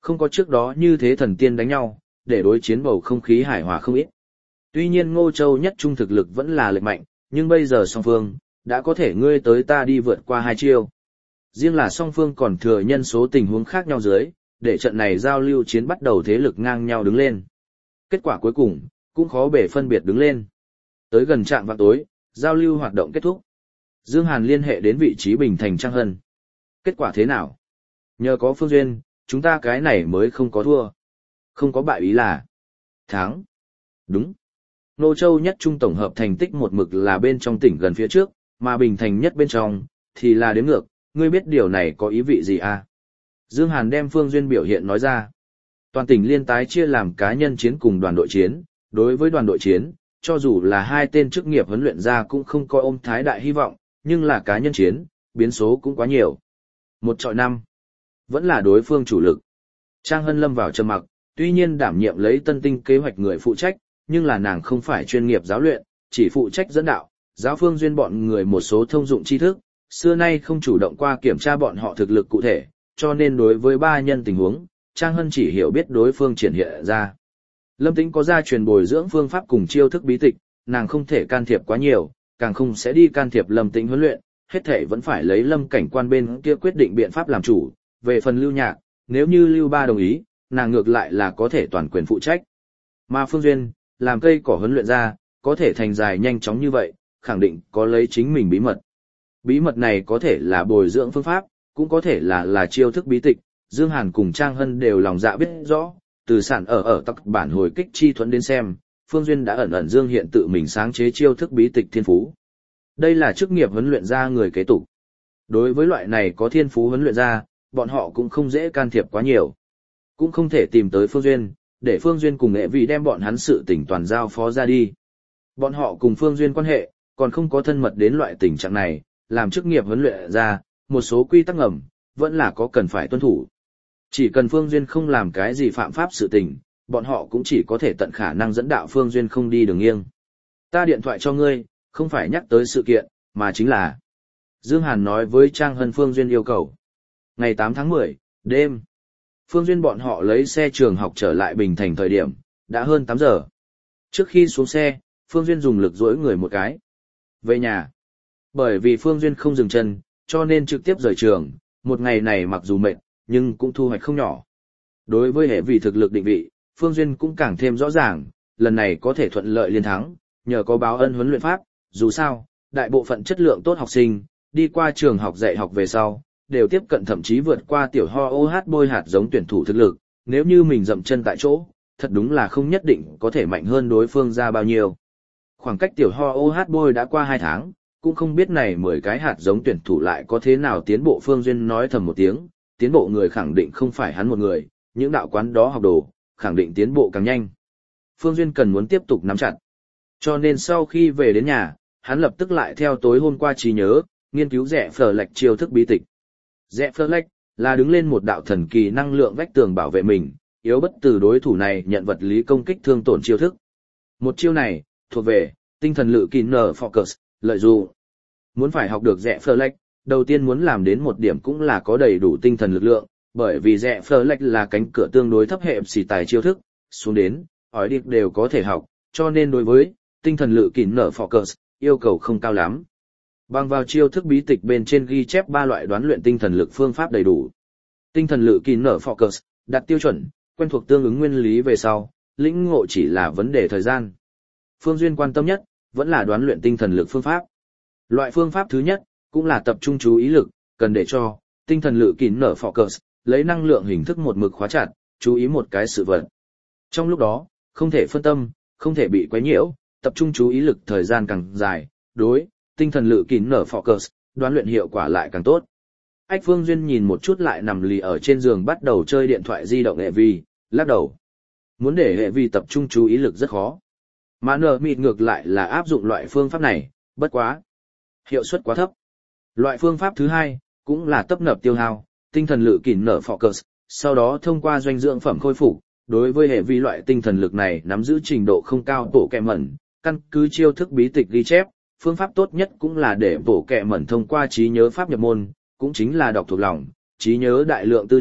không có trước đó như thế thần tiên đánh nhau, để đối chiến bầu không khí hài hòa không ít. Tuy nhiên Ngô Châu nhất trung thực lực vẫn là lệch mạnh, nhưng bây giờ song phương, đã có thể ngươi tới ta đi vượt qua hai chiêu. Riêng là song phương còn thừa nhân số tình huống khác nhau dưới, để trận này giao lưu chiến bắt đầu thế lực ngang nhau đứng lên. Kết quả cuối cùng, cũng khó bể phân biệt đứng lên. Tới gần trạm vào tối, giao lưu hoạt động kết thúc. Dương Hàn liên hệ đến vị trí Bình Thành Trang Hân. Kết quả thế nào? Nhờ có Phương Duyên, chúng ta cái này mới không có thua. Không có bại ý là thắng. Đúng. Nô Châu nhất trung tổng hợp thành tích một mực là bên trong tỉnh gần phía trước, mà Bình Thành nhất bên trong, thì là đếm ngược. Ngươi biết điều này có ý vị gì à? Dương Hàn đem Phương Duyên biểu hiện nói ra. Toàn tỉnh liên tái chia làm cá nhân chiến cùng đoàn đội chiến. Đối với đoàn đội chiến, cho dù là hai tên chức nghiệp huấn luyện ra cũng không có ôm thái đại hy vọng, nhưng là cá nhân chiến, biến số cũng quá nhiều. 1-5. Vẫn là đối phương chủ lực. Trang Hân lâm vào trầm mặc, tuy nhiên đảm nhiệm lấy tân tinh kế hoạch người phụ trách, nhưng là nàng không phải chuyên nghiệp giáo luyện, chỉ phụ trách dẫn đạo, giáo Phương Duyên bọn người một số thông dụng tri thức, xưa nay không chủ động qua kiểm tra bọn họ thực lực cụ thể, cho nên đối với ba nhân tình huống, Trang Hân chỉ hiểu biết đối phương triển hiện ra. Lâm Tĩnh có gia truyền bồi dưỡng phương pháp cùng chiêu thức bí tịch, nàng không thể can thiệp quá nhiều, càng không sẽ đi can thiệp Lâm Tĩnh huấn luyện, hết thể vẫn phải lấy Lâm cảnh quan bên kia quyết định biện pháp làm chủ. Về phần Lưu Nhạc, nếu như Lưu Ba đồng ý, nàng ngược lại là có thể toàn quyền phụ trách. Mà Phương Duyên, làm cây cỏ huấn luyện ra, có thể thành dài nhanh chóng như vậy, khẳng định có lấy chính mình bí mật. Bí mật này có thể là bồi dưỡng phương pháp, cũng có thể là chiêu thức bí tịch, Dương Hàn cùng Trang Hân đều lòng dạ biết rõ, từ sản ở tập bản hồi kích chi thuẫn đến xem, Phương Duyên đã ẩn dương hiện tự mình sáng chế chiêu thức bí tịch thiên phú. Đây là chức nghiệp huấn luyện ra người kế tục. Đối với loại này có thiên phú huấn luyện ra, bọn họ cũng không dễ can thiệp quá nhiều. Cũng không thể tìm tới Phương Duyên, để Phương Duyên cùng nghệ vị đem bọn hắn sự tình toàn giao phó ra đi. Bọn họ cùng Phương Duyên quan hệ, còn không có thân mật đến loại tình trạng này, làm chức nghiệp huấn luyện ra, một số quy tắc ngầm, vẫn là có cần phải tuân thủ. Chỉ cần Phương Duyên không làm cái gì phạm pháp sự tình, bọn họ cũng chỉ có thể tận khả năng dẫn đạo Phương Duyên không đi đường nghiêng. Ta điện thoại cho ngươi, không phải nhắc tới sự kiện, mà chính là Dương Hàn nói với Trang Hân Phương Duyên yêu cầu. Ngày 8 tháng 10, đêm, Phương Duyên bọn họ lấy xe trường học trở lại Bình Thành thời điểm, đã hơn 8 giờ. Trước khi xuống xe, Phương Duyên dùng lực duỗi người một cái. Về nhà. Bởi vì Phương Duyên không dừng chân, cho nên trực tiếp rời trường, một ngày này mặc dù mệt, nhưng cũng thu hoạch không nhỏ. Đối với hệ vị thực lực định vị, Phương Duyên cũng càng thêm rõ ràng, lần này có thể thuận lợi liên thắng, nhờ có báo ân huấn luyện pháp, dù sao, đại bộ phận chất lượng tốt học sinh, đi qua trường học dạy học về sau, đều tiếp cận thậm chí vượt qua tiểu ho OH bôi hạt giống tuyển thủ thực lực, nếu như mình dậm chân tại chỗ, thật đúng là không nhất định có thể mạnh hơn đối phương ra bao nhiêu. Khoảng cách tiểu ho OH bôi đã qua 2 tháng, cũng không biết này 10 cái hạt giống tuyển thủ lại có thế nào tiến bộ. Phương Duyên nói thầm một tiếng, tiến bộ người khẳng định không phải hắn một người, những đạo quán đó học đồ, khẳng định tiến bộ càng nhanh. Phương Duyên cần muốn tiếp tục nắm chặt. Cho nên sau khi về đến nhà, hắn lập tức lại theo tối hôm qua trí nhớ, nghiên cứu rẽ phở lệch chiêu thức bí tịch. Rẽ phở lệch là đứng lên một đạo thần kỳ năng lượng vách tường bảo vệ mình, yếu bất từ đối thủ này nhận vật lý công kích thương tổn chiêu thức. Một chiêu này, thuộc về tinh thần lự kỳ nở focus, lợi dụng. Muốn phải học được rẽ phở lệch, đầu tiên muốn làm đến một điểm cũng là có đầy đủ tinh thần lực lượng, bởi vì rẽ phở lệch là cánh cửa tương đối thấp hệ xì tài chiêu thức, xuống đến, hỏi điệp đều có thể học, cho nên đối với tinh thần lự kỳ nở focus, yêu cầu không cao lắm. Bằng vào chiêu thức bí tịch bên trên ghi chép 3 loại đoán luyện tinh thần lực phương pháp đầy đủ. Tinh thần lự kỳ nở focus, đặt tiêu chuẩn, quen thuộc tương ứng nguyên lý về sau, lĩnh ngộ chỉ là vấn đề thời gian. Phương Duyên quan tâm nhất, vẫn là đoán luyện tinh thần lực phương pháp. Loại phương pháp thứ nhất, cũng là tập trung chú ý lực, cần để cho tinh thần lự kỳ nở focus, lấy năng lượng hình thức một mực khóa chặt, chú ý một cái sự vật. Trong lúc đó, không thể phân tâm, không thể bị quấy nhiễu, tập trung chú ý lực thời gian càng dài, đối tinh thần lự kỳ nở focus, đoán luyện hiệu quả lại càng tốt. Ách Phương Duyên nhìn một chút lại nằm lì ở trên giường bắt đầu chơi điện thoại di động hệ vi, lắc đầu. Muốn để hệ vi tập trung chú ý lực rất khó. Mà nở mịt ngược lại là áp dụng loại phương pháp này, bất quá. Hiệu suất quá thấp. Loại phương pháp thứ hai, cũng là tấp nập tiêu hao, tinh thần lự kỳ nở focus, sau đó thông qua doanh dưỡng phẩm khôi phục. Đối với hệ vi loại tinh thần lực này nắm giữ trình độ không cao tổ kẹ mẩn, căn cứ chiêu thức bí tịch ghi chép, phương pháp tốt nhất cũng là để bổ kẹ mẩn thông qua trí nhớ pháp nhập môn, cũng chính là đọc thuộc lòng, trí nhớ đại lượng tư liệu,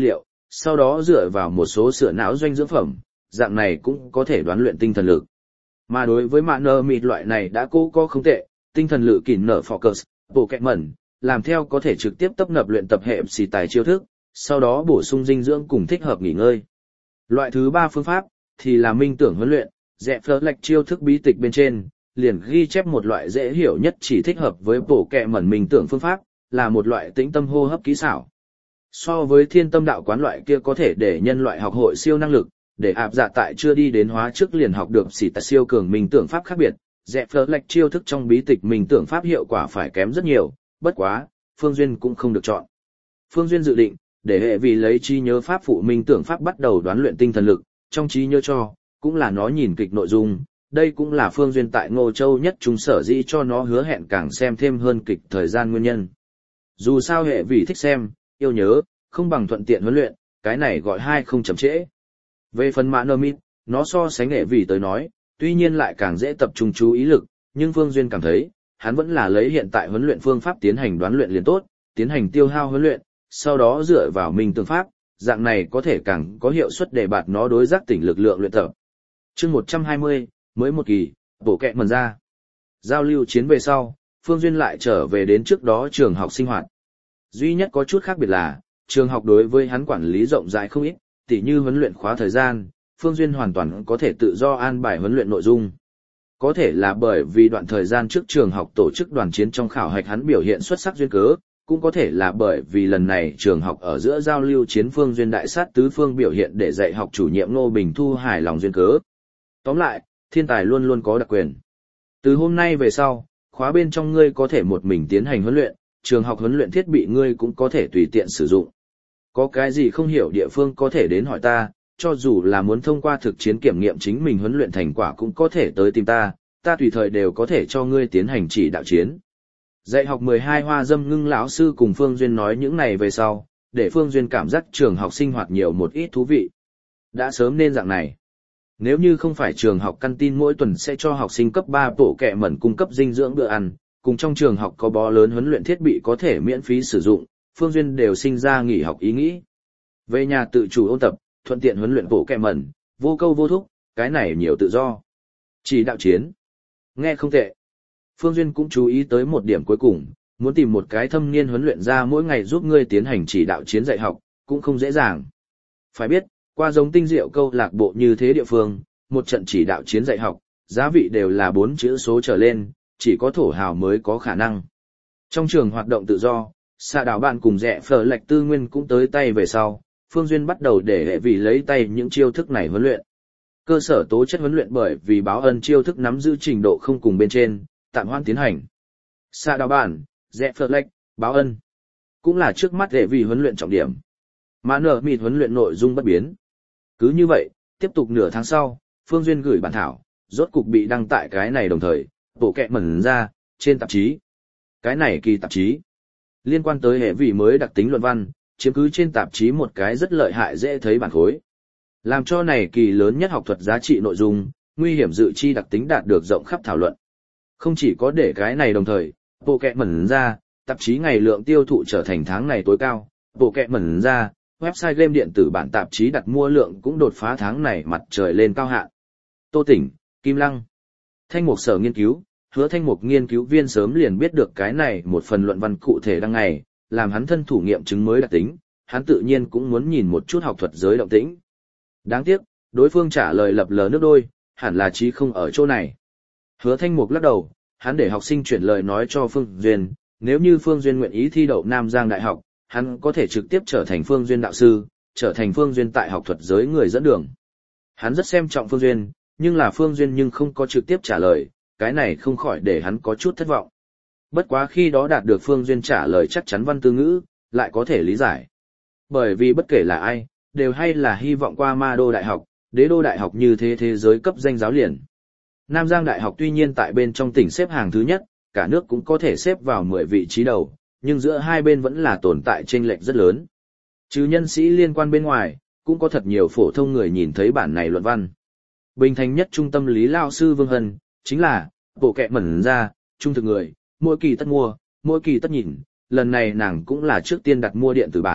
sau đó dựa vào một số sửa não doanh dưỡng phẩm, dạng này cũng có thể đoán luyện tinh thần lực. Mà đối với mạ nơ mịt loại này đã cố có không tệ, tinh thần lực kỷ nở focus, bộ kẹt mẩn, làm theo có thể trực tiếp tấp nập luyện tập hệ xì tài chiêu thức, sau đó bổ sung dinh dưỡng cùng thích hợp nghỉ ngơi. Loại thứ 3 phương pháp thì là minh tưởng huấn luyện, dẹp phơ lệch chiêu thức bí tịch bên trên, liền ghi chép một loại dễ hiểu nhất chỉ thích hợp với bộ kẹ mẩn minh tưởng phương pháp, là một loại tĩnh tâm hô hấp kỹ xảo. So với thiên tâm đạo quán loại kia có thể để nhân loại học hội siêu năng lực, để áp dạ tại chưa đi đến hóa trước liền học được xỉ tạt siêu cường minh tưởng pháp khác biệt, dẹp phơ lệch chiêu thức trong bí tịch minh tưởng pháp hiệu quả phải kém rất nhiều, bất quá, Phương Duyên cũng không được chọn. Phương Duyên dự định, để hệ vì lấy trí nhớ pháp phụ minh tưởng pháp bắt đầu đoán luyện tinh thần lực, trong trí nhớ cho, cũng là nó nhìn kịch nội dung, đây cũng là Phương Duyên tại Ngô Châu nhất trung sở dĩ cho nó hứa hẹn càng xem thêm hơn kịch thời gian nguyên nhân. Dù sao hệ vì thích xem, yêu nhớ, không bằng thuận tiện huấn luyện, cái này gọi hai không chậm trễ. Về phần mã nơ mít, nó so sánh hệ vì tới nói, tuy nhiên lại càng dễ tập trung chú ý lực, nhưng Phương Duyên cảm thấy, hắn vẫn là lấy hiện tại huấn luyện phương pháp tiến hành đoán luyện liền tốt, tiến hành tiêu hao huấn luyện, sau đó dựa vào minh tưởng pháp, dạng này có thể càng có hiệu suất để bạt nó đối giác tỉnh lực lượng luyện tập. Chương 120, mới một kỳ, bổ kẹ mần ra. Giao lưu chiến về sau, Phương Duyên lại trở về đến trước đó trường học sinh hoạt. Duy nhất có chút khác biệt là, trường học đối với hắn quản lý rộng rãi không ít, tỉ như huấn luyện khóa thời gian, Phương Duyên hoàn toàn có thể tự do an bài huấn luyện nội dung. Có thể là bởi vì đoạn thời gian trước trường học tổ chức đoàn chiến trong khảo hạch hắn biểu hiện xuất sắc duyên cớ, cũng có thể là bởi vì lần này trường học ở giữa giao lưu chiến Phương Duyên đại sát tứ phương biểu hiện để dạy học chủ nhiệm Ngô Bình Thu hài lòng duyên cớ. Tóm lại, thiên tài luôn luôn có đặc quyền. Từ hôm nay về sau, khóa bên trong ngươi có thể một mình tiến hành huấn luyện, trường học huấn luyện thiết bị ngươi cũng có thể tùy tiện sử dụng. Có cái gì không hiểu địa phương có thể đến hỏi ta, cho dù là muốn thông qua thực chiến kiểm nghiệm chính mình huấn luyện thành quả cũng có thể tới tìm ta tùy thời đều có thể cho ngươi tiến hành chỉ đạo chiến. Dạy học 12 hoa dâm ngưng lão sư cùng Phương Duyên nói những này về sau, để Phương Duyên cảm giác trường học sinh hoạt nhiều một ít thú vị. Đã sớm nên dạng này. Nếu như không phải trường học căn tin mỗi tuần sẽ cho học sinh cấp 3 bộ kẹ mẩn cung cấp dinh dưỡng bữa ăn, cùng trong trường học có bó lớn huấn luyện thiết bị có thể miễn phí sử dụng, Phương Duyên đều sinh ra nghỉ học ý nghĩ. Về nhà tự chủ ôn tập, thuận tiện huấn luyện bộ kẹ mẩn, vô câu vô thúc, cái này nhiều tự do. Chỉ đạo chiến. Nghe không tệ. Phương Duyên cũng chú ý tới một điểm cuối cùng, muốn tìm một cái thâm niên huấn luyện ra mỗi ngày giúp ngươi tiến hành chỉ đạo chiến dạy học, cũng không dễ dàng. Phải biết, qua giống tinh diệu câu lạc bộ như thế địa phương, một trận chỉ đạo chiến dạy học, giá vị đều là 4 chữ số trở lên, chỉ có thổ hào mới có khả năng. Trong trường hoạt động tự do, xạ đảo bạn cùng rẻ phở lệch tư nguyên cũng tới tay về sau, Phương Duyên bắt đầu để hệ vì lấy tay những chiêu thức này huấn luyện. Cơ sở tố chất huấn luyện bởi vì báo ân chiêu thức nắm giữ trình độ không cùng bên trên, tạm hoãn tiến hành. Xạ đảo bạn, rẻ phở lệch, báo ân, cũng là trước mắt hệ vì huấn luyện trọng điểm. Mà nở mịt huấn luyện nội dung bất biến. Cứ như vậy, tiếp tục nửa tháng sau, Phương Duyên gửi bản thảo, rốt cục bị đăng tại cái này đồng thời, bộ kẹ mẩn ra, trên tạp chí. Cái này kỳ tạp chí, liên quan tới hệ vị mới đặc tính luận văn, chiếm cứ trên tạp chí một cái rất lợi hại dễ thấy bản khối. Làm cho này kỳ lớn nhất học thuật giá trị nội dung, nguy hiểm dự chi đặc tính đạt được rộng khắp thảo luận. Không chỉ có để cái này đồng thời, bộ kẹ mẩn ra, tạp chí ngày lượng tiêu thụ trở thành tháng này tối cao, bộ kẹ mẩn ra, website game điện tử bản tạp chí đặt mua lượng cũng đột phá tháng này mặt trời lên cao hạn. Tô Tỉnh, Kim Lăng, Thanh Mục Sở nghiên cứu, Hứa Thanh Mục nghiên cứu viên sớm liền biết được cái này một phần luận văn cụ thể đăng ngày, làm hắn thân thủ nghiệm chứng mới đặc tính, hắn tự nhiên cũng muốn nhìn một chút học thuật giới động tĩnh. Đáng tiếc, đối phương trả lời lập lờ nước đôi, hẳn là chí không ở chỗ này. Hứa Thanh Mục lắc đầu, hắn để học sinh chuyển lời nói cho Phương Duyên, nếu như Phương Duyên nguyện ý thi đậu Nam Giang Đại học, hắn có thể trực tiếp trở thành Phương Duyên đạo sư, trở thành Phương Duyên tại học thuật giới người dẫn đường. Hắn rất xem trọng Phương Duyên, nhưng là Phương Duyên nhưng không có trực tiếp trả lời, cái này không khỏi để hắn có chút thất vọng. Bất quá khi đó đạt được Phương Duyên trả lời chắc chắn văn tư ngữ, lại có thể lý giải. Bởi vì bất kể là ai, đều hay là hy vọng qua Ma Đô Đại học, Đế Đô Đại học như thế thế giới cấp danh giáo liền. Nam Giang Đại học tuy nhiên tại bên trong tỉnh xếp hàng thứ nhất, cả nước cũng có thể xếp vào 10 vị trí đầu, nhưng giữa hai bên vẫn là tồn tại chênh lệch rất lớn. Trừ nhân sĩ liên quan bên ngoài, cũng có thật nhiều phổ thông người nhìn thấy bản này luận văn. Bình thành nhất trung tâm lý lao sư Vương Hân, chính là, bộ kẹ mẩn ra, trung thực người, mỗi kỳ tất mua, mỗi kỳ tất nhìn, lần này nàng cũng là trước tiên đặt mua điện tử bản,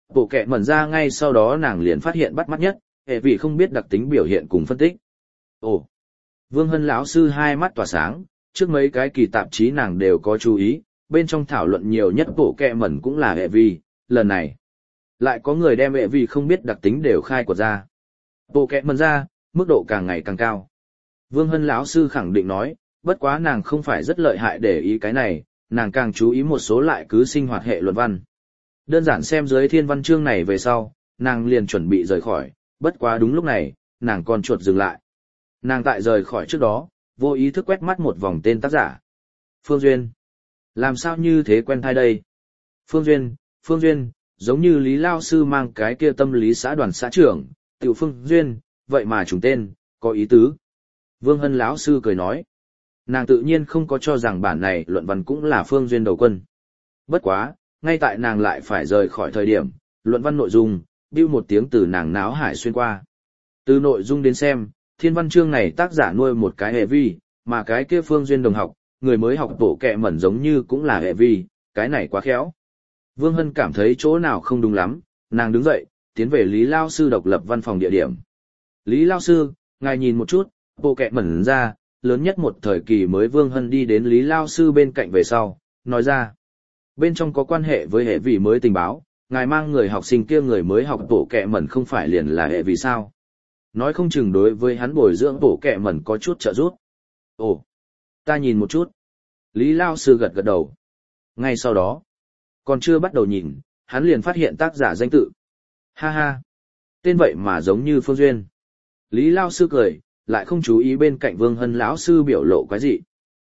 Bộ kẹ mẩn ra ngay sau đó nàng liền phát hiện bắt mắt nhất, hệ vị không biết đặc tính biểu hiện cùng phân tích. Ồ! Vương Hân lão sư hai mắt tỏa sáng, trước mấy cái kỳ tạp chí nàng đều có chú ý, bên trong thảo luận nhiều nhất bộ kẹ mẩn cũng là hệ vị, lần này. Lại có người đem hệ vị không biết đặc tính đều khai quật ra. Bộ kẹ mẩn ra, mức độ càng ngày càng cao. Vương Hân lão sư khẳng định nói, bất quá nàng không phải rất lợi hại để ý cái này, nàng càng chú ý một số lại cứ sinh hoạt hệ luận văn. Đơn giản xem dưới thiên văn chương này về sau, nàng liền chuẩn bị rời khỏi, bất quá đúng lúc này, nàng còn chuột dừng lại. Nàng tại rời khỏi trước đó, vô ý thức quét mắt một vòng tên tác giả. Phương Duyên. Làm sao như thế quen thai đây? Phương Duyên, giống như Lý Lao Sư mang cái kia tâm lý xã đoàn xã trưởng, tiểu Phương Duyên, vậy mà trùng tên, có ý tứ. Vương Hân lão sư cười nói. Nàng tự nhiên không có cho rằng bản này luận văn cũng là Phương Duyên đầu quân. Bất quá, ngay tại nàng lại phải rời khỏi thời điểm, luận văn nội dung, bưu một tiếng từ nàng náo hải xuyên qua. Từ nội dung đến xem, thiên văn chương này tác giả nuôi một cái hệ vi, mà cái kia Phương Duyên đồng học, người mới học tổ kẹ mẩn giống như cũng là hệ vi, cái này quá khéo. Vương Hân cảm thấy chỗ nào không đúng lắm, nàng đứng dậy, tiến về Lý Lao Sư độc lập văn phòng địa điểm. Lý Lao Sư, ngài nhìn một chút, bộ kẹ mẩn ra, lớn nhất một thời kỳ mới Vương Hân đi đến Lý Lao Sư bên cạnh về sau, nói ra. Bên trong có quan hệ với hệ vị mới tình báo, ngài mang người học sinh kia người mới học bộ kẹ mẩn không phải liền là hệ vị sao. Nói không chừng đối với hắn bồi dưỡng bộ kẹ mẩn có chút trợ giúp. Ồ, ta nhìn một chút. Lý Lao Sư gật gật đầu. Ngay sau đó, còn chưa bắt đầu nhìn, hắn liền phát hiện tác giả danh tự. Ha ha, tên vậy mà giống như Phương Duyên. Lý Lao Sư cười, lại không chú ý bên cạnh Vương Hân lão sư biểu lộ quái dị.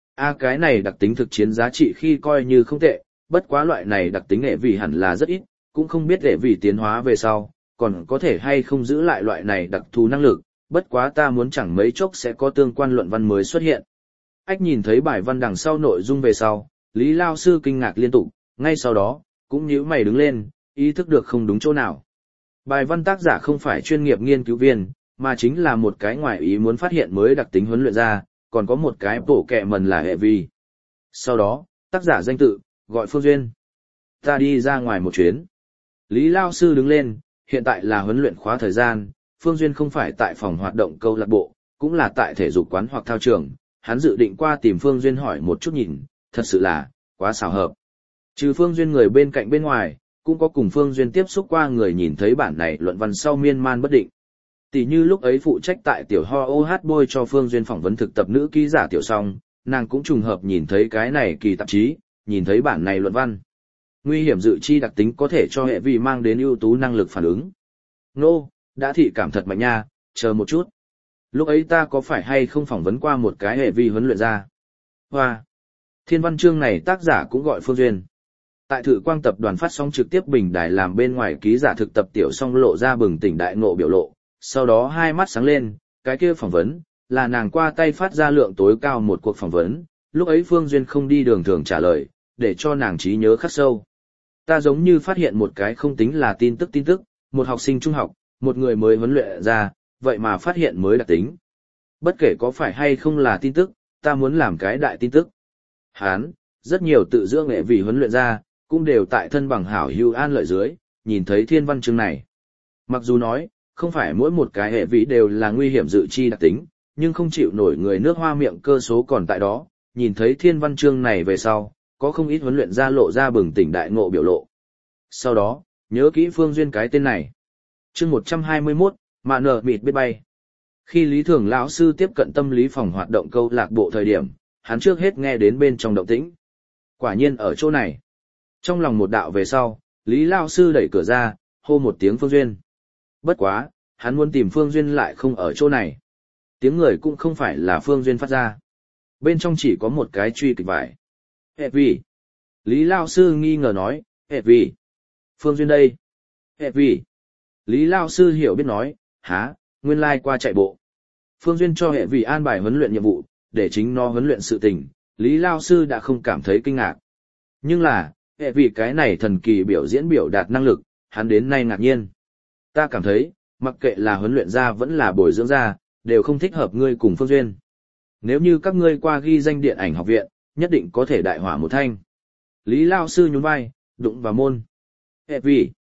Cái này đặc tính thực chiến giá trị khi coi như không tệ, bất quá loại này đặc tính hệ vị hẳn là rất ít, cũng không biết hệ vị tiến hóa về sau, còn có thể hay không giữ lại loại này đặc thù năng lực, bất quá ta muốn chẳng mấy chốc sẽ có tương quan luận văn mới xuất hiện. Ách nhìn thấy bài văn đằng sau nội dung về sau, Lý Lao Sư kinh ngạc liên tục, ngay sau đó, cũng nhíu mày đứng lên, ý thức được không đúng chỗ nào. Bài văn tác giả không phải chuyên nghiệp nghiên cứu viên, mà chính là một cái ngoại ý muốn phát hiện mới đặc tính huấn luyện ra, còn có một cái bộ kẹ mần là hệ vi. Sau đó, tác giả danh tự, gọi Phương Duyên. Ta đi ra ngoài một chuyến. Lý Lao Sư đứng lên, hiện tại là huấn luyện khóa thời gian, Phương Duyên không phải tại phòng hoạt động câu lạc bộ, cũng là tại thể dục quán hoặc thao trường, hắn dự định qua tìm Phương Duyên hỏi một chút nhìn, thật sự là, quá xảo hợp. Trừ Phương Duyên người bên cạnh bên ngoài, cũng có cùng Phương Duyên tiếp xúc qua người nhìn thấy bản này luận văn sau miên man bất định. Tỷ như lúc ấy phụ trách tại tiểu ho OH bôi cho Phương Duyên phỏng vấn thực tập nữ ký giả tiểu song, nàng cũng trùng hợp nhìn thấy cái này kỳ tạp chí, nhìn thấy bản này luận văn. Nguy hiểm dự chi đặc tính có thể cho hệ vi mang đến ưu tú năng lực phản ứng. Nô, đã thị cảm thật mạnh nha, chờ một chút. Lúc ấy ta có phải hay không phỏng vấn qua một cái hệ vi huấn luyện ra? Hoa! Thiên văn chương này tác giả cũng gọi Phương Duyên. Tại Thử Quang tập đoàn phát sóng trực tiếp bình đài làm bên ngoài ký giả thực tập tiểu song lộ ra bừng tỉnh đại ngộ biểu lộ, sau đó hai mắt sáng lên, cái kia phỏng vấn, là nàng qua tay phát ra lượng tối cao một cuộc phỏng vấn, lúc ấy Phương Duyên không đi đường thường trả lời, để cho nàng trí nhớ khắc sâu. Ta giống như phát hiện một cái không tính là tin tức, một học sinh trung học, một người mới huấn luyện ra, vậy mà phát hiện mới đặc tính. Bất kể có phải hay không là tin tức, ta muốn làm cái đại tin tức. Hán, rất nhiều tự dưỡng nghệ vì huấn luyện ra, cũng đều tại thân bằng hảo hữu an lợi dưới, nhìn thấy thiên văn chương này. Mặc dù nói, không phải mỗi một cái hệ vị đều là nguy hiểm dự chi đặc tính, nhưng không chịu nổi người nước hoa miệng cơ số còn tại đó, nhìn thấy thiên văn chương này về sau, có không ít huấn luyện ra lộ ra bừng tỉnh đại ngộ biểu lộ. Sau đó, nhớ kỹ Phương Duyên cái tên này. Chương 121, mạ nở mịt biết bay. Khi Lý Thường lão sư tiếp cận tâm lý phòng hoạt động câu lạc bộ thời điểm, hắn trước hết nghe đến bên trong động tĩnh. Quả nhiên ở chỗ này. Trong lòng một đạo về sau, Lý lão sư đẩy cửa ra, hô một tiếng Phương Duyên. Bất quá, hắn muốn tìm Phương Duyên lại không ở chỗ này. Tiếng người cũng không phải là Phương Duyên phát ra. Bên trong chỉ có một cái truy kịch vải. Hệ vì. Lý lão sư nghi ngờ nói, hệ vì. Phương Duyên đây. Hệ vì. Lý lão sư hiểu biết nói, há, nguyên lai qua chạy bộ. Phương Duyên cho hệ vì an bài huấn luyện nhiệm vụ, để chính nó huấn luyện sự tình, Lý lão sư đã không cảm thấy kinh ngạc. Nhưng là, hệ vì cái này thần kỳ biểu diễn biểu đạt năng lực, hắn đến nay ngạc nhiên. Ta cảm thấy, mặc kệ là huấn luyện ra vẫn là bồi dưỡng ra, đều không thích hợp ngươi cùng Phương Duyên. Nếu như các ngươi qua ghi danh điện ảnh học viện, nhất định có thể đại hỏa một thanh. Lý lão sư nhún vai, đụng vào môn. Hệ vì.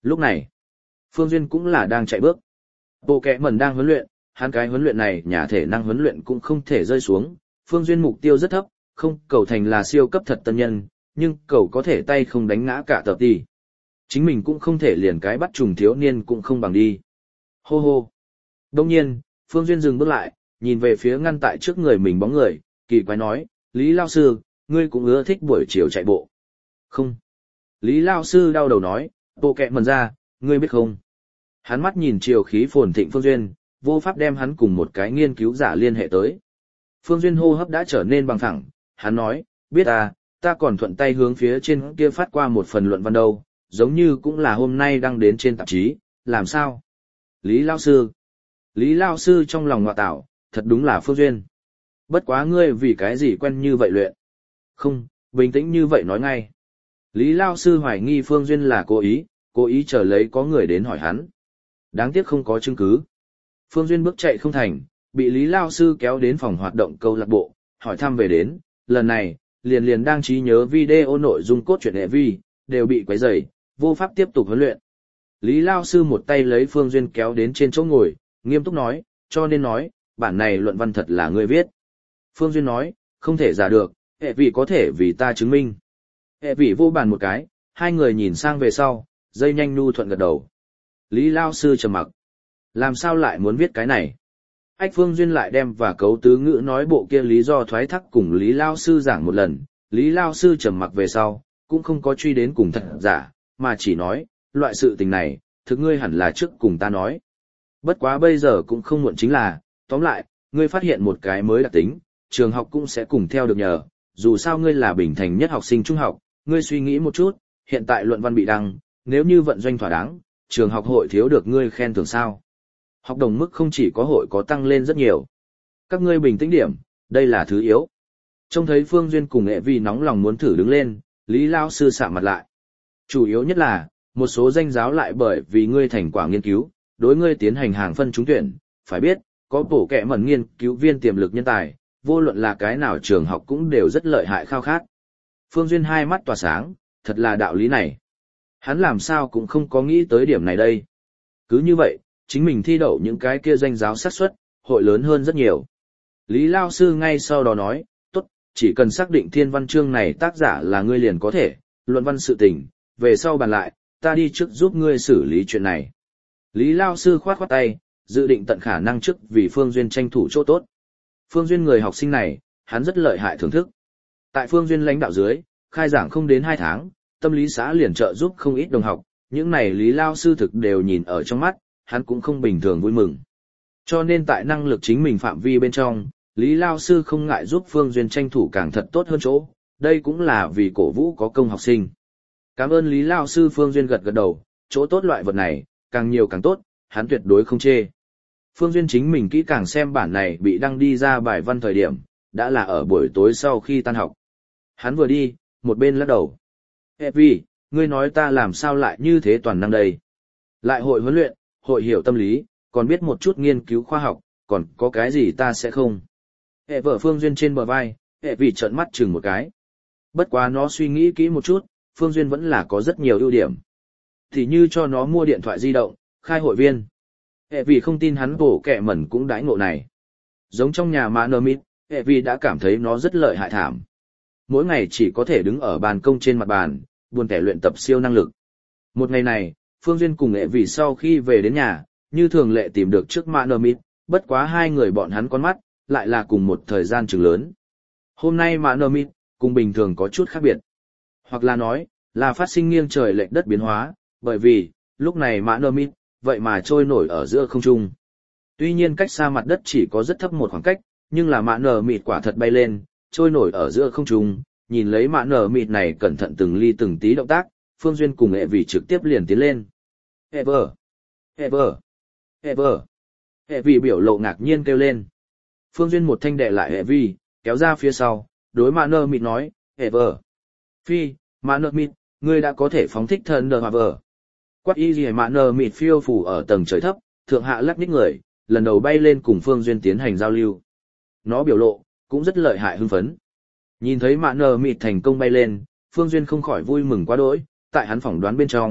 Lúc này, Phương Duyên cũng là đang chạy bước. Bộ kẹ mẩn đang huấn luyện, hắn cái huấn luyện này nhà thể năng huấn luyện cũng không thể rơi xuống. Phương Duyên mục tiêu rất thấp, không cầu thành là siêu cấp thật tân nhân, nhưng cầu có thể tay không đánh ngã cả tập tỷ. Chính mình cũng không thể liền cái bắt trùng thiếu niên cũng không bằng đi. Hô hô. Đông nhiên, Phương Duyên dừng bước lại, nhìn về phía ngăn tại trước người mình bóng người, kỳ quái nói, Lý Lao Sư, ngươi cũng ưa thích buổi chiều chạy bộ. Không. Lý Lao Sư đau đầu nói, bộ kẹ mần ra, ngươi biết không? Hắn mắt nhìn chiều khí phồn thịnh Phương Duyên, vô pháp đem hắn cùng một cái nghiên cứu giả liên hệ tới. Phương Duyên hô hấp đã trở nên bằng thẳng, hắn nói, biết à, ta còn thuận tay hướng phía trên kia phát qua một phần luận văn đâu, giống như cũng là hôm nay đăng đến trên tạp chí, làm sao? Lý Lao Sư. Lý Lao Sư trong lòng ngọa tạo, thật đúng là Phương Duyên. Bất quá ngươi vì cái gì quen như vậy luyện? Không, bình tĩnh như vậy nói ngay. Lý Lao Sư hoài nghi Phương Duyên là cố ý chờ lấy có người đến hỏi hắn. Đáng tiếc không có chứng cứ. Phương Duyên bước chạy không thành, bị Lý Lao Sư kéo đến phòng hoạt động câu lạc bộ, hỏi thăm về đến, lần này, liền đang trí nhớ video nội dung cốt truyện hệ vi, đều bị quấy rầy, vô pháp tiếp tục huấn luyện. Lý Lao Sư một tay lấy Phương Duyên kéo đến trên chỗ ngồi, nghiêm túc nói, cho nên nói, bản này luận văn thật là ngươi viết. Phương Duyên nói, không thể giả được, hệ vị có thể vì ta chứng minh. Hệ vị vô bàn một cái, hai người nhìn sang về sau, dây nhanh nu thuận gật đầu. Lý Lao Sư trầm mặc. Làm sao lại muốn viết cái này? Ách Phương Duyên lại đem và cấu tứ ngữ nói bộ kia lý do thoái thác cùng Lý Lao Sư giảng một lần. Lý Lao Sư trầm mặc về sau, cũng không có truy đến cùng thật giả, mà chỉ nói, loại sự tình này, thực ngươi hẳn là trước cùng ta nói. Bất quá bây giờ cũng không muộn chính là, tóm lại, ngươi phát hiện một cái mới đặc tính, trường học cũng sẽ cùng theo được nhờ, dù sao ngươi là bình thành nhất học sinh trung học, ngươi suy nghĩ một chút, hiện tại luận văn bị đăng, nếu như vận doanh thỏa đáng, trường học hội thiếu được ngươi khen thưởng sao. Học đồng mức không chỉ có hội có tăng lên rất nhiều. Các ngươi bình tĩnh điểm, đây là thứ yếu. Trông thấy Phương Duyên cùng nghệ vi nóng lòng muốn thử đứng lên, Lý Lao Sư sạm mặt lại. Chủ yếu nhất là, một số danh giáo lại bởi vì ngươi thành quả nghiên cứu, đối ngươi tiến hành hàng phân trúng tuyển, phải biết, có bổ kẹ mẩn nghiên cứu viên tiềm lực nhân tài, vô luận là cái nào trường học cũng đều rất lợi hại khao khát. Phương Duyên hai mắt tỏa sáng, thật là đạo lý này. Hắn làm sao cũng không có nghĩ tới điểm này đây. Cứ như vậy, chính mình thi đậu những cái kia danh giáo xác suất hội lớn hơn rất nhiều. Lý Lao Sư ngay sau đó nói, tốt, chỉ cần xác định thiên văn chương này tác giả là ngươi liền có thể, luận văn sự tình, về sau bàn lại, ta đi trước giúp ngươi xử lý chuyện này. Lý Lao Sư khoát khoát tay, dự định tận khả năng trước vì Phương Duyên tranh thủ chỗ tốt. Phương Duyên người học sinh này, hắn rất lợi hại thưởng thức. Tại Phương Duyên lãnh đạo dưới, khai giảng không đến 2 tháng, tâm lý xã liền trợ giúp không ít đồng học, những này Lý Lao Sư thực đều nhìn ở trong mắt, hắn cũng không bình thường vui mừng. Cho nên tại năng lực chính mình phạm vi bên trong, Lý Lao Sư không ngại giúp Phương Duyên tranh thủ càng thật tốt hơn chỗ, đây cũng là vì cổ vũ có công học sinh. Cảm ơn Lý Lao Sư. Phương Duyên gật gật đầu, chỗ tốt loại vật này, càng nhiều càng tốt, hắn tuyệt đối không chê. Phương Duyên chính mình kỹ càng xem bản này bị đăng đi ra bài văn thời điểm, đã là ở buổi tối sau khi tan học. Hắn vừa đi, một bên lắc đầu. Vì, ngươi nói ta làm sao lại như thế toàn năng đây? Lại hội huấn luyện, hội hiểu tâm lý, còn biết một chút nghiên cứu khoa học, còn có cái gì ta sẽ không? Vợ Phương Duyên trên bờ vai, vì trợn mắt chừng một cái. Bất quá nó suy nghĩ kỹ một chút, Phương Duyên vẫn là có rất nhiều ưu điểm. Thì như cho nó mua điện thoại di động, khai hội viên. Vì không tin hắn bổ kẹ mẩn cũng đãi ngộ này. Giống trong nhà mã nơ mít, vì đã cảm thấy nó rất lợi hại thảm. Mỗi ngày chỉ có thể đứng ở bàn công trên mặt bàn, buồn tẻ luyện tập siêu năng lực. Một ngày này, Phương Duyên cùng vì sau khi về đến nhà, như thường lệ tìm được trước mã nơ mít, bất quá hai người bọn hắn con mắt, lại là cùng một thời gian chừng lớn. Hôm nay mã nơ mít, cùng bình thường có chút khác biệt. Hoặc là nói, là phát sinh nghiêng trời lệch đất biến hóa, bởi vì, lúc này mã nơ mít, vậy mà trôi nổi ở giữa không trung. Tuy nhiên cách xa mặt đất chỉ có rất thấp một khoảng cách, nhưng là mã nở mịt quả thật bay lên, trôi nổi ở giữa không trung, nhìn lấy mã nở mịt này cẩn thận từng ly từng tí động tác, Phương Duyên cùng hệ vì trực tiếp liền tiến lên. Ever! Ever! Ever! Hệ vì biểu lộ ngạc nhiên kêu lên. Phương Duyên một thanh đệ lại hệ vi, kéo ra phía sau, đối mã nở mịt nói, Ever! Phi, mã nở mịt, ngươi đã có thể phóng thích thần đờ hòa vờ. Quát y gì mã nở mịt phiêu phủ ở tầng trời thấp, thượng hạ lắc nhích người, lần đầu bay lên cùng Phương Duyên tiến hành giao lưu. Nó biểu lộ, cũng rất lợi hại hưng phấn. Nhìn thấy mã nở mịt thành công bay lên, Phương Duyên không khỏi vui mừng quá đỗi, tại hắn phỏng đoán bên trong,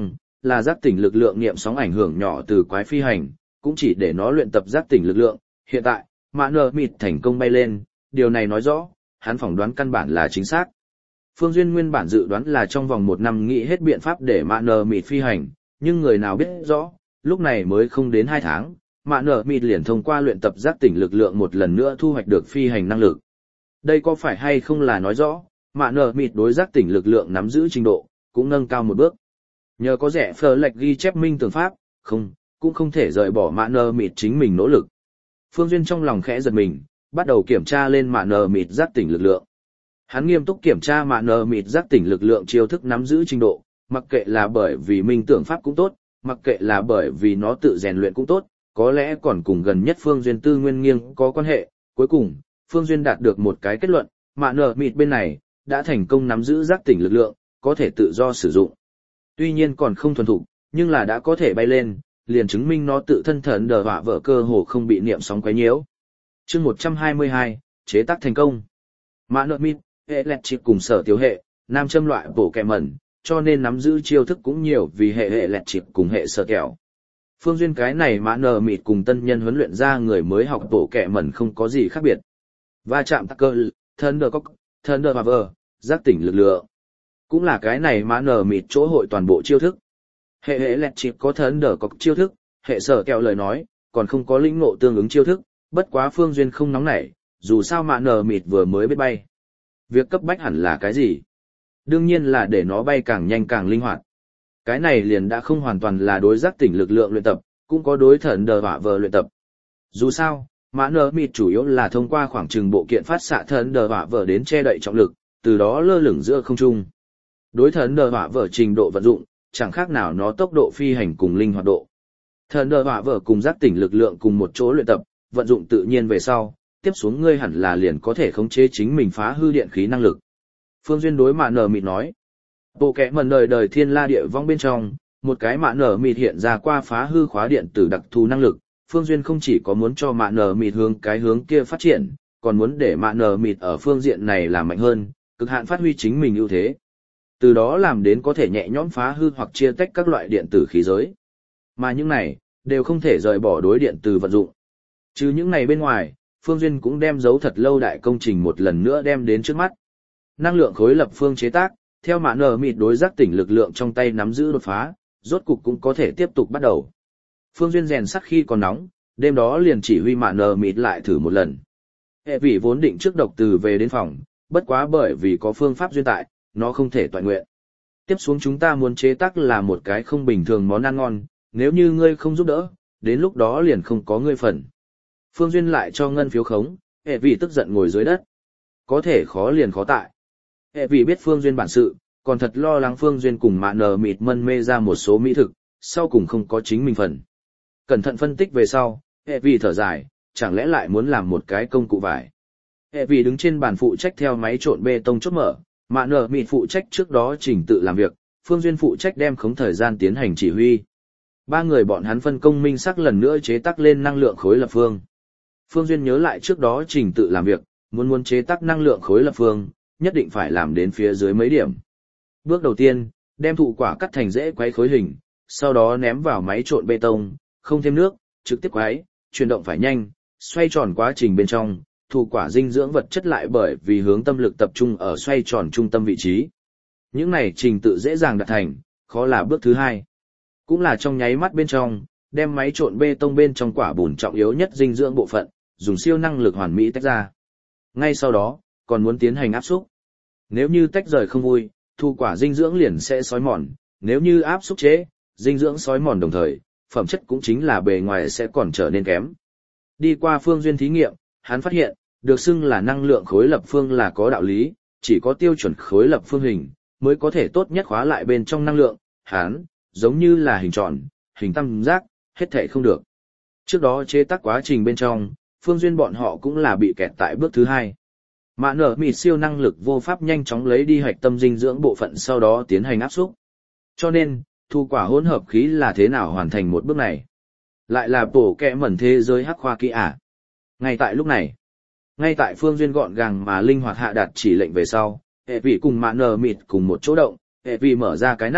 là giác tỉnh lực lượng niệm sóng ảnh hưởng nhỏ từ quái phi hành, cũng chỉ để nó luyện tập giác tỉnh lực lượng. Hiện tại, mạ nở mịt thành công bay lên, điều này nói rõ, hắn phỏng đoán căn bản là chính xác. Phương Duyên nguyên bản dự đoán là trong vòng 1 năm nghĩ hết biện pháp để mạ nở mịt phi hành, nhưng người nào biết rõ, lúc này mới không đến 2 tháng, mạ nở mịt liền thông qua luyện tập giác tỉnh lực lượng một lần nữa thu hoạch được phi hành năng lực. Đây có phải hay không là nói rõ, mạ nở mịt đối giác tỉnh lực lượng nắm giữ trình độ, cũng nâng cao một bước. Nhờ có rẻ phờ lệch ghi chép minh tường pháp, cũng không thể rời bỏ mạ nở mịt chính mình nỗ lực. Phương Duyên trong lòng khẽ giật mình, bắt đầu kiểm tra lên mạ nở mịt giác tỉnh lực lượng. Hắn nghiêm túc kiểm tra mạ nở mịt giác tỉnh lực lượng chiêu thức nắm giữ trình độ, mặc kệ là bởi vì minh tưởng pháp cũng tốt, mặc kệ là bởi vì nó tự rèn luyện cũng tốt, có lẽ còn cùng gần nhất Phương Duyên tư nguyên nghiêng có quan hệ. Cuối cùng, Phương Duyên đạt được một cái kết luận, mạ nở mịt bên này đã thành công nắm giữ giác tỉnh lực lượng, có thể tự do sử dụng. Tuy nhiên còn không thuần thục, nhưng là đã có thể bay lên, liền chứng minh nó tự thân thần đờ họa vợ cơ hồ không bị niệm sóng quấy nhiễu. Chương 122, chế tác thành công. Mạ nợ mịt, hệ lẹt chịp cùng sở tiểu hệ, nam châm loại bổ kẹ mẩn, cho nên nắm giữ chiêu thức cũng nhiều vì hệ lẹt chịp cùng hệ sở kẹo. Phương Duyên cái này mạ nợ mịt cùng tân nhân huấn luyện ra người mới học bổ kẹ mẩn không có gì khác biệt. Va chạm tắc cơ, thần đờ họa vợ, giác tỉnh lực lượng. Cũng là cái này mạ nợ mịt chỗ hội toàn bộ chiêu thức. Hệ lẹt chịp có thần đờ có chiêu thức, hệ sở kẹo lời nói, còn không có lĩnh ngộ tương ứng chiêu thức, bất quá Phương Duyên không nóng nảy, dù sao mạ nở mịt vừa mới biết bay. Việc cấp bách hẳn là cái gì? Đương nhiên là để nó bay càng nhanh càng linh hoạt. Cái này liền đã không hoàn toàn là đối giác tỉnh lực lượng luyện tập, cũng có đối thần đờ họa vờ luyện tập. Dù sao, mạ nở mịt chủ yếu là thông qua khoảng trừng bộ kiện phát xạ thần đờ họa vờ đến che đậy trọng lực, từ đó lơ lửng giữa không trung. Đối thần đờ họa vờ trình độ vận dụng, chẳng khác nào nó tốc độ phi hành cùng linh hoạt độ. Thần đờ họa vờ cùng giác tỉnh lực lượng cùng một chỗ luyện tập, vận dụng tự nhiên về sau, tiếp xuống ngươi hẳn là liền có thể khống chế chính mình phá hư điện khí năng lực. Phương Duyên đối mạ nở mịt nói. Bộ kẽ mần đời thiên la địa vong bên trong, một cái mạ nở mịt hiện ra qua phá hư khóa điện tử đặc thù năng lực. Phương Duyên không chỉ có muốn cho mạ nở mịt hướng kia phát triển, còn muốn để mạ nở mịt ở phương diện này làm mạnh hơn, cực hạn phát huy chính mình ưu thế. Từ đó làm đến có thể nhẹ nhõm phá hư hoặc chia tách các loại điện tử khí giới. Mà những này, đều không thể rời bỏ đối điện từ vận dụng. Trừ những này bên ngoài, Phương Duyên cũng đem dấu thật lâu đại công trình một lần nữa đem đến trước mắt. Năng lượng khối lập phương chế tác, theo mạ nở mịt đối giác tỉnh lực lượng trong tay nắm giữ đột phá, rốt cục cũng có thể tiếp tục bắt đầu. Phương Duyên rèn sắt khi còn nóng, đêm đó liền chỉ huy mạ nở mịt lại thử một lần. Hệ vị vốn định trước độc từ về đến phòng, bất quá bởi vì có phương pháp duyên tại, nó không thể toàn nguyện. Tiếp xuống chúng ta muốn chế tác là một cái không bình thường món ăn ngon, nếu như ngươi không giúp đỡ, đến lúc đó liền không có ngươi phần. Phương Duyên lại cho ngân phiếu khống, hệ vị tức giận ngồi dưới đất. Có thể khó liền khó tại. Hệ vị biết Phương Duyên bản sự, còn thật lo lắng Phương Duyên cùng mạ nở mịt mân mê ra một số mỹ thực, sau cùng không có chính mình phần. Cẩn thận phân tích về sau, hệ vị thở dài, chẳng lẽ lại muốn làm một cái công cụ vải. Hệ vị đứng trên bàn phụ trách theo máy trộn bê tông chốt mở, mạ nở mịt phụ trách trước đó trình tự làm việc, Phương Duyên phụ trách đem khống thời gian tiến hành chỉ huy. Ba người bọn hắn phân công minh sắc lần nữa chế tác lên năng lượng khối lập phương. Phương Duyên nhớ lại trước đó trình tự làm việc, muốn chế tác năng lượng khối lập phương, nhất định phải làm đến phía dưới mấy điểm. Bước đầu tiên, đem thụ quả cắt thành dễ quấy khối hình, sau đó ném vào máy trộn bê tông, không thêm nước, trực tiếp quấy, chuyển động phải nhanh, xoay tròn quá trình bên trong, thụ quả dinh dưỡng vật chất lại bởi vì hướng tâm lực tập trung ở xoay tròn trung tâm vị trí. Những này trình tự dễ dàng đạt thành, khó là bước thứ hai. Cũng là trong nháy mắt bên trong, đem máy trộn bê tông bên trong quả bùn trọng yếu nhất dinh dưỡng bộ phận, dùng siêu năng lực hoàn mỹ tách ra. Ngay sau đó, còn muốn tiến hành áp xúc. Nếu như tách rời không vui, thu quả dinh dưỡng liền sẽ xói mòn, nếu như áp xúc chế, dinh dưỡng xói mòn đồng thời, phẩm chất cũng chính là bề ngoài sẽ còn trở nên kém. Đi qua Phương Duyên thí nghiệm, hắn phát hiện, được xưng là năng lượng khối lập phương là có đạo lý, chỉ có tiêu chuẩn khối lập phương hình, mới có thể tốt nhất khóa lại bên trong năng lượng, hắn, giống như là hình tròn, hình tam giác, hết thảy không được. Trước đó chế tác quá trình bên trong, Phương Duyên bọn họ cũng là bị kẹt tại bước thứ hai. Mạ nở mịt siêu năng lực vô pháp nhanh chóng lấy đi hạch tâm dinh dưỡng bộ phận sau đó tiến hành áp xúc. Cho nên, thu quả hỗn hợp khí là thế nào hoàn thành một bước này? Lại là bổ kẹ mẩn thế giới hắc khoa kỹ à? Ngay tại lúc này, ngay tại Phương Duyên gọn gàng mà linh hoạt hạ đạt chỉ lệnh về sau, hệ vị cùng mạ nở mịt cùng một chỗ động, hệ vị mở ra cái nắp,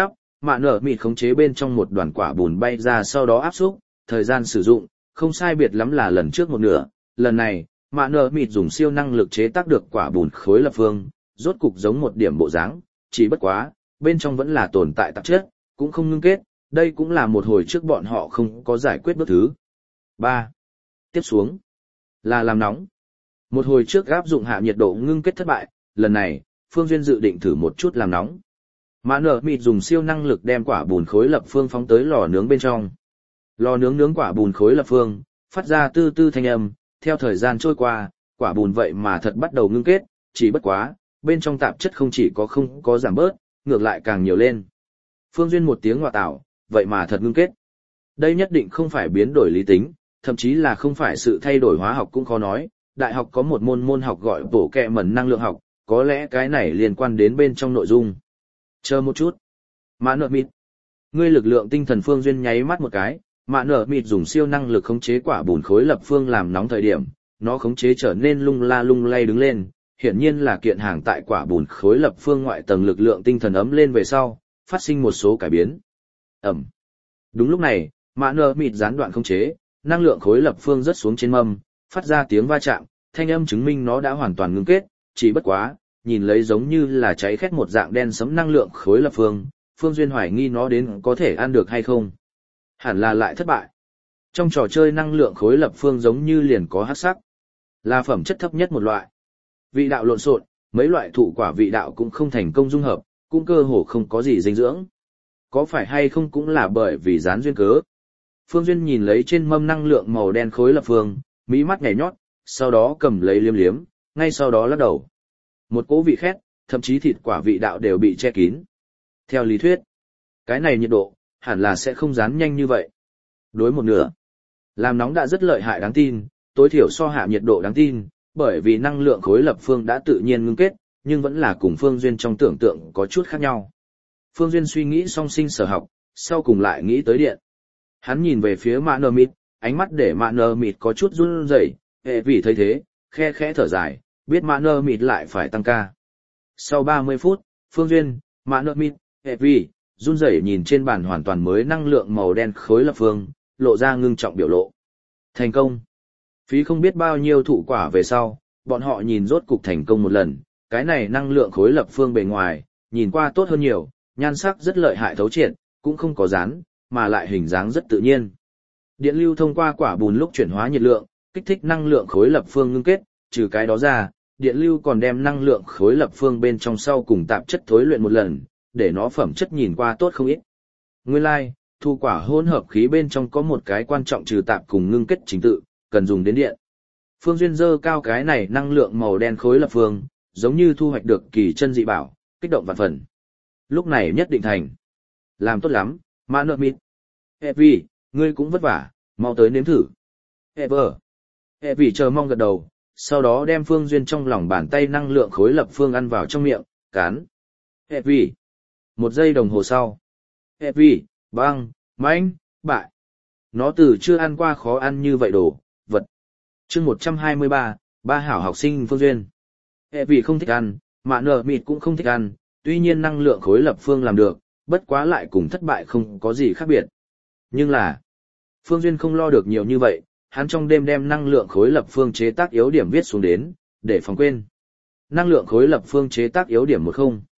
mạ nở mịt khống chế bên trong một đoàn quả bùn bay ra sau đó áp xúc, thời gian sử dụng, không sai biệt lắm là lần trước một nửa, lần này, mạ nở mịt dùng siêu năng lực chế tác được quả bùn khối lập phương, rốt cục giống một điểm bộ dáng, chỉ bất quá, bên trong vẫn là tồn tại tạp chất, cũng không ngưng kết, đây cũng là một hồi trước bọn họ không có giải quyết bước thứ 3. Tiếp xuống là làm nóng. Một hồi trước áp dụng hạ nhiệt độ ngưng kết thất bại, lần này, Phương Duyên dự định thử một chút làm nóng. Mã nở mịt dùng siêu năng lực đem quả bùn khối lập phương phóng tới lò nướng bên trong. Lò nướng nướng quả bùn khối lập phương, phát ra tư tư thanh âm, theo thời gian trôi qua, quả bùn vậy mà thật bắt đầu ngưng kết, chỉ bất quá, bên trong tạp chất không chỉ có không có giảm bớt, ngược lại càng nhiều lên. Phương Duyên một tiếng ngọa tạo, vậy mà thật ngưng kết. Đây nhất định không phải biến đổi lý tính, thậm chí là không phải sự thay đổi hóa học cũng khó nói. Đại học có một môn học gọi bổ kẹ mẩn năng lượng học, có lẽ cái này liên quan đến bên trong nội dung. Chờ một chút. Mã nợ mịt. Ngươi lực lượng tinh thần Phương Duyên nháy mắt một cái, mã nợ mịt dùng siêu năng lực khống chế quả bùn khối lập phương làm nóng thời điểm, nó khống chế trở nên lung la lung lay đứng lên, hiển nhiên là kiện hàng tại quả bùn khối lập phương ngoại tầng lực lượng tinh thần ấm lên về sau, phát sinh một số cải biến. Ẩm. Đúng lúc này, mã nợ mịt gián đoạn khống chế, năng lượng khối lập phương rớt xuống trên mâm, phát ra tiếng va chạm, thanh âm chứng minh nó đã hoàn toàn ngưng kết, chỉ bất quá, nhìn lấy giống như là cháy khét một dạng đen sẫm năng lượng khối lập phương, Phương Duyên hoài nghi nó đến có thể ăn được hay không. Hẳn là lại thất bại. Trong trò chơi năng lượng khối lập phương giống như liền có hắc sắc, là phẩm chất thấp nhất một loại. Vị đạo lộn xộn, mấy loại thụ quả vị đạo cũng không thành công dung hợp, cũng cơ hồ không có gì dinh dưỡng. Có phải hay không cũng là bởi vì gián duyên cớ. Phương Duyên nhìn lấy trên mâm năng lượng màu đen khối lập phương, mỹ mắt nhảy nhót, sau đó cầm lấy liếm liếm, ngay sau đó lắc đầu. Một cỗ vị khét, thậm chí thịt quả vị đạo đều bị che kín. Theo lý thuyết, cái này nhiệt độ, hẳn là sẽ không rán nhanh như vậy. Đối một nửa, làm nóng đã rất lợi hại đáng tin, tối thiểu so hạ nhiệt độ đáng tin, bởi vì năng lượng khối lập phương đã tự nhiên ngưng kết, nhưng vẫn là cùng Phương Duyên trong tưởng tượng có chút khác nhau. Phương Duyên suy nghĩ song sinh sở học, sau cùng lại nghĩ tới điện. Hắn nhìn về phía mã nơ mịt, ánh mắt để mã nơ mịt có chút run rẩy, hệ vì thấy thế, khe khẽ thở dài, biết mã nơ mịt lại phải tăng ca. Sau 30 phút, Phương Duyên, mã nơ mịt, hệ vì, run rẩy nhìn trên bàn hoàn toàn mới năng lượng màu đen khối lập phương, lộ ra ngưng trọng biểu lộ. Thành công. Phí không biết bao nhiêu thụ quả về sau, bọn họ nhìn rốt cục thành công một lần, cái này năng lượng khối lập phương bề ngoài, nhìn qua tốt hơn nhiều, nhan sắc rất lợi hại thấu triệt, cũng không có dán, mà lại hình dáng rất tự nhiên. Điện lưu thông qua quả bùn lúc chuyển hóa nhiệt lượng, kích thích năng lượng khối lập phương ngưng kết, trừ cái đó ra, điện lưu còn đem năng lượng khối lập phương bên trong sau cùng tạp chất thối luyện một lần, để nó phẩm chất nhìn qua tốt không ít. Nguyên lai, thu quả hỗn hợp khí bên trong có một cái quan trọng trừ tạp cùng ngưng kết trình tự, cần dùng đến điện. Phương Duyên dơ cao cái này năng lượng màu đen khối lập phương, giống như thu hoạch được kỳ chân dị bảo, kích động vạn phần. Lúc này nhất định thành. Làm tốt lắm, mã nợ mịt. Evie, ngươi cũng vất vả, mau tới nếm thử. Ever. Evie chờ mong gật đầu, sau đó đem Phương Duyên trong lòng bàn tay năng lượng khối lập phương ăn vào trong miệng, cắn. Evie. 1 giây đồng hồ sau. Evie, băng, mãnh, bại. Nó từ chưa ăn qua khó ăn như vậy đồ, vật. Chương 123, ba hảo học sinh Phương Duyên. Evie không thích ăn, mã nợ mịt cũng không thích ăn, tuy nhiên năng lượng khối lập phương làm được, bất quá lại cùng thất bại không có gì khác biệt. Nhưng là, Phương Duyên không lo được nhiều như vậy, hắn trong đêm đem năng lượng khối lập phương chế tác yếu điểm viết xuống đến, để phòng quên. Năng lượng khối lập phương chế tác yếu điểm 10.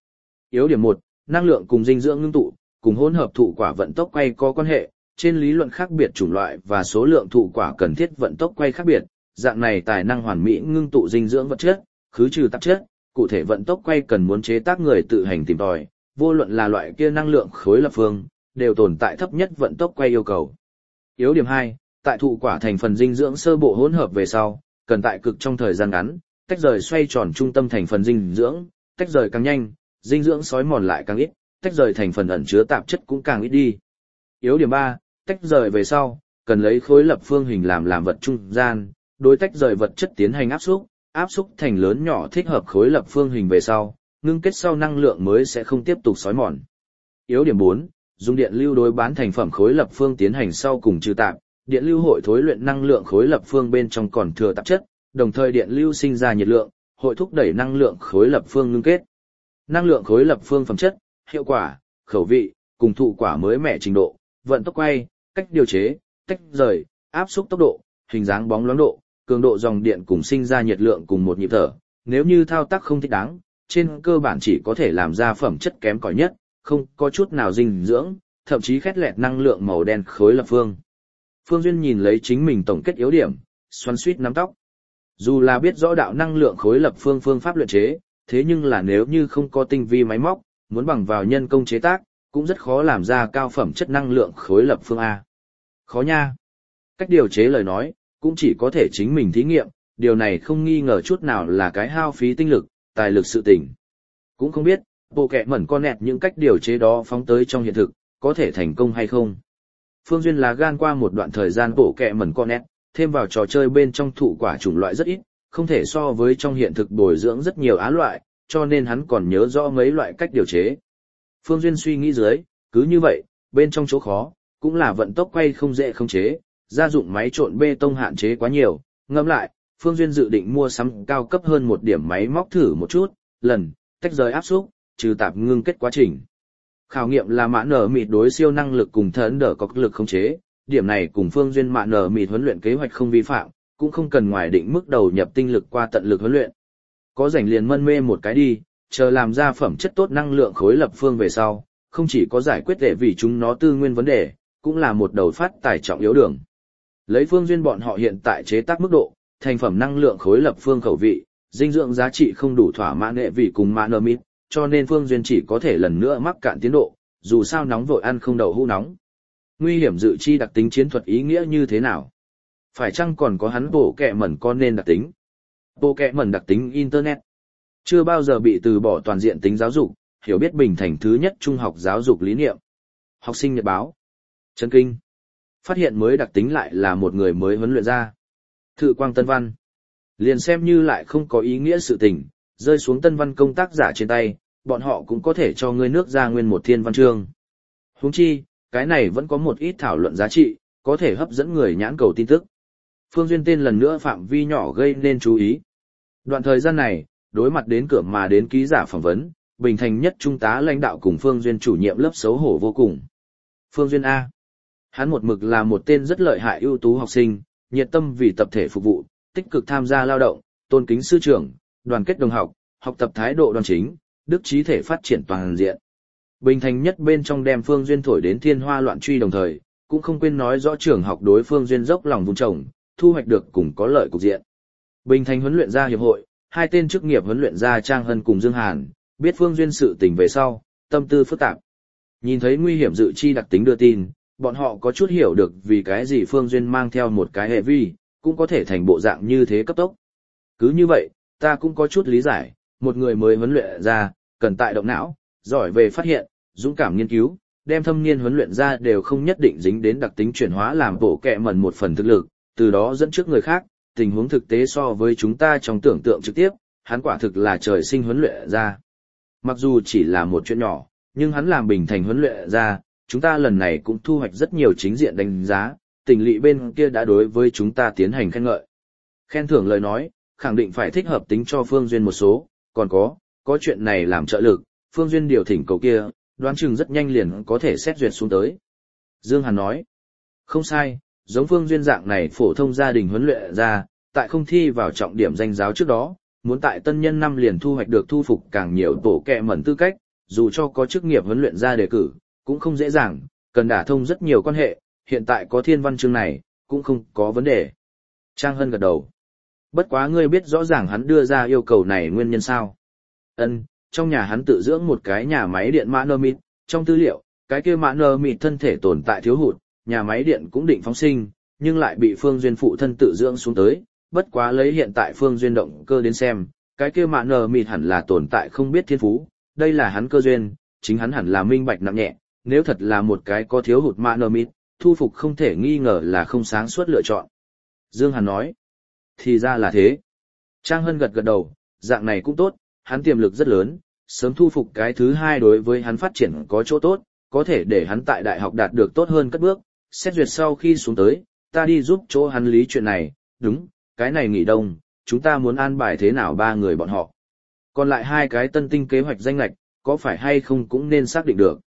Yếu điểm 1, năng lượng cùng dinh dưỡng ngưng tụ, cùng hỗn hợp thụ quả vận tốc quay có quan hệ, trên lý luận khác biệt chủng loại và số lượng thụ quả cần thiết vận tốc quay khác biệt, dạng này tài năng hoàn mỹ ngưng tụ dinh dưỡng vật chất, khứ trừ tạp chất, cụ thể vận tốc quay cần muốn chế tác người tự hành tìm tòi, vô luận là loại kia năng lượng khối lập phương, đều tồn tại thấp nhất vận tốc quay yêu cầu. Yếu điểm 2, tại thụ quả thành phần dinh dưỡng sơ bộ hỗn hợp về sau, cần tại cực trong thời gian ngắn, tách rời xoay tròn trung tâm thành phần dinh dưỡng, tách rời càng nhanh, dinh dưỡng xói mòn lại càng ít, tách rời thành phần ẩn chứa tạp chất cũng càng ít đi. Yếu điểm 3, tách rời về sau, cần lấy khối lập phương hình làm vật trung gian, đối tách rời vật chất tiến hành áp xúc thành lớn nhỏ thích hợp khối lập phương hình về sau, ngưng kết sau năng lượng mới sẽ không tiếp tục xói mòn. Yếu điểm 4, dùng điện lưu đối bán thành phẩm khối lập phương tiến hành sau cùng trừ tạp, điện lưu hội thối luyện năng lượng khối lập phương bên trong còn thừa tạp chất, đồng thời điện lưu sinh ra nhiệt lượng, hội thúc đẩy năng lượng khối lập phương ngưng kết. Năng lượng khối lập phương phẩm chất, hiệu quả, khẩu vị, cùng thụ quả mới mẻ trình độ, vận tốc quay, cách điều chế, tách rời, áp xúc tốc độ, hình dáng bóng loáng độ, cường độ dòng điện cùng sinh ra nhiệt lượng cùng một nhịp thở. Nếu như thao tác không thích đáng, trên cơ bản chỉ có thể làm ra phẩm chất kém cỏi nhất, không có chút nào dinh dưỡng, thậm chí khét lẹt năng lượng màu đen khối lập phương. Phương Duyên nhìn lấy chính mình tổng kết yếu điểm, xoắn suýt nắm tóc. Dù là biết rõ đạo năng lượng khối lập phương phương pháp luyện chế, thế nhưng là nếu như không có tinh vi máy móc, muốn bằng vào nhân công chế tác, cũng rất khó làm ra cao phẩm chất năng lượng khối lập phương A. Khó nha. Cách điều chế lời nói, cũng chỉ có thể chính mình thí nghiệm, điều này không nghi ngờ chút nào là cái hao phí tinh lực, tài lực sự tình. Cũng không biết, bộ kẹ mẩn con nẹt những cách điều chế đó phóng tới trong hiện thực, có thể thành công hay không. Phương Duyên là gan qua một đoạn thời gian bộ kẹ mẩn con nẹt, thêm vào trò chơi bên trong thụ quả chủng loại rất ít, không thể so với trong hiện thực bồi dưỡng rất nhiều á loại, cho nên hắn còn nhớ rõ mấy loại cách điều chế. Phương Duyên suy nghĩ dưới, cứ như vậy, bên trong chỗ khó, cũng là vận tốc quay không dễ khống chế, gia dụng máy trộn bê tông hạn chế quá nhiều, ngẫm lại, Phương Duyên dự định mua sắm cao cấp hơn một điểm máy móc thử một chút, lần, tách rời áp xúc, trừ tạp ngưng kết quá trình. Khảo nghiệm là mã nở mịt đối siêu năng lực cùng thần đỡ có lực khống chế, điểm này cùng Phương Duyên mã nở mịt huấn luyện kế hoạch không vi phạm, cũng không cần ngoài định mức đầu nhập tinh lực qua tận lực huấn luyện. Có rảnh liền mân mê một cái đi, chờ làm ra phẩm chất tốt năng lượng khối lập phương về sau, không chỉ có giải quyết để vì chúng nó tư nguyên vấn đề, cũng là một đầu phát tài trọng yếu đường. Lấy Phương Duyên bọn họ hiện tại chế tác mức độ, thành phẩm năng lượng khối lập phương khẩu vị, dinh dưỡng giá trị không đủ thỏa mãn hệ vị cùng mã nở mịt, cho nên Phương Duyên chỉ có thể lần nữa mắc cạn tiến độ, dù sao nóng vội ăn không đậu hũ nóng. Nguy hiểm dự chi đặc tính chiến thuật ý nghĩa như thế nào? Phải chăng còn có hắn bộ kẹ mẩn con nên đặc tính? Bộ kẹ mẩn đặc tính Internet. Chưa bao giờ bị từ bỏ toàn diện tính giáo dục, hiểu biết Bình Thành thứ nhất trung học giáo dục lý niệm. Học sinh nhật báo. Chấn kinh. Phát hiện mới đặc tính lại là một người mới huấn luyện ra. Thự quang tân văn. Liền xem như lại không có ý nghĩa sự tình, rơi xuống tân văn công tác giả trên tay, bọn họ cũng có thể cho ngươi nước ra nguyên một thiên văn chương. Huống chi, cái này vẫn có một ít thảo luận giá trị, có thể hấp dẫn người nhãn cầu tin tức. Phương Duyên tên lần nữa phạm vi nhỏ gây nên chú ý. Đoạn thời gian này, đối mặt đến cửa mà đến ký giả phỏng vấn, Bình Thành nhất trung tá lãnh đạo cùng Phương Duyên chủ nhiệm lớp xấu hổ vô cùng. Phương Duyên A. Hắn một mực là một tên rất lợi hại ưu tú học sinh, nhiệt tâm vì tập thể phục vụ, tích cực tham gia lao động, tôn kính sư trưởng, đoàn kết đồng học, học tập thái độ đoan chính, đức trí thể phát triển toàn diện. Bình Thành nhất bên trong đem Phương Duyên thổi đến thiên hoa loạn truy đồng thời, cũng không quên nói rõ trường học đối Phương Duyên dốc lòng vun trồng, thu hoạch được cùng có lợi cục diện. Bình Thành huấn luyện gia hiệp hội, hai tên chức nghiệp huấn luyện gia Trang Hân cùng Dương Hàn, biết Phương Duyên sự tình về sau, tâm tư phức tạp. Nhìn thấy nguy hiểm dự chi đặc tính đưa tin, bọn họ có chút hiểu được vì cái gì Phương Duyên mang theo một cái hệ vi, cũng có thể thành bộ dạng như thế cấp tốc. Cứ như vậy, ta cũng có chút lý giải, một người mới huấn luyện ra, cần tại động não, giỏi về phát hiện, dũng cảm nghiên cứu, đem thâm niên huấn luyện ra đều không nhất định dính đến đặc tính chuyển hóa làm bộ kẹ mẩn một phần thực lực, từ đó dẫn trước người khác, tình huống thực tế so với chúng ta trong tưởng tượng trực tiếp, hắn quả thực là trời sinh huấn luyện ra. Mặc dù chỉ là một chuyện nhỏ, nhưng hắn làm Bình Thành huấn luyện ra, chúng ta lần này cũng thu hoạch rất nhiều chính diện đánh giá, tỉnh lỵ bên kia đã đối với chúng ta tiến hành khen ngợi. Khen thưởng lời nói, khẳng định phải thích hợp tính cho Phương Duyên một số, còn có chuyện này làm trợ lực, Phương Duyên điều thỉnh cầu kia, đoán chừng rất nhanh liền có thể xét duyệt xuống tới. Dương Hàn nói, không sai, giống Phương Duyên dạng này phổ thông gia đình huấn luyện ra, tại không thi vào trọng điểm danh giáo trước đó, muốn tại tân nhân năm liền thu hoạch được thu phục càng nhiều tổ kẹ mẩn tư cách, dù cho có chức nghiệp huấn luyện ra đề cử, cũng không dễ dàng, cần đả thông rất nhiều quan hệ, hiện tại có thiên văn chương này, cũng không có vấn đề. Trang Hân gật đầu. Bất quá ngươi biết rõ ràng hắn đưa ra yêu cầu này nguyên nhân sao? Ân, trong nhà hắn tự dưỡng một cái nhà máy điện mã nơ mịt, trong tư liệu, cái kia mã nơ mịt thân thể tồn tại thiếu hụt, nhà máy điện cũng định phóng sinh, nhưng lại bị Phương Duyên phụ thân tự dưỡng xuống tới, bất quá lấy hiện tại Phương Duyên động cơ đến xem, cái kia mã nơ mịt hẳn là tồn tại không biết thiên phú, đây là hắn cơ duyên, chính hắn hẳn là minh bạch nặng nhẹ, nếu thật là một cái có thiếu hụt mã nơ mịt, thu phục không thể nghi ngờ là không sáng suốt lựa chọn. Dương Hàn nói, thì ra là thế. Trang Hân gật gật đầu, dạng này cũng tốt, hắn tiềm lực rất lớn, sớm thu phục cái thứ hai đối với hắn phát triển có chỗ tốt, có thể để hắn tại đại học đạt được tốt hơn cất bước, xét duyệt sau khi xuống tới, ta đi giúp chỗ hắn lý chuyện này, đúng, cái này nghỉ đông, chúng ta muốn an bài thế nào ba người bọn họ. Còn lại hai cái tân tinh kế hoạch danh lệch, có phải hay không cũng nên xác định được.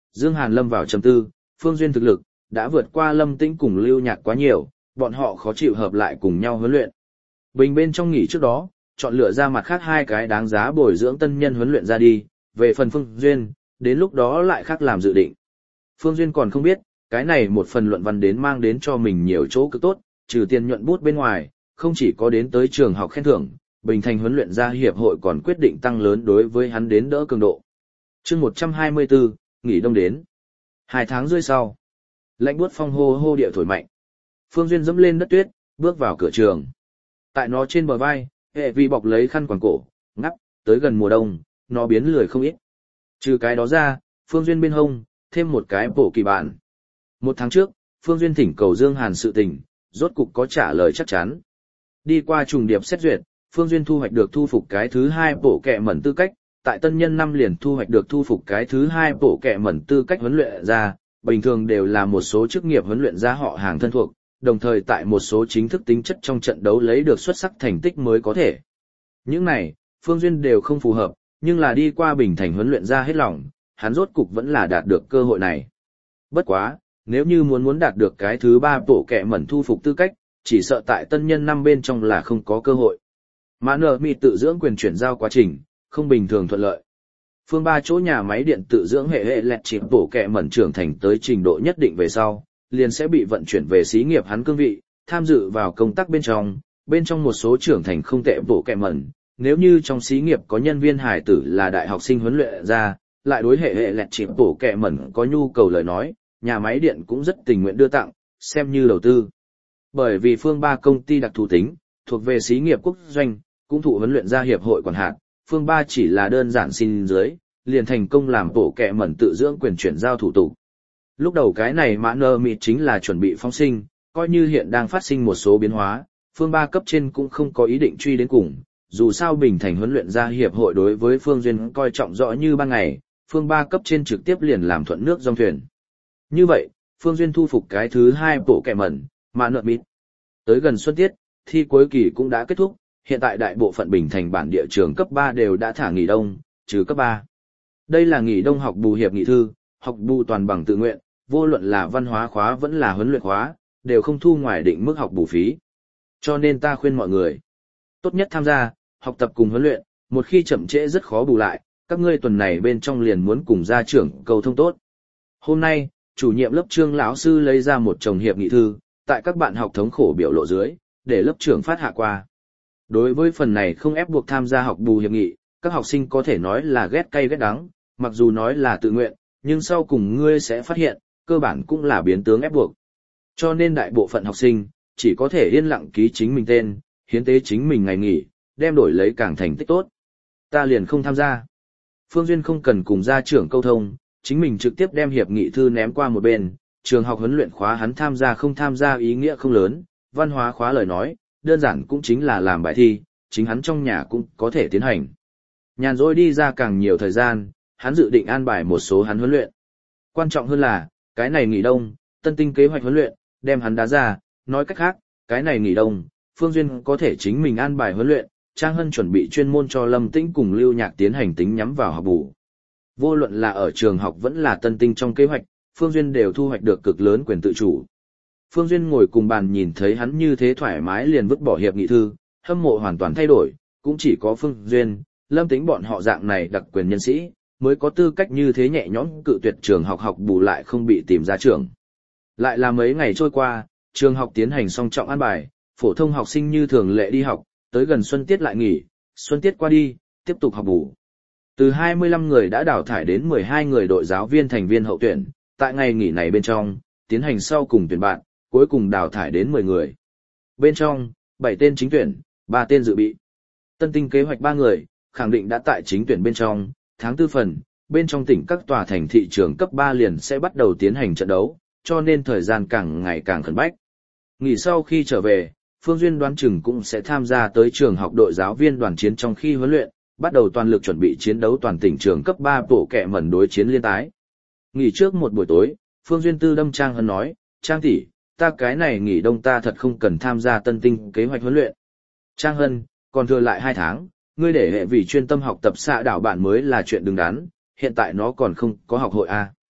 Dương Hàn lâm vào trầm tư, Phương Duyên thực lực đã vượt qua Lâm Tĩnh cùng Lưu Nhạc quá nhiều, bọn họ khó chịu hợp lại cùng nhau huấn luyện. Bình bên trong nghỉ trước đó, chọn lựa ra mặt khác hai cái đáng giá bồi dưỡng tân nhân huấn luyện ra đi, về phần Phương Duyên, đến lúc đó lại khác làm dự định. Phương Duyên còn không biết, cái này một phần luận văn đến mang đến cho mình nhiều chỗ cực tốt, trừ tiền nhuận bút bên ngoài, không chỉ có đến tới trường học khen thưởng, Bình Thành huấn luyện gia hiệp hội còn quyết định tăng lớn đối với hắn đến đỡ cường độ. Chương 124, nghỉ đông đến. 2 tháng rưỡi sau, lạnh buốt phong hô hô địa thổi mạnh. Phương Duyên dẫm lên đất tuyết, bước vào cửa trường. Tại nó trên bờ vai, hệ vi bọc lấy khăn quàng cổ, ngắp, tới gần mùa đông, nó biến lười không ít. Trừ cái đó ra, Phương Duyên bên hông, thêm một cái bổ kỳ bản. 1 tháng trước, Phương Duyên thỉnh cầu Dương Hàn sự tình, rốt cục có trả lời chắc chắn. Đi qua trùng điệp xét duyệt, Phương Duyên thu hoạch được thu phục cái thứ 2 bộ kệ mẩn tư cách, tại tân nhân năm liền thu hoạch được thu phục cái thứ 2 bộ kệ mẩn tư cách huấn luyện ra, bình thường đều là một số chức nghiệp huấn luyện ra họ hàng thân thuộc, đồng thời tại một số chính thức tính chất trong trận đấu lấy được xuất sắc thành tích mới có thể. Những này, Phương Duyên đều không phù hợp, nhưng là đi qua Bình Thành huấn luyện ra hết lòng, hắn rốt cục vẫn là đạt được cơ hội này. Bất quá, nếu như muốn đạt được cái thứ 3 bộ kệ mẩn thu phục tư cách, chỉ sợ tại tân nhân năm bên trong là không có cơ hội. Mã nở mị tự dưỡng quyền chuyển giao quá trình, không bình thường thuận lợi. Phương 3 chỗ nhà máy điện tự dưỡng hệ lẹt chịp bộ kệ mẩn trưởng thành tới trình độ nhất định về sau, liền sẽ bị vận chuyển về xí nghiệp hắn cương vị, tham dự vào công tác bên trong một số trưởng thành không tệ bộ kệ mẩn. Nếu như trong xí nghiệp có nhân viên hài tử là đại học sinh huấn luyện ra, lại đối hệ lẹt chịp bộ kệ mẩn có nhu cầu lời nói, nhà máy điện cũng rất tình nguyện đưa tặng, xem như đầu tư. Bởi vì Phương 3 công ty đặc thù tính, thuộc về xí nghiệp quốc doanh, cũng thụ huấn luyện ra hiệp hội quản hạt, Phương 3 chỉ là đơn giản xin dưới, liền thành công làm bộ kệ mẩn tự dưỡng quyền chuyển giao thủ tục. Lúc đầu cái này Mã Nơ Mịt chính là chuẩn bị phóng sinh, coi như hiện đang phát sinh một số biến hóa, Phương 3 cấp trên cũng không có ý định truy đến cùng, dù sao Bình Thành huấn luyện ra hiệp hội đối với Phương Duyên coi trọng rõ như ban ngày, Phương 3 cấp trên trực tiếp liền làm thuận nước dòng thuyền. Như vậy, Phương Duyên thu phục cái thứ 2 bộ kệ mẩn, Mã Nơ Mịt. Tới gần xuân tiết, thi cuối kỳ cũng đã kết thúc, hiện tại đại bộ phận Bình Thành bản địa trường cấp 3 đều đã thả nghỉ đông, trừ cấp 3. Đây là nghỉ đông học bù hiệp nghị thư, học bù toàn bằng tự nguyện, vô luận là văn hóa khóa vẫn là huấn luyện khóa, đều không thu ngoài định mức học bù phí. Cho nên ta khuyên mọi người, tốt nhất tham gia, học tập cùng huấn luyện, một khi chậm trễ rất khó bù lại, các ngươi tuần này bên trong liền muốn cùng gia trưởng cầu thông tốt. Hôm nay, chủ nhiệm lớp Trương lão sư lấy ra một chồng hiệp nghị thư, tại các bạn học thống khổ biểu lộ dưới, để lớp trưởng phát hạ qua. Đối với phần này không ép buộc tham gia học bù hiệp nghị, các học sinh có thể nói là ghét cay ghét đắng, mặc dù nói là tự nguyện, nhưng sau cùng ngươi sẽ phát hiện, cơ bản cũng là biến tướng ép buộc. Cho nên đại bộ phận học sinh, chỉ có thể yên lặng ký chính mình tên, hiến tế chính mình ngày nghỉ, đem đổi lấy càng thành tích tốt. Ta liền không tham gia. Phương Duyên không cần cùng gia trưởng câu thông, chính mình trực tiếp đem hiệp nghị thư ném qua một bên, trường học huấn luyện khóa hắn tham gia không tham gia ý nghĩa không lớn, văn hóa khóa lời nói, đơn giản cũng chính là làm bài thi, chính hắn trong nhà cũng có thể tiến hành. Nhàn rỗi đi ra càng nhiều thời gian, hắn dự định an bài một số hắn huấn luyện. Quan trọng hơn là, cái này nghỉ đông, tân tinh kế hoạch huấn luyện, đem hắn đá ra, nói cách khác, cái này nghỉ đông, Phương Duyên có thể chính mình an bài huấn luyện, Trang Hân chuẩn bị chuyên môn cho Lâm Tĩnh cùng Lưu Nhạc tiến hành tính nhắm vào học bù. Vô luận là ở trường học vẫn là tân tinh trong kế hoạch, Phương Duyên đều thu hoạch được cực lớn quyền tự chủ. Phương Duyên ngồi cùng bàn nhìn thấy hắn như thế thoải mái liền vứt bỏ hiệp nghị thư, hâm mộ hoàn toàn thay đổi, cũng chỉ có Phương Duyên, Lâm Tĩnh bọn họ dạng này đặc quyền nhân sĩ, mới có tư cách như thế nhẹ nhõm cự tuyệt trường học học bù lại không bị tìm ra trường. Lại là mấy ngày trôi qua, trường học tiến hành song trọng an bài, phổ thông học sinh như thường lệ đi học, tới gần xuân tiết lại nghỉ, xuân tiết qua đi, tiếp tục học bù. Từ 25 người đã đào thải đến 12 người đội giáo viên thành viên hậu tuyển, tại ngày nghỉ này bên trong, tiến hành sau cùng tuyển bạn, cuối cùng đào thải đến 10 người. Bên trong, 7 tên chính tuyển, 3 tên dự bị. Tân tinh kế hoạch 3 người, khẳng định đã tại chính tuyển bên trong, tháng 4 phần, bên trong tỉnh các tòa thành thị trường cấp 3 liền sẽ bắt đầu tiến hành trận đấu, cho nên thời gian càng ngày càng khẩn bách. Nghỉ sau khi trở về, Phương Duyên đoán chừng cũng sẽ tham gia tới trường học đội giáo viên đoàn chiến trong khi huấn luyện, bắt đầu toàn lực chuẩn bị chiến đấu toàn tỉnh trường cấp 3 bộ kệ mẩn đối chiến liên tái. Nghỉ trước một buổi tối, Phương Duyên tư đâm Trang Hân nói, Trang tỷ, ta cái này nghỉ đông ta thật không cần tham gia tân tinh kế hoạch huấn luyện. Trang Hân, còn thừa lại 2 tháng, ngươi để hệ vì chuyên tâm học tập xạ đảo bạn mới là chuyện đứng đắn, hiện tại nó còn không có học hội A.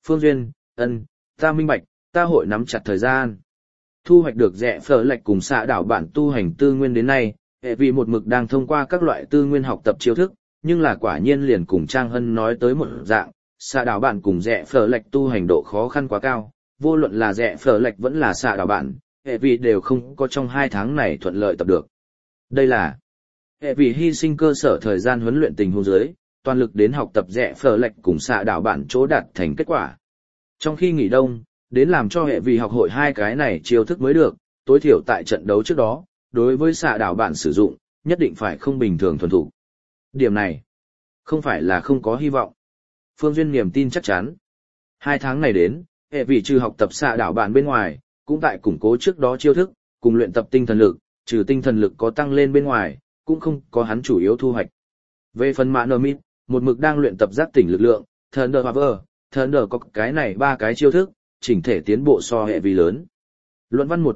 Phương Duyên, ta minh bạch, ta hội nắm chặt thời gian. Thu hoạch được rẻ phở lệch cùng xạ đảo bản tu hành tư nguyên đến nay, hệ vì một mực đang thông qua các loại tư nguyên học tập chiêu thức, nhưng là quả nhiên liền cùng Trang Hân nói tới một dạng, xạ đảo bản cùng rẻ phở lệch tu hành độ khó khăn quá cao, vô luận là rẻ phở lệch vẫn là xạ đảo bản, hệ vì đều không có trong 2 tháng này thuận lợi tập được. Đây là hệ vì hy sinh cơ sở thời gian huấn luyện tình huống dưới, toàn lực đến học tập rẻ phở lệch cùng xạ đảo bản chỗ đạt thành kết quả. Trong khi nghỉ đông, đến làm cho hệ vì học hội 2 cái này chiêu thức mới được, tối thiểu tại trận đấu trước đó, đối với xạ đảo bản sử dụng, nhất định phải không bình thường thuần thủ. Điểm này, không phải là không có hy vọng. Phương Duyên niềm tin chắc chắn. 2 tháng này đến, hệ vì trừ học tập xạ đảo bản bên ngoài, cũng tại củng cố trước đó chiêu thức, cùng luyện tập tinh thần lực, trừ tinh thần lực có tăng lên bên ngoài, cũng không có hắn chủ yếu thu hoạch. Về phần mạ nờ mít, một mực đang luyện tập giác tỉnh lực lượng, Thunder Power, Thunder có cái này 3 cái chiêu thức, chỉnh thể tiến bộ so hệ vì lớn. Luận văn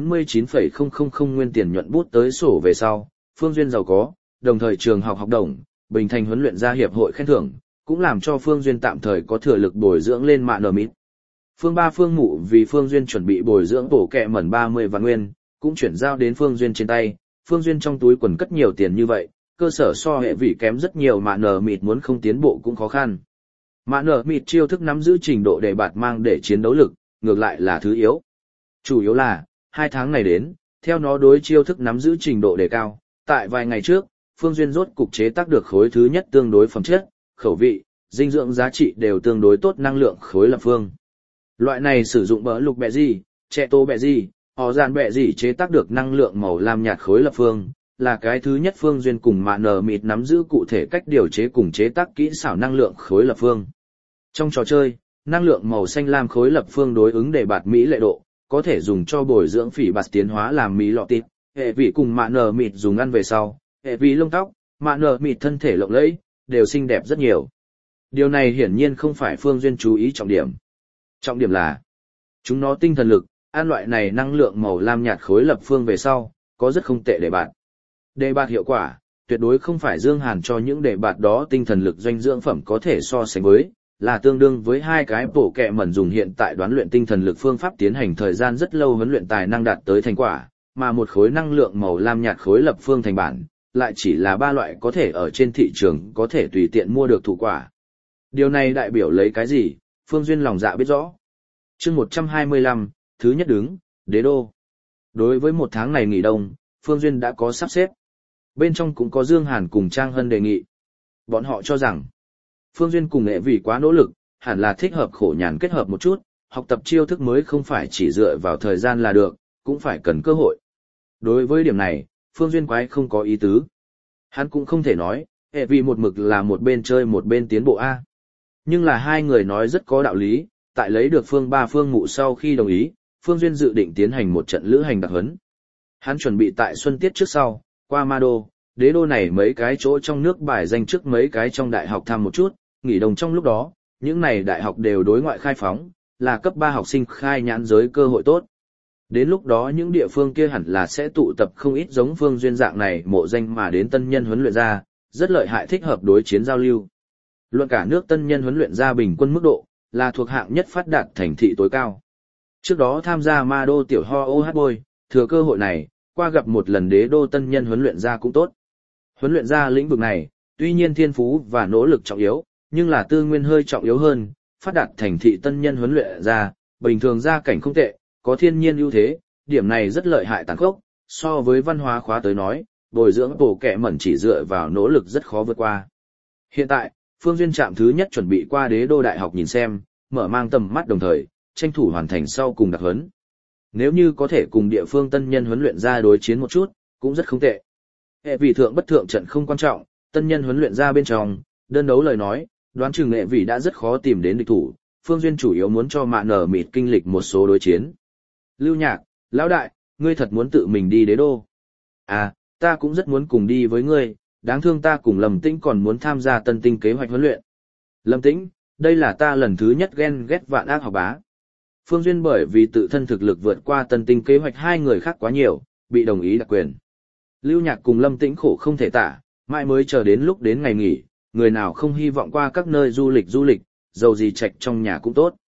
149,000 nguyên tiền nhuận bút tới sổ về sau, Phương Duyên giàu có, đồng thời trường học học đồng, Bình Thành huấn luyện gia hiệp hội khen thưởng, cũng làm cho Phương Duyên tạm thời có thừa lực bồi dưỡng lên mạ nờ mít. Phương Ba Phương Mụ vì Phương Duyên chuẩn bị bồi dưỡng bổ kẹ mẩn 30 vạn nguyên, cũng chuyển giao đến Phương Duyên trên tay, Phương Duyên trong túi quần cất nhiều tiền như vậy, cơ sở so hệ vị kém rất nhiều mạ nờ mịt muốn không tiến bộ cũng khó khăn. Mạ nở mịt chiêu thức nắm giữ trình độ để bạt mang để chiến đấu lực, ngược lại là thứ yếu. Chủ yếu là, 2 tháng này đến, theo nó đối chiêu thức nắm giữ trình độ đề cao, tại vài ngày trước, Phương Duyên rốt cục chế tác được khối thứ nhất tương đối phẩm chất, khẩu vị, dinh dưỡng giá trị đều tương đối tốt năng lượng khối lập phương. Loại này sử dụng bỡ lục bẹ gì, trẻ tô bẹ gì, họ dàn bẹ gì chế tác được năng lượng màu lam nhạt khối lập phương, là cái thứ nhất Phương Duyên cùng mạ nở mịt nắm giữ cụ thể cách điều chế cùng chế tác kỹ xảo năng lượng khối lập phương. Trong trò chơi, năng lượng màu xanh lam khối lập phương đối ứng để bạt mỹ lệ độ, có thể dùng cho bồi dưỡng phỉ bạt tiến hóa làm mỹ lọ tịp, hệ vị cùng mạ nở mịt dùng ăn về sau, hệ vị lông tóc, mạ nở mịt thân thể lộng lẫy, đều xinh đẹp rất nhiều. Điều này hiển nhiên không phải Phương Duyên chú ý trọng điểm. Trọng điểm là, chúng nó tinh thần lực, ăn loại này năng lượng màu lam nhạt khối lập phương về sau, có rất không tệ để bạt. Đề bạt hiệu quả, tuyệt đối không phải Dương Hàn cho những đề bạt đó tinh thần lực doanh dưỡng phẩm có thể so sánh với, là tương đương với 2 cái bổ kẹ mẩn dùng hiện tại đoán luyện tinh thần lực phương pháp tiến hành thời gian rất lâu huấn luyện tài năng đạt tới thành quả, mà một khối năng lượng màu lam nhạt khối lập phương thành bản, lại chỉ là 3 loại có thể ở trên thị trường có thể tùy tiện mua được thủ quả. Điều này đại biểu lấy cái gì, Phương Duyên lòng dạ biết rõ. Chương 125, thứ nhất đứng, Đế Đô. Đối với 1 tháng này nghỉ đông, Phương Duyên đã có sắp xếp. Bên trong cũng có Dương Hàn cùng Trang Hân đề nghị. Bọn họ cho rằng, Phương Duyên cùng nghệ vì quá nỗ lực, hẳn là thích hợp khổ nhàn kết hợp một chút, học tập chiêu thức mới không phải chỉ dựa vào thời gian là được, cũng phải cần cơ hội. Đối với điểm này, Phương Duyên quái không có ý tứ. Hắn cũng không thể nói, hệ vì một mực là một bên chơi một bên tiến bộ A. Nhưng là 2 người nói rất có đạo lý, tại lấy được Phương Ba Phương Mụ sau khi đồng ý, Phương Duyên dự định tiến hành một trận lữ hành đặc huấn. Hắn chuẩn bị tại xuân tiết trước sau, qua Ma Đô, Đế Đô này mấy cái chỗ trong nước bài danh trước mấy cái trong đại học thăm một chút, nghỉ đông trong lúc đó, những này đại học đều đối ngoại khai phóng, là cấp 3 học sinh khai nhãn giới cơ hội tốt. Đến lúc đó những địa phương kia hẳn là sẽ tụ tập không ít giống Phương Duyên dạng này mộ danh mà đến tân nhân huấn luyện ra, rất lợi hại thích hợp đối chiến giao lưu. Luận cả nước tân nhân huấn luyện ra bình quân mức độ, là thuộc hạng nhất phát đạt thành thị tối cao. Trước đó tham gia Ma Đô tiểu ho OH Boy, thừa cơ hội này, qua gặp một lần Đế Đô tân nhân huấn luyện ra cũng tốt. Huấn luyện ra lĩnh vực này, tuy nhiên thiên phú và nỗ lực trọng yếu, nhưng là tư nguyên hơi trọng yếu hơn, phát đạt thành thị tân nhân huấn luyện ra, bình thường gia cảnh không tệ, có thiên nhiên ưu thế, điểm này rất lợi hại tàn khốc, so với văn hóa khóa tới nói, bồi dưỡng bổ kẹ mẩn chỉ dựa vào nỗ lực rất khó vượt qua. Hiện tại, Phương Duyên trạm thứ nhất chuẩn bị qua Đế Đô đại học nhìn xem, mở mang tầm mắt đồng thời, tranh thủ hoàn thành sau cùng đặc huấn. Nếu như có thể cùng địa phương tân nhân huấn luyện ra đối chiến một chút, cũng rất không tệ. Hệ vị thượng bất thượng trận không quan trọng, tân nhân huấn luyện ra bên trong, đơn đấu lời nói, đoán chừng nghệ vị đã rất khó tìm đến địch thủ, Phương Duyên chủ yếu muốn cho mạ nở mịt kinh lịch một số đối chiến. Lưu Nhạc, lão đại, ngươi thật muốn tự mình đi Đế Đô? À, ta cũng rất muốn cùng đi với ngươi, đáng thương ta cùng Lâm Tĩnh còn muốn tham gia tân tinh kế hoạch huấn luyện. Lâm Tĩnh, đây là ta lần thứ nhất ghen ghét vạn ác học bá. Phương Duyên bởi vì tự thân thực lực vượt qua tân tinh kế hoạch 2 người khác quá nhiều, bị đồng ý đặc quyền. Lưu Nhạc cùng Lâm Tĩnh khổ không thể tả, mãi mới chờ đến lúc đến ngày nghỉ, người nào không hy vọng qua các nơi du lịch, dầu gì trạch trong nhà cũng tốt.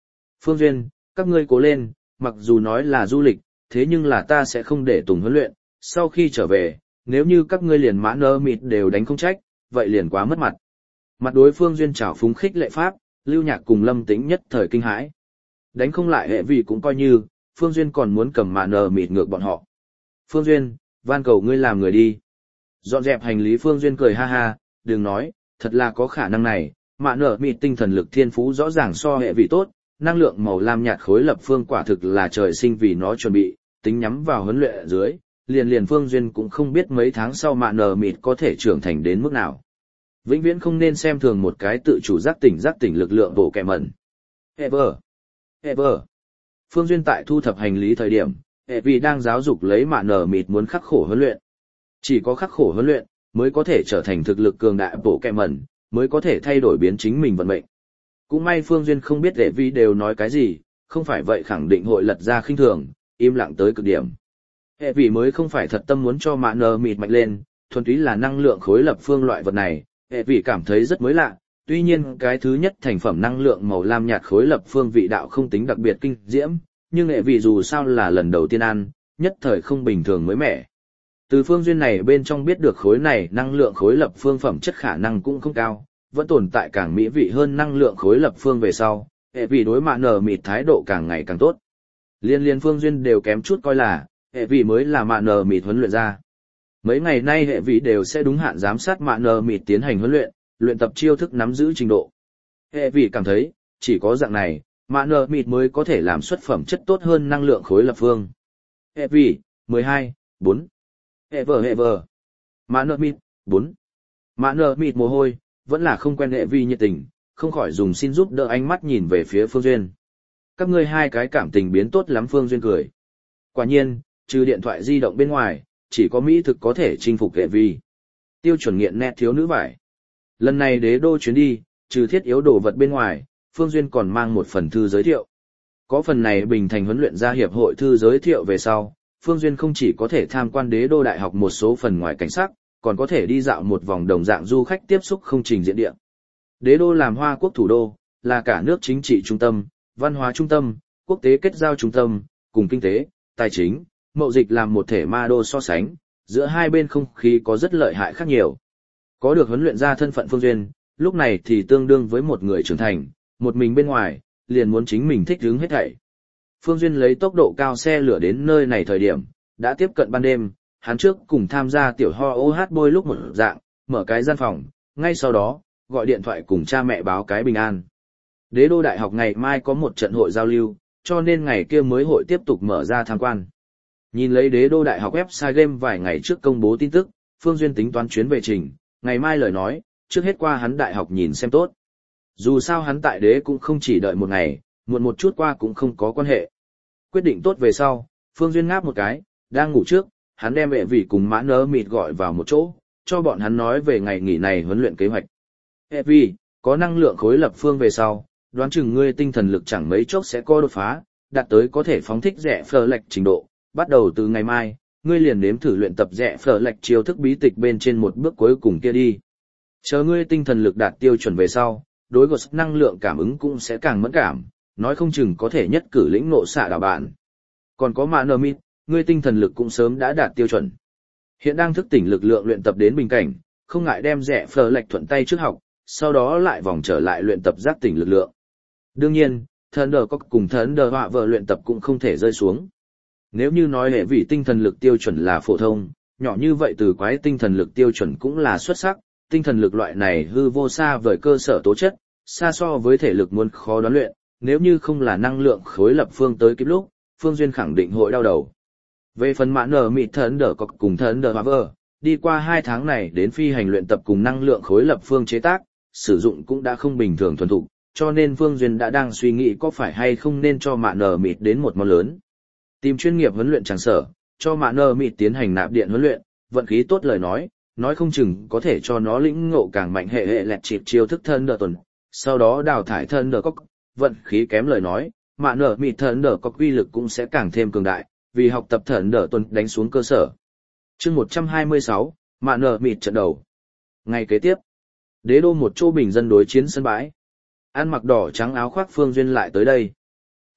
Phương Duyên, các ngươi cố lên, mặc dù nói là du lịch, thế nhưng là ta sẽ không để Tùng huấn luyện, sau khi trở về, nếu như các ngươi liền mã nơ mịt đều đánh không trách, vậy liền quá mất mặt. Mặt đối Phương Duyên trào phúng khích lệ pháp, Lưu Nhạc cùng Lâm Tĩnh nhất thời kinh hãi. Đánh không lại hệ vì cũng coi như, Phương Duyên còn muốn cầm mã nơ mịt ngược bọn họ. Phương Duyên, van cầu ngươi làm người đi. Dọn dẹp hành lý Phương Duyên cười ha ha, đừng nói, thật là có khả năng này, mã nơ mịt tinh thần lực thiên phú rõ ràng so hệ vì tốt, năng lượng màu lam nhạt khối lập phương quả thực là trời sinh vì nó chuẩn bị, tính nhắm vào huấn luyện ở dưới, liền Phương Duyên cũng không biết mấy tháng sau mạ nờ mịt có thể trưởng thành đến mức nào. Vĩnh viễn không nên xem thường một cái tự chủ giác tỉnh lực lượng bộ kẻ mẩn. Ever. Phương Duyên tại thu thập hành lý thời điểm, vì đang giáo dục lấy mạ nờ mịt muốn khắc khổ huấn luyện. Chỉ có khắc khổ huấn luyện, mới có thể trở thành thực lực cường đại bộ kẻ mẩn, mới có thể thay đổi biến chính mình vận mệnh. Cũng may Phương Duyên không biết vì đều nói cái gì, không phải vậy khẳng định hội lật ra khinh thường, im lặng tới cực điểm. Hệ vì mới không phải thật tâm muốn cho mạ nờ mịt mạnh lên, thuần túy là năng lượng khối lập phương loại vật này, hệ vì cảm thấy rất mới lạ, tuy nhiên cái thứ nhất thành phẩm năng lượng màu lam nhạt khối lập phương vị đạo không tính đặc biệt kinh diễm, nhưng hệ vì dù sao là lần đầu tiên ăn, nhất thời không bình thường mới mẻ. Từ phương duyên này bên trong biết được khối này năng lượng khối lập phương phẩm chất khả năng cũng không cao, vẫn tồn tại càng mỹ vị hơn năng lượng khối lập phương về sau, hệ vì đối mạ nờ mịt thái độ càng ngày càng tốt. Liên phương duyên đều kém chút coi là, hệ vị mới là mạ nờ mịt huấn luyện ra. Mấy ngày nay hệ vị đều sẽ đúng hạn giám sát mạ nờ mịt tiến hành huấn luyện tập chiêu thức nắm giữ trình độ. Hệ vị cảm thấy, chỉ có dạng này, mạ nờ mịt mới có thể làm xuất phẩm chất tốt hơn năng lượng khối lập phương. Hệ vị, 12, 4. Ever. Mạ nờ mịt, 4. Mạ nờ mịt mồ hôi, vẫn là không quen hệ vị nhiệt tình, không khỏi dùng xin giúp đỡ ánh mắt nhìn về phía Phương Duyên. Các ngươi hai cái cảm tình biến tốt lắm Phương Duyên cười. Quả nhiên, trừ điện thoại di động bên ngoài, chỉ có mỹ thực có thể chinh phục hệ vi. Tiêu chuẩn nghiện nét thiếu nữ vải. Lần này đế đô chuyến đi, trừ thiết yếu đồ vật bên ngoài, Phương Duyên còn mang một phần thư giới thiệu. Có phần này Bình Thành huấn luyện gia hiệp hội thư giới thiệu về sau, Phương Duyên không chỉ có thể tham quan đế đô đại học một số phần ngoài cảnh sắc, còn có thể đi dạo một vòng đồng dạng du khách tiếp xúc không trình diễn địa. Đế đô làm Hoa quốc thủ đô, là cả nước chính trị trung tâm, văn hóa trung tâm, quốc tế kết giao trung tâm, cùng kinh tế, tài chính, mậu dịch làm một thể ma đô so sánh, giữa hai bên không khí có rất lợi hại khác nhiều. Có được huấn luyện ra thân phận Phương Duyên, lúc này thì tương đương với một người trưởng thành, một mình bên ngoài, liền muốn chính mình thích hứng hết thảy. Phương Duyên lấy tốc độ cao xe lửa đến nơi này thời điểm, đã tiếp cận ban đêm, hắn trước cùng tham gia tiểu ho OH bôi lúc một dạng, mở cái gian phòng, ngay sau đó, gọi điện thoại cùng cha mẹ báo cái bình an. Đế đô đại học ngày mai có một trận hội giao lưu, cho nên ngày kia mới hội tiếp tục mở ra tham quan. Nhìn lấy đế đô đại học website game vài ngày trước công bố tin tức, Phương Duyên tính toán chuyến về trình, ngày mai lời nói, trước hết qua hắn đại học nhìn xem tốt. Dù sao hắn tại đế cũng không chỉ đợi một ngày, muộn một chút qua cũng không có quan hệ. Quyết định tốt về sau, Phương Duyên ngáp một cái, đang ngủ trước, hắn đem vệ vị cùng mã nớ mịt gọi vào một chỗ, cho bọn hắn nói về ngày nghỉ này huấn luyện kế hoạch. Vệ vị, có năng lượng khối lập phương về sau, đoán chừng ngươi tinh thần lực chẳng mấy chốc sẽ có đột phá, đạt tới có thể phóng thích rẽ phờ lệch trình độ. Bắt đầu từ ngày mai, ngươi liền nếm thử luyện tập rẽ phờ lệch chiêu thức bí tịch bên trên một bước cuối cùng kia đi. Chờ ngươi tinh thần lực đạt tiêu chuẩn về sau, đối với năng lượng cảm ứng cũng sẽ càng mẫn cảm, nói không chừng có thể nhất cử lĩnh nộ xạ đảo bạn. Còn có mã nơ mịt, ngươi tinh thần lực cũng sớm đã đạt tiêu chuẩn. Hiện đang thức tỉnh lực lượng luyện tập đến bình cảnh, không ngại đem rẽ phờ lệch thuận tay trước học, sau đó lại vòng trở lại luyện tập giác tỉnh lực lượng. Đương nhiên, Thunder có cùng Thunder họa vợ luyện tập cũng không thể rơi xuống. Nếu như nói hệ vị tinh thần lực tiêu chuẩn là phổ thông, nhỏ như vậy từ quái tinh thần lực tiêu chuẩn cũng là xuất sắc, tinh thần lực loại này hư vô xa vời cơ sở tố chất, xa so với thể lực muốn khó đoán luyện, nếu như không là năng lượng khối lập phương tới kịp lúc, Phương Duyên khẳng định hội đau đầu. Về phần mã nở mịt Thunder có cùng Thunder họa vợ, đi qua 2 tháng này đến phi hành luyện tập cùng năng lượng khối lập phương chế tác, sử dụng cũng đã không bình thường thuần thục, cho nên Phương Duyên đã đang suy nghĩ có phải hay không nên cho mã nở mịt đến một món lớn. Tìm chuyên nghiệp huấn luyện tràng sở, cho mã nơ mịt tiến hành nạp điện huấn luyện, vận khí tốt lời nói không chừng có thể cho nó lĩnh ngộ càng mạnh hệ lẹt chịp chiêu thức thân đờ tuần, sau đó đào thải thân đờ cóc, vận khí kém lời nói, mã nơ mịt thân đờ cóc uy lực cũng sẽ càng thêm cường đại, vì học tập thân đờ tuần đánh xuống cơ sở. Chương 126, mã nơ mịt trận đầu. Ngày kế tiếp, đế đô một chỗ bình dân đối chiến sân bãi. Ăn mặc đỏ trắng áo khoác Phương Duyên lại tới đây.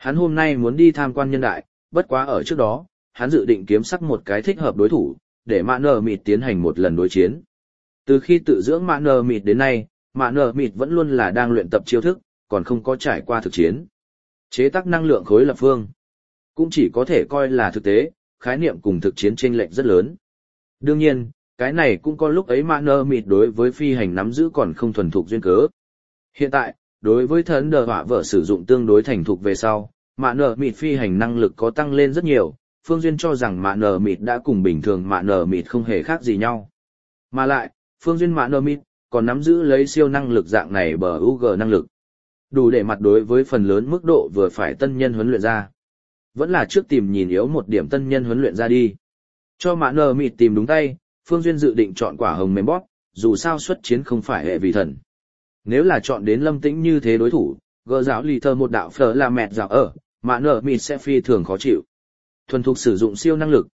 Hắn hôm nay muốn đi tham quan nhân đại, bất quá ở trước đó, hắn dự định kiếm sắc một cái thích hợp đối thủ, để Mã Nờ Mịt tiến hành một lần đối chiến. Từ khi tự dưỡng Mã Nờ Mịt đến nay, Mã Nờ Mịt vẫn luôn là đang luyện tập chiêu thức, còn không có trải qua thực chiến. Chế tác năng lượng khối lập phương, cũng chỉ có thể coi là thực tế, khái niệm cùng thực chiến chênh lệch rất lớn. Đương nhiên, cái này cũng có lúc ấy Mã Nờ Mịt đối với phi hành nắm giữ còn không thuần thục duyên cớ. Hiện tại, đối với thần đờ họa vợ sử dụng tương đối thành thục về sau, Mã Nờ Mịt phi hành năng lực có tăng lên rất nhiều, Phương Duyên cho rằng Mã Nờ Mịt đã cùng bình thường Mã Nờ Mịt không hề khác gì nhau. Mà lại, Phương Duyên Mã Nờ Mịt còn nắm giữ lấy siêu năng lực dạng này bờ UG năng lực. Đủ để mặt đối với phần lớn mức độ vừa phải tân nhân huấn luyện ra. Vẫn là trước tìm nhìn yếu một điểm tân nhân huấn luyện ra đi. Cho Mã Nờ Mịt tìm đúng tay, Phương Duyên dự định chọn quả hồng mềm bóp, dù sao xuất chiến không phải hệ vì thần. Nếu là chọn đến Lâm Tĩnh như thế đối thủ, gỡ giáo lì thơ một đạo phở là mẹt dạo ở, Mã Nờ Mịt sẽ phi thường khó chịu. Thuần thục sử dụng siêu năng lực,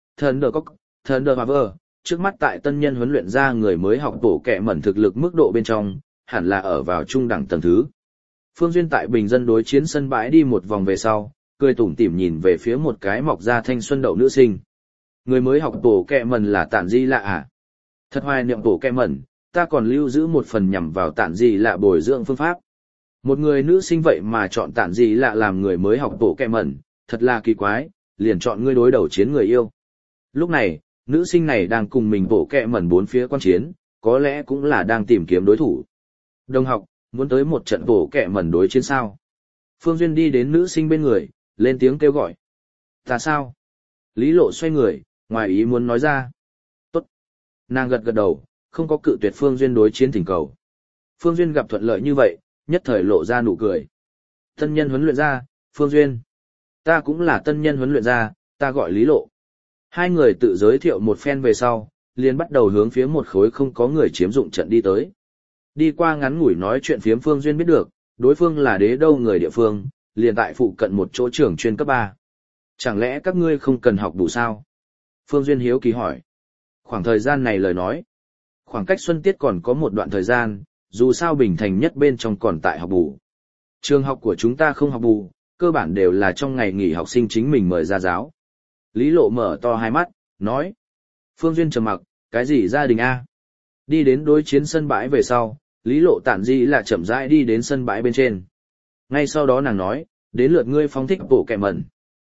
Thunder Power, trước mắt tại tân nhân huấn luyện ra người mới học bổ kẹ mẩn thực lực mức độ bên trong, hẳn là ở vào trung đẳng tầng thứ. Phương Duyên tại bình dân đối chiến sân bãi đi một vòng về sau, cười tủm tỉm nhìn về phía một cái mọc ra thanh xuân đậu nữ sinh. Người mới học bổ kẹ mẩn là Tản Di lạ à? Thật hoài niệm bổ kẹ mẩn, ta còn lưu giữ một phần nhằm vào Tản Di lạ bồi dưỡng phương pháp. Một người nữ sinh vậy mà chọn Tản Di lạ làm người mới học bổ kẹ mẩn, thật là kỳ quái, liền chọn ngươi đối đầu chiến người yêu. Lúc này, nữ sinh này đang cùng mình bổ kẹ mẩn bốn phía quan chiến, có lẽ cũng là đang tìm kiếm đối thủ. Đồng học, muốn tới một trận bổ kẹ mẩn đối chiến sao? Phương Duyên đi đến nữ sinh bên người, lên tiếng kêu gọi. Ta sao? Lý Lộ xoay người, ngoài ý muốn nói ra. Tốt. Nàng gật gật đầu, không có cự tuyệt Phương Duyên đối chiến thỉnh cầu. Phương Duyên gặp thuận lợi như vậy, nhất thời lộ ra nụ cười. Tân nhân huấn luyện ra, Phương Duyên. Ta cũng là tân nhân huấn luyện ra, ta gọi Lý Lộ. Hai người tự giới thiệu một phen về sau, liền bắt đầu hướng phía một khối không có người chiếm dụng trận đi tới. Đi qua ngắn ngủi nói chuyện phiếm Phương Duyên biết được, đối phương là đế đâu người địa phương, liền tại phụ cận một chỗ trường chuyên cấp 3. Chẳng lẽ các ngươi không cần học đủ sao? Phương Duyên hiếu kỳ hỏi. Khoảng thời gian này lời nói. Khoảng cách xuân tiết còn có một đoạn thời gian, dù sao Bình Thành nhất bên trong còn tại học bù. Trường học của chúng ta không học bù, cơ bản đều là trong ngày nghỉ học sinh chính mình mời ra giáo. Lý Lộ mở to hai mắt, nói. Phương Duyên trầm mặc, cái gì gia đình A? Đi đến đối chiến sân bãi về sau, Lý Lộ Tản Di là chậm rãi đi đến sân bãi bên trên. Ngay sau đó nàng nói, đến lượt ngươi phóng thích bổ kẹ mẩn.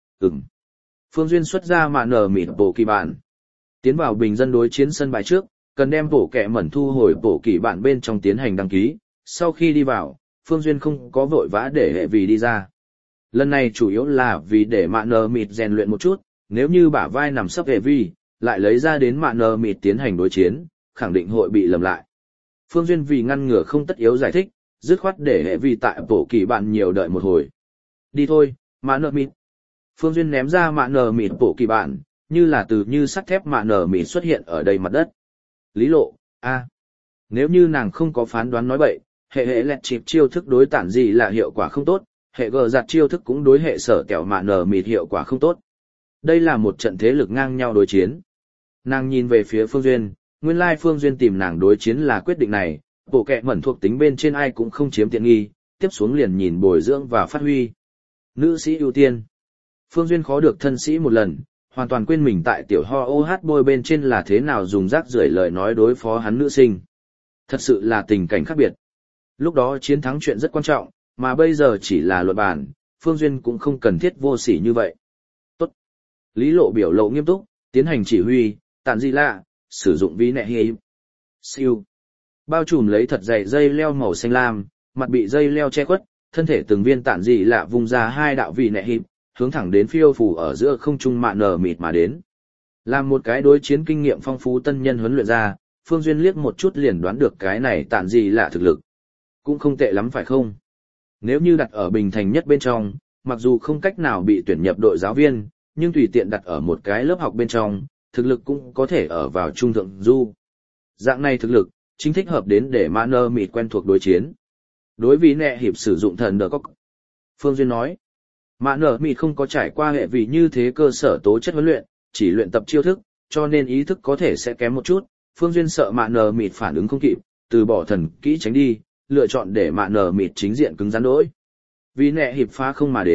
Phương Duyên xuất ra Mã Nờ Mịt bổ kỳ bản. Tiến vào bình dân đối chiến sân bãi trước, cần đem bổ kẹ mẩn thu hồi bổ kỳ bản bên trong tiến hành đăng ký. Sau khi đi vào, Phương Duyên không có vội vã để hệ vì đi ra. Lần này chủ yếu là vì để Mã Nờ Mịt rèn luyện một chút, nếu như bả vai nằm sấp hệ vi, lại lấy ra đến Mã Nờ Mịt tiến hành đối chiến, khẳng định hội bị lầm lại. Phương Duyên vì ngăn ngừa không tất yếu giải thích, dứt khoát để hệ vi tại bổ kỳ bản nhiều đợi một hồi. Đi thôi, Mã Nờ Mịt. Phương Duyên ném ra Mã Nờ Mịt bổ kỳ bản, như là từ như sắt thép Mã Nờ Mịt xuất hiện ở đây mặt đất. Lý Lộ, a, nếu như nàng không có phán đoán nói bậy, hệ lẹt chịp chiêu thức đối Tản Di là hiệu quả không tốt, hệ gờ giặt chiêu thức cũng đối hệ sở kẹo Mã Nờ Mịt hiệu quả không tốt. Đây là một trận thế lực ngang nhau đối chiến. Nàng nhìn về phía Phương Duyên, nguyên lai Phương Duyên tìm nàng đối chiến là quyết định này, bộ kẹ mẩn thuộc tính bên trên ai cũng không chiếm tiện nghi, tiếp xuống liền nhìn bồi dưỡng và phát huy. Nữ sĩ ưu tiên. Phương Duyên khó được thân sĩ một lần, hoàn toàn quên mình tại tiểu ho OH bôi bên trên là thế nào dùng rác rưởi lời nói đối phó hắn nữ sinh. Thật sự là tình cảnh khác biệt. Lúc đó chiến thắng chuyện rất quan trọng, mà bây giờ chỉ là luận bàn, Phương Duyên cũng không cần thiết vô sỉ như vậy. Tốt. Lý Lộ biểu lộ nghiêm túc, tiến hành chỉ huy, Tản Di lạ, sử dụng vi nẹ hi. Siêu. Bao trùm lấy thật dày dây leo màu xanh lam, mặt bị dây leo che khuất, thân thể từng viên Tản Di lạ vùng ra hai đạo vi nẹ hi, hướng thẳng đến phiêu phù ở giữa không trung Mã Nờ Mịt mà đến. Làm một cái đối chiến kinh nghiệm phong phú tân nhân huấn luyện ra, Phương Duyên liếc một chút liền đoán được cái này Tản Di lạ thực lực. Cũng không tệ lắm phải không? Nếu như đặt ở Bình Thành nhất bên trong, mặc dù không cách nào bị tuyển nhập đội giáo viên, nhưng tùy tiện đặt ở một cái lớp học bên trong, thực lực cũng có thể ở vào trung thượng du. Dạng này thực lực, chính thích hợp đến để Mã Nờ Mịt quen thuộc đối chiến. Đối với nẹ hiệp sử dụng thần đờ cóc. Phương Duyên nói, Mã Nờ Mịt không có trải qua hệ vì như thế cơ sở tố chất huấn luyện, chỉ luyện tập chiêu thức, cho nên ý thức có thể sẽ kém một chút. Phương Duyên sợ Mã Nờ Mịt phản ứng không kịp, từ bỏ thần kỹ tránh đi, lựa chọn để Mã Nờ Mịt chính diện cứng rắn đối. Vì nẹ hiệp phá không mà đến,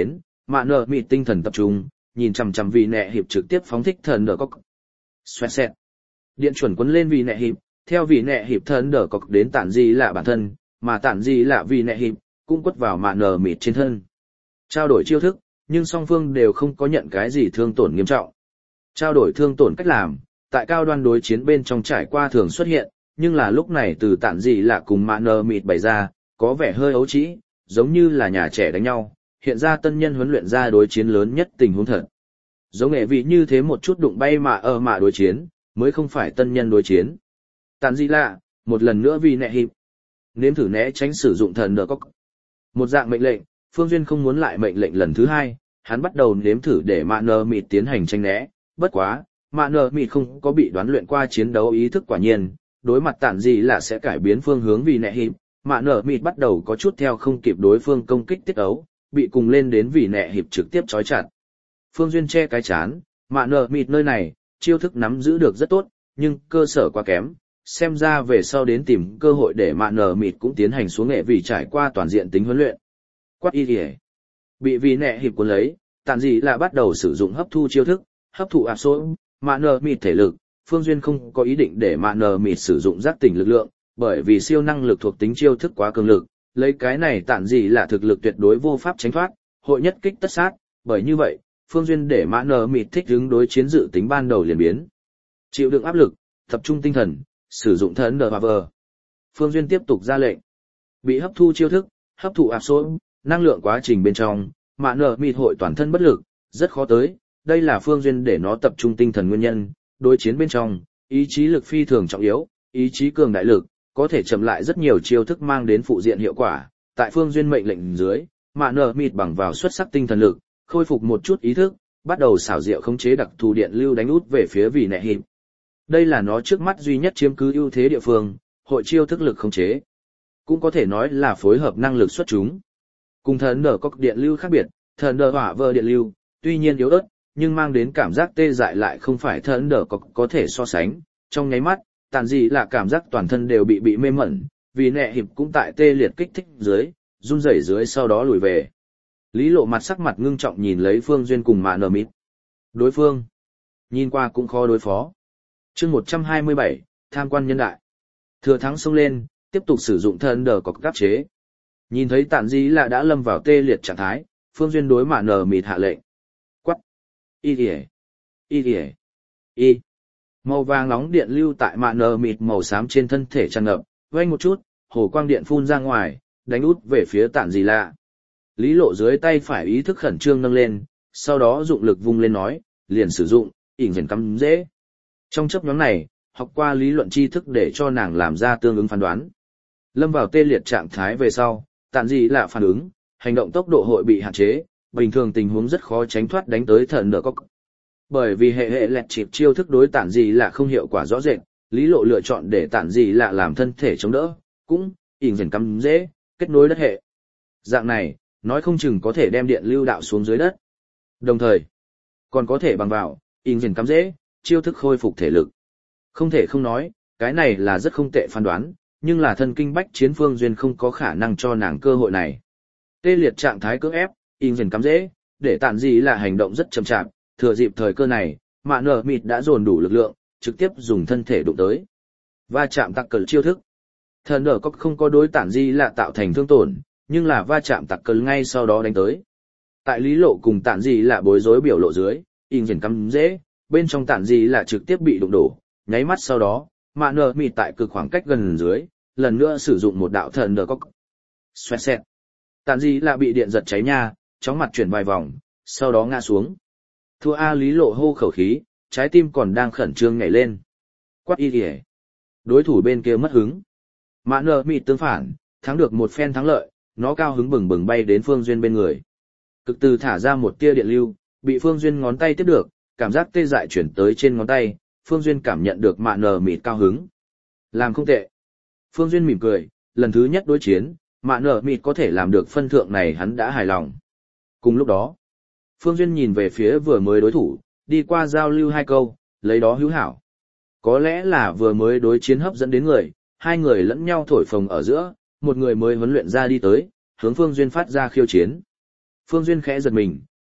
Mạ nở mịt tinh thần tập trung, nhìn chằm chằm vì nẹ hiệp trực tiếp phóng thích thần đỡ cọc. Xoẹt xẹt. Điện chuẩn quấn lên vì nẹ hiệp, theo vì nẹ hiệp thần đỡ cọc đến tản gì lạ bản thân, mà tản gì lạ vì nẹ hiệp, cũng quất vào mạ nở mịt trên thân. Trao đổi chiêu thức, nhưng song phương đều không có nhận cái gì thương tổn nghiêm trọng. Trao đổi thương tổn cách làm, tại cao đoan đối chiến bên trong trải qua thường xuất hiện, nhưng là lúc này từ tản gì lạ cùng mạ nở mịt bày ra, có vẻ hơi ấu trĩ, giống như là nhà trẻ đánh nhau, hiện ra tân nhân huấn luyện ra đối chiến lớn nhất tình huống thật. Giống nghệ vị như thế một chút đụng bay mạ đối chiến, mới không phải tân nhân đối chiến. Tản gì lạ, một lần nữa vì nẹ hiệp. Nếm thử né tránh sử dụng thần đỡ cóc. Một dạng mệnh lệnh, Phương Duyên không muốn lại mệnh lệnh lần thứ hai, hắn bắt đầu nếm thử để mạ nở mịt tiến hành tranh né, bất quá, mạ nở mịt không có bị đoán luyện qua chiến đấu ý thức quả nhiên, đối mặt tản gì là sẽ cải biến phương hướng vì nẹ hiệp, mạ nở mịt bắt đầu có chút theo không kịp đối phương công kích tiết ấu, bị cùng lên đến vì nẹ hiệp trực tiếp trói chặt. Phương Duyên che cái chán, mạ nở mịt nơi này, chiêu thức nắm giữ được rất tốt, nhưng cơ sở quá kém, xem ra về sau đến tìm cơ hội để mạ nở mịt cũng tiến hành xuống nghệ vì trải qua toàn diện tính huấn luyện. Quát y kìa. Bị vì nẹ hiệp cuốn lấy, tản gì là bắt đầu sử dụng hấp thu chiêu thức, hấp thụ áp số, mạ nở mịt thể lực. Phương Duyên không có ý định để mạ nở mịt sử dụng giác tỉnh lực lượng, bởi vì siêu năng lực thuộc tính chiêu thức quá cường lực, lấy cái này tản gì là thực lực tuyệt đối vô pháp tránh thoát, hội nhất kích tất sát, bởi như vậy, Phương Duyên để mạ nở mịt thích ứng đối chiến dự tính ban đầu liền biến. Chịu đựng áp lực, tập trung tinh thần, sử dụng thần đờ và vờ. Phương Duyên tiếp tục ra lệnh. Bị hấp thu chiêu thức, hấp thụ áp số, năng lượng quá trình bên trong, mạ nở mịt hội toàn thân bất lực, rất khó tới, đây là Phương Duyên để nó tập trung tinh thần nguyên nhân, đối chiến bên trong, ý chí lực phi thường trọng yếu, ý chí cường đại lực, có thể chậm lại rất nhiều chiêu thức mang đến phụ diện hiệu quả, tại Phương Duyên mệnh lệnh dưới, mạ nở mịt bằng vào xuất sắc tinh thần lực, khôi phục một chút ý thức, bắt đầu xảo diệu khống chế đặc thù điện lưu đánh út về phía vì nẹ hiệp. Đây là nó trước mắt duy nhất chiếm cứ ưu thế địa phương, hội chiêu thức lực khống chế. Cũng có thể nói là phối hợp năng lực xuất chúng. Cùng thần đỡ có điện lưu khác biệt, thần đỡ hỏa vơ điện lưu, tuy nhiên yếu ớt, nhưng mang đến cảm giác tê dại lại không phải thần đỡ có thể so sánh. Trong nháy mắt, tàn gì là cảm giác toàn thân đều bị mê mẩn, vì nẹ hiệp cũng tại tê liệt kích thích dưới, run rẩy dưới sau đó lùi về. Lý Lộ mặt sắc mặt ngưng trọng nhìn lấy Phương Duyên cùng mạ nở mịt. Đối phương, nhìn qua cũng khó đối phó. Chương 127, tham quan nhân đại. Thừa thắng xông lên, tiếp tục sử dụng thần đỡ có áp chế. Nhìn thấy tản dĩ là đã lâm vào tê liệt trạng thái, Phương Duyên đối mạ nở mịt hạ lệnh. Quắc. Y kìa. Y kìa. Y. Màu vàng nóng điện lưu tại mạ nở mịt màu xám trên thân thể tràn ngập, vang một chút, hồ quang điện phun ra ngoài, đánh út về phía tản dĩ lạ. Lý Lộ dưới tay phải ý thức khẩn trương nâng lên, sau đó dụng lực vung lên nói, liền sử dụng, ỉn dần cắm dễ. Trong chấp nhóm này, học qua lý luận tri thức để cho nàng làm ra tương ứng phán đoán. Lâm vào tê liệt trạng thái về sau, tản dị lạ phản ứng, hành động tốc độ hội bị hạn chế, bình thường tình huống rất khó tránh thoát đánh tới thần đỡ cóc. Bởi vì hệ lẹt chịp chiêu thức đối tản dị lạ không hiệu quả rõ rệt, Lý Lộ lựa chọn để tản dị lạ làm thân thể chống đỡ, cũng ỉn dần cắm dễ, kết nối đất hệ. Dạng này, nói không chừng có thể đem điện lưu đạo xuống dưới đất. Đồng thời, còn có thể bằng vào, ỉn dần cắm dễ, chiêu thức khôi phục thể lực. Không thể không nói, cái này là rất không tệ phán đoán, nhưng là thân kinh bách chiến Phương Duyên không có khả năng cho nàng cơ hội này. Tê liệt trạng thái cưỡng ép, in dần cắm dễ, để tản dị là hành động rất chậm chạp, thừa dịp thời cơ này, mạ nở mịt đã dồn đủ lực lượng, trực tiếp dùng thân thể đụng tới. Va chạm tặc cờ chiêu thức. Thần đỡ có không có đối tản dị là tạo thành thương tổn, nhưng là va chạm tặc cờ ngay sau đó đánh tới. Tại Lý Lộ cùng tản dị là bối rối biểu lộ dưới, in dần cắm dễ, bên trong tản dị là trực tiếp bị đụng đổ, nháy mắt sau đó, mạ nở mịt tại cực khoảng cách gần dưới, lần nữa sử dụng một đạo thần đỡ cóc. Xoẹt xẹt. Tản dị là bị điện giật cháy nha, chóng mặt chuyển vài vòng, sau đó ngã xuống. Thua A. Lý Lộ hô khẩu khí, trái tim còn đang khẩn trương nhảy lên. Quát y kìa. Đối thủ bên kia mất hứng. Mạ nở mịt tương phản, thắng được một phen thắng lợi, nó cao hứng bừng bừng bay đến Phương Duyên bên người. Cực từ thả ra một tia điện lưu, bị Phương Duyên ngón tay tiếp được, cảm giác tê dại chuyển tới trên ngón tay, Phương Duyên cảm nhận được mạ nở mịt cao hứng. Làm không tệ. Phương Duyên mỉm cười, lần thứ nhất đối chiến, mạ nở mịt có thể làm được phân thượng này hắn đã hài lòng. Cùng lúc đó, Phương Duyên nhìn về phía vừa mới đối thủ, đi qua giao lưu hai câu, lấy đó hữu hảo. Có lẽ là vừa mới đối chiến hấp dẫn đến người, hai người lẫn nhau thổi phồng ở giữa, một người mới huấn luyện ra đi tới, hướng Phương Duyên phát ra khiêu chiến. Phương Duyên khẽ giật mình,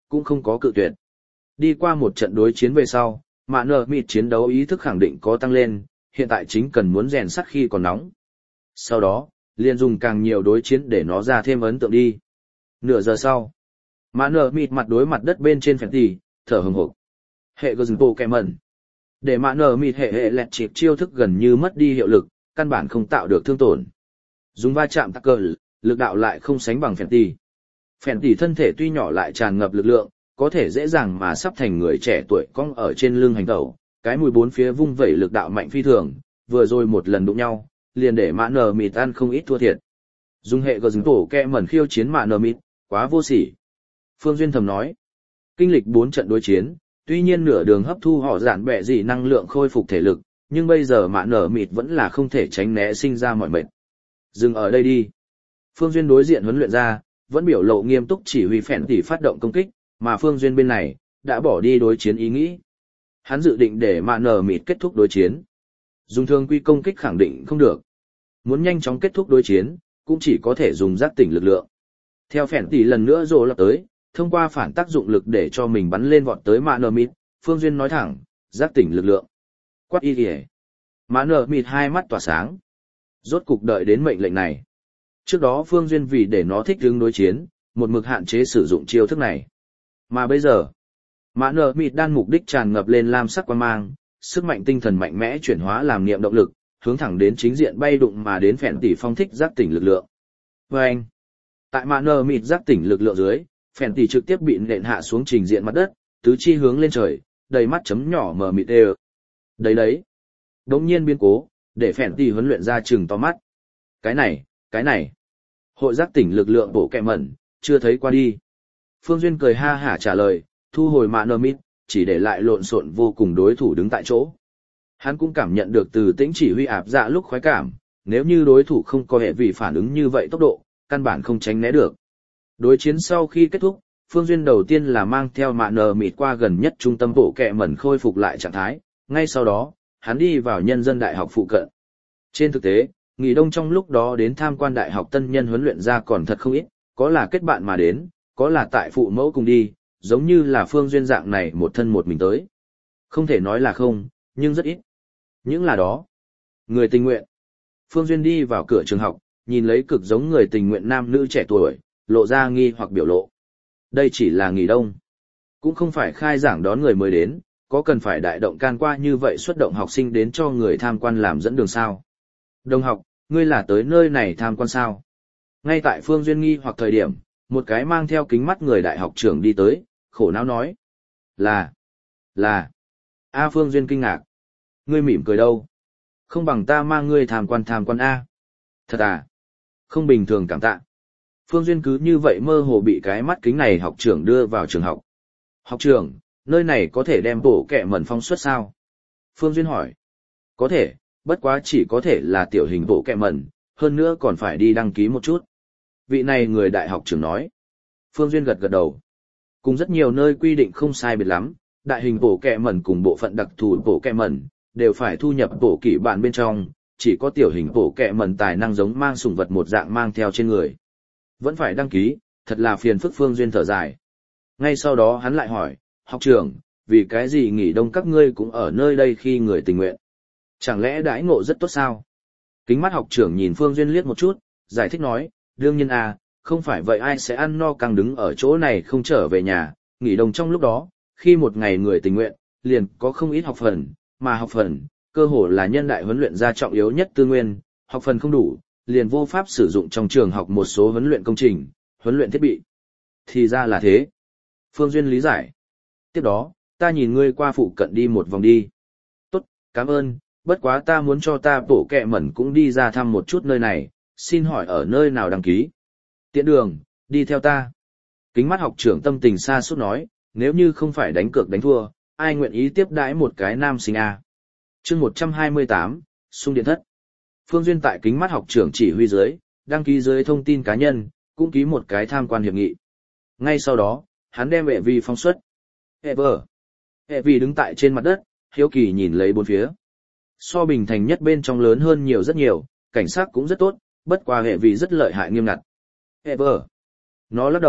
cũng không có cự tuyệt. Đi qua một trận đối chiến về sau, mạ nở mịt chiến đấu ý thức khẳng định có tăng lên, hiện tại chính cần muốn rèn sắt khi còn nóng. Sau đó, liền dùng càng nhiều đối chiến để nó ra thêm ấn tượng đi. Nửa giờ sau, mạ nở mịt mặt đối mặt đất bên trên phèn tỉ, thở hừng hực. Hệ gờ dừng bộ kẹ mẩn. Để mạ nở mịt hệ lẹt chịp chiêu thức gần như mất đi hiệu lực, căn bản không tạo được thương tổn. Dùng va chạm tắc cờ, lực đạo lại không sánh bằng phèn tỉ. Phèn tỉ thân thể tuy nhỏ lại tràn ngập lực lượng, có thể dễ dàng mà sắp thành người trẻ tuổi cong ở trên lưng hành tẩu, cái mùi bốn phía vung vẩy lực đạo mạnh phi thường, vừa rồi một lần đụng nhau, liền để mạ nở mịt ăn không ít thua thiệt. Dùng hệ gờ dừng tổ kẹ mẩn khiêu chiến mạ nở mịt, quá vô sỉ. Phương Duyên thầm nói, kinh lịch 4 trận đối chiến, tuy nhiên nửa đường hấp thu họ giản bẹ gì năng lượng khôi phục thể lực, nhưng bây giờ mạ nở mịt vẫn là không thể tránh né sinh ra mọi mệt. Dừng ở đây đi. Phương Duyên đối diện huấn luyện ra, vẫn biểu lộ nghiêm túc chỉ huy phèn tỉ phát động công kích, mà Phương Duyên bên này, đã bỏ đi đối chiến ý nghĩ. Hắn dự định để mạ nở mịt kết thúc đối chiến. Dùng thương quy công kích khẳng định không được. Muốn nhanh chóng kết thúc đối chiến, cũng chỉ có thể dùng giác tỉnh lực lượng. Theo phèn tỉ lần nữa rồ lập tới, thông qua phản tác dụng lực để cho mình bắn lên vọt tới mạ nở mịt, Phương Duyên nói thẳng, giác tỉnh lực lượng. Quát y kìa. Mạ nở mịt hai mắt tỏa sáng. Rốt cục đợi đến mệnh lệnh này. Trước đó Phương Duyên vì để nó thích ứng đối chiến, một mực hạn chế sử dụng chiêu thức này. Mà bây giờ, mạ nở mịt đan mục đích tràn ngập lên lam sắc quang mang, sức mạnh tinh thần mạnh mẽ chuyển hóa làm niệm động lực, hướng thẳng đến chính diện bay đụng mà đến phèn tỉ phong thích giác tỉnh lực lượng. Và anh, tại mạ nở mịt giác tỉnh lực lượng dưới, phèn tỉ trực tiếp bị nện hạ xuống trình diện mặt đất, tứ chi hướng lên trời, đầy mắt chấm nhỏ mờ mịt đều. Đấy. Đống nhiên biến cố, để phèn tỉ huấn luyện ra trừng to mắt. Cái này. Hội giác tỉnh lực lượng bổ kẹ mẩn, chưa thấy qua đi. Phương Duyên cười ha hả trả lời, thu hồi mạ nở mịt, chỉ để lại lộn xộn vô cùng đối thủ đứng tại chỗ. Hắn cũng cảm nhận được từ tĩnh chỉ huy áp dạ lúc khoái cảm, nếu như đối thủ không có hệ vì phản ứng như vậy tốc độ, căn bản không tránh né được. Đối chiến sau khi kết thúc, Phương Duyên đầu tiên là mang theo mạ nở mịt qua gần nhất trung tâm bộ kẹ mẩn khôi phục lại trạng thái, ngay sau đó, hắn đi vào nhân dân đại học phụ cận. Trên thực tế, nghỉ đông trong lúc đó đến tham quan đại học tân nhân huấn luyện ra còn thật không ít, có là kết bạn mà đến, có là tại phụ mẫu cùng đi, giống như là Phương Duyên dạng này một thân một mình tới. Không thể nói là không, nhưng rất ít. Những là đó. Người tình nguyện. Phương Duyên đi vào cửa trường học, nhìn lấy cực giống người tình nguyện nam nữ trẻ tuổi, lộ ra nghi hoặc biểu lộ. Đây chỉ là nghỉ đông. Cũng không phải khai giảng đón người mới đến, có cần phải đại động can qua như vậy xuất động học sinh đến cho người tham quan làm dẫn đường sao. Đồng học, ngươi là tới nơi này tham quan sao? Ngay tại Phương Duyên nghi hoặc thời điểm, một cái mang theo kính mắt người đại học trưởng đi tới, khổ não nói. Là. Phương Duyên kinh ngạc. Ngươi mỉm cười đâu? Không bằng ta mang ngươi tham quan A. Thật à? Không bình thường cảm tạ. Phương Duyên cứ như vậy mơ hồ bị cái mắt kính này học trưởng đưa vào trường học. Học trưởng, nơi này có thể đem bổ kẹ mẩn phong suất sao? Phương Duyên hỏi. Có thể, bất quá chỉ có thể là tiểu hình bổ kẹ mẩn, hơn nữa còn phải đi đăng ký một chút. Vị này người đại học trưởng nói. Phương Duyên gật đầu. Cùng rất nhiều nơi quy định không sai biệt lắm, đại hình bổ kẹ mẩn cùng bộ phận đặc thù bổ kẹ mẩn, đều phải thu nhập bổ kỷ bản bên trong, chỉ có tiểu hình bổ kẹ mẩn tài năng giống mang sủng vật một dạng mang theo trên người. Vẫn phải đăng ký, thật là phiền phức. Phương Duyên thở dài. Ngay sau đó hắn lại hỏi, học trưởng, vì cái gì nghỉ đông các ngươi cũng ở nơi đây khi người tình nguyện? Chẳng lẽ đãi ngộ rất tốt sao? Kính mắt học trưởng nhìn Phương Duyên liếc một chút, giải thích nói, đương nhiên không phải vậy ai sẽ ăn no căng đứng ở chỗ này không trở về nhà, nghỉ đông trong lúc đó, khi một ngày người tình nguyện, liền có không ít học phần, mà học phần, cơ hồ là nhân đại huấn luyện ra trọng yếu nhất tư nguyên, học phần không đủ, liền vô pháp sử dụng trong trường học một số huấn luyện công trình, huấn luyện thiết bị. Thì ra là thế. Phương Duyên lý giải. Tiếp đó, ta nhìn ngươi qua phụ cận đi một vòng đi. Tốt, cảm ơn, bất quá ta muốn cho ta bổ kẹ mẩn cũng đi ra thăm một chút nơi này, xin hỏi ở nơi nào đăng ký. Tiện đường, đi theo ta. Kính mắt học trưởng tâm tình xa suốt nói, nếu như không phải đánh cược đánh thua, ai nguyện ý tiếp đãi một cái nam sinh a? Chương 128, xung điện thất. Phương Duyên tại kính mắt học trưởng chỉ huy dưới, đăng ký dưới thông tin cá nhân, cũng ký một cái tham quan hiệp nghị. Ngay sau đó, hắn đem hệ vi phóng xuất. Hệ vi đứng tại trên mặt đất, hiếu kỳ nhìn lấy bốn phía. So bình thành nhất bên trong lớn hơn nhiều rất nhiều, cảnh sát cũng rất tốt, bất qua hệ vi rất lợi hại nghiêm ngặt. Nó lắc đầu,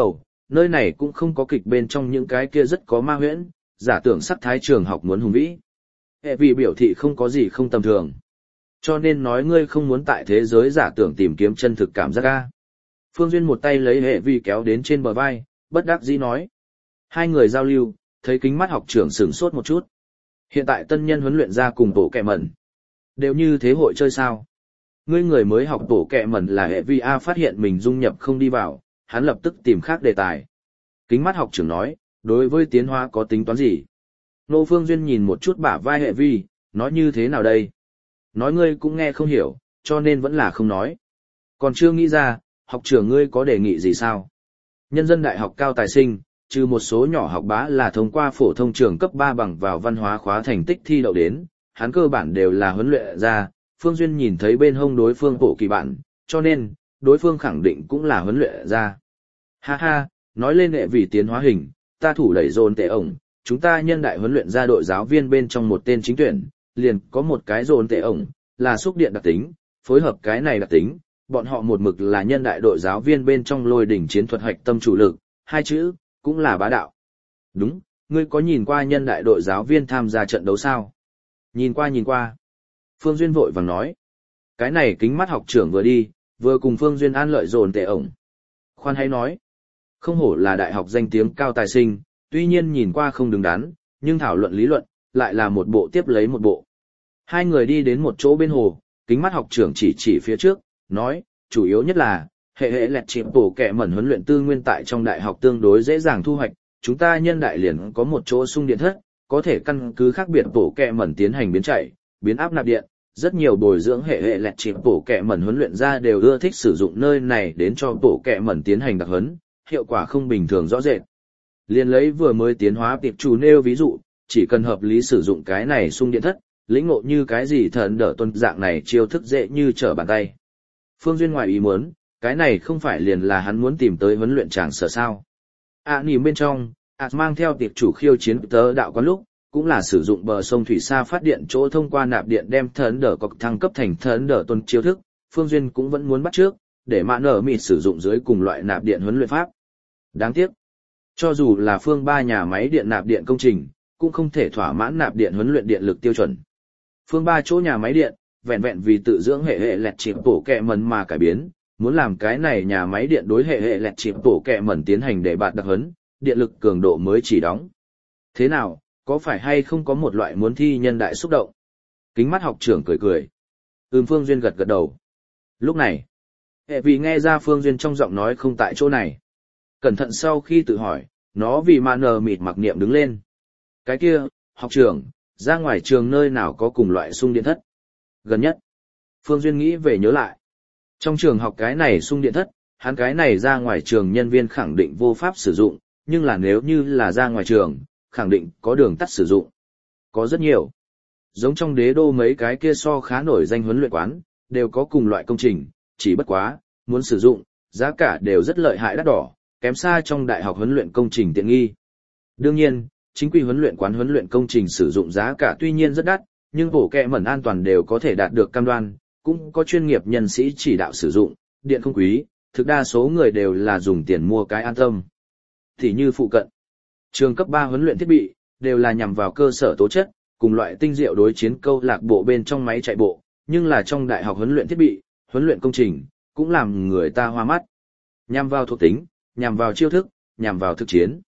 nơi này cũng không có kịch bên trong những cái kia rất có ma huyễn, giả tưởng sắc thái trường học muốn hùng vĩ. Hệ vì biểu thị không có gì không tầm thường. Cho nên nói ngươi không muốn tại thế giới giả tưởng tìm kiếm chân thực cảm giác ca. Phương Duyên một tay lấy hệ vi kéo đến trên bờ vai, bất đắc dĩ nói. Hai người giao lưu, thấy kính mắt học trưởng sửng sốt một chút. Hiện tại tân nhân huấn luyện ra cùng tổ kẹ mẩn. Đều như thế hội chơi sao? Ngươi người mới học tổ kẹ mẩn là hệ vi A phát hiện mình dung nhập không đi vào, hắn lập tức tìm khác đề tài. Kính mắt học trưởng nói, đối với tiến hóa có tính toán gì? Nô Phương Duyên nhìn một chút bả vai hệ vi, nói như thế nào đây? Nói ngươi cũng nghe không hiểu, cho nên vẫn là không nói. Còn chưa nghĩ ra, học trưởng ngươi có đề nghị gì sao? Nhân dân đại học cao tài sinh, trừ một số nhỏ học bá là thông qua phổ thông trường cấp 3 bằng vào văn hóa khóa thành tích thi đậu đến, hắn cơ bản đều là huấn luyện ra, Phương Duyên nhìn thấy bên hông đối phương bộ kỳ bản, cho nên, đối phương khẳng định cũng là huấn luyện ra. Ha ha, nói lên hệ vì tiến hóa hình, ta thủ đẩy dồn tệ ổng, chúng ta nhân đại huấn luyện ra đội giáo viên bên trong một tên chính tuyển, liền có một cái dồn tệ ổng, là xúc điện đặc tính, phối hợp cái này đặc tính, bọn họ một mực là nhân đại đội giáo viên bên trong lôi đỉnh chiến thuật hạch tâm chủ lực, hai chữ, cũng là bá đạo. Đúng, ngươi có nhìn qua nhân đại đội giáo viên tham gia trận đấu sao? Nhìn qua. Phương Duyên vội vàng nói. Cái này kính mắt học trưởng vừa đi, vừa cùng Phương Duyên an lợi dồn tệ ổng. Khoan hay nói. Không hổ là đại học danh tiếng cao tài sinh, tuy nhiên nhìn qua không đứng đắn, nhưng thảo luận lý luận, lại là một bộ tiếp lấy một bộ. Hai người đi đến một chỗ bên hồ, kính mắt học trưởng chỉ phía trước, nói, chủ yếu nhất là, hệ lẹt chịp bổ kẹ mẩn huấn luyện tư nguyên tại trong đại học tương đối dễ dàng thu hoạch, chúng ta nhân đại liền có một chỗ xung điện thất, có thể căn cứ khác biệt bổ kẹ mẩn tiến hành biến chạy, biến áp nạp điện, rất nhiều bồi dưỡng hệ lẹt chịp bổ kẹ mẩn huấn luyện ra đều ưa thích sử dụng nơi này đến cho bổ kẹ mẩn tiến hành đặc huấn, hiệu quả không bình thường rõ rệt. Liên lấy vừa mới tiến hóa tiệp chủ nêu ví dụ, chỉ cần hợp lý sử dụng cái này xung điện thất, lĩnh ngộ như cái gì thần đỡ tuân dạng này chiêu thức dễ như trở bàn tay. Phương Duyên ngoài ý muốn, cái này không phải liền là hắn muốn tìm tới huấn luyện tràng sở sao. Nhìn bên trong, mang theo tiệp chủ khiêu chiến tớ đạo quán lúc, cũng là sử dụng bờ sông thủy xa phát điện chỗ thông qua nạp điện đem thần đỡ cọc thăng cấp thành thần đỡ tuân chiêu thức, Phương Duyên cũng vẫn muốn bắt trước, để mạ nở mịt sử dụng dưới cùng loại nạp điện huấn luyện pháp. Đáng tiếc, cho dù là phương 3 nhà máy điện nạp điện công trình, cũng không thể thỏa mãn nạp điện huấn luyện điện lực tiêu chuẩn. Phương 3 chỗ nhà máy điện, vẹn vẹn vì tự dưỡng hệ lẹt chịp bổ kẹ mẩn mà cải biến, muốn làm cái này nhà máy điện đối hệ lẹt chịp bổ kẹ mẩn tiến hành để bạt đặc huấn, điện lực cường độ mới chỉ đóng. Thế nào, có phải hay không có một loại muốn thi nhân đại xúc động? Kính mắt học trưởng cười. Phương Duyên gật đầu. Lúc này, hệ vì nghe ra Phương Duyên trong giọng nói không tại chỗ này. Cẩn thận sau khi tự hỏi, nó vì mà nờ mịt mặc niệm đứng lên. Cái kia, học trưởng, ra ngoài trường nơi nào có cùng loại xung điện thất? Gần nhất, Phương Duyên nghĩ về nhớ lại. Trong trường học cái này xung điện thất, hắn cái này ra ngoài trường nhân viên khẳng định vô pháp sử dụng, nhưng là nếu như là ra ngoài trường, khẳng định có đường tắt sử dụng. Có rất nhiều. Giống trong đế đô mấy cái kia so khá nổi danh huấn luyện quán, đều có cùng loại công trình, chỉ bất quá, muốn sử dụng, giá cả đều rất lợi hại đắt đỏ, kém xa trong đại học huấn luyện công trình tiện nghi. Đương nhiên, chính quy huấn luyện quán huấn luyện công trình sử dụng giá cả tuy nhiên rất đắt, nhưng bổ kẹ mẩn an toàn đều có thể đạt được cam đoan, cũng có chuyên nghiệp nhân sĩ chỉ đạo sử dụng, điện không quý, thực đa số người đều là dùng tiền mua cái an tâm. Thì như phụ cận, trường cấp 3 huấn luyện thiết bị, đều là nhằm vào cơ sở tố chất, cùng loại tinh diệu đối chiến câu lạc bộ bên trong máy chạy bộ, nhưng là trong đại học huấn luyện thiết bị, huấn luyện công trình, cũng làm người ta hoa mắt. Nhằm vào thuộc tính, nhằm vào chiêu thức, nhằm vào thực chiến.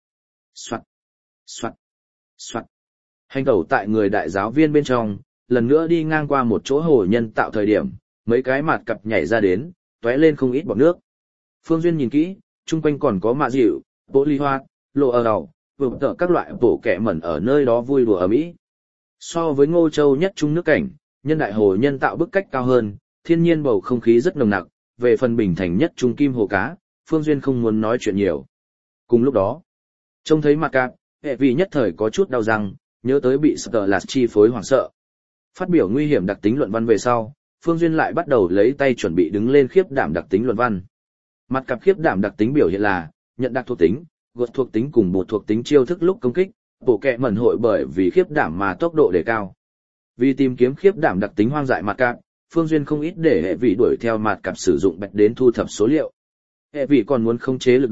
Soạt. Hành tẩu tại người đại giáo viên bên trong, lần nữa đi ngang qua một chỗ hồ nhân tạo thời điểm, mấy cái mặt cặp nhảy ra đến, tóe lên không ít bọt nước. Phương Duyên nhìn kỹ, chung quanh còn có mạ dịu, bộ ly hoa, lộ ở đầu, vượt tợ các loại bổ kẹ mẩn ở nơi đó vui đùa ở mỹ. So với Ngô Châu nhất trung nước cảnh, nhân đại hồ nhân tạo bức cách cao hơn, thiên nhiên bầu không khí rất nồng nặc, về phần bình thành nhất trung kim hồ cá, Phương Duyên không muốn nói chuyện nhiều. Cùng lúc đó, trông thấy mặt cạp, hệ vì nhất thời có chút đau răng, nhớ tới bị Sở Lạt chi phối hoảng sợ. Phát biểu nguy hiểm đặc tính luận văn về sau, Phương Duyên lại bắt đầu lấy tay chuẩn bị đứng lên khiếp đảm đặc tính luận văn. Mặt cặp khiếp đảm đặc tính biểu hiện là, nhận đặc thuộc tính, gột thuộc tính cùng bột thuộc tính chiêu thức lúc công kích, bổ kẹ mẩn hội bởi vì khiếp đảm mà tốc độ đề cao. Vì tìm kiếm khiếp đảm đặc tính hoang dại mặt cặp, Phương Duyên không ít để hệ vị đuổi theo mặt cặp sử dụng bạch đến thu thập số liệu. Hệ vị còn muốn khống chế lực độ,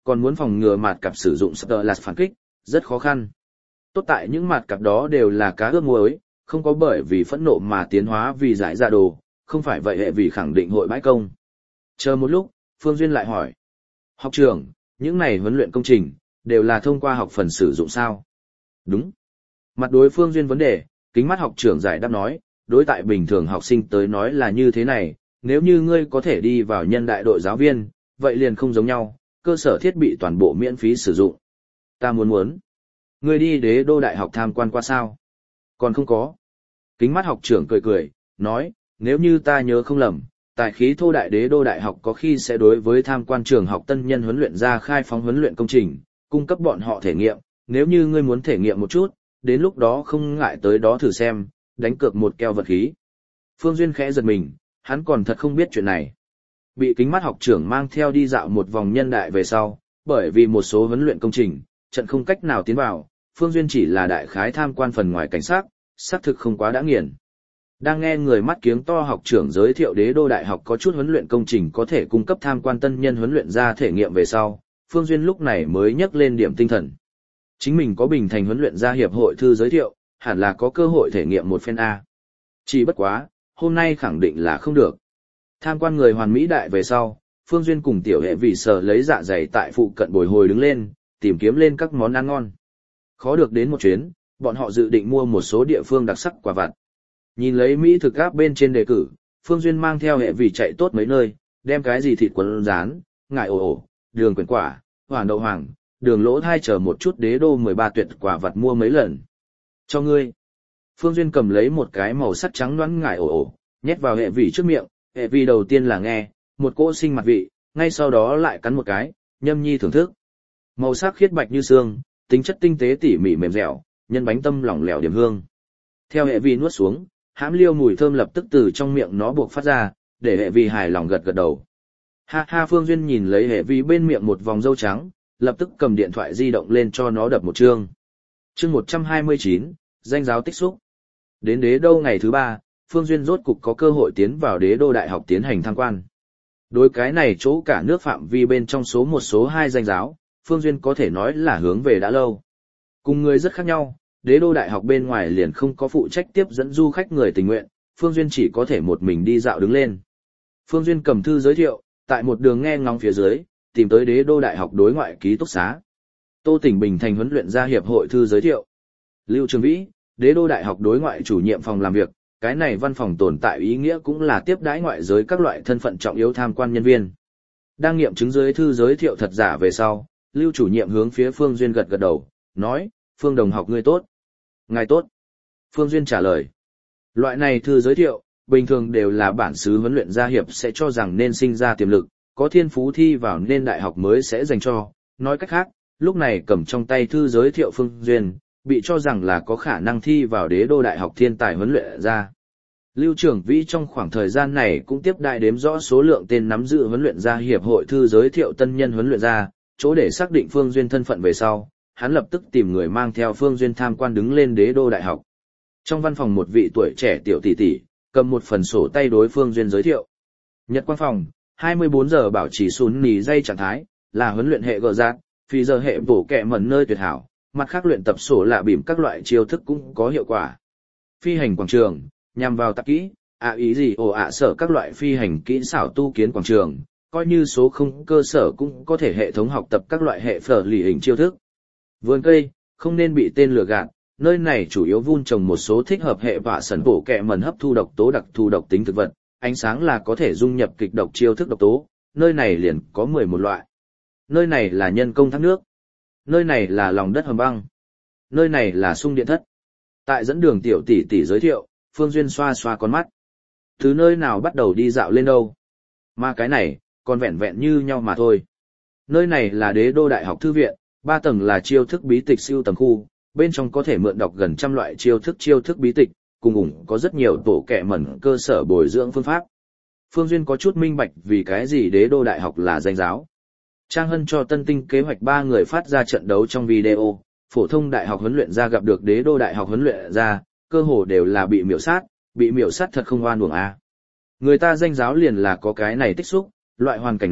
còn muốn phòng ngừa mạt cặp sử dụng Sterlas phản kích, rất khó khăn. Tốt tại những mạt cặp đó đều là cá ướp muối, không có bởi vì phẫn nộ mà tiến hóa vì giải ra đồ, không phải vậy hệ vì khẳng định hội bãi công. Chờ một lúc, Phương Duyên lại hỏi. Học trưởng, những này huấn luyện công trình, đều là thông qua học phần sử dụng sao? Đúng. Mặt đối Phương Duyên vấn đề, kính mắt học trưởng giải đáp nói, đối tại bình thường học sinh tới nói là như thế này, nếu như ngươi có thể đi vào nhân đại đội giáo viên, vậy liền không giống nhau, cơ sở thiết bị toàn bộ miễn phí sử dụng. Ta muốn. Ngươi đi Đế Đô Đại học tham quan qua sao? Còn không có. Kính mắt học trưởng cười, nói, nếu như ta nhớ không lầm, tài khí thô đại Đế Đô Đại học có khi sẽ đối với tham quan trường học tân nhân huấn luyện ra khai phóng huấn luyện công trình, cung cấp bọn họ thể nghiệm, nếu như ngươi muốn thể nghiệm một chút, đến lúc đó không ngại tới đó thử xem, đánh cược một keo vật khí. Phương Duyên khẽ giật mình, hắn còn thật không biết chuyện này. Bị kính mắt học trưởng mang theo đi dạo một vòng nhân đại về sau, bởi vì một số huấn luyện công trình, trận không cách nào tiến vào, Phương Duyên chỉ là đại khái tham quan phần ngoài cảnh sát, xác thực không quá đã nghiền. Đang nghe người mắt kiếng to học trưởng giới thiệu Đế Đô Đại học có chút huấn luyện công trình có thể cung cấp tham quan tân nhân huấn luyện ra thể nghiệm về sau, Phương Duyên lúc này mới nhấc lên điểm tinh thần. Chính mình có Bình Thành huấn luyện ra hiệp hội thư giới thiệu, hẳn là có cơ hội thể nghiệm một phen A. Chỉ bất quá, hôm nay khẳng định là không được. Tham quan người hoàn mỹ đại về sau, Phương Duyên cùng tiểu hệ vì sở lấy dạ dày tại phụ cận bồi hồi đứng lên, tìm kiếm lên các món ăn ngon. Khó được đến một chuyến, bọn họ dự định mua một số địa phương đặc sắc quả vặt. Nhìn lấy Mỹ thực áp bên trên đề cử, Phương Duyên mang theo hệ vì chạy tốt mấy nơi, đem cái gì thịt quấn rán, ngải ổ, đường quyển quả, hoàn đậu hoàng, đường lỗ thai chờ một chút Đế Đô 13 tuyệt quả vặt mua mấy lần. Cho ngươi. Phương Duyên cầm lấy một cái màu sắc trắng đoán ngải ổ, nhét vào hệ vị trước miệng, hệ vị đầu tiên là nghe, một cỗ sinh mặt vị, ngay sau đó lại cắn một cái, nhâm nhi thưởng thức. Màu sắc khiết bạch như xương, tính chất tinh tế tỉ mỉ mềm dẻo, nhân bánh tâm lỏng lẻo điểm hương. Theo hệ vị nuốt xuống, hãm liêu mùi thơm lập tức từ trong miệng nó buộc phát ra, để hệ vị hài lòng gật gật đầu. Ha ha, Phương Duyên nhìn lấy hệ vị bên miệng một vòng dâu trắng, lập tức cầm điện thoại di động lên cho nó đập một chương. Chương 129, danh giáo tích xúc. Đến Đế Đô ngày thứ 3, Phương Duyên rốt cục có cơ hội tiến vào Đế Đô Đại học tiến hành tham quan. Đối cái này chỗ cả nước phạm vi bên trong số 1 số 2 danh giáo, Phương Duyên có thể nói là hướng về đã lâu. Cùng người rất khác nhau, Đế Đô Đại học bên ngoài liền không có phụ trách tiếp dẫn du khách người tình nguyện, Phương Duyên chỉ có thể một mình đi dạo đứng lên. Phương Duyên cầm thư giới thiệu, tại một đường nghe ngóng phía dưới, tìm tới Đế Đô Đại học đối ngoại ký túc xá. Tô Tỉnh Bình Thành huấn luyện ra hiệp hội thư giới thiệu. Lưu Trường Vĩ, Đế Đô Đại học đối ngoại chủ nhiệm phòng làm việc, cái này văn phòng tồn tại ý nghĩa cũng là tiếp đãi ngoại giới các loại thân phận trọng yếu tham quan nhân viên. Đang nghiệm chứng dưới thư giới thiệu thật giả về sau, Lưu chủ nhiệm hướng phía Phương Duyên gật gật đầu, nói, Phương đồng học ngươi tốt. Ngài tốt. Phương Duyên trả lời. Loại này thư giới thiệu, bình thường đều là bản xứ huấn luyện gia hiệp sẽ cho rằng nên sinh ra tiềm lực, có thiên phú thi vào nên đại học mới sẽ dành cho. Nói cách khác, lúc này cầm trong tay thư giới thiệu Phương Duyên, bị cho rằng là có khả năng thi vào Đế Đô Đại học thiên tài huấn luyện ra. Lưu Trường Vĩ trong khoảng thời gian này cũng tiếp đại đếm rõ số lượng tên nắm giữ huấn luyện ra hiệp hội thư giới thiệu tân nhân huấn luyện ra, chỗ để xác định Phương Duyên thân phận về sau, hắn lập tức tìm người mang theo Phương Duyên tham quan đứng lên Đế Đô Đại học. Trong văn phòng một vị tuổi trẻ tiểu tỷ tỷ, cầm một phần sổ tay đối Phương Duyên giới thiệu. Nhật Quang phòng, 24 giờ bảo trì sún nì dây trạng thái, là huấn luyện hệ gờ giác, phi giờ hệ bổ kẹ mẩn nơi tuyệt hảo, mặt khác luyện tập sổ lạ bìm các loại chiêu thức cũng có hiệu quả. Phi hành quảng trường, nhằm vào tạp kỹ, ý gì sở các loại phi hành kỹ xảo tu kiến quảng trường, coi như số không cơ sở cũng có thể hệ thống học tập các loại hệ phở lì hình chiêu thức. Vườn cây, không nên bị tên lừa gạt, nơi này chủ yếu vun trồng một số thích hợp hệ vạ sẩn bổ kẹ mẩn hấp thu độc tố đặc thù độc tính thực vật, ánh sáng là có thể dung nhập kịch độc chiêu thức độc tố, nơi này liền có 11 loại. Nơi này là nhân công thác nước. Nơi này là lòng đất hầm băng. Nơi này là xung điện thất. Tại dẫn đường tiểu tỷ tỷ giới thiệu, Phương Duyên xoa xoa con mắt. Từ nơi nào bắt đầu đi dạo lên đâu? Mà cái này, còn vẹn vẹn như nhau mà thôi. Nơi này là Đế Đô Đại học thư viện, 3 tầng là chiêu thức bí tịch siêu tầm khu, bên trong có thể mượn đọc gần trăm loại chiêu thức bí tịch, cùng ủng có rất nhiều tổ kẹ mẩn cơ sở bồi dưỡng phương pháp. Phương Duyên có chút minh bạch vì cái gì Đế Đô Đại học là danh giáo. Trang Hân cho Tân Tinh kế hoạch 3 người phát ra trận đấu trong video, phổ thông đại học huấn luyện ra gặp được Đế Đô Đại học huấn luyện ra, cơ hồ đều là bị miểu sát thật không oan uổng a. Người ta danh giáo liền là có cái này tích xúc, loại hoàn cảnh này,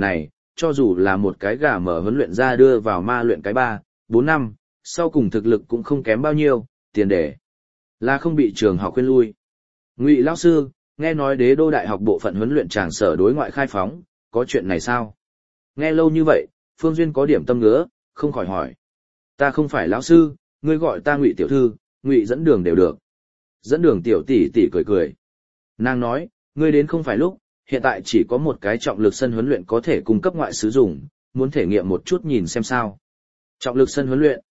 cho dù là một cái gà mở huấn luyện ra đưa vào ma luyện cái 3, 4 năm, sau cùng thực lực cũng không kém bao nhiêu, tiền đề là không bị trường học khuyên lui. Ngụy lão sư, nghe nói Đế Đô Đại học bộ phận huấn luyện tràng sở đối ngoại khai phóng, có chuyện này sao? Nghe lâu như vậy, Phương Duyên có điểm tâm ngứa, không khỏi hỏi. Ta không phải lão sư, ngươi gọi ta Ngụy tiểu thư, Ngụy dẫn đường đều được. Dẫn đường tiểu tỷ tỷ cười cười. Nàng nói, ngươi đến không phải lúc, hiện tại chỉ có một cái trọng lực sân huấn luyện có thể cung cấp ngoại sử dụng, muốn thể nghiệm một chút nhìn xem sao. Trọng lực sân huấn luyện.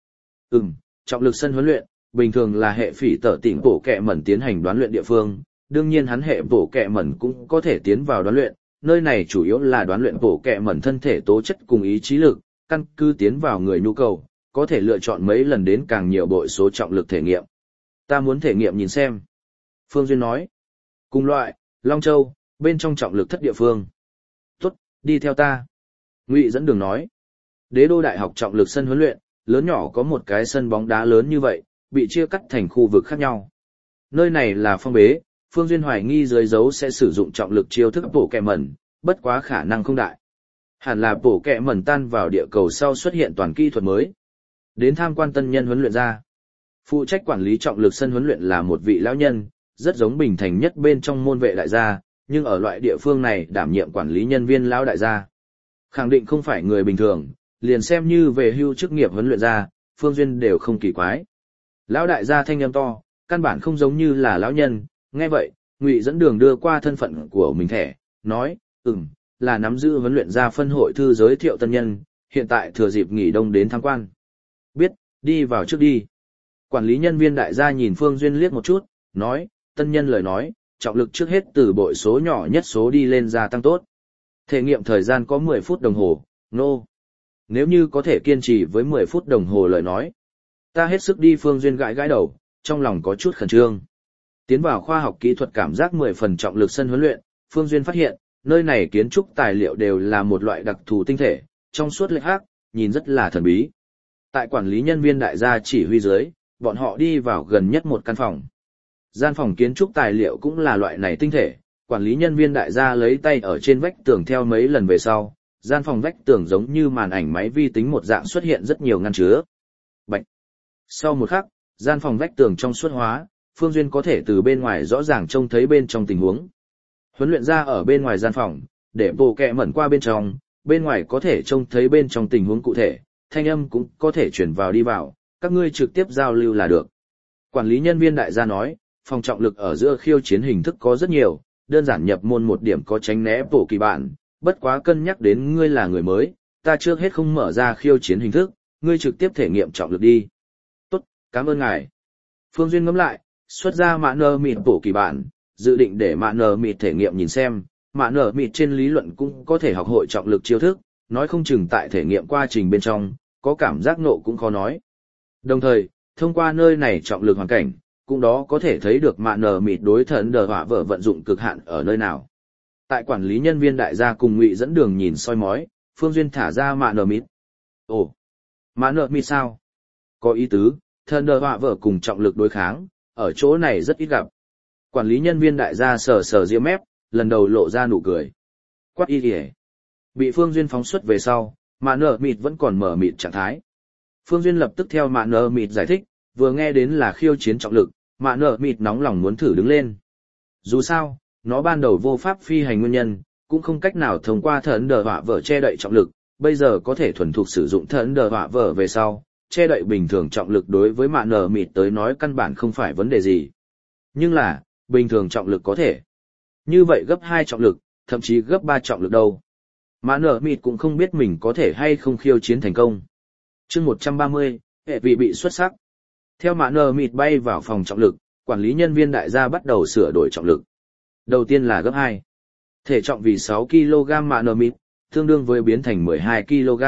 Trọng lực sân huấn luyện, bình thường là hệ phỉ tở tỉnh bổ kẹ mẩn tiến hành đoán luyện địa phương, đương nhiên hắn hệ bổ kẹ mẩn cũng có thể tiến vào đoán luyện, nơi này chủ yếu là đoán luyện bổ kẹ mẩn thân thể tố chất cùng ý chí lực, căn cứ tiến vào người nhu cầu, có thể lựa chọn mấy lần đến càng nhiều bội số trọng lực thể nghiệm. Ta muốn thể nghiệm nhìn xem. Phương Duyên nói. Cùng loại, Long Châu, bên trong trọng lực thất địa phương. Tốt, đi theo ta. Ngụy dẫn đường nói. Đế Đô Đại học trọng lực sân huấn luyện, lớn nhỏ có một cái sân bóng đá lớn như vậy, bị chia cắt thành khu vực khác nhau. Nơi này là phong bế, Phương Duyên hoài nghi dưới dấu sẽ sử dụng trọng lực chiêu thức bổ kẹ mẩn, bất quá khả năng không đại. Hẳn là bổ kẹ mẩn tan vào địa cầu sau xuất hiện toàn kỹ thuật mới. Đến tham quan tân nhân huấn luyện ra. Phụ trách quản lý trọng lực sân huấn luyện là một vị lão nhân, rất giống Bình Thành nhất bên trong môn vệ đại gia, nhưng ở loại địa phương này đảm nhiệm quản lý nhân viên lão đại gia. Khẳng định không phải người bình thường, liền xem như về hưu chức nghiệp huấn luyện ra, Phương Duyên đều không kỳ quái. Lão đại gia thanh âm to, căn bản không giống như là lão nhân, nghe vậy, Ngụy dẫn đường đưa qua thân phận của mình thẻ, nói, là nắm giữ huấn luyện ra phân hội thư giới thiệu tân nhân, hiện tại thừa dịp nghỉ đông đến tham quan. Biết, đi vào trước đi. Quản lý nhân viên đại gia nhìn Phương Duyên liếc một chút, nói, tân nhân lời nói, trọng lực trước hết từ bội số nhỏ nhất số đi lên gia tăng tốt. Thể nghiệm thời gian có 10 phút đồng hồ, Nếu như có thể kiên trì với 10 phút đồng hồ lời nói. Ta hết sức đi. Phương Duyên gãi gãi đầu, trong lòng có chút khẩn trương. Tiến vào khoa học kỹ thuật cảm giác 10 phần trọng lực sân huấn luyện, Phương Duyên phát hiện, nơi này kiến trúc tài liệu đều là một loại đặc thù tinh thể, trong suốt lệch hắc, nhìn rất là thần bí. Tại quản lý nhân viên đại gia chỉ huy dưới, bọn họ đi vào gần nhất một căn phòng. Gian phòng kiến trúc tài liệu cũng là loại này tinh thể, quản lý nhân viên đại gia lấy tay ở trên vách tường theo mấy lần về sau, gian phòng vách tường giống như màn ảnh máy vi tính một dạng xuất hiện rất nhiều ngăn chứa. Bạch. Sau một khắc, gian phòng vách tường trong suốt hóa, Phương Duyên có thể từ bên ngoài rõ ràng trông thấy bên trong tình huống. Huấn luyện ra ở bên ngoài gian phòng, để bộ kẹ mẩn qua bên ngoài có thể trông thấy bên trong tình huống cụ thể, thanh âm cũng có thể chuyển vào đi vào, các ngươi trực tiếp giao lưu là được. Quản lý nhân viên đại gia nói, phòng trọng lực ở giữa khiêu chiến hình thức có rất nhiều, đơn giản nhập môn một điểm có tránh né bộ kỳ bản, bất quá cân nhắc đến ngươi là người mới, ta trước hết không mở ra khiêu chiến hình thức, ngươi trực tiếp thể nghiệm trọng lực đi. Tốt, cảm ơn ngài. Phương Duyên ngẫm lại, xuất ra mạ nờ mịt bộ kỳ bản, dự định để mạ nờ mịt thể nghiệm nhìn xem, mạ nờ mịt trên lý luận cũng có thể học hội trọng lực chiêu thức, nói không chừng tại thể nghiệm quá trình bên trong, có cảm giác nộ cũng khó nói. Đồng thời, thông qua nơi này trọng lực hoàn cảnh, cũng đó có thể thấy được mạ nờ mịt đối thần đờ hỏa vợ vận dụng cực hạn ở nơi nào. Tại quản lý nhân viên đại gia cùng Ngụy dẫn đường nhìn soi mói, Phương Duyên thả ra mạ nờ mịt. Ồ, mạ nờ mịt sao? Có ý tứ, thần đờ hỏa vợ cùng trọng lực đối kháng, ở chỗ này rất ít gặp. Quản lý nhân viên đại gia sờ sờ ria mép, lần đầu lộ ra nụ cười. Quát y kìa. Bị Phương Duyên phóng xuất về sau, mạ nờ mịt vẫn còn mở mịt trạng thái. Phương Duyên lập tức theo mạ nờ mịt giải thích, vừa nghe đến là khiêu chiến trọng lực, mạ nờ mịt nóng lòng muốn thử đứng lên. Dù sao, nó ban đầu vô pháp phi hành nguyên nhân, cũng không cách nào thông qua thần đờ hỏa vở che đậy trọng lực, bây giờ có thể thuần thục sử dụng thần đờ hỏa vở về sau, che đậy bình thường trọng lực đối với mạ nờ mịt tới nói căn bản không phải vấn đề gì. Nhưng là, bình thường trọng lực có thể. Như vậy gấp 2 trọng lực, thậm chí gấp 3 trọng lực đâu. Mạ nờ mịt cũng không biết mình có thể hay không khiêu chiến thành công. Chương 130, hệ vị bị xuất sắc. Theo mạ nờ mịt bay vào phòng trọng lực, quản lý nhân viên đại gia bắt đầu sửa đổi trọng lực. Đầu tiên là gấp 2. Thể trọng vì 6 kg mạ nờ mịt, tương đương với biến thành 12 kg.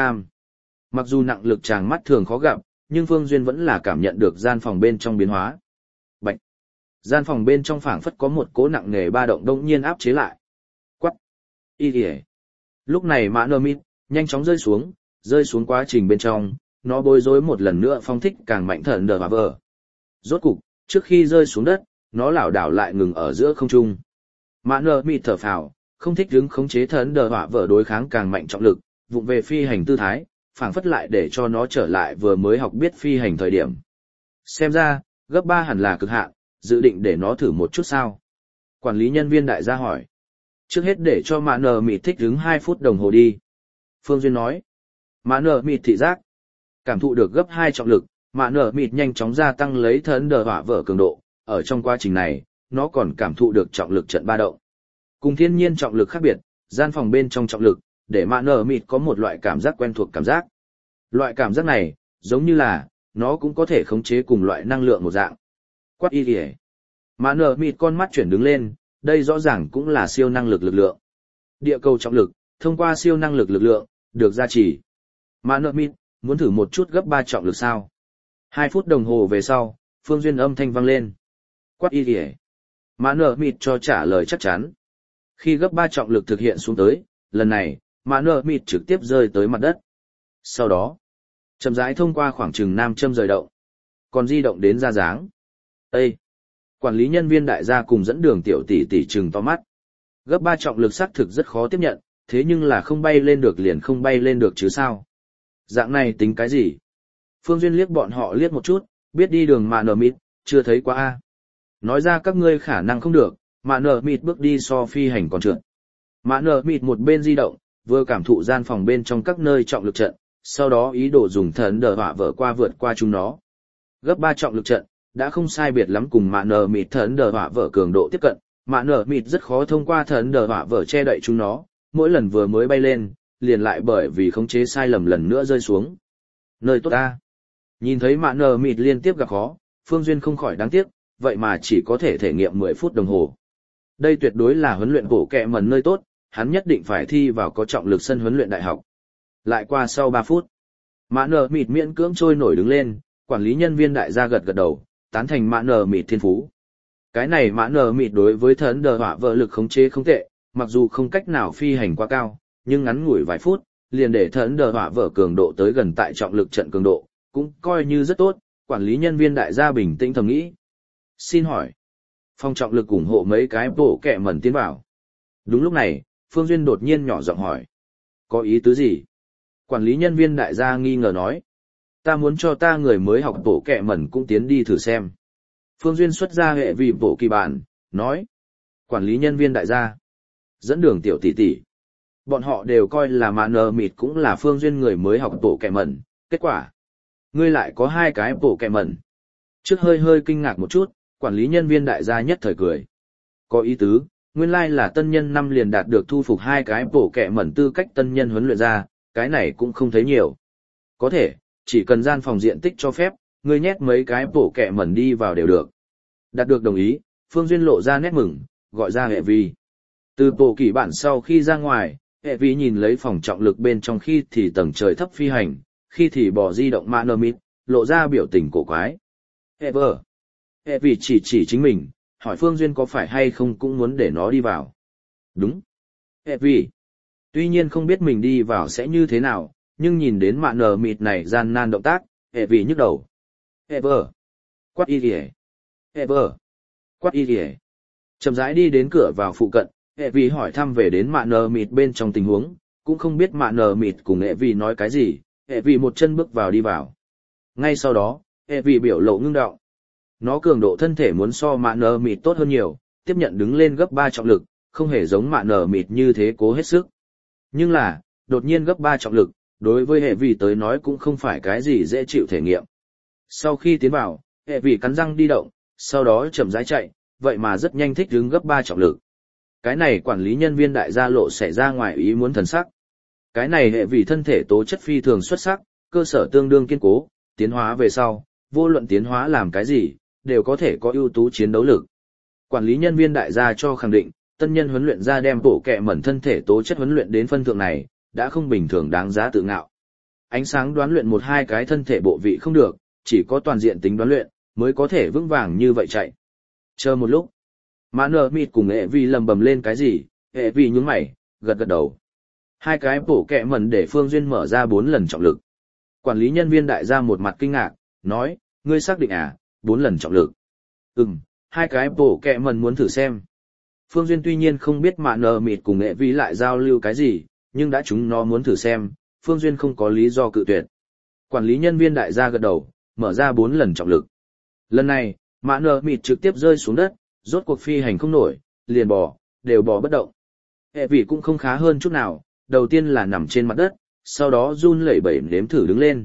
Mặc dù nặng lực tràng mắt thường khó gặp, nhưng Phương Duyên vẫn là cảm nhận được gian phòng bên trong biến hóa. Bạch. Gian phòng bên trong phảng phất có một cỗ nặng nề ba động đông nhiên áp chế lại. Quắc. Y kìa. Lúc này mạ nờ mịt nhanh chóng rơi xuống quá trình bên trong, nó bối rối một lần nữa phong thích càng mạnh thần đờ và vờ. Rốt cục, trước khi rơi xuống đất, nó lảo đảo lại ngừng ở giữa không trung. Mạ nờ mịt thở phào, không thích đứng khống chế thần đờ hỏa vợ đối kháng càng mạnh trọng lực, vụng về phi hành tư thái, phảng phất lại để cho nó trở lại vừa mới học biết phi hành thời điểm. Xem ra, gấp 3 hẳn là cực hạn, dự định để nó thử một chút sao? Quản lý nhân viên đại gia hỏi. Trước hết để cho mạ nờ mịt thích đứng 2 phút đồng hồ đi. Phương Duyên nói. Mạ nờ mịt thị giác. Cảm thụ được gấp 2 trọng lực, mạ nờ mịt nhanh chóng gia tăng lấy thần đờ hỏa vở cường độ. Ở trong quá trình này, nó còn cảm thụ được trọng lực trận ba động. Cùng thiên nhiên trọng lực khác biệt, gian phòng bên trong trọng lực, để mạ nờ mịt có một loại cảm giác quen thuộc cảm giác. Loại cảm giác này, giống như là, nó cũng có thể khống chế cùng loại năng lượng một dạng. Quát y kìa. Mạ nờ mịt con mắt chuyển đứng lên, đây rõ ràng cũng là siêu năng lực lực lượng. Địa cầu trọng lực, thông qua siêu năng lực lực lượng, được gia trì. Mạ nờ mịt, muốn thử một chút gấp 3 trọng lực sao? 2 phút đồng hồ về sau, Phương Duyên âm thanh vang lên. Quát y kìa. Mạ nờ mịt cho trả lời chắc chắn. Khi gấp 3 trọng lực thực hiện xuống tới, lần này, mạ nờ mịt trực tiếp rơi tới mặt đất. Sau đó, chậm rãi thông qua khoảng chừng nam châm rời động, còn di động đến ra dáng. Ê! Quản lý nhân viên đại gia cùng dẫn đường tiểu tỷ tỷ trừng to mắt. Gấp 3 trọng lực xác thực rất khó tiếp nhận, thế nhưng là không bay lên được liền không bay lên được chứ sao. Dạng này tính cái gì? Phương Duyên liếc bọn họ liếc một chút, biết đi đường mạ nờ mịt, chưa thấy qua a. Nói ra các ngươi khả năng không được, mạ nờ mịt bước đi so phi hành còn trượt. Mạ nờ mịt một bên di động, vừa cảm thụ gian phòng bên trong các nơi trọng lực trận, sau đó ý đồ dùng thần đờ hỏa vỡ qua vượt qua chúng nó. Gấp 3 trọng lực trận, đã không sai biệt lắm cùng mạ nờ mịt thần đờ hỏa vỡ cường độ tiếp cận, mạ nờ mịt rất khó thông qua thần đờ hỏa vỡ che đậy chúng nó, mỗi lần vừa mới bay lên, liền lại bởi vì khống chế sai lầm lần nữa rơi xuống. Nơi tốt ta. Nhìn thấy mạ nờ mịt liên tiếp gặp khó, Phương Duyên không khỏi đáng tiếc, vậy mà chỉ có thể thể nghiệm 10 phút đồng hồ. Đây tuyệt đối là huấn luyện bổ kẹ mẩn nơi tốt, hắn nhất định phải thi vào có trọng lực sân huấn luyện đại học. Lại qua sau 3 phút, mạ nờ mịt miễn cưỡng trôi nổi đứng lên, quản lý nhân viên đại gia gật gật đầu, tán thành mạ nờ mịt thiên phú. Cái này mạ nờ mịt đối với thần đờ hỏa vợ lực khống chế không tệ, mặc dù không cách nào phi hành quá cao, nhưng ngắn ngủi vài phút, liền để thần đờ hỏa vợ cường độ tới gần tại trọng lực trận cường độ, cũng coi như rất tốt, quản lý nhân viên đại gia bình tĩnh thầm nghĩ. Xin hỏi, phòng trọng lực ủng hộ mấy cái bổ kẹ mẩn tiến vào. Đúng lúc này, Phương Duyên đột nhiên nhỏ giọng hỏi. Có ý tứ gì? Quản lý nhân viên đại gia nghi ngờ nói. Ta muốn cho ta người mới học bổ kẹ mẩn cũng tiến đi thử xem. Phương Duyên xuất ra hệ vị bổ kỳ bản, nói. Quản lý nhân viên đại gia. Dẫn đường tiểu tỷ tỷ. Bọn họ đều coi là mạ nờ mịt cũng là Phương Duyên người mới học bổ kẹ mẩn. Kết quả. Ngươi lại có 2 cái bổ kẹ mẩn. Trước hơi kinh ngạc một chút, quản lý nhân viên đại gia nhất thời cười. Có ý tứ, nguyên lai là tân nhân năm liền đạt được thu phục 2 cái bổ kẹ mẩn tư cách tân nhân huấn luyện ra, cái này cũng không thấy nhiều. Có thể, chỉ cần gian phòng diện tích cho phép, ngươi nhét mấy cái bổ kẹ mẩn đi vào đều được. Đạt được đồng ý, Phương Duyên lộ ra nét mừng, gọi ra hệ vi. Từ bổ kỳ bản sau khi ra ngoài, hệ vi nhìn lấy phòng trọng lực bên trong khi thì tầng trời thấp phi hành, khi thì bỏ di động mạ nơ mịt, lộ ra biểu tình cổ quái. Hệ vi chỉ chính mình, hỏi Phương Duyên có phải hay không cũng muốn để nó đi vào. Đúng. Hệ vi. Tuy nhiên không biết mình đi vào sẽ như thế nào, nhưng nhìn đến mạ nờ mịt này gian nan động tác, hệ vi nhức đầu. Quát y kìa. Quát y kìa. Chậm rãi đi đến cửa vào phụ cận, hệ vi hỏi thăm về đến mạ nờ mịt bên trong tình huống, cũng không biết mạ nờ mịt cùng hệ vi nói cái gì, hệ vi một chân bước vào đi vào. Ngay sau đó, hệ vi biểu lộ ngưng đọng. Nó cường độ thân thể muốn so mạ nờ mịt tốt hơn nhiều, tiếp nhận đứng lên gấp 3 trọng lực, không hề giống mạ nờ mịt như thế cố hết sức. Nhưng là, đột nhiên gấp 3 trọng lực, đối với hệ vi tới nói cũng không phải cái gì dễ chịu thể nghiệm. Sau khi tiến vào, hệ vi cắn răng đi động, sau đó chậm rãi chạy, vậy mà rất nhanh thích đứng gấp 3 trọng lực. Cái này quản lý nhân viên đại gia lộ xảy ra ngoài ý muốn thần sắc. Cái này hệ vi thân thể tố chất phi thường xuất sắc, cơ sở tương đương kiên cố, tiến hóa về sau, vô luận tiến hóa làm cái gì, đều có thể có ưu tú chiến đấu lực. Quản lý nhân viên đại gia cho khẳng định, tân nhân huấn luyện ra đem bổ kẹ mẩn thân thể tố chất huấn luyện đến phân thượng này, đã không bình thường đáng giá tự ngạo. Ánh sáng đoán luyện 1-2 cái thân thể bộ vị không được, chỉ có toàn diện tính đoán luyện, mới có thể vững vàng như vậy chạy. Chờ một lúc, mạ nờ mịt cùng hệ vi lầm bầm lên cái gì, hệ vi nhướng mày, gật gật đầu. 2 cái bổ kẹ mẩn để Phương Duyên mở ra 4 lần trọng lực. Quản lý nhân viên đại gia một mặt kinh ngạc, nói, ngươi xác định à, 4 lần trọng lực. 2 cái bổ kẹ mẩn muốn thử xem. Phương Duyên tuy nhiên không biết mạ nờ mịt cùng hệ vi lại giao lưu cái gì, nhưng đã chúng nó muốn thử xem, Phương Duyên không có lý do cự tuyệt. Quản lý nhân viên đại gia gật đầu, mở ra 4 lần trọng lực. Lần này, mạ nở mịt trực tiếp rơi xuống đất, rốt cuộc phi hành không nổi, liền đều bò bất động. Hệ vị cũng không khá hơn chút nào, đầu tiên là nằm trên mặt đất, sau đó run lẩy bẩy nếm thử đứng lên.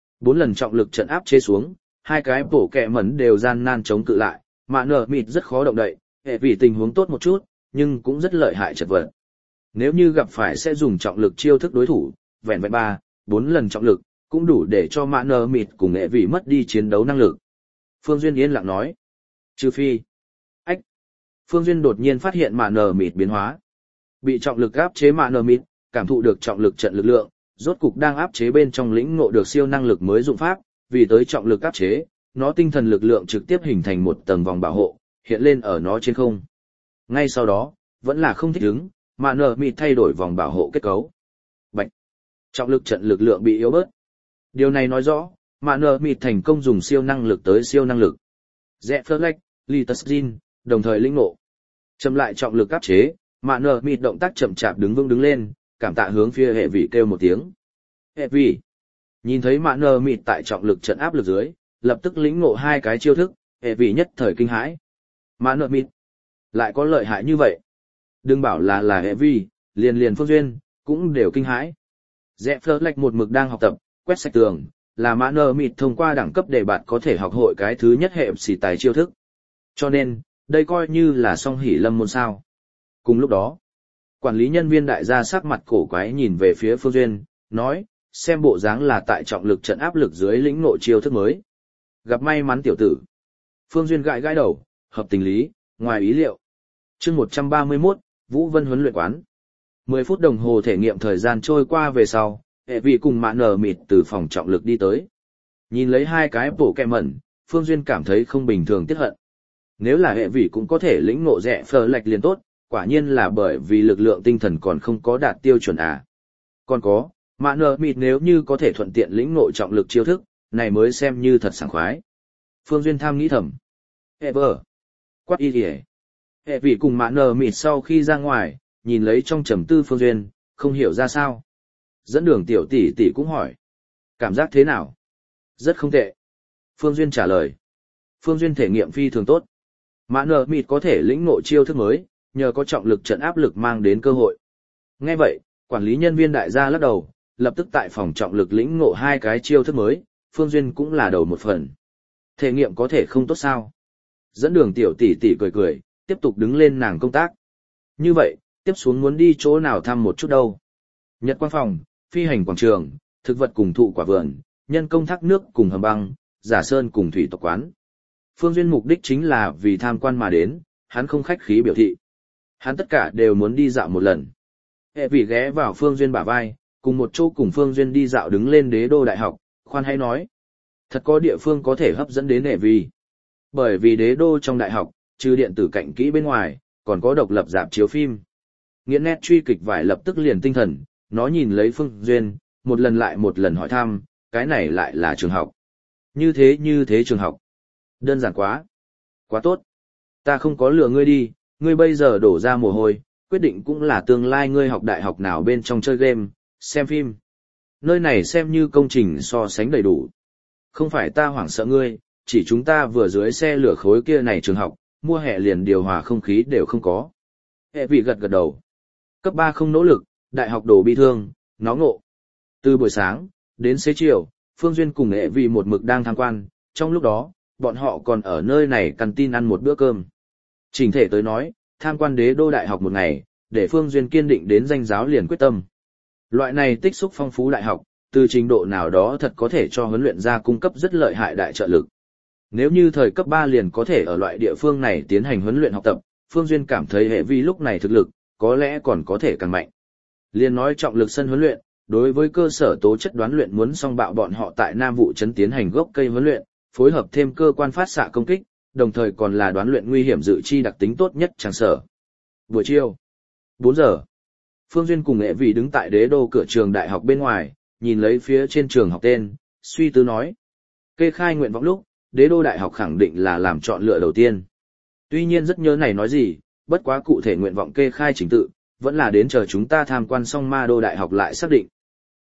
4 lần trọng lực trận áp chế xuống, hai cái bổ kẹ mẩn đều gian nan chống cự lại, mạ nở mịt rất khó động đậy, hệ vị tình huống tốt một chút, nhưng cũng rất lợi hại chật vật. Nếu như gặp phải sẽ dùng trọng lực chiêu thức đối thủ, vẹn vẹn 3-4 lần trọng lực, cũng đủ để cho mạ nở mịt cùng hệ vị mất đi chiến đấu năng lực. Phương Duyên yên lặng nói. Trừ phi. Ách. Phương Duyên đột nhiên phát hiện mạ nở mịt biến hóa. Bị trọng lực áp chế mạ nở mịt, cảm thụ được trọng lực trận lực lượng, rốt cục đang áp chế bên trong lĩnh ngộ được siêu năng lực mới dụng pháp, vì tới trọng lực áp chế, nó tinh thần lực lượng trực tiếp hình thành một tầng vòng bảo hộ, hiện lên ở nó trên không. Ngay sau đó, vẫn là không thích ứng, mà nở mịt thay đổi vòng bảo hộ kết cấu. Bạch. Trọng lực trận lực lượng bị yếu bớt. Điều này nói rõ, mà nở mịt thành công dùng siêu năng lực tới siêu năng lực. Zephyr Litasjin, đồng thời lĩnh ngộ. Chậm lại trọng lực áp chế, mà nở mịt động tác chậm chạp đứng vững đứng lên, cảm tạ hướng phía hệ vị kêu một tiếng. Hệ vị. Nhìn thấy mạ nở mịt tại trọng lực trận áp lực dưới, lập tức lĩnh ngộ hai cái chiêu thức, hệ vị nhất thời kinh hãi. Mạ nở mịt. Lại có lợi hại như vậy. Đừng bảo là hệ vị, liền Phương Duyên, cũng đều kinh hãi. Zephyr một mực đang học tập, quét sạch tường, là mạ nở mịt thông qua đẳng cấp để bạn có thể học hội cái thứ nhất hệ xỉ tài chiêu thức. Cho nên, đây coi như là song hỷ lâm môn sao. Cùng lúc đó, quản lý nhân viên đại gia sắc mặt cổ quái nhìn về phía Phương Duyên, nói, xem bộ dáng là tại trọng lực trận áp lực dưới lĩnh ngộ chiêu thức mới. Gặp may mắn tiểu tử. Phương Duyên gãi đầu, hợp tình lý, ngoài ý liệu. Chương 131, Vũ Vân huấn luyện quán. 10 phút đồng hồ thể nghiệm thời gian trôi qua về sau, hệ vị cùng mạ nở mịt từ phòng trọng lực đi tới. Nhìn lấy hai cái bổ kẹ mẩn, Phương Duyên cảm thấy không bình thường tiếc hận. Nếu là hệ vị cũng có thể lĩnh ngộ rẽ phờ lạch liền tốt, quả nhiên là bởi vì lực lượng tinh thần còn không có đạt tiêu chuẩn à. Còn có, mạ nở mịt nếu như có thể thuận tiện lĩnh ngộ trọng lực chiêu thức, này mới xem như thật sảng khoái. Phương Duyên tham nghĩ thầm. Ever. Quát y kìa. Hệ vị cùng mạ nở mịt sau khi ra ngoài, nhìn lấy trong trầm tư Phương Duyên, không hiểu ra sao. Dẫn đường tiểu tỷ tỷ cũng hỏi. Cảm giác thế nào? Rất không tệ. Phương Duyên trả lời. Phương Duyên thể nghiệm phi thường tốt. Mạ nở mịt có thể lĩnh ngộ chiêu thức mới, nhờ có trọng lực trận áp lực mang đến cơ hội. Nghe vậy, quản lý nhân viên đại gia lắc đầu, lập tức tại phòng trọng lực lĩnh ngộ hai cái chiêu thức mới, Phương Duyên cũng là đầu một phần. Thể nghiệm có thể không tốt sao? Dẫn đường tiểu tỷ tỷ cười, tiếp tục đứng lên nàng công tác. Như vậy, tiếp xuống muốn đi chỗ nào thăm một chút đâu? Nhật quang phòng, phi hành quảng trường, thực vật cùng thụ quả vườn, nhân công thác nước cùng hầm băng, giả sơn cùng thủy tộc quán. Phương Duyên mục đích chính là vì tham quan mà đến, hắn không khách khí biểu thị. Hắn tất cả đều muốn đi dạo một lần. Hệ vị ghé vào Phương Duyên bả vai, cùng một chỗ cùng Phương Duyên đi dạo đứng lên Đế Đô Đại học, khoan hay nói. Thật có địa phương có thể hấp dẫn đến hệ vị. Bởi vì Đế Đô trong đại học, trừ điện tử cạnh kỹ bên ngoài, còn có độc lập rạp chiếu phim. Nghiện nét truy kịch vải lập tức liền tinh thần, nó nhìn lấy Phương Duyên, một lần lại một lần hỏi thăm, cái này lại là trường học. Như thế trường học. Đơn giản quá. Quá tốt. Ta không có lừa ngươi đi, ngươi bây giờ đổ ra mồ hôi, quyết định cũng là tương lai ngươi học đại học nào bên trong chơi game, xem phim. Nơi này xem như công trình so sánh đầy đủ. Không phải ta hoảng sợ ngươi, chỉ chúng ta vừa dưới xe lửa khối kia này trường học, mua hè liền điều hòa không khí đều không có. Hệ vị gật đầu. Cấp 3 không nỗ lực, đại học đổ bi thương, nó ngộ. Từ buổi sáng, đến xế chiều, Phương Duyên cùng hệ vị một mực đang tham quan, trong lúc đó, bọn họ còn ở nơi này canteen ăn một bữa cơm. Chỉnh thể tới nói, tham quan Đế Đô Đại học một ngày, để Phương Duyên kiên định đến danh giáo liền quyết tâm. Loại này tích xúc phong phú đại học, từ trình độ nào đó thật có thể cho huấn luyện ra cung cấp rất lợi hại đại trợ lực. Nếu như thời cấp 3 liền có thể ở loại địa phương này tiến hành huấn luyện học tập, Phương Duyên cảm thấy hệ vi lúc này thực lực, có lẽ còn có thể càng mạnh. Liên nói trọng lực sân huấn luyện, đối với cơ sở tố chất đoán luyện muốn song bạo bọn họ tại Nam Vụ trấn tiến hành gốc cây huấn luyện, phối hợp thêm cơ quan phát xạ công kích, đồng thời còn là đoán luyện nguy hiểm dự chi đặc tính tốt nhất trang sở. Buổi chiều, 4 giờ, Phương Duyên cùng hệ vị đứng tại Đế Đô cửa trường đại học bên ngoài, nhìn lấy phía trên trường học tên, suy tư nói. Kê khai nguyện vọng lúc, Đế Đô Đại học khẳng định là làm chọn lựa đầu tiên. Tuy nhiên rất nhớ này nói gì, bất quá cụ thể nguyện vọng kê khai trình tự, vẫn là đến chờ chúng ta tham quan xong Ma Đô Đại học lại xác định.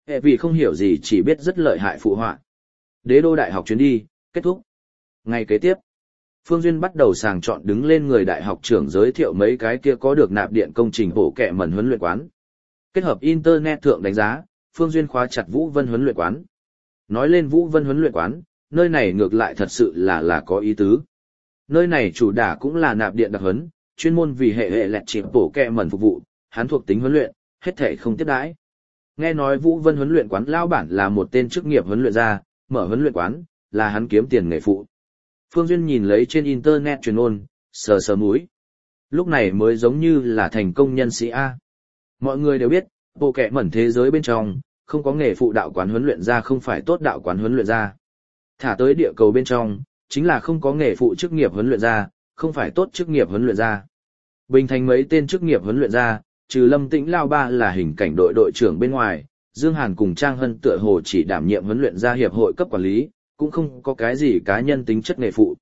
Hệ vì không hiểu gì chỉ biết rất lợi hại phụ họa. Đế đô đại học chuyến đi, kết thúc. Ngày kế tiếp, Phương Duyên bắt đầu sàng chọn đứng lên người đại học trưởng giới thiệu mấy cái kia có được nạp điện công trình bổ kẹ mẩn huấn luyện quán. Kết hợp Internet thượng đánh giá, Phương Duyên khóa chặt Vũ Vân huấn luyện quán. Nói lên Vũ Vân huấn luyện quán, nơi này ngược lại thật sự là có ý tứ. Nơi này chủ đả cũng là nạp điện đặc huấn, chuyên môn vì hệ lẹt chịp bổ kẹ mẩn phục vụ, hắn thuộc tính huấn luyện, hết thể không tiếp đãi. Nghe nói Vũ Vân huấn luyện quán lao bản là một tên chức nghiệp huấn luyện gia, mở huấn luyện quán, là hắn kiếm tiền nghề phụ. Phương Duyên nhìn lấy trên Internet truyền ôn, sờ sờ mũi. Lúc này mới giống như là thành công nhân sĩ A. Mọi người đều biết, bộ kẹ mẩn thế giới bên trong, không có nghề phụ đạo quán huấn luyện gia không phải tốt đạo quán huấn luyện gia. Thả tới địa cầu bên trong, chính là không có nghề phụ chức nghiệp huấn luyện gia, không phải tốt chức nghiệp huấn luyện gia. Bình thành mấy tên chức nghiệp huấn luyện gia, trừ Lâm Tĩnh Lao Ba là hình cảnh đội trưởng bên ngoài, Dương Hàn cùng Trang Hân tựa hồ chỉ đảm nhiệm huấn luyện gia hiệp hội cấp quản lý, cũng không có cái gì cá nhân tính chất nghề phụ.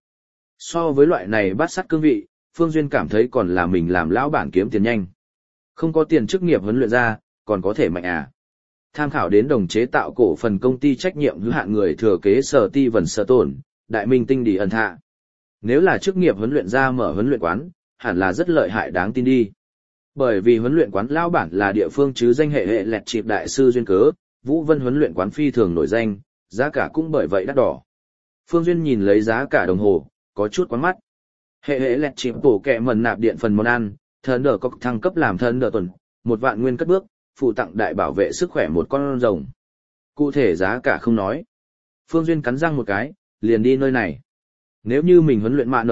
So với loại này bát sát cương vị, Phương Duyên cảm thấy còn là mình làm lão bản kiếm tiền nhanh. Không có tiền chức nghiệp huấn luyện gia, còn có thể mạnh à. Tham khảo đến đồng chế tạo cổ phần công ty trách nhiệm hữu hạn người thừa kế Sở Ti Vân Sở Tổn, Đại Minh Tinh Đi ẩn hạ. Nếu là chức nghiệp huấn luyện gia mở huấn luyện quán, hẳn là rất lợi hại đáng tin đi. Bởi vì huấn luyện quán lão bản là địa phương chứ danh hệ lẹt chịp đại sư duyên cớ, Vũ Vân huấn luyện quán phi thường nổi danh, giá cả cũng bởi vậy đắt đỏ. Phương Duyên nhìn lấy giá cả đồng hồ, có chút quán mắt. Hệ lẹt chịp bổ kẹ mẩn nạp điện phần món ăn, thần đỡ có thăng cấp làm thần đỡ tuần, 1.000.000 nguyên cất bước, phụ tặng đại bảo vệ sức khỏe một con rồng. Cụ thể giá cả không nói. Phương Duyên cắn răng một cái, liền đi nơi này. Nếu như mình huấn luyện mạ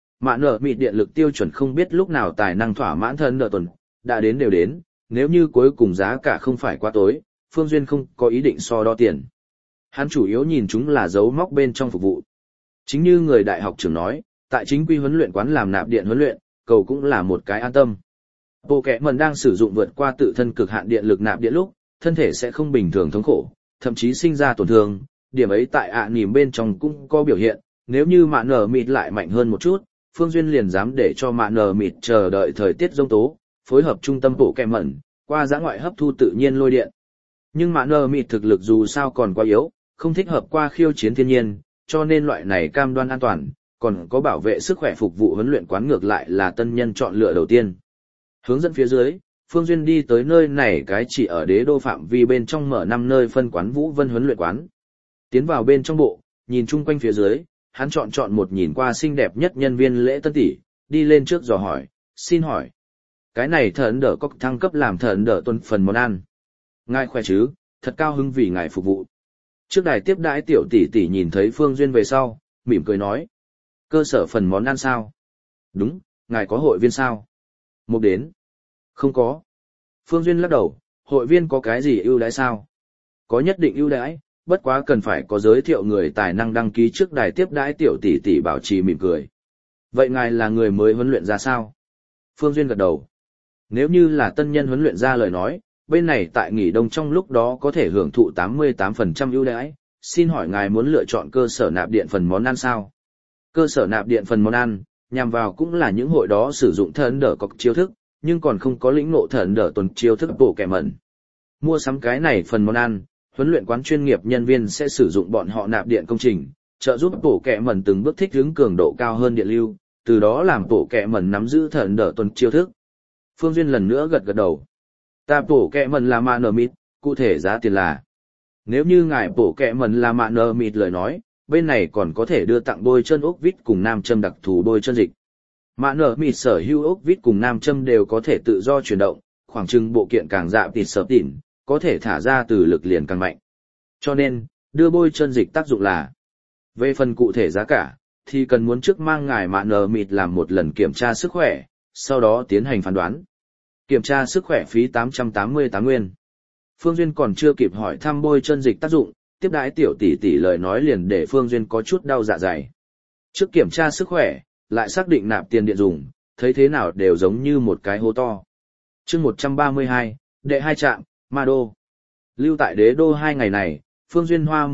nở mịt điện lực tiêu chuẩn không biết lúc nào tài năng thỏa mãn thần đỡ tuần, đã đến đều đến, nếu như cuối cùng giá cả không phải quá tối, Phương Duyên không có ý định so đo tiền. Hắn chủ yếu nhìn chúng là dấu móc bên trong phục vụ. Chính như người đại học trưởng nói, tại chính quy huấn luyện quán làm nạp điện huấn luyện, cầu cũng là một cái an tâm. Bộ kẹ mần đang sử dụng vượt qua tự thân cực hạn điện lực nạp điện lúc, thân thể sẽ không bình thường thống khổ, thậm chí sinh ra tổn thương, điểm ấy tại nỉm bên trong cũng có biểu hiện, nếu như mạ nở mịt lại mạnh hơn một chút, Phương Duyên liền dám để cho mạ nở mịt chờ đợi thời tiết giông tố, phối hợp trung tâm bộ kẹ mẩn, qua giã ngoại hấp thu tự nhiên lôi điện. Nhưng mạ nở mịt thực lực dù sao còn quá yếu, không thích hợp qua khiêu chiến thiên nhiên, cho nên loại này cam đoan an toàn, còn có bảo vệ sức khỏe phục vụ huấn luyện quán ngược lại là tân nhân chọn lựa đầu tiên. Hướng dẫn phía dưới, Phương Duyên đi tới nơi này cái chỉ ở đế đô phạm vi bên trong mở 5 nơi phân quán Vũ Vân huấn luyện quán. Tiến vào bên trong bộ, nhìn chung quanh phía dưới, hắn chọn một nhìn qua xinh đẹp nhất nhân viên lễ tân tỷ, đi lên trước dò hỏi, xin hỏi. Cái này thần đỡ có thăng cấp làm thần đỡ tuần phần món ăn. Ngài khỏe chứ, thật cao hứng vì ngài phục vụ. Trước đài tiếp đãi tiểu tỷ tỷ nhìn thấy Phương Duyên về sau, mỉm cười nói. Cơ sở phần món ăn sao? Đúng, ngài có hội viên sao? Một đến. Không có. Phương Duyên lắc đầu, hội viên có cái gì ưu đãi sao? Có nhất định ưu đãi, bất quá cần phải có giới thiệu người tài năng đăng ký trước đài tiếp đãi tiểu tỷ tỷ bảo trì mỉm cười. Vậy ngài là người mới huấn luyện ra sao? Phương Duyên gật đầu. Nếu như là tân nhân huấn luyện ra lời nói, bên này tại nghỉ đông trong lúc đó có thể hưởng thụ 88% ưu đãi, xin hỏi ngài muốn lựa chọn cơ sở nạp điện phần món ăn sao? Cơ sở nạp điện phần món ăn, nhằm vào cũng là những hội đó sử dụng thần đỡ cọc chiêu thức, nhưng còn không có lĩnh ngộ thần đỡ tuần chiêu thức bộ kẻ mẩn. Mua sắm cái này phần món ăn, huấn luyện quán chuyên nghiệp nhân viên sẽ sử dụng bọn họ nạp điện công trình, trợ giúp bộ kẻ mẩn từng bước thích ứng cường độ cao hơn điện lưu, từ đó làm bộ kẻ mẩn nắm giữ thần đỡ tuần chiêu thức. Phương Duyên lần nữa gật đầu. Ta bộ kẻ mẩn là mạ nở mịt, cụ thể giá tiền là. Nếu như ngài bộ kẻ mẩn là mạ nở mịt lời nói, bên này còn có thể đưa tặng bôi chân ốc vít cùng nam châm đặc thù bôi chân dịch. Mạ nở mịt sở hữu ốc vít cùng nam châm đều có thể tự do chuyển động, khoảng chừng bộ kiện càng dạ tịt sợp tỉn, có thể thả ra từ lực liền càng mạnh. Cho nên, đưa bôi chân dịch tác dụng là. Về phần cụ thể giá cả, thì cần muốn trước mang ngài mạ nở mịt làm một lần kiểm tra sức khỏe, sau đó tiến hành phán đoán. Kiểm tra sức khỏe phí 888 nguyên. Phương Duyên còn chưa kịp hỏi thăm bôi chân dịch tác dụng, tiếp đãi tiểu tỷ tỷ lời nói liền để Phương Duyên có chút đau dạ dày. Trước kiểm tra sức khỏe, lại xác định nạp tiền điện dùng, thấy thế nào đều giống như một cái hố to. Chương 132, đệ 2 trạm, Ma Đô. Lưu tại đế đô 2 ngày này, Phương Duyên hoa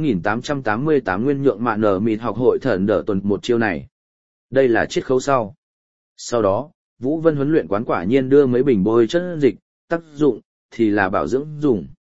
18.888 nguyên nhượng mạ nở mịt học hội thần đỡ tuần một chiêu này. Đây là chiết khấu sau. Sau đó, Vũ Vân huấn luyện quán quả nhiên đưa mấy bình bôi chân dịch, tác dụng thì là bảo dưỡng dùng.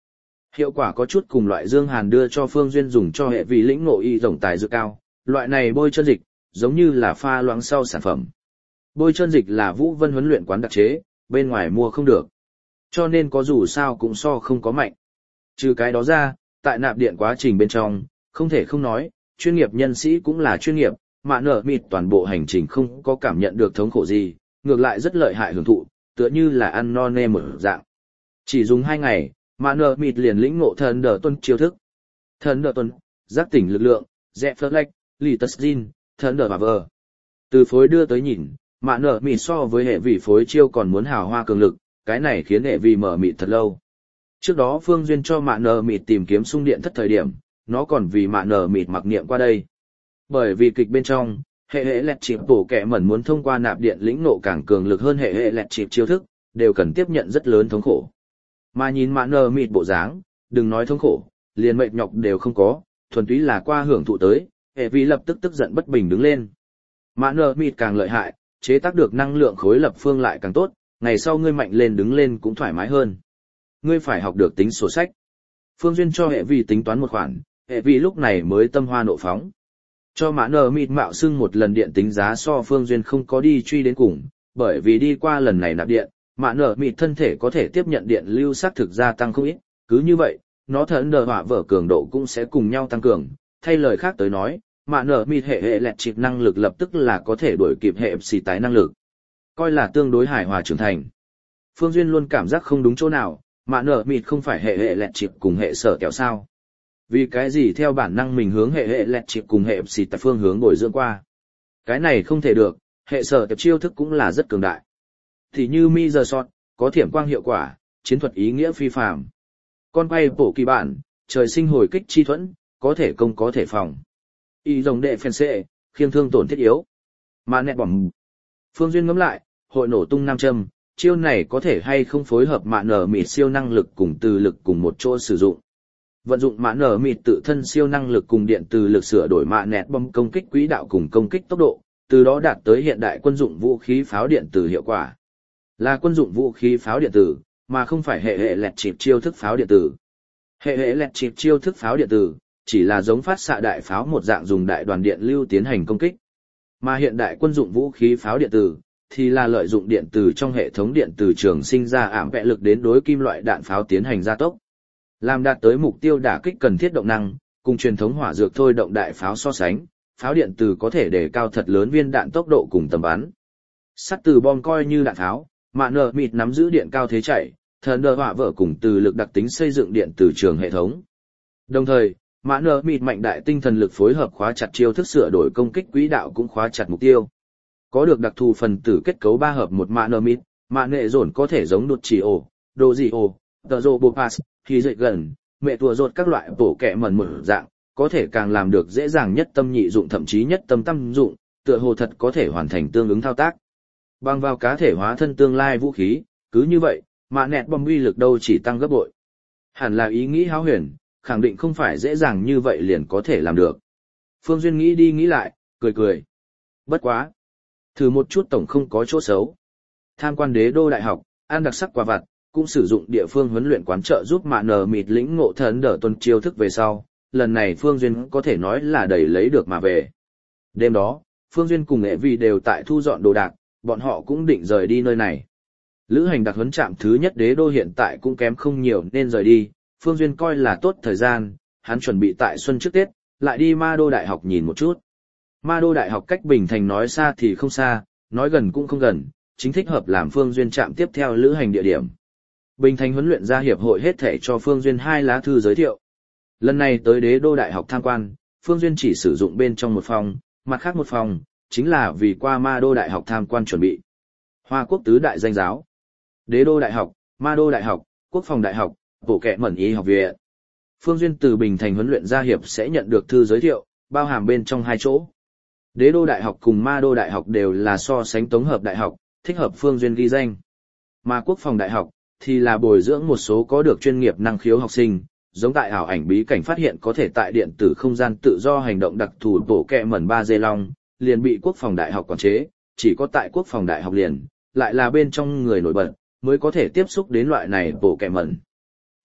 Hiệu quả có chút cùng loại Dương Hàn đưa cho Phương Duyên dùng cho hệ vị lĩnh ngộ y rồng tài dược cao, loại này bôi chân dịch, giống như là pha loãng sau sản phẩm. Bôi chân dịch là Vũ Vân huấn luyện quán đặc chế, bên ngoài mua không được. Cho nên có dù sao cũng so không có mạnh. Trừ cái đó ra, tại nạp điện quá trình bên trong, không thể không nói, chuyên nghiệp nhân sĩ cũng là chuyên nghiệp, mà nở mịt toàn bộ hành trình không có cảm nhận được thống khổ gì, ngược lại rất lợi hại hưởng thụ, tựa như là ăn no nê một dạng. Chỉ dùng 2 ngày, mà nở mịt liền lĩnh ngộ thần đờ tuân chiêu thức. Thần đờ tuân, giác tỉnh lực lượng, dẹp phớt lệch, lì tất zin, thần đờ và vờ. Từ phối đưa tới nhìn, mà nở mịt so với hệ vị phối chiêu còn muốn hào hoa cường lực, cái này khiến hệ vị mở mịt thật lâu. Trước đó Phương Duyên cho mạ nở mịt tìm kiếm sung điện thất thời điểm, nó còn vì mạ nở mịt mặc niệm qua đây. Bởi vì kịch bên trong, hệ lẹt chịp bổ kẹ mẩn muốn thông qua nạp điện lĩnh nộ càng cường lực hơn hệ lẹt chịp chiêu thức, đều cần tiếp nhận rất lớn thống khổ. Mà nhìn mạ nở mịt bộ dáng, đừng nói thống khổ, liền mệt nhọc đều không có, thuần túy là qua hưởng thụ tới, hệ vị lập tức tức giận bất bình đứng lên. Mạ nở mịt càng lợi hại, chế tác được năng lượng khối lập phương lại càng tốt, ngày sau ngươi mạnh lên đứng lên cũng thoải mái hơn. Ngươi phải học được tính sổ sách. Phương Duyên cho hệ vị tính toán một khoản, hệ vị lúc này mới tâm hoa nộ phóng. Cho mã nờ mịt mạo xưng một lần điện tính giá so Phương Duyên không có đi truy đến cùng, bởi vì đi qua lần này nạp điện, mã nờ mịt thân thể có thể tiếp nhận điện lưu sắc thực gia tăng không ít, cứ như vậy, nó thần đờ hỏa vở cường độ cũng sẽ cùng nhau tăng cường. Thay lời khác tới nói, mã nờ mịt hệ lẹt chịp năng lực lập tức là có thể đuổi kịp hệ xì tái năng lực. Coi là tương đối hài hòa trưởng thành. Phương Duyên luôn cảm giác không đúng chỗ nào, mạ nở mịt không phải hệ lẹt chịp cùng hệ sở kẹo sao. Vì cái gì theo bản năng mình hướng hệ lẹt chịp cùng hệ xịt tại phương hướng bồi dưỡng qua. Cái này không thể được, hệ sở kẹo chiêu thức cũng là rất cường đại. Thì như mi giờ sọt, có thiểm quang hiệu quả, chiến thuật ý nghĩa phi phàm. Con quay bổ kỳ bản, trời sinh hồi kích chi thuẫn, có thể công có thể phòng. Y rồng đệ phèn xệ, khiêng thương tổn thiết yếu. Mà nẹt bỏng. Phương Duyên ngẫm lại, hội nổ tung nam châm, chiêu này có thể hay không phối hợp mạ nở mịt siêu năng lực cùng từ lực cùng một chỗ sử dụng. Vận dụng mạ nở mịt tự thân siêu năng lực cùng điện từ lực sửa đổi mạ nẹt bom công kích quỹ đạo cùng công kích tốc độ, từ đó đạt tới hiện đại quân dụng vũ khí pháo điện tử hiệu quả. Là quân dụng vũ khí pháo điện tử, mà không phải hệ lẹt chịp chiêu thức pháo điện tử. Hệ lẹt chịp chiêu thức pháo điện tử, chỉ là giống phát xạ đại pháo một dạng dùng đại đoàn điện lưu tiến hành công kích. Mà hiện đại quân dụng vũ khí pháo điện tử, thì là lợi dụng điện từ trong hệ thống điện từ trường sinh ra ảm vẽ lực đến đối kim loại đạn pháo tiến hành gia tốc. Làm đạt tới mục tiêu đả kích cần thiết động năng, cùng truyền thống hỏa dược thôi động đại pháo so sánh, pháo điện từ có thể đề cao thật lớn viên đạn tốc độ cùng tầm bắn. Sắt từ bom coi như đạn pháo, mạ nở mịt nắm giữ điện cao thế chạy, thần đờ hỏa vợ cùng từ lực đặc tính xây dựng điện từ trường hệ thống. Đồng thời, mạ nở mịt mạnh đại tinh thần lực phối hợp khóa chặt chiêu thức sửa đổi công kích quỹ đạo cũng khóa chặt mục tiêu. Có được đặc thù phần tử kết cấu 3 hợp 1 mạ nở mịt, mạ nệ dồn có thể giống đột chỉ ổ, đồ gì ổ, tờ rô bô pass, khi dậy gần, mẹ tua rột các loại bổ kẹ mẩn một dạng, có thể càng làm được dễ dàng nhất tâm nhị dụng thậm chí nhất tâm tam dụng, tựa hồ thật có thể hoàn thành tương ứng thao tác. Bằng vào cá thể hóa thân tương lai vũ khí, cứ như vậy, mạ nẹt bom uy lực đâu chỉ tăng gấp bội. Hẳn là ý nghĩ háo huyền, khẳng định không phải dễ dàng như vậy liền có thể làm được. Phương Duyên nghĩ đi nghĩ lại, cười cười. Bất quá. Thử một chút tổng không có chỗ xấu. Tham quan đế đô đại học, ăn đặc sắc quà vặt, cũng sử dụng địa phương huấn luyện quán trợ giúp mạ nở mịt lĩnh ngộ thần đỡ tuần chiêu thức về sau. Lần này Phương Duyên có thể nói là đầy lấy được mà về. Đêm đó, Phương Duyên cùng Nghệ Vi đều tại thu dọn đồ đạc, bọn họ cũng định rời đi nơi này. Lữ hành đặc huấn trạm thứ nhất đế đô hiện tại cũng kém không nhiều nên rời đi, Phương Duyên coi là tốt thời gian, hắn chuẩn bị tại xuân trước Tết, lại đi Ma Đô Đại học nhìn một chút. Ma Đô Đại học cách Bình Thành nói xa thì không xa, nói gần cũng không gần, chính thích hợp làm Phương Duyên trạm tiếp theo lữ hành địa điểm. Bình Thành huấn luyện gia hiệp hội hết thể cho Phương Duyên 2 lá thư giới thiệu. Lần này tới đế đô đại học tham quan, Phương Duyên chỉ sử dụng bên trong một phòng, mặt khác một phòng, chính là vì qua Ma Đô Đại học tham quan chuẩn bị. Hoa Quốc tứ đại danh giáo. Đế đô đại học, Ma Đô Đại học, Quốc phòng đại học, Bộ kệ mẩn y học viện. Phương Duyên từ Bình Thành huấn luyện gia hiệp sẽ nhận được thư giới thiệu, bao hàm bên trong 2 chỗ. Đế đô đại học cùng Ma Đô Đại học đều là so sánh tổng hợp đại học, thích hợp Phương Duyên ghi danh. Mà Quốc phòng đại học thì là bồi dưỡng một số có được chuyên nghiệp năng khiếu học sinh, giống tại ảo ảnh bí cảnh phát hiện có thể tại điện tử không gian tự do hành động đặc thù bộ kệ mẩn 3D Long, liền bị Quốc phòng đại học quản chế, chỉ có tại Quốc phòng đại học liền, lại là bên trong người nổi bật, mới có thể tiếp xúc đến loại này bộ kệ mẩn.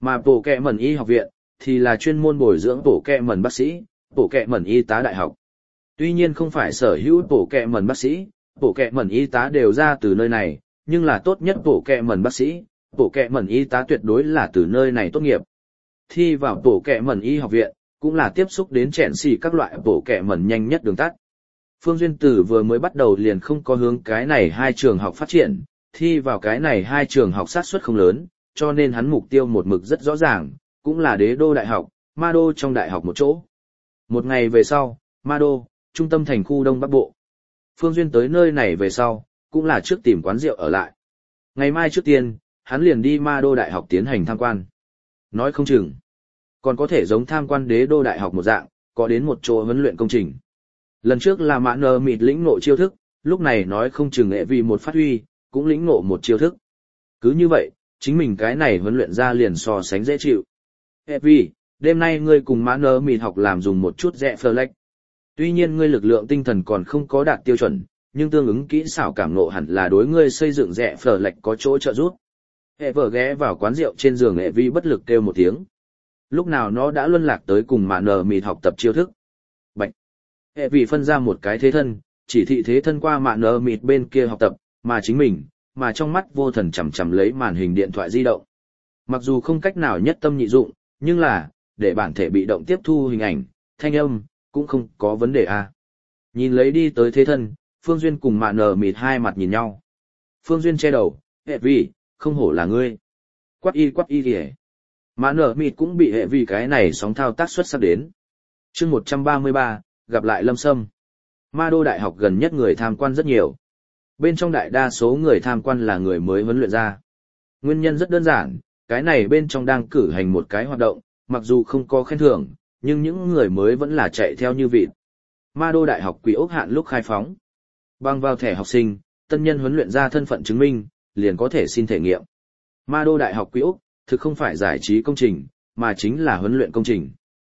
Mà bộ kẹ mẩn y học viện, thì là chuyên môn bồi dưỡng bộ kẹ mẩn bác sĩ, bộ kẹ mẩn y tá đại học. Tuy nhiên không phải sở hữu bộ kẹ mẩn bác sĩ, bộ kẹ mẩn y tá đều ra từ nơi này, nhưng là tốt nhất bộ kẹ mẩn bác sĩ, bộ kẹ mẩn y tá tuyệt đối là từ nơi này tốt nghiệp. Thi vào bộ kẹ mẩn y học viện, cũng là tiếp xúc đến chèn xì các loại bộ kẹ mẩn nhanh nhất đường tắt. Phương Duyên Tử vừa mới bắt đầu liền không có hướng cái này hai trường học phát triển, thi vào cái này hai trường học xác suất không lớn, cho nên hắn mục tiêu một mực rất rõ ràng, cũng là Đế Đô Đại học, Ma Đô trong đại học một chỗ. Một ngày về sau, Ma Đô, trung tâm thành khu Đông Bắc Bộ. Phương Duyên tới nơi này về sau, cũng là trước tìm quán rượu ở lại. Ngày mai trước tiên, hắn liền đi Ma Đô Đại học tiến hành tham quan. Nói không chừng, còn có thể giống tham quan Đế Đô Đại học một dạng, có đến một chỗ huấn luyện công trình. Lần trước là Mã Nơ Mịt lĩnh ngộ chiêu thức, lúc này nói không chừng nghệ vì một phát huy, cũng lĩnh ngộ một chiêu thức. Cứ như vậy, chính mình cái này huấn luyện ra liền so sánh dễ chịu. Vì, đêm nay ngươi cùng Mã Nơ Mịt học làm dùng một chút rẽ phơ lách. Tuy nhiên ngươi lực lượng tinh thần còn không có đạt tiêu chuẩn, nhưng tương ứng kỹ xảo cảm ngộ hẳn là đối ngươi xây dựng rẽ phơ lách có chỗ trợ giúp. Hệ vợ ghé vào quán rượu trên giường hệ vi bất lực kêu một tiếng. Lúc nào nó đã luân lạc tới cùng Mã Nơ Mịt học tập chiêu thức. Bạch. Hệ vị phân ra một cái thế thân, chỉ thị thế thân qua Mã Nơ Mịt bên kia học tập, mà chính mình, mà trong mắt vô thần chằm chằm lấy màn hình điện thoại di động. Mặc dù không cách nào nhất tâm nhị dụng, nhưng là, để bản thể bị động tiếp thu hình ảnh, thanh âm, cũng không có vấn đề à. Nhìn lấy đi tới thế thân, Phương Duyên cùng Mã Nơ Mịt hai mặt nhìn nhau. Phương Duyên che đầu, hệ vị, không hổ là ngươi. Quát y kìa. Mã Nơ Mịt cũng bị hệ vị cái này sóng thao tác xuất sắc đến. Chương 133, gặp lại Lâm Sâm. Ma Đô Đại học gần nhất người tham quan rất nhiều. Bên trong đại đa số người tham quan là người mới huấn luyện ra. Nguyên nhân rất đơn giản, cái này bên trong đang cử hành một cái hoạt động, mặc dù không có khen thưởng, nhưng những người mới vẫn là chạy theo như vịt. Ma Đô Đại học Quỷ Ốc hạn lúc khai phóng. Bằng vào thẻ học sinh, tân nhân huấn luyện ra thân phận chứng minh, liền có thể xin thể nghiệm. Ma Đô Đại học Quỷ Ốc thực không phải giải trí công trình, mà chính là huấn luyện công trình.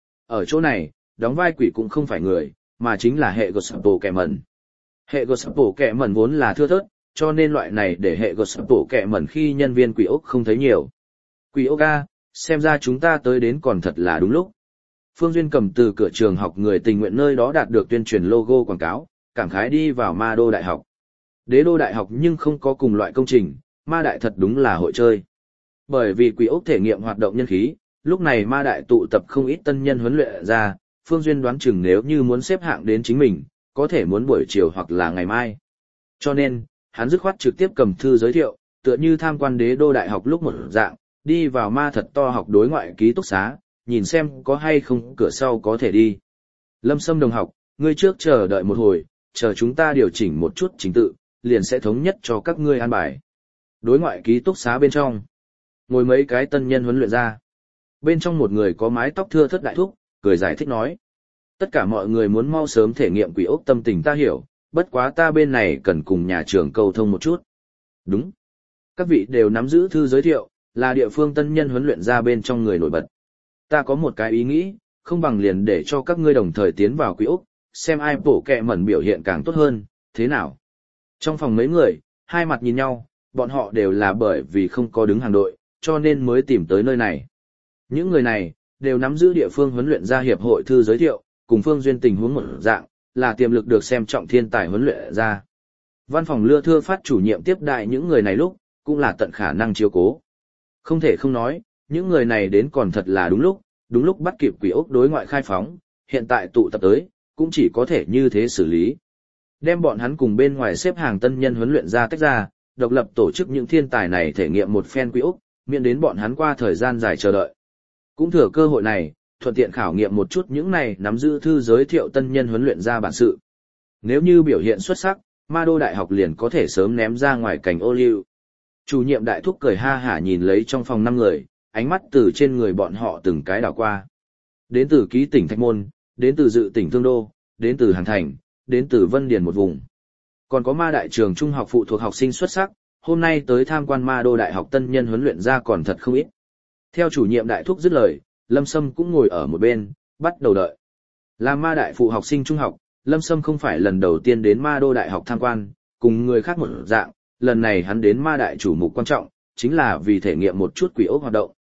Ở chỗ này, đóng vai quỷ cũng không phải người, mà chính là hệ Gospel kẻ mẩn. Hệ Gospel kẻ mẩn vốn là thưa thớt, cho nên loại này để hệ Gospel kẻ mẩn khi nhân viên quỷ ốc không thấy nhiều. Quỷ ốc A, xem ra chúng ta tới đến còn thật là đúng lúc. Phương Duyên cầm từ cửa trường học người tình nguyện nơi đó đạt được tuyên truyền logo quảng cáo, cảm khái đi vào Ma Đô Đại học. Đế Đô Đại học nhưng không có cùng loại công trình, Ma Đại thật đúng là hội chơi. Bởi vì quỷ ốc thể nghiệm hoạt động nhân khí, lúc này Ma Đại tụ tập không ít tân nhân huấn luyện ra. Phương Duyên đoán chừng nếu như muốn xếp hạng đến chính mình, có thể muốn buổi chiều hoặc là ngày mai. Cho nên, hắn dứt khoát trực tiếp cầm thư giới thiệu, tựa như tham quan Đế Đô Đại học lúc một dạng, đi vào ma thật to học đối ngoại ký túc xá, nhìn xem có hay không cửa sau có thể đi. Lâm Sâm đồng học, ngươi trước chờ đợi một hồi, chờ chúng ta điều chỉnh một chút trình tự, liền sẽ thống nhất cho các ngươi an bài. Đối ngoại ký túc xá bên trong, ngồi mấy cái tân nhân huấn luyện ra. Bên trong một người có mái tóc thưa thớt đại thúc, cười giải thích nói. Tất cả mọi người muốn mau sớm thể nghiệm quỷ ốc tâm tình ta hiểu, bất quá ta bên này cần cùng nhà trường cầu thông một chút. Đúng. Các vị đều nắm giữ thư giới thiệu, là địa phương tân nhân huấn luyện ra bên trong người nổi bật. Ta có một cái ý nghĩ, không bằng liền để cho các ngươi đồng thời tiến vào quỷ ốc, xem ai bổ kẹ mẩn biểu hiện càng tốt hơn, thế nào? Trong phòng mấy người, hai mặt nhìn nhau, bọn họ đều là bởi vì không có đứng hàng đội, cho nên mới tìm tới nơi này. Những người này, đều nắm giữ địa phương huấn luyện ra hiệp hội thư giới thiệu, cùng Phương Duyên tình huống một dạng, là tiềm lực được xem trọng thiên tài huấn luyện ra. Văn phòng Lưa Thưa Phát chủ nhiệm tiếp đại những người này lúc, cũng là tận khả năng chiếu cố. Không thể không nói, những người này đến còn thật là đúng lúc bắt kịp quỷ ốc đối ngoại khai phóng, hiện tại tụ tập tới, cũng chỉ có thể như thế xử lý. Đem bọn hắn cùng bên ngoài xếp hàng tân nhân huấn luyện ra tách ra, độc lập tổ chức những thiên tài này thể nghiệm một phen quỷ ốc, miễn đến bọn hắn qua thời gian dài chờ đợi. Cũng thừa cơ hội này, thuận tiện khảo nghiệm một chút những này nắm giữ thư giới thiệu tân nhân huấn luyện ra bản sự. Nếu như biểu hiện xuất sắc, Ma Đô Đại học liền có thể sớm ném ra ngoài cảnh ô liu. Chủ nhiệm đại thúc cười ha hả nhìn lấy trong phòng 5 người, ánh mắt từ trên người bọn họ từng cái đảo qua. Đến từ ký tỉnh Thạch Môn, đến từ dự tỉnh Thương Đô, đến từ Hàn Thành, đến từ Vân Điền một vùng. Còn có Ma Đại trường trung học phụ thuộc học sinh xuất sắc, hôm nay tới tham quan Ma Đô Đại học tân nhân huấn luyện ra còn thật không ít. Theo chủ nhiệm đại thúc dứt lời, Lâm Sâm cũng ngồi ở một bên, bắt đầu đợi. Là Ma Đại phụ học sinh trung học, Lâm Sâm không phải lần đầu tiên đến Ma Đô Đại học tham quan, cùng người khác một dạng, lần này hắn đến Ma Đại chủ mục quan trọng, chính là vì thể nghiệm một chút quỷ ốc hoạt động.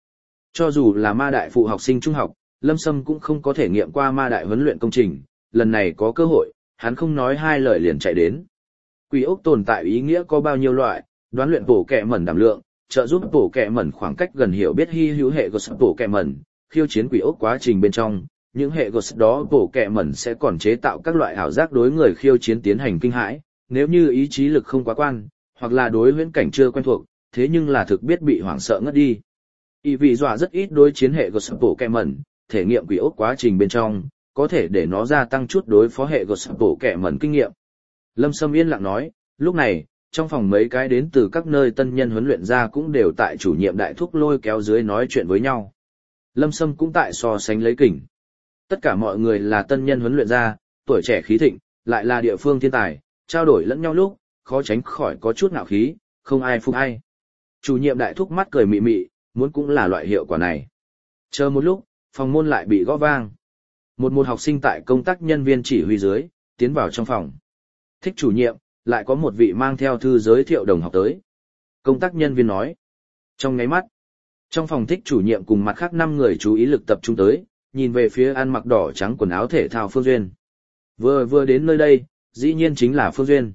Cho dù là ma đại phụ học sinh trung học, Lâm Sâm cũng không có thể nghiệm qua ma đại huấn luyện công trình, lần này có cơ hội, hắn không nói hai lời liền chạy đến. Quỷ ốc tồn tại ý nghĩa có bao nhiêu loại, đoán luyện bổ kẹ mẩn đảm lượng, trợ giúp bổ kẹ mẩn khoảng cách gần hiểu biết hy hữu hệ gột bổ kẹ mẩn, khiêu chiến quỷ ốc quá trình bên trong, những hệ gột đó bổ kẹ mẩn sẽ còn chế tạo các loại ảo giác đối người khiêu chiến tiến hành kinh hãi, nếu như ý chí lực không quá quan, hoặc là đối huyễn cảnh chưa quen thuộc, thế nhưng là thực biết bị hoảng sợ ngất đi. Ý vị dọa rất ít đối chiến hệ gột bổ kẹ mẩn, thể nghiệm quỷ ốc quá trình bên trong, có thể để nó gia tăng chút đối phó hệ gột bổ kẹ mẩn kinh nghiệm. Lâm Sâm yên lặng nói, lúc này, trong phòng mấy cái đến từ các nơi tân nhân huấn luyện ra cũng đều tại chủ nhiệm đại thúc lôi kéo dưới nói chuyện với nhau. Lâm Sâm cũng tại so sánh lấy kỉnh. Tất cả mọi người là tân nhân huấn luyện ra, tuổi trẻ khí thịnh, lại là địa phương thiên tài, trao đổi lẫn nhau lúc, khó tránh khỏi có chút ngạo khí, không ai phục ai. Chủ nhiệm đại thúc mắt cười mị mị, muốn cũng là loại hiệu quả này. Chờ một lúc, phòng môn lại bị gõ vang. Một học sinh tại công tác nhân viên chỉ huy dưới, tiến vào trong phòng. Thích chủ nhiệm, lại có một vị mang theo thư giới thiệu đồng học tới. Công tác nhân viên nói. Trong ngáy mắt, trong phòng thích chủ nhiệm cùng mặt khác 5 người chú ý lực tập trung tới, nhìn về phía ăn mặc đỏ trắng quần áo thể thao Phương Duyên. Vừa đến nơi đây, dĩ nhiên chính là Phương Duyên.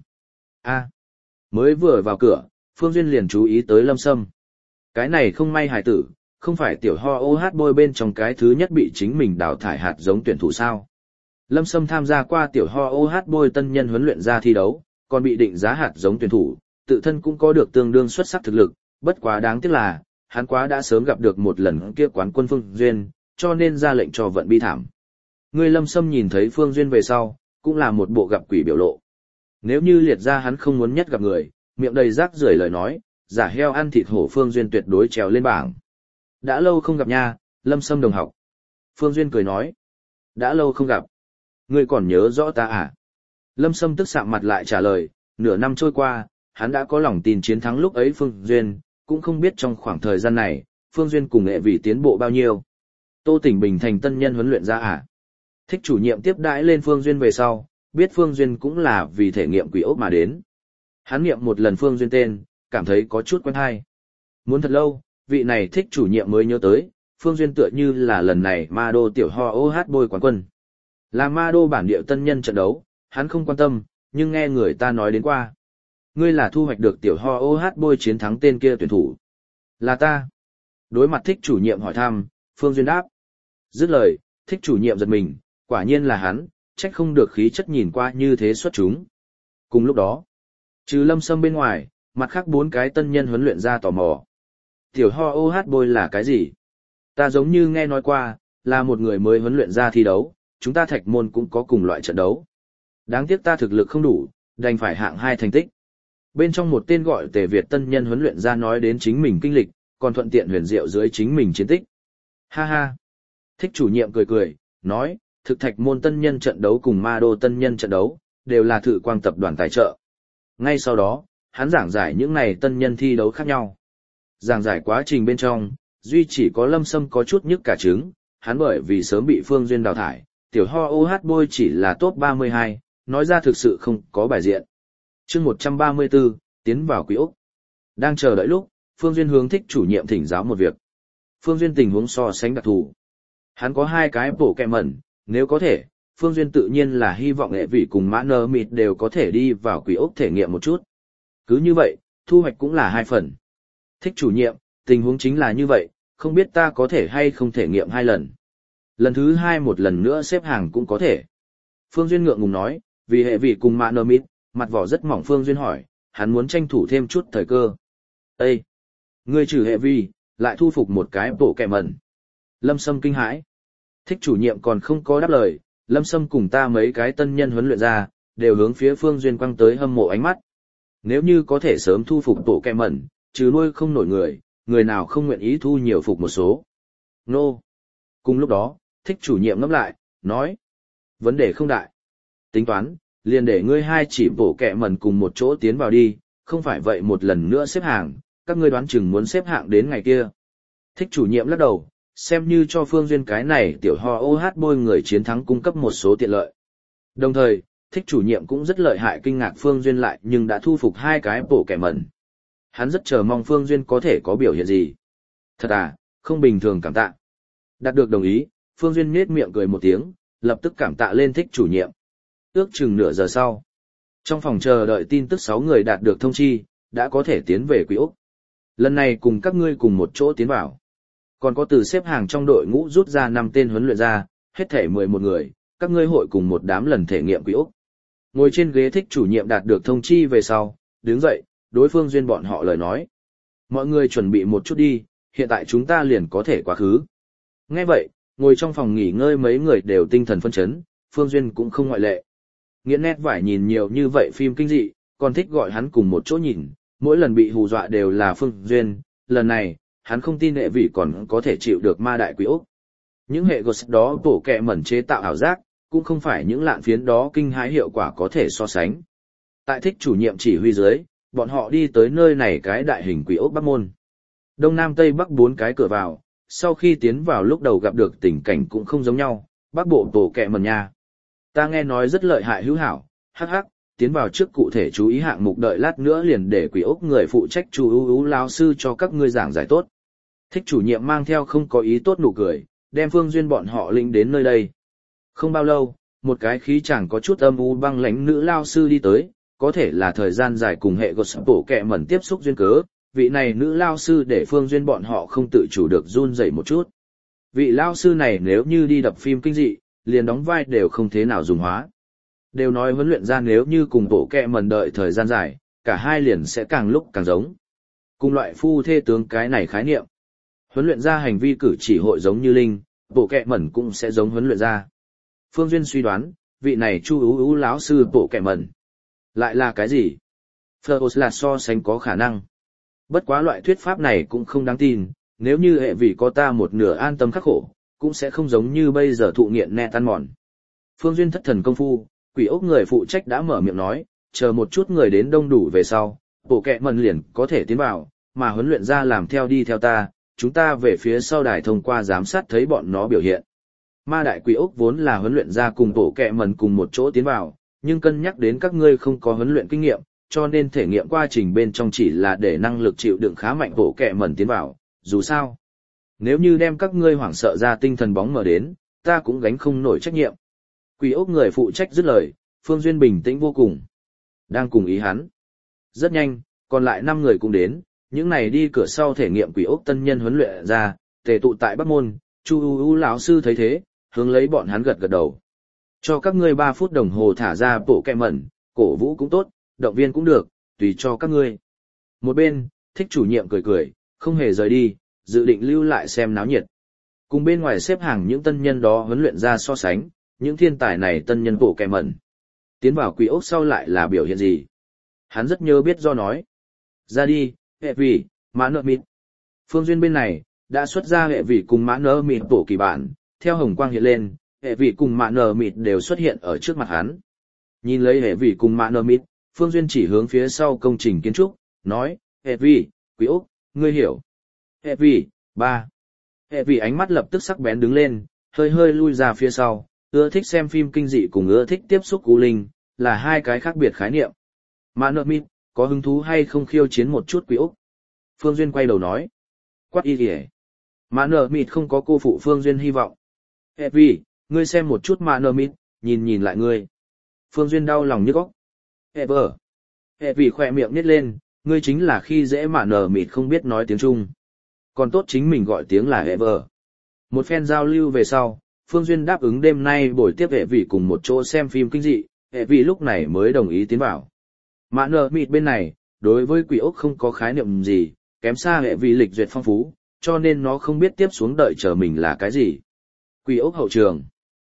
Mới vừa vào cửa, Phương Duyên liền chú ý tới Lâm Sâm. Cái này không may hài tử, không phải tiểu ho OH bôi bên trong cái thứ nhất bị chính mình đào thải hạt giống tuyển thủ sao. Lâm Sâm tham gia qua tiểu ho OH bôi tân nhân huấn luyện ra thi đấu, còn bị định giá hạt giống tuyển thủ, tự thân cũng có được tương đương xuất sắc thực lực, bất quá đáng tiếc là, hắn quá đã sớm gặp được một lần kia quán quân Phương Duyên, cho nên ra lệnh cho vận bi thảm. Người Lâm Sâm nhìn thấy Phương Duyên về sau, cũng là một bộ gặp quỷ biểu lộ. Nếu như liệt ra hắn không muốn nhất gặp người, miệng đầy rác rưởi lời nói, giả heo ăn thịt hổ Phương Duyên tuyệt đối trèo lên bảng. Đã lâu không gặp nha, Lâm Sâm đồng học. Phương Duyên cười nói. Đã lâu không gặp. Ngươi còn nhớ rõ ta à? Lâm Sâm tức sạm mặt lại trả lời, nửa năm trôi qua, hắn đã có lòng tin chiến thắng lúc ấy Phương Duyên, cũng không biết trong khoảng thời gian này, Phương Duyên cùng nghệ vị tiến bộ bao nhiêu. Tô Tỉnh Bình thành tân nhân huấn luyện ra à? Thích chủ nhiệm tiếp đãi lên Phương Duyên về sau, biết Phương Duyên cũng là vì thể nghiệm quỷ ốc mà đến. Hắn niệm một lần Phương Duyên tên, cảm thấy có chút quen hay. Muốn thật lâu, vị này thích chủ nhiệm mới nhớ tới, Phương Duyên tựa như là lần này ma đô tiểu ho OH bôi quán quân. Là ma đô bản địa tân nhân trận đấu, hắn không quan tâm, nhưng nghe người ta nói đến qua. Ngươi là thu hoạch được tiểu ho OH bôi chiến thắng tên kia tuyển thủ. Là ta. Đối mặt thích chủ nhiệm hỏi thăm, Phương Duyên đáp. Dứt lời, thích chủ nhiệm giật mình, quả nhiên là hắn, trách không được khí chất nhìn qua như thế xuất chúng. Cùng lúc đó, trừ Lâm Sâm bên ngoài, mặt khác 4 cái tân nhân huấn luyện ra tò mò. Tiểu ho OH bôi là cái gì? Ta giống như nghe nói qua, là một người mới huấn luyện ra thi đấu, chúng ta Thạch Môn cũng có cùng loại trận đấu. Đáng tiếc ta thực lực không đủ, đành phải hạng 2 thành tích. Bên trong một tên gọi Tề Việt tân nhân huấn luyện ra nói đến chính mình kinh lịch, còn thuận tiện huyền diệu dưới chính mình chiến tích. Ha ha. Thích chủ nhiệm cười cười, nói, thực Thạch Môn tân nhân trận đấu cùng ma đô tân nhân trận đấu, đều là Thự Quang tập đoàn tài trợ. Ngay sau đó, hắn giảng giải những này tân nhân thi đấu khác nhau. Giảng giải quá trình bên trong, duy chỉ có Lâm Sâm có chút nhức cả trứng, hắn bởi vì sớm bị Phương Duyên đào thải, tiểu ho OH bôi chỉ là top 32, nói ra thực sự không có bài diện. Chương 134, tiến vào quỹ ốc. Đang chờ đợi lúc, Phương Duyên hướng thích chủ nhiệm thỉnh giáo một việc. Phương Duyên tình huống so sánh đặc thù. Hắn có 2 cái bổ kẹ mẩn, nếu có thể, Phương Duyên tự nhiên là hy vọng nghệ vị cùng mã nơ mịt đều có thể đi vào quỹ ốc thể nghiệm một chút. Cứ như vậy, thu hoạch cũng là 2 phần. Thích chủ nhiệm, tình huống chính là như vậy, không biết ta có thể hay không thể nghiệm 2 lần. Lần thứ 2 một lần nữa xếp hàng cũng có thể. Phương Duyên ngượng ngùng nói, vì hệ vị cùng mã nơ mịt, mặt vỏ rất mỏng. Phương Duyên hỏi, hắn muốn tranh thủ thêm chút thời cơ. Ê! Ngươi trừ hệ vi, lại thu phục một cái bổ kẹ mẩn. Lâm Sâm kinh hãi. Thích chủ nhiệm còn không có đáp lời, Lâm Sâm cùng ta mấy cái tân nhân huấn luyện ra, đều hướng phía Phương Duyên quăng tới hâm mộ ánh mắt. Nếu như có thể sớm thu phục bổ kẹ mẩn, trừ nuôi không nổi người nào không nguyện ý thu nhiều phục một số. Nô! Cùng lúc đó, thích chủ nhiệm ngẫm lại, nói. Vấn đề không đại. Tính toán, liền để ngươi 2 chỉ bổ kẹ mẩn cùng một chỗ tiến vào đi, không phải vậy một lần nữa xếp hàng, các ngươi đoán chừng muốn xếp hạng đến ngày kia. Thích chủ nhiệm lắc đầu, xem như cho Phương Duyên cái này tiểu ho OH bôi người chiến thắng cung cấp một số tiện lợi. Đồng thời, thích chủ nhiệm cũng rất lợi hại kinh ngạc Phương Duyên lại nhưng đã thu phục 2 cái bổ kẹ mẩn. Hắn rất chờ mong Phương Duyên có thể có biểu hiện gì. Thật à, Không bình thường cảm tạ. Đạt được đồng ý, Phương Duyên nhếch miệng cười một tiếng, lập tức cảm tạ lên thích chủ nhiệm. Ước chừng nửa giờ sau, trong phòng chờ đợi tin tức 6 người đạt được thông chi, đã có thể tiến về Quý Úc. Lần này cùng các ngươi cùng một chỗ tiến vào. Còn có từ xếp hàng trong đội ngũ rút ra 5 tên huấn luyện ra, hết thể 11 người, các ngươi hội cùng một đám lần thể nghiệm Quý Úc. Ngồi trên ghế thích chủ nhiệm đạt được thông chi về sau, đứng dậy, đối Phương Duyên bọn họ lời nói. Mọi người chuẩn bị một chút đi, hiện tại chúng ta liền có thể quá khứ. Nghe vậy, ngồi trong phòng nghỉ ngơi mấy người đều tinh thần phân chấn, Phương Duyên cũng không ngoại lệ. Nghiện nét vải nhìn nhiều như vậy phim kinh dị, còn thích gọi hắn cùng một chỗ nhìn, mỗi lần bị hù dọa đều là Phương Duyên, lần này, hắn không tin hệ vị còn có thể chịu được ma đại Quý Úc. Những hệ ghost đó bổ kẹ mẩn chế tạo ảo giác, cũng không phải những lạn phiến đó kinh hãi hiệu quả có thể so sánh. Tại thích chủ nhiệm chỉ huy dưới, bọn họ đi tới nơi này cái đại hình Quý Úc Bắc Môn. Đông Nam Tây Bắc 4 cái cửa vào, sau khi tiến vào lúc đầu gặp được tình cảnh cũng không giống nhau, Bắc bộ bổ kẹ mẩn nha. Ta nghe nói rất lợi hại hữu hảo, hắc hắc, tiến vào trước cụ thể chú ý hạng mục đợi lát nữa liền để Quý Úc người phụ trách chú ưu lao sư cho các ngươi giảng giải tốt. Thích chủ nhiệm mang theo không có ý tốt nụ cười, đem Phương Duyên bọn họ lĩnh đến nơi đây. Không bao lâu, một cái khí chẳng có chút âm u băng lãnh nữ lao sư đi tới, có thể là thời gian dài cùng hệ gột bổ kẹ mẩn tiếp xúc duyên cớ, vị này nữ lao sư để Phương Duyên bọn họ không tự chủ được run rẩy một chút. Vị lao sư này nếu như đi đập phim kinh dị, liền đóng vai đều không thế nào dùng hóa. Đều nói huấn luyện ra nếu như cùng bổ kẹ mẩn đợi thời gian dài, cả hai liền sẽ càng lúc càng giống. Cùng loại phu thê tướng cái này khái niệm. Huấn luyện ra hành vi cử chỉ hội giống như linh, bổ kẹ mẩn cũng sẽ giống huấn luyện ra. Phương Duyên suy đoán, vị này chu ú lão sư bổ kẹ mẩn. Lại là cái gì? Phlos là so sánh có khả năng. Bất quá loại thuyết pháp này cũng không đáng tin, nếu như hệ vị có ta một nửa an tâm khắc khổ, cũng sẽ không giống như bây giờ thụ nghiện nẹ tan mòn. Phương Duyên thất thần công phu, Quỷ Ốc người phụ trách đã mở miệng nói, chờ một chút người đến đông đủ về sau, bộ kẹ mẩn liền có thể tiến vào, mà huấn luyện ra làm theo đi theo ta, chúng ta về phía sau đài thông qua giám sát thấy bọn nó biểu hiện. Ma đại Quỷ Ốc vốn là huấn luyện ra cùng bộ kẹ mẩn cùng một chỗ tiến vào, nhưng cân nhắc đến các ngươi không có huấn luyện kinh nghiệm, cho nên thể nghiệm quá trình bên trong chỉ là để năng lực chịu đựng khá mạnh bộ kẹ mẩn tiến vào, dù sao. Nếu như đem các ngươi hoảng sợ ra tinh thần bóng mở đến, ta cũng gánh không nổi trách nhiệm. Quỷ Ốc người phụ trách dứt lời, Phương Duyên bình tĩnh vô cùng. Đang cùng ý hắn. Rất nhanh, còn lại 5 người cũng đến, những này đi cửa sau thể nghiệm Quỷ Ốc tân nhân huấn luyện ra, tề tụ tại Bắc Môn, Chu U lão sư thấy thế, hướng lấy bọn hắn gật gật đầu. Cho các ngươi 3 phút đồng hồ thả ra bộ kẹ mẩn, cổ vũ cũng tốt, động viên cũng được, tùy cho các ngươi. Một bên, thích chủ nhiệm cười cười, không hề rời đi, dự định lưu lại xem náo nhiệt. Cùng bên ngoài xếp hàng những tân nhân đó huấn luyện ra so sánh, những thiên tài này tân nhân bộ kẹ mẩn. Tiến vào Quỷ Ốc sau lại là biểu hiện gì? Hắn rất nhớ biết do nói. Ra đi, hệ vị, mã nợ mịt. Phương Duyên bên này, đã xuất ra hệ vị cùng mã nợ mịt bộ kỳ bản, theo hồng quang hiện lên, hệ vị cùng mã nợ mịt đều xuất hiện ở trước mặt hắn. Nhìn lấy hệ vị cùng mã nợ mịt, Phương Duyên chỉ hướng phía sau công trình kiến trúc, nói, hệ vị, Quỷ Ốc, ngươi hiểu. Hệ vị, 3. Hệ vị ánh mắt lập tức sắc bén đứng lên, hơi hơi lui ra phía sau, ưa thích xem phim kinh dị cùng ưa thích tiếp xúc cú linh, là hai cái khác biệt khái niệm. Mã nợ mịt, có hứng thú hay không khiêu chiến một chút Quỷ Ốc? Phương Duyên quay đầu nói. Quát y kìa. Mã nợ mịt không có cô phụ Phương Duyên hy vọng. Hệ vị, ngươi xem một chút mã nợ mịt, nhìn lại ngươi. Phương Duyên đau lòng nhức óc. Hệ vợ. Hệ vị khỏe miệng nít lên, ngươi chính là khi dễ mã nợ mịt không biết nói tiếng Trung. Còn tốt chính mình gọi tiếng là hệ vợ. Một phen giao lưu về sau, Phương Duyên đáp ứng đêm nay buổi tiếp hệ vị cùng một chỗ xem phim kinh dị, hệ vị lúc này mới đồng ý tiến vào. Mã nợ mịt bên này, đối với Quỷ Ốc không có khái niệm gì, kém xa hệ vị lịch duyệt phong phú, cho nên nó không biết tiếp xuống đợi chờ mình là cái gì. Quỷ Ốc hậu trường.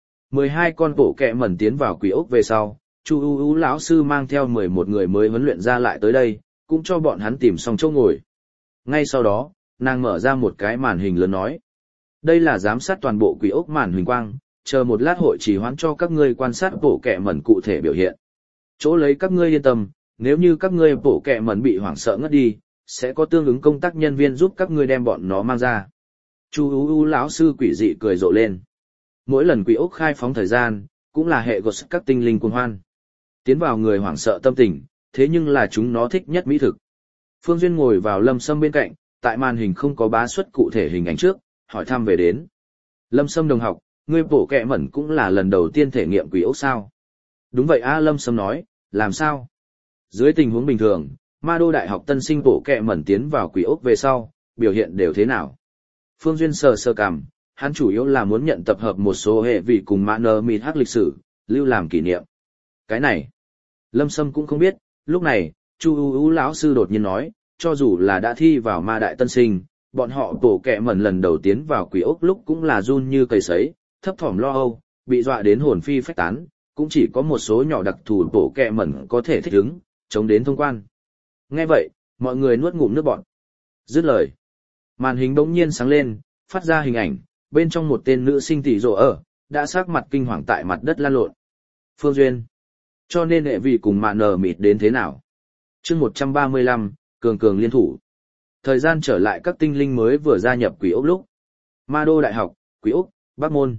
12 con bộ kẹ mẩn tiến vào Quỷ Ốc về sau, Chu U lão sư mang theo 11 người mới huấn luyện ra lại tới đây, cũng cho bọn hắn tìm xong chỗ ngồi. Ngay sau đó, nàng mở ra một cái màn hình lớn nói. Đây là giám sát toàn bộ Quỷ Ốc màn huỳnh quang, chờ một lát hội chỉ hoãn cho các ngươi quan sát bộ kẹ mẩn cụ thể biểu hiện. Chỗ lấy các ngươi yên tâm, nếu như các ngươi bộ kẹ mẩn bị hoảng sợ ngất đi, sẽ có tương ứng công tác nhân viên giúp các ngươi đem bọn nó mang ra. Chu U lão sư quỷ dị cười rộ lên. Mỗi lần Quỷ Ốc khai phóng thời gian, cũng là hệ gột các tinh linh cuồng hoan. Tiến vào người hoảng sợ tâm tình, thế nhưng là chúng nó thích nhất mỹ thực. Phương Duyên ngồi vào Lâm Sâm bên cạnh, tại màn hình không có bá xuất cụ thể hình ảnh trước, hỏi thăm về đến. Lâm Sâm đồng học, ngươi bổ kẹ mẩn cũng là lần đầu tiên thể nghiệm quỷ ốc sao? Đúng vậy a, Lâm Sâm nói, làm sao? Dưới tình huống bình thường, Ma Đô Đại học tân sinh bổ kẹ mẩn tiến vào quỷ ốc về sau, biểu hiện đều thế nào? Phương Duyên sờ sờ cằm, hắn chủ yếu là muốn nhận tập hợp một số hệ vị cùng mã nơ mịt hát lịch sử, lưu làm kỷ niệm. Cái này, Lâm Sâm cũng không biết, lúc này, Chu U U lão sư đột nhiên nói, cho dù là đã thi vào ma đại tân sinh, bọn họ bổ kẹ mẩn lần đầu tiến vào quỷ ốc lúc cũng là run như cầy sấy, thấp thỏm lo âu, bị dọa đến hồn phi phách tán, cũng chỉ có một số nhỏ đặc thù bổ kẹ mẩn có thể thích ứng, chống đến thông quan. Nghe vậy, mọi người nuốt ngụm nước bọt. Dứt lời, màn hình bỗng nhiên sáng lên, phát ra hình ảnh, bên trong một tên nữ sinh tỷ rộ ở, đã sắc mặt kinh hoàng tại mặt đất lan lộn. Phương Duyên. Cho nên hệ vị cùng mạ nở mịt đến thế nào? chương 135, cường cường liên thủ. Thời gian trở lại các tinh linh mới vừa gia nhập quỷ ốc lúc. Ma Đô Đại học, quỷ ốc, Bắc Môn.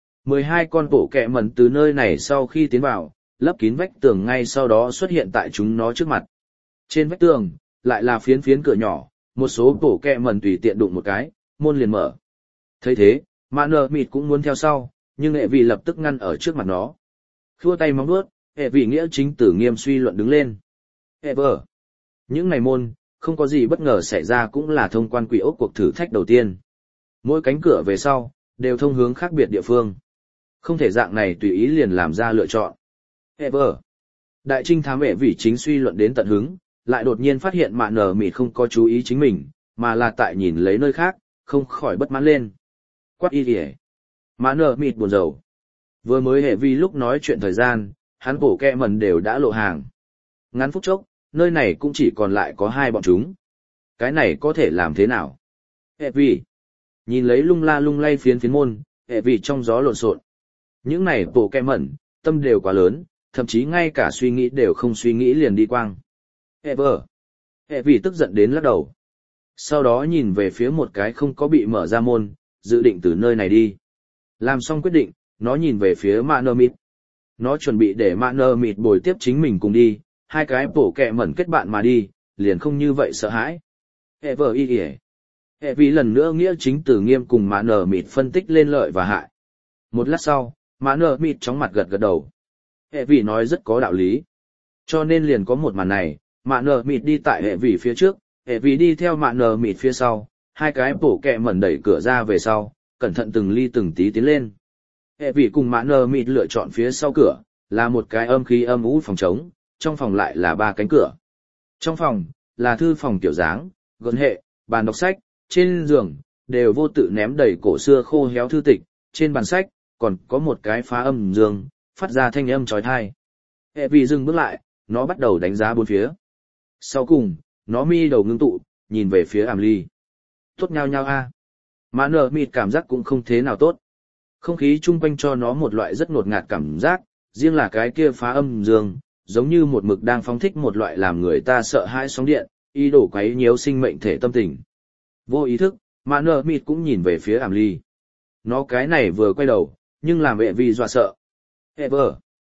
12 con bổ kẹ mẩn từ nơi này sau khi tiến vào, lấp kín vách tường ngay sau đó xuất hiện tại chúng nó trước mặt. Trên vách tường, lại là phiến phiến cửa nhỏ, một số bổ kẹ mẩn tùy tiện đụng một cái, môn liền mở. Thấy thế, mạ nở mịt cũng muốn theo sau, nhưng hệ vị lập tức ngăn ở trước mặt nó. Khua tay móng vuốt, hệ vị nghĩa chính tử nghiêm suy luận đứng lên. Ever. Những ngày môn, không có gì bất ngờ xảy ra cũng là thông quan quỷ ốc cuộc thử thách đầu tiên. Mỗi cánh cửa về sau, đều thông hướng khác biệt địa phương. Không thể dạng này tùy ý liền làm ra lựa chọn. Ever. Đại trinh thám hệ vị chính suy luận đến tận hứng, lại đột nhiên phát hiện mạ nở mịt không có chú ý chính mình, mà là tại nhìn lấy nơi khác, không khỏi bất mãn lên. Quát y kìa. Mạ nở mịt buồn rầu. Vừa mới hệ vi lúc nói chuyện thời gian, hắn bổ kẹ mẩn đều đã lộ hàng. Ngắn phút chốc, nơi này cũng chỉ còn lại có hai bọn chúng. Cái này có thể làm thế nào? Hệ vi. Nhìn lấy lung la lung lay phiến phiến môn, hệ vi trong gió lộn xộn. Những này bổ kẹ mẩn, tâm đều quá lớn, thậm chí ngay cả suy nghĩ đều không suy nghĩ liền đi quang. Ever. Hệ vi tức giận đến lắc đầu. Sau đó nhìn về phía một cái không có bị mở ra môn, dự định từ nơi này đi. Làm xong quyết định, nó nhìn về phía mạ nơ mịt. Nó chuẩn bị để mạ nơ mịt bồi tiếp chính mình cùng đi, hai cái bổ kẹ mẩn kết bạn mà đi, liền không như vậy sợ hãi. Ever y kìa. Vì lần nữa nghĩa chính tử nghiêm cùng mạ nơ mịt phân tích lên lợi và hại. Một lát sau, mạ nơ mịt chóng mặt gật gật đầu. Vì nói rất có đạo lý. Cho nên liền có một màn này, mạ nơ mịt đi tại hệ vị phía trước, hệ vị đi theo mạ nơ mịt phía sau, hai cái bổ kẹ mẩn đẩy cửa ra về sau, cẩn thận từng ly từng tí tiến lên. Hệ vị cùng mạ nơ mịt lựa chọn phía sau cửa, là một cái âm khí âm ú phòng trống, trong phòng lại là ba cánh cửa. Trong phòng, là thư phòng kiểu dáng, gọn hệ, bàn đọc sách, trên giường, đều vô tự ném đầy cổ xưa khô héo thư tịch, trên bàn sách, còn có một cái phá âm giường, phát ra thanh âm chói tai. Hệ vị dừng bước lại, nó bắt đầu đánh giá bốn phía. Sau cùng, nó mi đầu ngưng tụ, nhìn về phía ảm ly. Tốt nhau nhau a. Mạ nở mịt cảm giác cũng không thế nào tốt. Không khí chung quanh cho nó một loại rất ngột ngạt cảm giác, riêng là cái kia phá âm dương, giống như một mực đang phóng thích một loại làm người ta sợ hãi sóng điện, ý đồ quấy nhiễu sinh mệnh thể tâm tình. Vô ý thức, mạ nở mịt cũng nhìn về phía ảm ly. Nó cái này vừa quay đầu, nhưng làm vệ vi dọa sợ. Ever.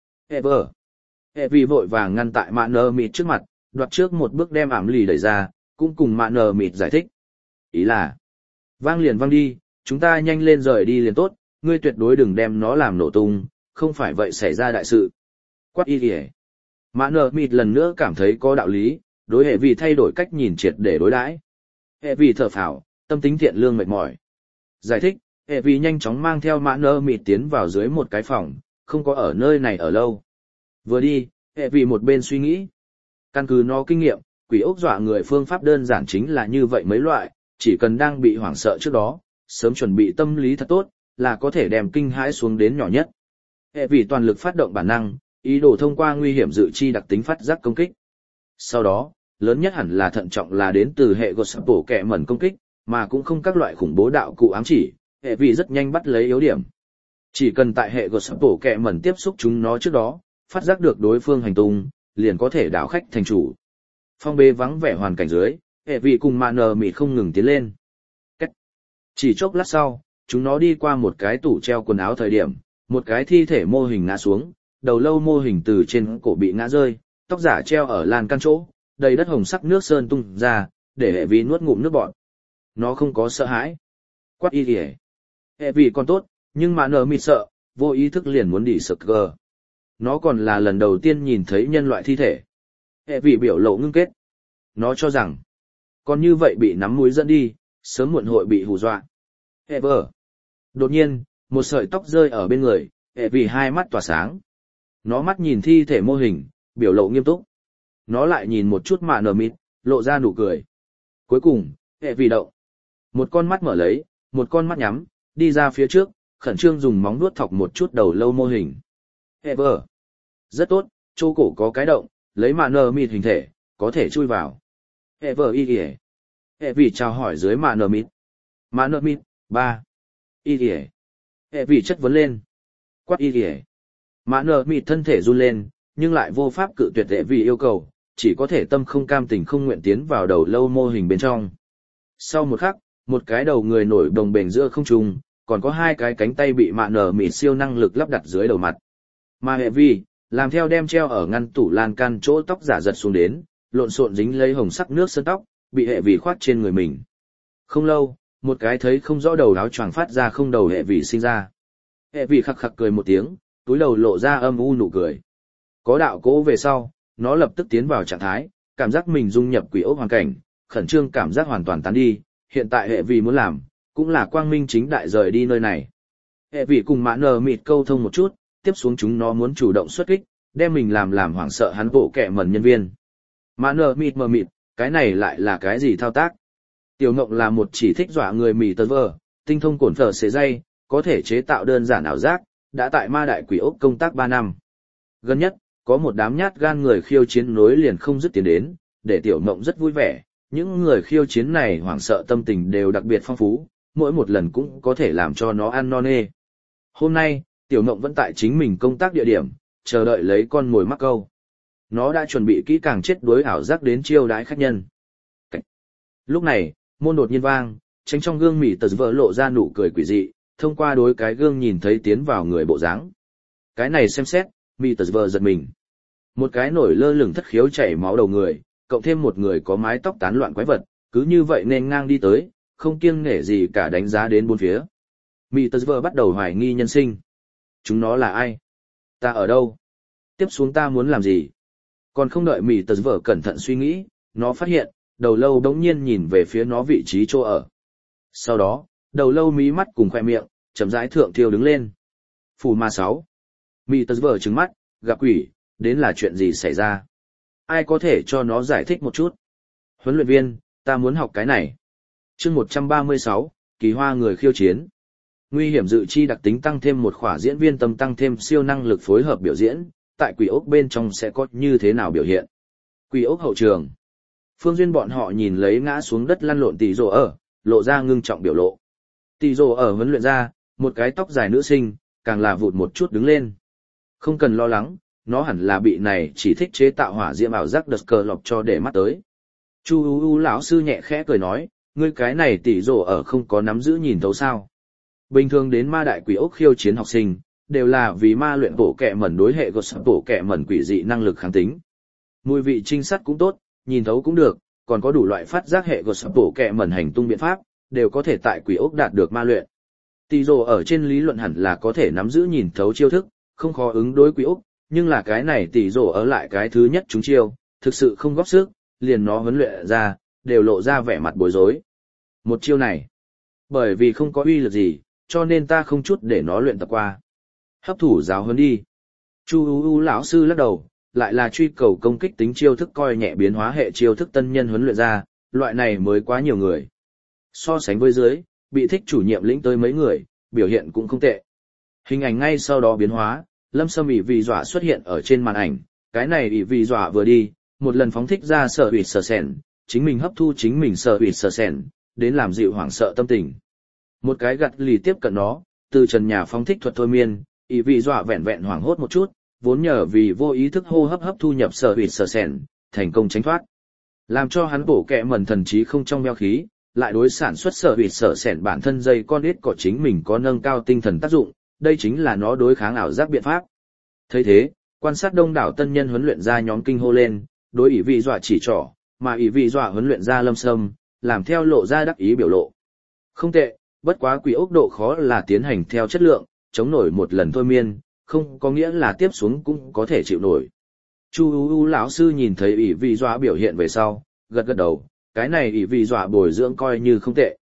Vì vội vàng ngăn tại mạ nở mịt trước mặt, đoạt trước một bước đem ảm ly đẩy ra, cũng cùng mạ nở mịt giải thích. Ý là, vang liền vang đi, chúng ta nhanh lên rời đi liền tốt, ngươi tuyệt đối đừng đem nó làm nổ tung, không phải vậy xảy ra đại sự. Quát y kìa. Mạ nở mịt lần nữa cảm thấy có đạo lý, đối hệ vì thay đổi cách nhìn triệt để đối đãi. Hệ vì thở phào, tâm tính thiện lương mệt mỏi. Giải thích, hệ vì nhanh chóng mang theo mạ nở mịt tiến vào dưới một cái phòng, không có ở nơi này ở lâu. Vừa đi, hệ vì một bên suy nghĩ. Căn cứ nó kinh nghiệm, quỷ ốc dọa người phương pháp đơn giản chính là như vậy mấy loại, chỉ cần đang bị hoảng sợ trước đó, sớm chuẩn bị tâm lý thật tốt, là có thể đem kinh hãi xuống đến nhỏ nhất. Hệ vì toàn lực phát động bản năng, ý đồ thông qua nguy hiểm dự chi đặc tính phát giác công kích. Sau đó, lớn nhất hẳn là thận trọng là đến từ hệ gột sập bổ kẹ mẩn công kích, mà cũng không các loại khủng bố đạo cụ ám chỉ, hệ vì rất nhanh bắt lấy yếu điểm. Chỉ cần tại hệ gột sập bổ kẹ mẩn tiếp xúc chúng nó trước đó, phát giác được đối phương hành tung, liền có thể đảo khách thành chủ. Phong bế vắng vẻ hoàn cảnh dưới, hệ vị cùng mạ nở mịt không ngừng tiến lên. Cách. Chỉ chốc lát sau, chúng nó đi qua một cái tủ treo quần áo thời điểm, một cái thi thể mô hình ngã xuống, đầu lâu mô hình từ trên cổ bị ngã rơi, tóc giả treo ở lan can chỗ, đầy đất hồng sắc nước sơn tung ra, để hệ vị nuốt ngụm nước bọt. Nó không có sợ hãi. Quát y kìa. Hệ vì còn tốt, nhưng mà nở mịt sợ, vô ý thức liền muốn đi sực gờ. Nó còn là lần đầu tiên nhìn thấy nhân loại thi thể. Hệ vì biểu lộ ngưng kết. Nó cho rằng, còn như vậy bị nắm mũi dẫn đi, sớm muộn hội bị hù dọa. Hệ vờ. Đột nhiên, một sợi tóc rơi ở bên người, hệ vì hai mắt tỏa sáng. Nó mắt nhìn thi thể mô hình, biểu lộ nghiêm túc. Nó lại nhìn một chút mạ nở mịt, lộ ra nụ cười. Cuối cùng, hệ vì động. Một con mắt mở lấy, một con mắt nhắm, đi ra phía trước, khẩn trương dùng móng vuốt thọc một chút đầu lâu mô hình. Hệ vờ. Rất tốt, chỗ cổ có cái động, lấy mạ nở mịt hình thể, có thể chui vào. Hệ vờ y kìa. Hệ vì chào hỏi dưới mạ nở mịt. Mạ nở mịt, 3. Y kìa. Hệ vì chất vấn lên. Quát y kìa. Mạ nở mịt thân thể run lên, nhưng lại vô pháp cự tuyệt hệ vì yêu cầu, chỉ có thể tâm không cam tình không nguyện tiến vào đầu lâu mô hình bên trong. Sau một khắc, một cái đầu người nổi đồng bền giữa không trung, còn có hai cái cánh tay bị mạ nở mịt siêu năng lực lắp đặt dưới đầu mặt. Mà hệ vi, làm theo đem treo ở ngăn tủ lan can chỗ tóc giả giật xuống đến, lộn xộn dính lấy hồng sắc nước sơn tóc, bị hệ vi khoát trên người mình. Không lâu, một cái thấy không rõ đầu áo choàng phát ra không đầu hệ vi sinh ra. Hệ vi khặc khặc cười một tiếng, túi đầu lộ ra âm u nụ cười. Có đạo cố về sau, nó lập tức tiến vào trạng thái, cảm giác mình dung nhập quỷ ốc hoàn cảnh, khẩn trương cảm giác hoàn toàn tán đi, hiện tại hệ vi muốn làm, cũng là quang minh chính đại rời đi nơi này. Hệ vi cùng mã nờ mịt câu thông một chút, tiếp xuống chúng nó muốn chủ động xuất kích, đem mình làm hoảng sợ hắn bộ kẻ mẩn nhân viên. Mã nờ mịt mờ mịt, cái này lại là cái gì thao tác? Tiểu Ngộng là một chỉ thích dọa người mì tờ vờ, tinh thông cổn phở xế dây, có thể chế tạo đơn giản ảo giác, đã tại ma đại quỷ ốc công tác 3 năm. Gần nhất, có một đám nhát gan người khiêu chiến nối liền không dứt tiến đến, để Tiểu Ngộng rất vui vẻ, những người khiêu chiến này hoảng sợ tâm tình đều đặc biệt phong phú, mỗi một lần cũng có thể làm cho nó ăn no nê. Hôm nay, Tiểu Ngộng vẫn tại chính mình công tác địa điểm, chờ đợi lấy con mồi mắc câu. Nó đã chuẩn bị kỹ càng chết đuối ảo giác đến chiêu đãi khách nhân. Lúc này, môn đột nhiên vang, tránh trong gương mỉ tờ vỡ lộ ra nụ cười quỷ dị, thông qua đối cái gương nhìn thấy tiến vào người bộ dáng. Cái này xem xét, mỉ tờ vỡ giật mình. Một cái nổi lơ lửng thất khiếu chảy máu đầu người, cộng thêm một người có mái tóc tán loạn quái vật, cứ như vậy nên ngang đi tới, không kiêng nể gì cả đánh giá đến bốn phía. Mỉ tờ vỡ bắt đầu hoài nghi nhân sinh. Chúng nó là ai? Ta ở đâu? Tiếp xuống ta muốn làm gì? Còn không đợi mỉ tờ vỡ cẩn thận suy nghĩ, nó phát hiện, đầu lâu đống nhiên nhìn về phía nó vị trí chỗ ở. Sau đó, đầu lâu mí mắt cùng khoe miệng, chậm rãi thượng thiêu đứng lên. Phù ma 6. Mỉ tờ vỡ trừng mắt, gặp quỷ, đến là chuyện gì xảy ra? Ai có thể cho nó giải thích một chút? Huấn luyện viên, ta muốn học cái này. Chương 136, kỳ hoa người khiêu chiến. Nguy hiểm dự chi đặc tính tăng thêm một khỏa diễn viên tâm tăng thêm siêu năng lực phối hợp biểu diễn, tại quỷ ốc bên trong sẽ có như thế nào biểu hiện? Quỷ ốc hậu trường. Phương Duyên bọn họ nhìn lấy ngã xuống đất lăn lộn tỷ rồ ở, lộ ra ngưng trọng biểu lộ. Tỷ rồ ở huấn luyện ra, một cái tóc dài nữ sinh, càng là vụt một chút đứng lên. Không cần lo lắng, nó hẳn là bị này chỉ thích chế tạo hỏa diễm ảo giác đợt cờ lọc cho để mắt tới. Chu U lão sư nhẹ khẽ cười nói, ngươi cái này tỷ rồ ở không có nắm giữ nhìn thấu sao? Bình thường đến ma đại quỷ ốc khiêu chiến học sinh, đều là vì ma luyện bổ kẹ mẩn đối hệ gột bổ kẹ mẩn quỷ dị năng lực kháng tính. Mùi vị trinh sát cũng tốt, nhìn thấu cũng được, còn có đủ loại phát giác hệ gột bổ kẹ mẩn hành tung biện pháp, đều có thể tại quỷ ốc đạt được ma luyện. Tỷ rồ ở trên lý luận hẳn là có thể nắm giữ nhìn thấu chiêu thức, không khó ứng đối quỷ ốc, nhưng là cái này tỷ rồ ở lại cái thứ nhất chúng chiêu, thực sự không góp sức, liền nó huấn luyện ra, đều lộ ra vẻ mặt bối rối. Một chiêu này, bởi vì không có uy lực gì, cho nên ta không chút để nó luyện tập qua. Hấp thủ giáo huấn đi. Chu U lão sư lắc đầu, lại là truy cầu công kích tính chiêu thức coi nhẹ biến hóa hệ chiêu thức tân nhân huấn luyện ra, loại này mới quá nhiều người. So sánh với dưới, bị thích chủ nhiệm lĩnh tới mấy người, biểu hiện cũng không tệ. Hình ảnh ngay sau đó biến hóa, Lâm Sâm ỷ vì dọa xuất hiện ở trên màn ảnh, cái này ỷ vì dọa vừa đi, một lần phóng thích ra sợ ủy sợ sẻn, chính mình hấp thu chính mình sợ ủy sợ sẻn, đến làm dịu hoảng sợ tâm tình. Một cái gặt lì tiếp cận nó, từ trần nhà phóng thích thuật thôi miên, ỷ vì dọa vẹn vẹn hoảng hốt một chút, vốn nhờ vì vô ý thức hô hấp thu nhập sở hủy sở sẻn, thành công tránh thoát. Làm cho hắn bổ kẹ mẩn thần trí không trong beo khí, lại đối sản xuất sở hủy sở sẻn bản thân dây con ít của chính mình có nâng cao tinh thần tác dụng, đây chính là nó đối kháng ảo giác biện pháp. Thấy thế, quan sát đông đảo tân nhân huấn luyện ra nhóm kinh hô lên, đối ỷ vị dọa chỉ trỏ, mà ỷ vị dọa huấn luyện ra Lâm Sâm, làm theo lộ ra đắc ý biểu lộ. Không tệ, bất quá quỷ ốc độ khó là tiến hành theo chất lượng, chống nổi một lần thôi miên, không có nghĩa là tiếp xuống cũng có thể chịu nổi. Chu U lão sư nhìn thấy ỷ vị dọa biểu hiện về sau, gật gật đầu, cái này ỷ vị dọa bồi dưỡng coi như không tệ.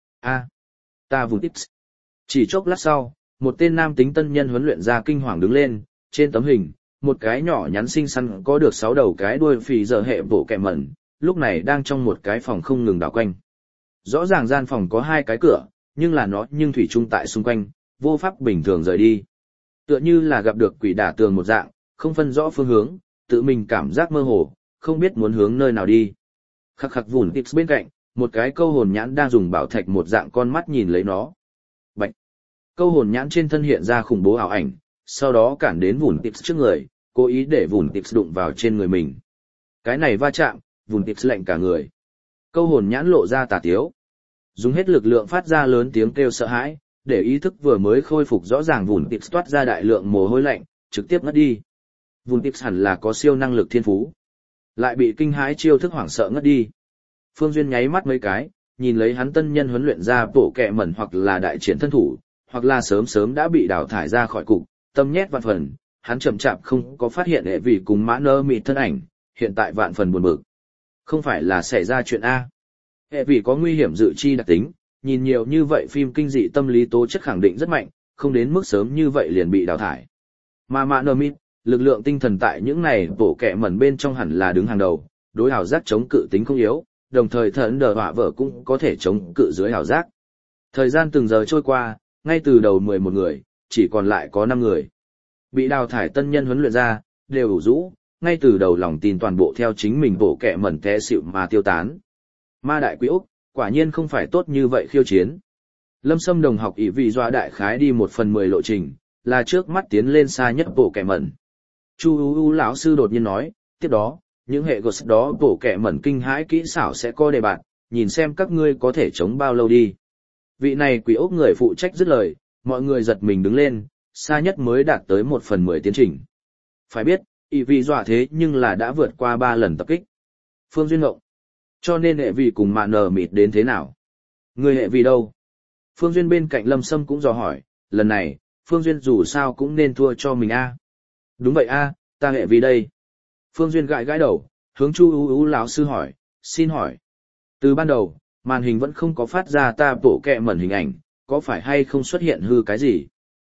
Ta vùng tips. Chỉ chốc lát sau, một tên nam tính tân nhân huấn luyện ra kinh hoàng đứng lên, trên tấm hình, một cái nhỏ nhắn xinh xắn có được 6 đầu cái đuôi phì giờ hệ bộ kẹ mẩn, lúc này đang trong một cái phòng không ngừng đảo quanh. Rõ ràng gian phòng có 2 cái cửa, nhưng là nó nhưng thủy chung tại xung quanh, vô pháp bình thường rời đi. Tựa như là gặp được quỷ đả tường một dạng, không phân rõ phương hướng, tự mình cảm giác mơ hồ, không biết muốn hướng nơi nào đi. Khắc khắc vùn tips bên cạnh, một cái câu hồn nhãn đang dùng bảo thạch một dạng con mắt nhìn lấy nó. Bạch! Câu hồn nhãn trên thân hiện ra khủng bố ảo ảnh, sau đó cản đến vùn tips trước người, cố ý để vùn tips đụng vào trên người mình. Cái này va chạm, vùn tips lạnh cả người. Câu hồn nhãn lộ ra tà tiếu. Dùng hết lực lượng phát ra lớn tiếng kêu sợ hãi, để ý thức vừa mới khôi phục rõ ràng vùn tips toát ra đại lượng mồ hôi lạnh, trực tiếp ngất đi. Vùn tips hẳn là có siêu năng lực thiên phú. Lại bị kinh hãi chiêu thức hoảng sợ ngất đi. Phương Duyên nháy mắt mấy cái, nhìn lấy hắn tân nhân huấn luyện ra bộ kẹ mẩn hoặc là đại chiến thân thủ, hoặc là sớm sớm đã bị đào thải ra khỏi cục, tâm nhét vạn phần, hắn chậm chạp không có phát hiện hệ vì cùng mã nơ mịt thân ảnh, hiện tại vạn phần buồn bực. Không phải là xảy ra chuyện A. Hệ vì có nguy hiểm dự chi đặc tính, nhìn nhiều như vậy phim kinh dị tâm lý tố chất khẳng định rất mạnh, không đến mức sớm như vậy liền bị đào thải. Mà mã nơ mịt, lực lượng tinh thần tại những này bộ kẹ mẩn bên trong hẳn là đứng hàng đầu, đối hào giác chống cự tính không yếu, đồng thời thần đờ họa vợ cũng có thể chống cự dưới hào giác. Thời gian từng giờ trôi qua, ngay từ đầu 11 người, chỉ còn lại có 5 người. Bị đào thải tân nhân huấn luyện ra, đều ủ rũ, ngay từ đầu lòng tin toàn bộ theo chính mình bộ kẹ mẩn té xịu mà tiêu tán. Ma đại quý Úc, quả nhiên không phải tốt như vậy khiêu chiến. Lâm Sâm đồng học ỷ vị doa đại khái đi 1/10 lộ trình, là trước mắt tiến lên xa nhất bộ kẹ mẩn. Chu U lão sư đột nhiên nói, tiếp đó, những hệ ghost đó bộ kẹ mẩn kinh hãi kỹ xảo sẽ có đề bạt, nhìn xem các ngươi có thể chống bao lâu đi. Vị này quỷ ốc người phụ trách dứt lời, mọi người giật mình đứng lên, xa nhất mới đạt tới 1/10 tiến trình. Phải biết, ỷ vị dọa thế nhưng là đã vượt qua 3 lần tập kích. Phương Duyên ngộng. Cho nên hệ vị cùng mạ nở mịt đến thế nào? Người hệ vị đâu? Phương Duyên bên cạnh Lâm Sâm cũng dò hỏi, lần này, Phương Duyên dù sao cũng nên thua cho mình a. Đúng vậy a, ta hệ vị đây. Phương Duyên gãi gãi đầu, hướng Chu U lão sư hỏi, xin hỏi. Từ ban đầu, màn hình vẫn không có phát ra ta bộ kẹ mẩn hình ảnh, có phải hay không xuất hiện hư cái gì?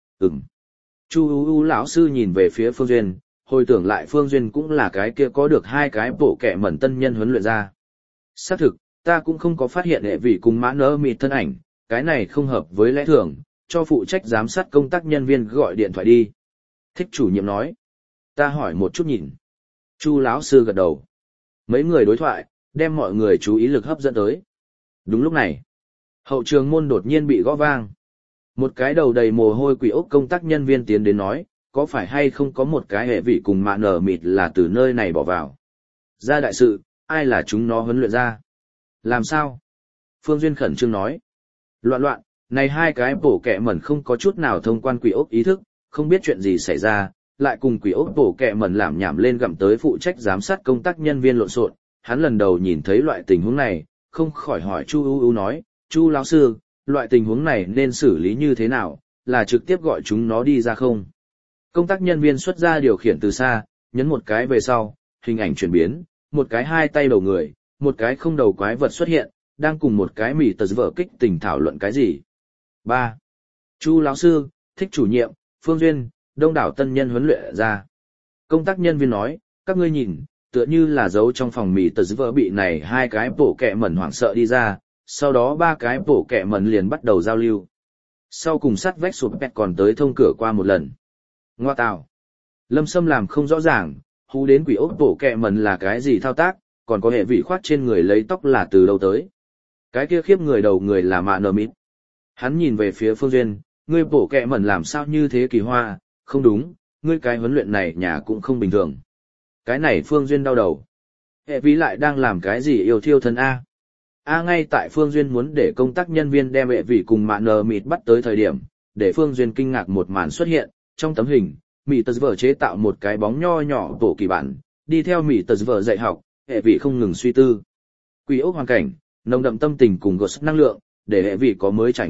Chu U lão sư nhìn về phía Phương Duyên, hồi tưởng lại Phương Duyên cũng là cái kia có được 2 cái bộ kẹ mẩn tân nhân huấn luyện ra. Xác thực, ta cũng không có phát hiện hệ vị cùng mã nỡ mịt thân ảnh, cái này không hợp với lẽ thường, cho phụ trách giám sát công tác nhân viên gọi điện thoại đi. Thích chủ nhiệm nói. Ta hỏi một chút nhìn. Chu lão sư gật đầu. Mấy người đối thoại, đem mọi người chú ý lực hấp dẫn tới. Đúng lúc này, hậu trường môn đột nhiên bị gõ vang. Một cái đầu đầy mồ hôi quỷ ốc công tác nhân viên tiến đến nói, có phải hay không có một cái hệ vị cùng mạ nở mịt là từ nơi này bỏ vào. Ra đại sự, ai là chúng nó huấn luyện ra? Làm sao? Phương Duyên khẩn trương nói. Loạn, này 2 cái bổ kẹ mẩn không có chút nào thông quan quỷ ốc ý thức, không biết chuyện gì xảy ra, lại cùng quỷ ốc bổ kẹ mẩn làm nhảm lên gặm tới phụ trách giám sát công tác nhân viên lộn xộn. Hắn lần đầu nhìn thấy loại tình huống này, không khỏi hỏi Chu U nói, Chu lão sư, loại tình huống này nên xử lý như thế nào, là trực tiếp gọi chúng nó đi ra không? Công tác nhân viên xuất ra điều khiển từ xa, nhấn một cái về sau, hình ảnh chuyển biến, một cái 2 tay đầu người, một cái không đầu quái vật xuất hiện, đang cùng một cái mỉ tờ vợ kích tình thảo luận cái gì. 3. Chu lão sư, Thích chủ nhiệm, Phương Duyên, đông đảo tân nhân huấn luyện ra. Công tác nhân viên nói, các ngươi nhìn, tựa như là giấu trong phòng mì tờ vỡ bị này 2 cái bổ kẹ mẩn hoảng sợ đi ra, sau đó 3 cái bổ kẹ mẩn liền bắt đầu giao lưu. Sau cùng sắt vách sụp pẹt còn tới thông cửa qua một lần. Ngoa tào. Lâm Sâm làm không rõ ràng, hú đến quỷ ốc bổ kẹ mẩn là cái gì thao tác, còn có hệ vị khoát trên người lấy tóc là từ đâu tới. Cái kia khiếp người đầu người là mạ nở mịt. Hắn nhìn về phía Phương Duyên, ngươi bổ kẹ mẩn làm sao như thế kỳ hoa, không đúng, ngươi cái huấn luyện này nhà cũng không bình thường. Cái này Phương Duyên đau đầu. Hệ ví lại đang làm cái gì yêu thiêu thân A. Ngay tại Phương Duyên muốn để công tác nhân viên đem hệ vị cùng mạ nờ mịt bắt tới thời điểm, để Phương Duyên kinh ngạc một màn xuất hiện, trong tấm hình, Mỹ Tờ Vở chế tạo một cái bóng nho nhỏ tổ kỳ bản, đi theo Mỹ Tờ Vở dạy học, hệ vị không ngừng suy tư. Quỷ ốc hoàn cảnh, nồng đậm tâm tình cùng gột năng lượng, để hệ vị có mới trải nghiệm,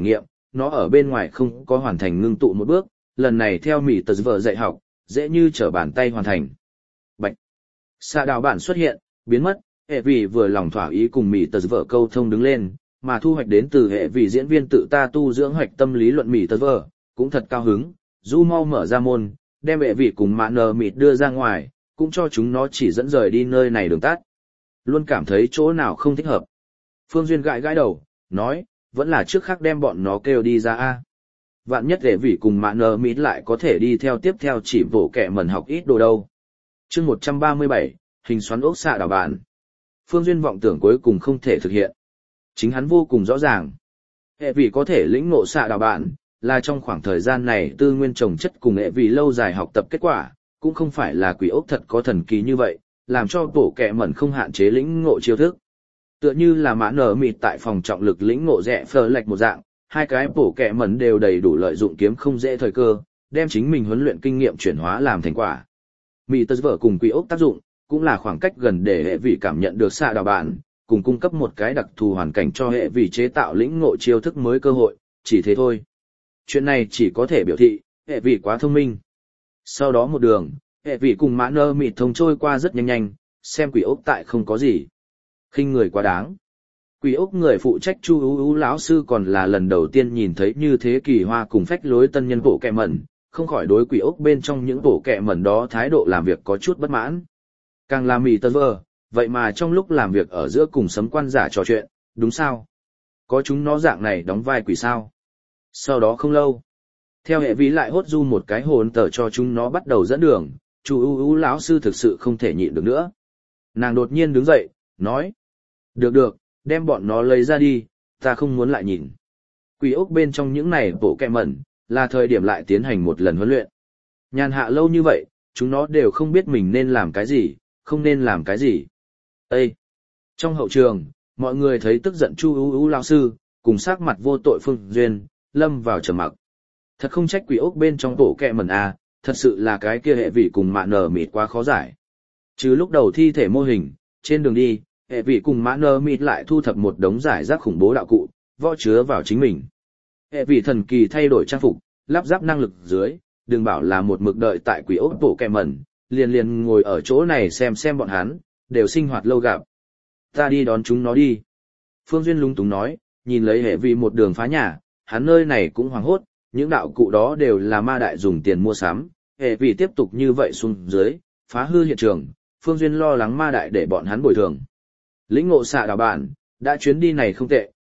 nó ở bên ngoài không có hoàn thành ngưng tụ một bước, lần này theo Mỹ tờ vợ dạy học, dễ như trở bàn tay hoàn thành. Bạch. Xạ đạo bản xuất hiện, biến mất, hệ vì vừa lòng thỏa ý cùng Mỹ tờ vợ câu thông đứng lên, mà thu hoạch đến từ hệ vì diễn viên tự ta tu dưỡng hoạch tâm lý luận Mỹ tờ vợ, cũng thật cao hứng, du mau mở ra môn, đem hệ vị cùng mạ nờ mịt đưa ra ngoài, cũng cho chúng nó chỉ dẫn rời đi nơi này đường tắt. Luôn cảm thấy chỗ nào không thích hợp. Phương Duyên gãi gãi đầu, nói, vẫn là trước khác đem bọn nó kêu đi ra a. Vạn nhất hệ vị cùng mạ nờ mịt lại có thể đi theo tiếp theo chỉ bộ kẻ mẩn học ít đồ đâu. Chương 137, hình xoắn ốc xạ đảo bản. Phương Duyên vọng tưởng cuối cùng không thể thực hiện. Chính hắn vô cùng rõ ràng. Hệ vị có thể lĩnh ngộ xạ đảo bản, là trong khoảng thời gian này tư nguyên trồng chất cùng hệ vị lâu dài học tập kết quả, cũng không phải là quỷ ốc thật có thần kỳ như vậy, làm cho bộ kẻ mẩn không hạn chế lĩnh ngộ chiêu thức. Tựa như là mã nở mịt tại phòng trọng lực lĩnh ngộ rẽ phờ lệch một dạng, hai cái bộ kẻ mẩn đều đầy đủ lợi dụng kiếm không dễ thời cơ, đem chính mình huấn luyện kinh nghiệm chuyển hóa làm thành quả. Mị tơ vở cùng quỷ ốc tác dụng, cũng là khoảng cách gần để hệ vị cảm nhận được xạ đảo bản, cùng cung cấp một cái đặc thù hoàn cảnh cho hệ vị chế tạo lĩnh ngộ chiêu thức mới cơ hội, chỉ thế thôi. Chuyện này chỉ có thể biểu thị, hệ vị quá thông minh. Sau đó một đường, hệ vị cùng mã nơ mịt thông trôi qua rất nhanh nhanh, xem quỷ ốc tại không có gì. Khinh người quá đáng. Quỷ ốc người phụ trách Chu Ú lão sư còn là lần đầu tiên nhìn thấy như thế kỳ hoa cùng phách lối tân nhân bộ kẹ mẩn, không khỏi đối quỷ ốc bên trong những bộ kẹ mẩn đó thái độ làm việc có chút bất mãn. Càng là mì tơ vơ, vậy mà trong lúc làm việc ở giữa cùng sấm quan giả trò chuyện, đúng sao? Có chúng nó dạng này đóng vai quỷ sao? Sau đó không lâu, theo hệ ví lại hốt du một cái hồn tờ cho chúng nó bắt đầu dẫn đường, Chu Ú lão sư thực sự không thể nhịn được nữa. Nàng đột nhiên đứng dậy, nói: Được, đem bọn nó lấy ra đi, ta không muốn lại nhìn. Quỷ ốc bên trong những này bộ kẹ mẩn, là thời điểm lại tiến hành một lần huấn luyện. Nhàn hạ lâu như vậy, chúng nó đều không biết mình nên làm cái gì, không nên làm cái gì. Ê! Trong hậu trường, mọi người thấy tức giận Chu Ú lão sư, cùng sắc mặt vô tội Phương Duyên, lâm vào trầm mặc. Thật không trách quỷ ốc bên trong bộ kẹ mẩn à, thật sự là cái kia hệ vị cùng mạ nở mịt quá khó giải. Chứ lúc đầu thi thể mô hình, trên đường đi, hệ vị cùng mã nơ mịt lại thu thập một đống giải rác khủng bố đạo cụ, võ chứa vào chính mình. Hệ vị thần kỳ thay đổi trang phục, lắp ráp năng lực dưới, đừng bảo là một mực đợi tại quỷ ốc bộ kẹ mẩn, liền ngồi ở chỗ này xem bọn hắn, đều sinh hoạt lâu gặp. Ta đi đón chúng nó đi. Phương Duyên lung túng nói, nhìn lấy hệ vị một đường phá nhà, hắn nơi này cũng hoảng hốt, những đạo cụ đó đều là ma đại dùng tiền mua sắm, hệ vị tiếp tục như vậy xuống dưới, phá hư hiện trường, Phương Duyên lo lắng ma đại để bọn hắn bồi thường. Lĩnh ngộ xạ đảo bản, đã chuyến đi này không tệ,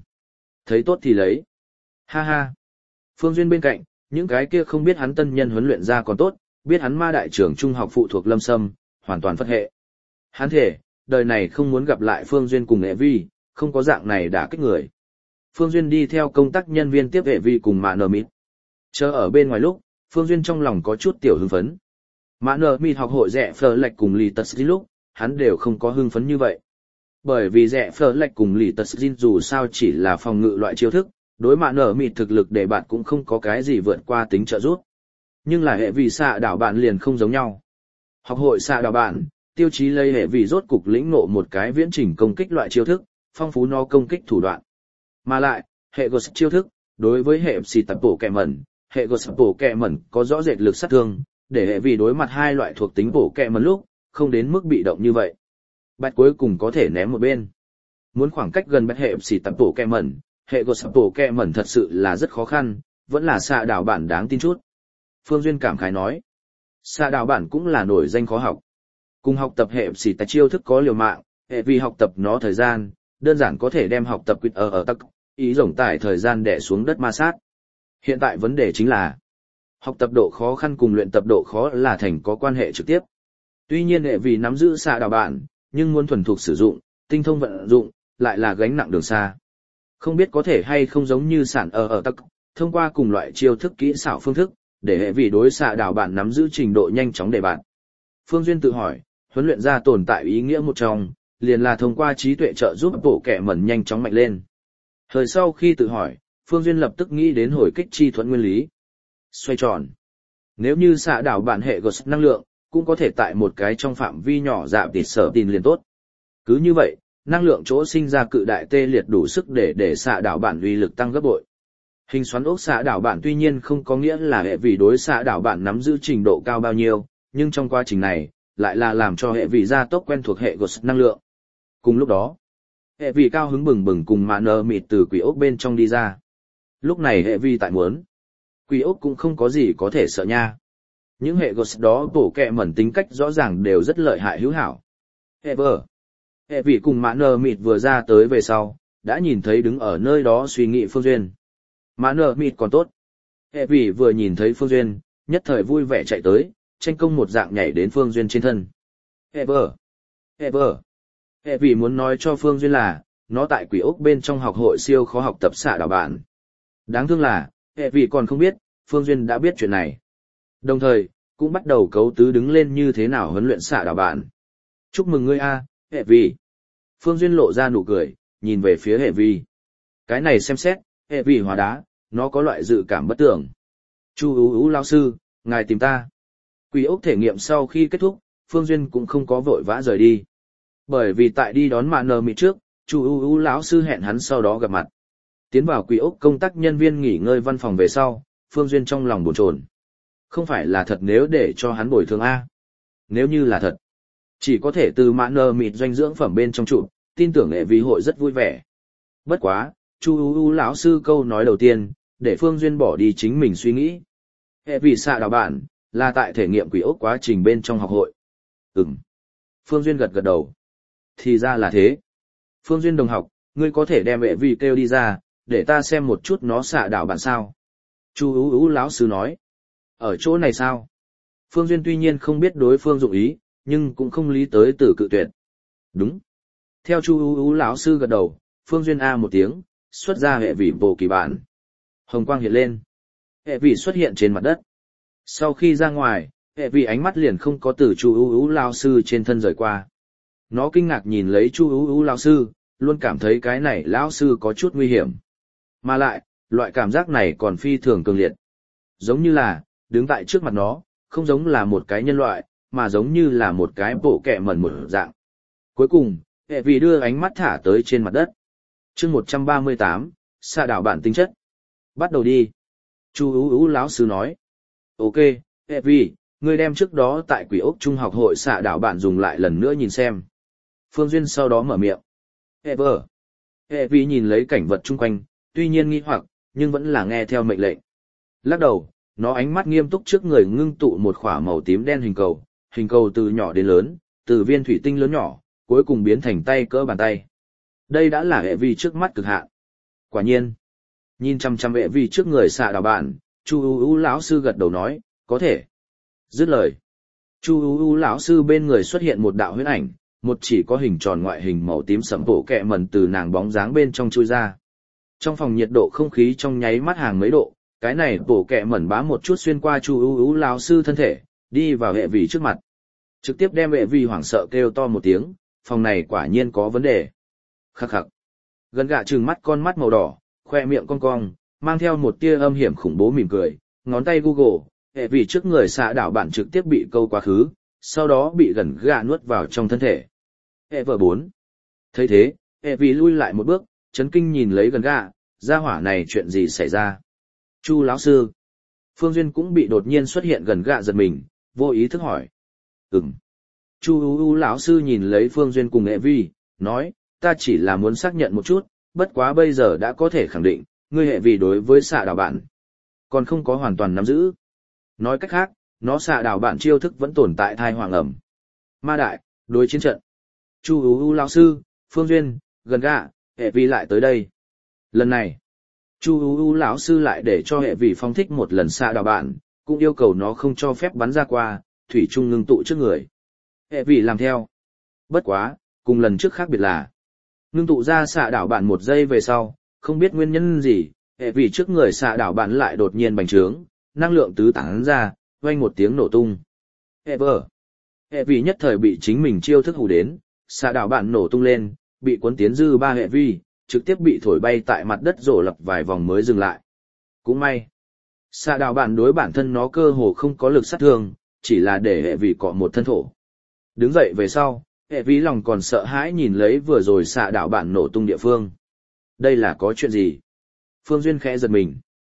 thấy tốt thì lấy. Ha ha. Phương Duyên bên cạnh, những cái kia không biết hắn tân nhân huấn luyện ra còn tốt, biết hắn ma đại trưởng trung học phụ thuộc Lâm Sâm, hoàn toàn phất hệ. Hắn thể, đời này không muốn gặp lại Phương Duyên cùng hệ vi, không có dạng này đã kích người. Phương Duyên đi theo công tác nhân viên tiếp hệ vi cùng mạ nờ mịt. Chờ ở bên ngoài lúc, Phương Duyên trong lòng có chút tiểu hưng phấn. Mạ nờ mịt học hội rẽ phờ lệch cùng lì tật lúc, hắn đều không có hưng phấn như vậy. Bởi vì rẽ phờ lệch cùng lì tật dù sao chỉ là phòng ngự loại chiêu thức, đối mạ nở mịt thực lực để bạn cũng không có cái gì vượt qua tính trợ giúp. Nhưng là hệ vị xạ đảo bạn liền không giống nhau. Học hội xạ đảo bạn, tiêu chí lấy hệ vị rốt cục lĩnh ngộ một cái viễn trình công kích loại chiêu thức, phong phú nó công kích thủ đoạn. Mà lại, hệ ghost chiêu thức, đối với hệ xì tập bổ kẹ mẩn, hệ ghost bổ kẹ mẩn có rõ rệt lực sát thương, để hệ vị đối mặt hai loại thuộc tính bổ kẹ mẩn lúc, không đến mức bị động như vậy. Bạch cuối cùng có thể ném một bên. Muốn khoảng cách gần bạch hệ xì tập bổ kẹ mẩn, hệ ghost bổ kẹ mẩn thật sự là rất khó khăn, vẫn là xạ đảo bản đáng tin chút. Phương Duyên cảm khái nói, xạ đảo bản cũng là nổi danh khó học. Cùng học tập hệ xì tập chiêu thức có liều mạng, hệ vì học tập nó thời gian, đơn giản có thể đem học tập quýt ở tắc, ý rộng tải thời gian đè xuống đất ma sát. Hiện tại vấn đề chính là, học tập độ khó khăn cùng luyện tập độ khó là thành có quan hệ trực tiếp. Tuy nhiên hệ vì nắm giữ xạ đảo bản, nhưng muốn thuần thục sử dụng, tinh thông vận dụng, lại là gánh nặng đường xa. Không biết có thể hay không giống như sản ở tắc, thông qua cùng loại chiêu thức kỹ xảo phương thức, để hệ vì đối xạ đảo bản nắm giữ trình độ nhanh chóng để bạn. Phương Duyên tự hỏi, huấn luyện ra tồn tại ý nghĩa một trong, liền là thông qua trí tuệ trợ giúp bộ kẻ mẩn nhanh chóng mạnh lên. Thời sau khi tự hỏi, Phương Duyên lập tức nghĩ đến hồi kích chi thuẫn nguyên lý. Xoay tròn. Nếu như xạ đảo bản hệ ghost năng lượng, cũng có thể tại một cái trong phạm vi nhỏ dạp tịt sở tin liền tốt. Cứ như vậy, năng lượng chỗ sinh ra cự đại tê liệt đủ sức để xạ đảo bản uy lực tăng gấp bội. Hình xoắn ốc xạ đảo bạn tuy nhiên không có nghĩa là hệ vị đối xạ đảo bạn nắm giữ trình độ cao bao nhiêu, nhưng trong quá trình này, lại là làm cho hệ vị gia tốc quen thuộc hệ Ghost năng lượng. Cùng lúc đó, hệ vị cao hứng bừng bừng cùng mạ nờ mịt từ quỷ ốc bên trong đi ra. Lúc này hệ vị tại muốn. Quỷ ốc cũng không có gì có thể sợ nha. Những hệ Ghost đó bổ kẹ mẩn tính cách rõ ràng đều rất lợi hại hữu hảo. Hệ vị cùng mạ nờ mịt vừa ra tới về sau, đã nhìn thấy đứng ở nơi đó suy nghĩ Phương Duyên. Mạ nờ mịt còn tốt. Hệ vị vừa nhìn thấy Phương Duyên, nhất thời vui vẻ chạy tới, tranh công một dạng nhảy đến Phương Duyên trên thân. Hệ vị muốn nói cho Phương Duyên là, nó tại quỷ ốc bên trong học hội siêu khó học tập xạ đảo bạn. Đáng thương là, hệ vị còn không biết, Phương Duyên đã biết chuyện này. Đồng thời, cũng bắt đầu cấu tứ đứng lên như thế nào huấn luyện xạ đảo bạn. Chúc mừng ngươi a, hệ vị. Phương Duyên lộ ra nụ cười, nhìn về phía hệ vị. Cái này xem xét, hệ vị hóa đá, nó có loại dự cảm bất tưởng. Chu ú lao sư, ngài tìm ta. Quỷ ốc thể nghiệm sau khi kết thúc, Phương Duyên cũng không có vội vã rời đi. Bởi vì tại đi đón mạ nờ mịt trước, Chu ú lão sư hẹn hắn sau đó gặp mặt. Tiến vào quỷ ốc công tác nhân viên nghỉ ngơi văn phòng về sau, Phương Duyên trong lòng bồn chồn. Không phải là thật nếu để cho hắn bồi thường A. Nếu như là thật, chỉ có thể từ mạ nờ mịt doanh dưỡng phẩm bên trong trụ, tin tưởng hệ vi hội rất vui vẻ. Bất quá, Chu ú lão sư câu nói đầu tiên, để Phương Duyên bỏ đi chính mình suy nghĩ. Hệ vi xạ đảo bạn, là tại thể nghiệm quỷ ốc quá trình bên trong học hội. Phương Duyên gật gật đầu. Thì ra là thế. Phương Duyên đồng học, ngươi có thể đem hệ vi kêu đi ra, để ta xem một chút nó xạ đảo bạn sao. Chu ú lão sư nói. Ở chỗ này sao? Phương Duyên tuy nhiên không biết đối phương dụng ý, nhưng cũng không lý tới từ cự tuyệt. Đúng. Theo Chu ú lão sư gật đầu, Phương Duyên A một tiếng, xuất ra hệ vị bộ kỳ bản. Hồng quang hiện lên. Hệ vị xuất hiện trên mặt đất. Sau khi ra ngoài, hệ vị ánh mắt liền không có từ Chu ú lão sư trên thân rời qua. Nó kinh ngạc nhìn lấy Chu ú lão sư, luôn cảm thấy cái này lão sư có chút nguy hiểm. Mà lại, loại cảm giác này còn phi thường cường liệt. Giống như là, đứng tại trước mặt nó, không giống là một cái nhân loại, mà giống như là một cái bộ kẹ mẩn một dạng. Cuối cùng, hệ vị đưa ánh mắt thả tới trên mặt đất. Chương 138, xạ đảo bản tính chất. Bắt đầu đi. Chu ú lão sư nói. Ok, hệ vị, ngươi đem trước đó tại quỷ ốc trung học hội xạ đảo bản dùng lại lần nữa nhìn xem. Phương Duyên sau đó mở miệng. Hệ vị nhìn lấy cảnh vật chung quanh, tuy nhiên nghi hoặc, nhưng vẫn là nghe theo mệnh lệnh. Lắc đầu, nó ánh mắt nghiêm túc trước người ngưng tụ một khỏa màu tím đen hình cầu từ nhỏ đến lớn, từ viên thủy tinh lớn nhỏ, cuối cùng biến thành tay cỡ bàn tay. Đây đã là hệ vi trước mắt cực hạn. Quả nhiên, nhìn chăm chăm hệ vi trước người xạ đảo bạn, Chu ú lão sư gật đầu nói, có thể. Dứt lời, Chu ú lão sư bên người xuất hiện một đạo huyễn ảnh, một chỉ có hình tròn ngoại hình màu tím sẫm bộ kẹ mẩn từ nàng bóng dáng bên trong chui ra. Trong phòng nhiệt độ không khí trong nháy mắt hàng mấy độ, cái này bộ kẹ mẩn bám một chút xuyên qua Chu ú lão sư thân thể, đi vào hệ vi trước mặt. Trực tiếp đem hệ vi hoảng sợ kêu to một tiếng, phòng này quả nhiên có vấn đề. Khắc khắc. Gần gạ trừng mắt con mắt màu đỏ, khoe miệng cong cong, mang theo một tia âm hiểm khủng bố mỉm cười, ngón tay Google, hệ vi trước người xạ đảo bản trực tiếp bị câu quá khứ, sau đó bị gần gạ nuốt vào trong thân thể. Hệ vợ 4. Thấy thế, hệ vi lui lại một bước, chấn kinh nhìn lấy gần gạ, gia hỏa này chuyện gì xảy ra. Chu lão sư. Phương Duyên cũng bị đột nhiên xuất hiện gần gạ giật mình, vô ý thức hỏi. Chu ú lão sư nhìn lấy Phương Duyên cùng hệ vi, nói, ta chỉ là muốn xác nhận một chút, bất quá bây giờ đã có thể khẳng định, ngươi hệ vi đối với xạ đảo bản còn không có hoàn toàn nắm giữ. Nói cách khác, nó xạ đảo bản chiêu thức vẫn tồn tại thai hoàng ẩm. Ma đại, đối chiến trận. Chu ú lão sư, Phương Duyên, gần gạ, hệ vi lại tới đây. Lần này, Chu ú lão sư lại để cho hệ vi phóng thích một lần xạ đảo bản, cũng yêu cầu nó không cho phép bắn ra qua, thủy chung ngưng tụ trước người. Hệ vi làm theo. Bất quá, cùng lần trước khác biệt là, ngưng tụ ra xạ đảo bản một giây về sau, không biết nguyên nhân gì, hệ vi trước người xạ đảo bản lại đột nhiên bành trướng, năng lượng tứ tán ra, vang một tiếng nổ tung. Hệ vi nhất thời bị chính mình chiêu thức hù đến, xạ đảo bản nổ tung lên, bị cuốn tiến dư ba hệ vi, trực tiếp bị thổi bay tại mặt đất rổ lập vài vòng mới dừng lại. Cũng may, xạ đảo bản đối bản thân nó cơ hồ không có lực sát thương, chỉ là để hệ vi cọ một thân thổ. Đứng dậy về sau, hệ vi lòng còn sợ hãi nhìn lấy vừa rồi xạ đảo bản nổ tung địa phương. Đây là có chuyện gì? Phương Duyên khẽ giật mình.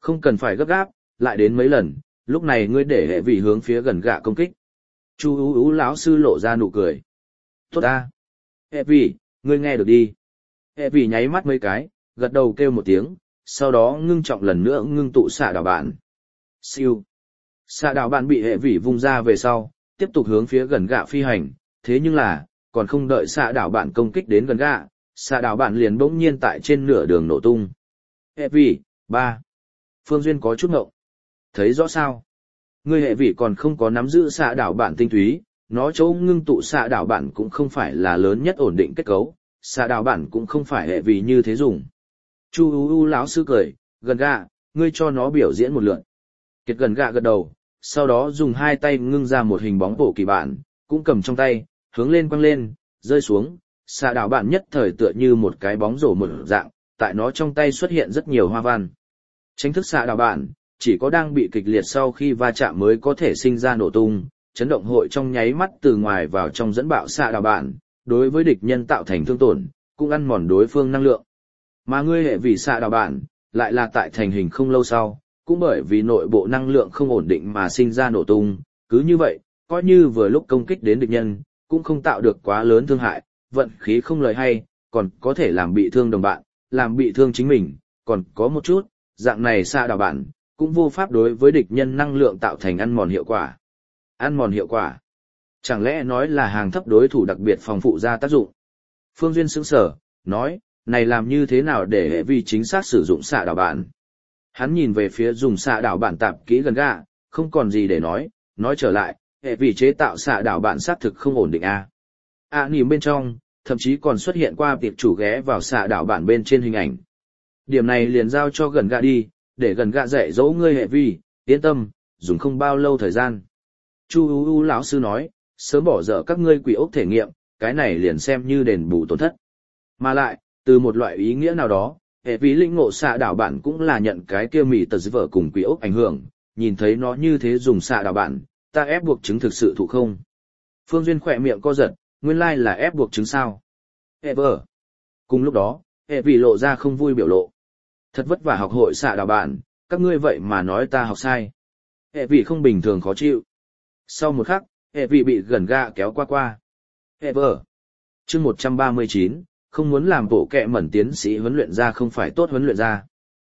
Không cần phải gấp gáp, lại đến mấy lần, lúc này ngươi để hệ vị hướng phía gần gạ công kích. Chu ú ú lão sư lộ ra nụ cười. Tốt ta. Hệ vị, ngươi nghe được đi. Hệ vị nháy mắt mấy cái, gật đầu kêu một tiếng, sau đó ngưng trọng lần nữa ngưng tụ xạ đảo bạn. Siêu. Xạ đảo bạn bị hệ vị vung ra về sau, tiếp tục hướng phía gần gạ phi hành, thế nhưng là, còn không đợi xạ đảo bạn công kích đến gần gạ, xạ đảo bạn liền bỗng nhiên tại trên nửa đường nổ tung. Hệ vị, 3. Phương Duyên có chút ngộng. Thấy rõ sao? Ngươi hệ vị còn không có nắm giữ xạ đảo bạn tinh túy, nó chỗ ngưng tụ xạ đảo bạn cũng không phải là lớn nhất ổn định kết cấu, xạ đảo bạn cũng không phải hệ vị như thế dùng. Chu u u lão sư cười, gần gạ, ngươi cho nó biểu diễn một lượt. Kiệt gần gạ gật đầu, sau đó dùng hai tay ngưng ra một hình bóng bộ kỳ bản, cũng cầm trong tay, hướng lên quăng lên, rơi xuống, xạ đảo bạn nhất thời tựa như một cái bóng rổ một dạng, tại nó trong tay xuất hiện rất nhiều hoa văn. Tranh thức xạ đảo bạn, chỉ có đang bị kịch liệt sau khi va chạm mới có thể sinh ra nổ tung, chấn động hội trong nháy mắt từ ngoài vào trong dẫn bạo xạ đảo bạn, đối với địch nhân tạo thành thương tổn, cũng ăn mòn đối phương năng lượng. Mà ngươi hệ vì xạ đảo bạn, lại là tại thành hình không lâu sau, cũng bởi vì nội bộ năng lượng không ổn định mà sinh ra nổ tung, cứ như vậy, coi như vừa lúc công kích đến địch nhân, cũng không tạo được quá lớn thương hại, vận khí không lời hay, còn có thể làm bị thương đồng bạn, làm bị thương chính mình, còn có một chút, dạng này xạ đảo bạn, cũng vô pháp đối với địch nhân năng lượng tạo thành ăn mòn hiệu quả. Ăn mòn hiệu quả? Chẳng lẽ nói là hàng thấp đối thủ đặc biệt phòng phụ ra tác dụng? Phương Duyên sững sờ, nói, này làm như thế nào để hệ vi chính xác sử dụng xạ đảo bạn? Hắn nhìn về phía dùng xạ đảo bạn tạp kỹ gần gạ, không còn gì để nói trở lại, hệ vi chế tạo xạ đảo bạn xác thực không ổn định a. Nỉm bên trong, thậm chí còn xuất hiện qua tiệp chủ ghé vào xạ đảo bạn bên trên hình ảnh. Điểm này liền giao cho gần gạ đi, để gần gạ dạy dỗ ngươi hệ vi, yên tâm, dùng không bao lâu thời gian. Chu u u lão sư nói, sớm bỏ dở các ngươi quỷ ốc thể nghiệm, cái này liền xem như đền bù tổn thất. Mà lại, từ một loại ý nghĩa nào đó, hệ vi lĩnh ngộ xạ đảo bạn cũng là nhận cái kia mỉ tờ vợ cùng quỷ ốc ảnh hưởng, nhìn thấy nó như thế dùng xạ đảo bạn, ta ép buộc chứng thực sự thụ không. Phương Duyên khỏe miệng co giật, nguyên lai là ép buộc chứng sao. Hệ vợ. Cùng lúc đó, hệ vi lộ ra không vui biểu lộ. Thật vất vả học hội xạ đảo bạn, các ngươi vậy mà nói ta học sai. Hệ vi không bình thường khó chịu. Sau một khắc, hệ vi bị gần gạ kéo qua. Hệ vợ. Chương 139, không muốn làm bộ kệ mẩn tiến sĩ huấn luyện ra không phải tốt huấn luyện ra.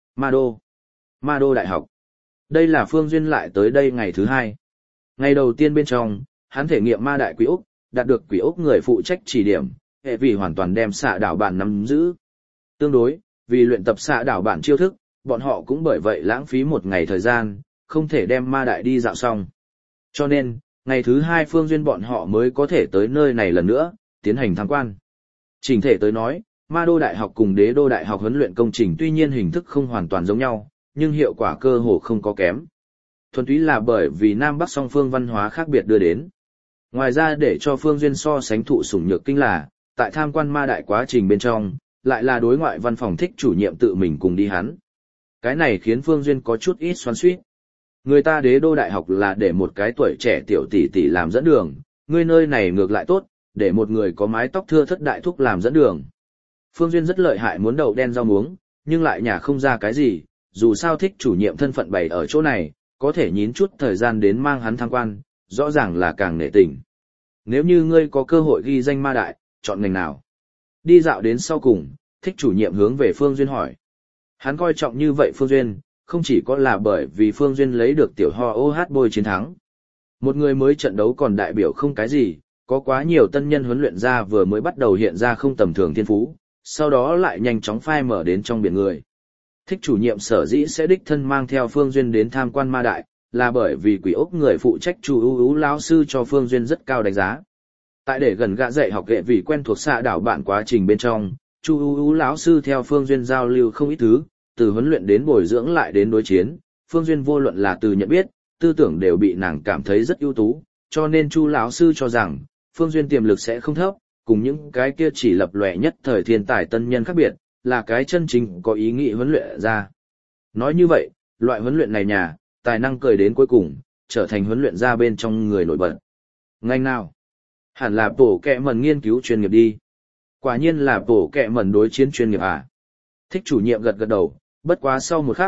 Ma Đô Đại học. Đây là Phương Duyên lại tới đây ngày thứ 2. Ngày đầu tiên bên trong, hắn thể nghiệm ma đại quỷ ốc, đạt được quỷ ốc người phụ trách chỉ điểm, hệ vì hoàn toàn đem xạ đảo bản nắm giữ. Tương đối, vì luyện tập xạ đảo bản chiêu thức, bọn họ cũng bởi vậy lãng phí một ngày thời gian, không thể đem ma đại đi dạo xong. Cho nên, ngày thứ 2 Phương Duyên bọn họ mới có thể tới nơi này lần nữa, tiến hành tham quan. Chỉnh thể tới nói, Ma Đô Đại học cùng Đế Đô Đại học huấn luyện công trình tuy nhiên hình thức không hoàn toàn giống nhau, nhưng hiệu quả cơ hồ không có kém. Thuần túy là bởi vì Nam Bắc song phương văn hóa khác biệt đưa đến. Ngoài ra để cho Phương Duyên so sánh thụ sủng nhược kinh là, tại tham quan ma đại quá trình bên trong, lại là đối ngoại văn phòng thích chủ nhiệm tự mình cùng đi hắn. Cái này khiến Phương Duyên có chút ít xoắn xuýt. Người ta Đế Đô Đại học là để một cái tuổi trẻ tiểu tỷ tỷ làm dẫn đường, người nơi này ngược lại tốt, để một người có mái tóc thưa thất đại thúc làm dẫn đường. Phương Duyên rất lợi hại muốn đậu đen rau muống, nhưng lại nhả không ra cái gì, dù sao thích chủ nhiệm thân phận bày ở chỗ này, có thể nhín chút thời gian đến mang hắn tham quan, rõ ràng là càng nể tình. Nếu như ngươi có cơ hội ghi danh ma đại, chọn ngành nào? Đi dạo đến sau cùng, thích chủ nhiệm hướng về Phương Duyên hỏi. Hắn coi trọng như vậy Phương Duyên, không chỉ có là bởi vì Phương Duyên lấy được tiểu ho OH bôi chiến thắng. Một người mới trận đấu còn đại biểu không cái gì, có quá nhiều tân nhân huấn luyện ra vừa mới bắt đầu hiện ra không tầm thường thiên phú, sau đó lại nhanh chóng phai mở đến trong biển người. Thích chủ nhiệm sở dĩ sẽ đích thân mang theo Phương Duyên đến tham quan ma đại, là bởi vì quỷ ốc người phụ trách Chu ưu ưu lão sư cho Phương Duyên rất cao đánh giá. Tại để gần gạ dạy học hệ vì quen thuộc xạ đảo bạn quá trình bên trong, Chu ưu ưu lão sư theo Phương Duyên giao lưu không ít thứ, từ huấn luyện đến bồi dưỡng lại đến đối chiến, Phương Duyên vô luận là từ nhận biết, tư tưởng đều bị nàng cảm thấy rất ưu tú, cho nên Chu lão sư cho rằng Phương Duyên tiềm lực sẽ không thấp, cùng những cái kia chỉ lập lòe nhất thời thiên tài tân nhân khác biệt, là cái chân chính có ý nghĩ huấn luyện ra. Nói như vậy, loại huấn luyện này nhà, tài năng cười đến cuối cùng, trở thành huấn luyện ra bên trong người nổi bật. Ngành nào? Hẳn là bổ kẹ mẩn nghiên cứu chuyên nghiệp đi. Quả nhiên là bổ kẹ mẩn đối chiến chuyên nghiệp à? Thích chủ nhiệm gật gật đầu, bất quá sau một khắc,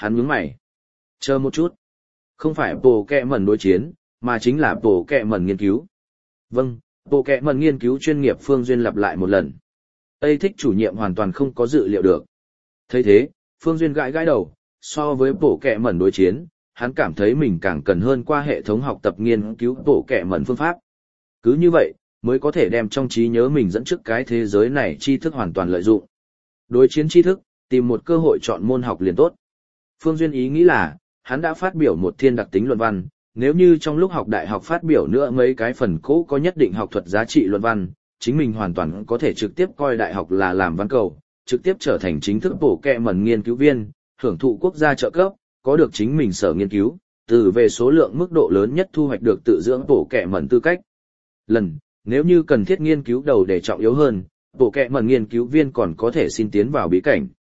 hắn nhướng mày. Chờ một chút. Không phải bộ kẹ mẩn đối chiến, mà chính là bộ kẹ mẩn nghiên cứu. Vâng, bộ kẹ mẩn nghiên cứu chuyên nghiệp Phương Duyên lặp lại một lần. Tây thích chủ nhiệm hoàn toàn không có dự liệu được. Thấy thế, Phương Duyên gãi gãi đầu, so với bộ kẹ mẩn đối chiến, hắn cảm thấy mình càng cần hơn qua hệ thống học tập nghiên cứu bộ kẹ mẩn phương pháp. Cứ như vậy, mới có thể đem trong trí nhớ mình dẫn trước cái thế giới này tri thức hoàn toàn lợi dụng. Đối chiến tri thức, tìm một cơ hội chọn môn học liền tốt. Phương Duyên ý nghĩ là, hắn đã phát biểu một thiên đặc tính luận văn, nếu như trong lúc học đại học phát biểu nữa mấy cái phần cũ có nhất định học thuật giá trị luận văn, chính mình hoàn toàn có thể trực tiếp coi đại học là làm văn cầu, trực tiếp trở thành chính thức bộ kẹ mẩn nghiên cứu viên, hưởng thụ quốc gia trợ cấp, có được chính mình sở nghiên cứu, từ về số lượng mức độ lớn nhất thu hoạch được tự dưỡng bộ kẹ mẩn tư cách. Nếu như cần thiết nghiên cứu đầu để trọng yếu hơn, bộ kẹ mẩn nghiên cứu viên còn có thể xin tiến vào bí cảnh.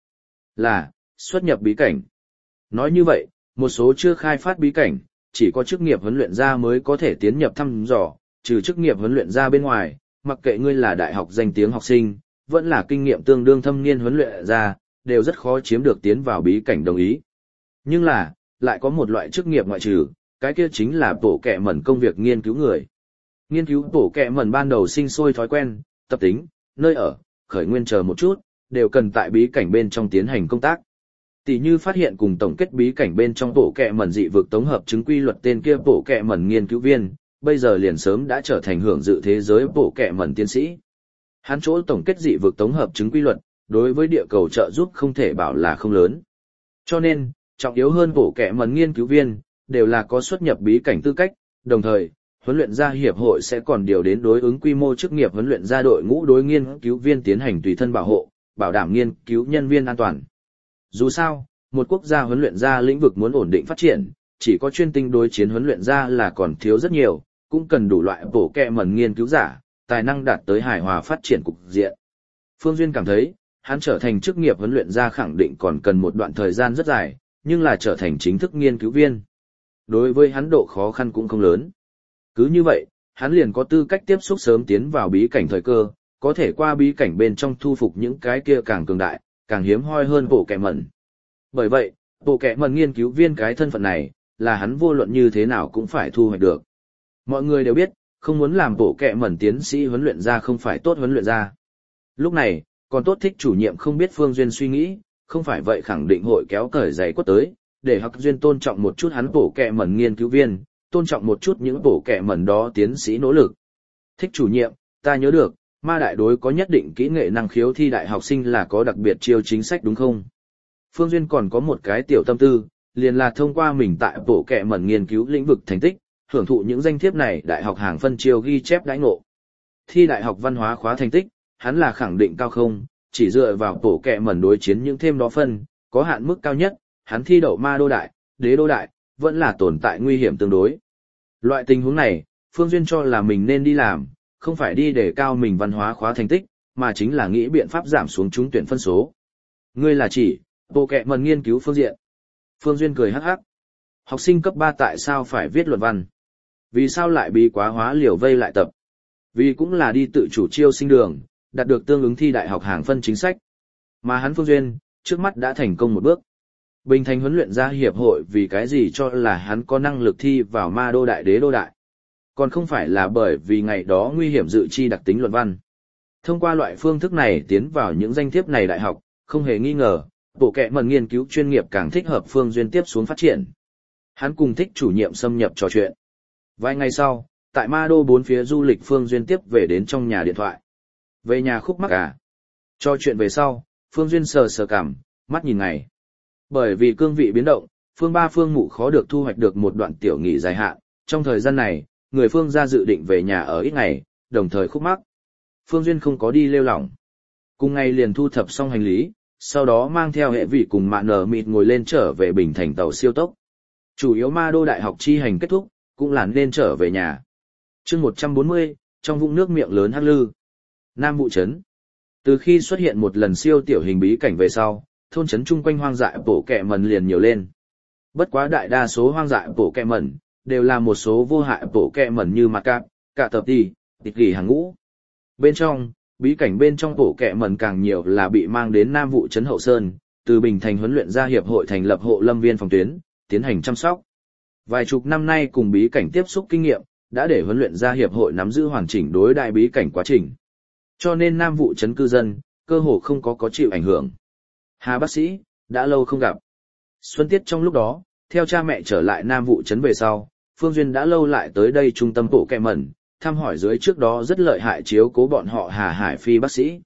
Xuất nhập bí cảnh. Nói như vậy, một số chưa khai phát bí cảnh, chỉ có chức nghiệp huấn luyện gia mới có thể tiến nhập thăm dò, trừ chức nghiệp huấn luyện gia bên ngoài, mặc kệ ngươi là đại học danh tiếng học sinh, vẫn là kinh nghiệm tương đương thâm niên huấn luyện gia, đều rất khó chiếm được tiến vào bí cảnh đồng ý. Nhưng lại có một loại chức nghiệp ngoại trừ, cái kia chính là bộ kẹ mẩn công việc nghiên cứu người. Nghiên cứu bộ kẹ mẩn ban đầu sinh sôi thói quen, tập tính, nơi ở, khởi nguyên chờ một chút, đều cần tại bí cảnh bên trong tiến hành công tác. Tỷ như phát hiện cùng tổng kết bí cảnh bên trong bộ kẹ mẩn dị vực tổng hợp chứng quy luật tên kia bộ kẹ mẩn nghiên cứu viên, bây giờ liền sớm đã trở thành hưởng dự thế giới bộ kẹ mẩn tiến sĩ. Hắn chỗ tổng kết dị vực tổng hợp chứng quy luật, đối với địa cầu trợ giúp không thể bảo là không lớn. Cho nên, trọng yếu hơn bộ kẹ mẩn nghiên cứu viên, đều là có xuất nhập bí cảnh tư cách, đồng thời, huấn luyện gia hiệp hội sẽ còn điều đến đối ứng quy mô chức nghiệp huấn luyện gia đội ngũ đối nghiên cứu viên tiến hành tùy thân bảo hộ, bảo đảm nghiên cứu nhân viên an toàn. Dù sao, một quốc gia huấn luyện gia lĩnh vực muốn ổn định phát triển, chỉ có chuyên tinh đối chiến huấn luyện gia là còn thiếu rất nhiều, cũng cần đủ loại bộ kẹ mẩn nghiên cứu giả, tài năng đạt tới hài hòa phát triển cục diện. Phương Duyên cảm thấy, hắn trở thành chức nghiệp huấn luyện gia khẳng định còn cần một đoạn thời gian rất dài, nhưng là trở thành chính thức nghiên cứu viên. Đối với hắn độ khó khăn cũng không lớn. Cứ như vậy, hắn liền có tư cách tiếp xúc sớm tiến vào bí cảnh thời cơ, có thể qua bí cảnh bên trong thu phục những cái kia càng cường đại, càng hiếm hoi hơn bộ kẹ mẩn. Bởi vậy, bộ kẹ mẩn nghiên cứu viên cái thân phận này, là hắn vô luận như thế nào cũng phải thu hoạch được. Mọi người đều biết, không muốn làm bộ kẹ mẩn tiến sĩ huấn luyện ra không phải tốt huấn luyện ra. Lúc này, còn tốt thích chủ nhiệm không biết Phương Duyên suy nghĩ, không phải vậy khẳng định hội kéo cởi giày quất tới, để Hắc Duyên tôn trọng một chút hắn bộ kẹ mẩn nghiên cứu viên, tôn trọng một chút những bộ kẹ mẩn đó tiến sĩ nỗ lực. Thích chủ nhiệm, ta nhớ được, ma đại đối có nhất định kỹ nghệ năng khiếu thi đại học sinh là có đặc biệt chiêu chính sách đúng không? Phương Duyên còn có một cái tiểu tâm tư, liền là thông qua mình tại bộ kẹ mẩn nghiên cứu lĩnh vực thành tích, hưởng thụ những danh thiếp này đại học hàng phân chiêu ghi chép đãi ngộ. Thi đại học văn hóa khóa thành tích, hắn là khẳng định cao không, chỉ dựa vào bộ kẹ mẩn đối chiến những thêm đó phân, có hạn mức cao nhất, hắn thi đậu ma đô đại, đế đô đại, vẫn là tồn tại nguy hiểm tương đối. Loại tình huống này, Phương Duyên cho là mình nên đi làm, không phải đi để cao mình văn hóa khóa thành tích, mà chính là nghĩ biện pháp giảm xuống trúng tuyển phân số. Ngươi là chỉ, bộ kẹ mẩn nghiên cứu phương diện. Phương Duyên cười hắc hắc. Học sinh cấp 3 tại sao phải viết luận văn? Vì sao lại bị quá hóa liều vây lại tập? Vì cũng là đi tự chủ chiêu sinh đường, đạt được tương ứng thi đại học hàng phân chính sách. Mà hắn Phương Duyên, trước mắt đã thành công một bước. Bình thành huấn luyện gia hiệp hội vì cái gì cho là hắn có năng lực thi vào ma đô đại đế đô đại. Còn không phải là bởi vì ngày đó nguy hiểm dự chi đặc tính luận văn. Thông qua loại phương thức này tiến vào những danh thiếp này đại học, không hề nghi ngờ, bộ kệ mẩn nghiên cứu chuyên nghiệp càng thích hợp Phương Duyên tiếp xuống phát triển. Hắn cùng thích chủ nhiệm xâm nhập trò chuyện. Vài ngày sau, tại ma đô bốn phía du lịch Phương Duyên tiếp về đến trong nhà điện thoại. Về nhà khúc mắc à? Trò chuyện về sau, Phương Duyên sờ sờ cằm, mắt nhìn ngày. Bởi vì cương vị biến động, Phương Ba Phương Mụ khó được thu hoạch được một đoạn tiểu nghỉ dài hạn. Trong thời gian này, người Phương gia dự định về nhà ở ít ngày, đồng thời khúc mắc. Phương Duyên không có đi lêu lỏng. Cùng ngày liền thu thập xong hành lý, sau đó mang theo hệ vị cùng Mạn Nở Mịt ngồi lên trở về Bình Thành tàu siêu tốc. Chủ yếu ma đô đại học chi hành kết thúc, cũng là nên trở về nhà. Chương 140, trong vũng nước miệng lớn hắc lư. Nam Vụ trấn. Từ khi xuất hiện một lần siêu tiểu hình bí cảnh về sau, thôn trấn chung quanh hoang dại bộ kẹ mẩn liền nhiều lên. Bất quá đại đa số hoang dại bộ kẹ mẩn đều là một số vô hại bộ kẹ mẩn như mặt cạp, cả tập đi, tịt gỉ hàng ngũ. Bên trong, bí cảnh bên trong bộ kẹ mẩn càng nhiều là bị mang đến Nam Vụ trấn hậu sơn, từ Bình Thành huấn luyện ra hiệp hội thành lập hộ lâm viên phòng tuyến, tiến hành chăm sóc. Vài chục năm nay cùng bí cảnh tiếp xúc kinh nghiệm, đã để huấn luyện ra hiệp hội nắm giữ hoàn chỉnh đối đại bí cảnh quá trình. Cho nên Nam Vụ trấn cư dân, cơ hồ không có chịu ảnh hưởng. Hà bác sĩ, đã lâu không gặp. Xuân tiết trong lúc đó, theo cha mẹ trở lại Nam Vụ trấn về sau, Phương Duyên đã lâu lại tới đây trung tâm bộ kẹ mẩn, thăm hỏi dưới trước đó rất lợi hại chiếu cố bọn họ Hà Hải Phi bác sĩ.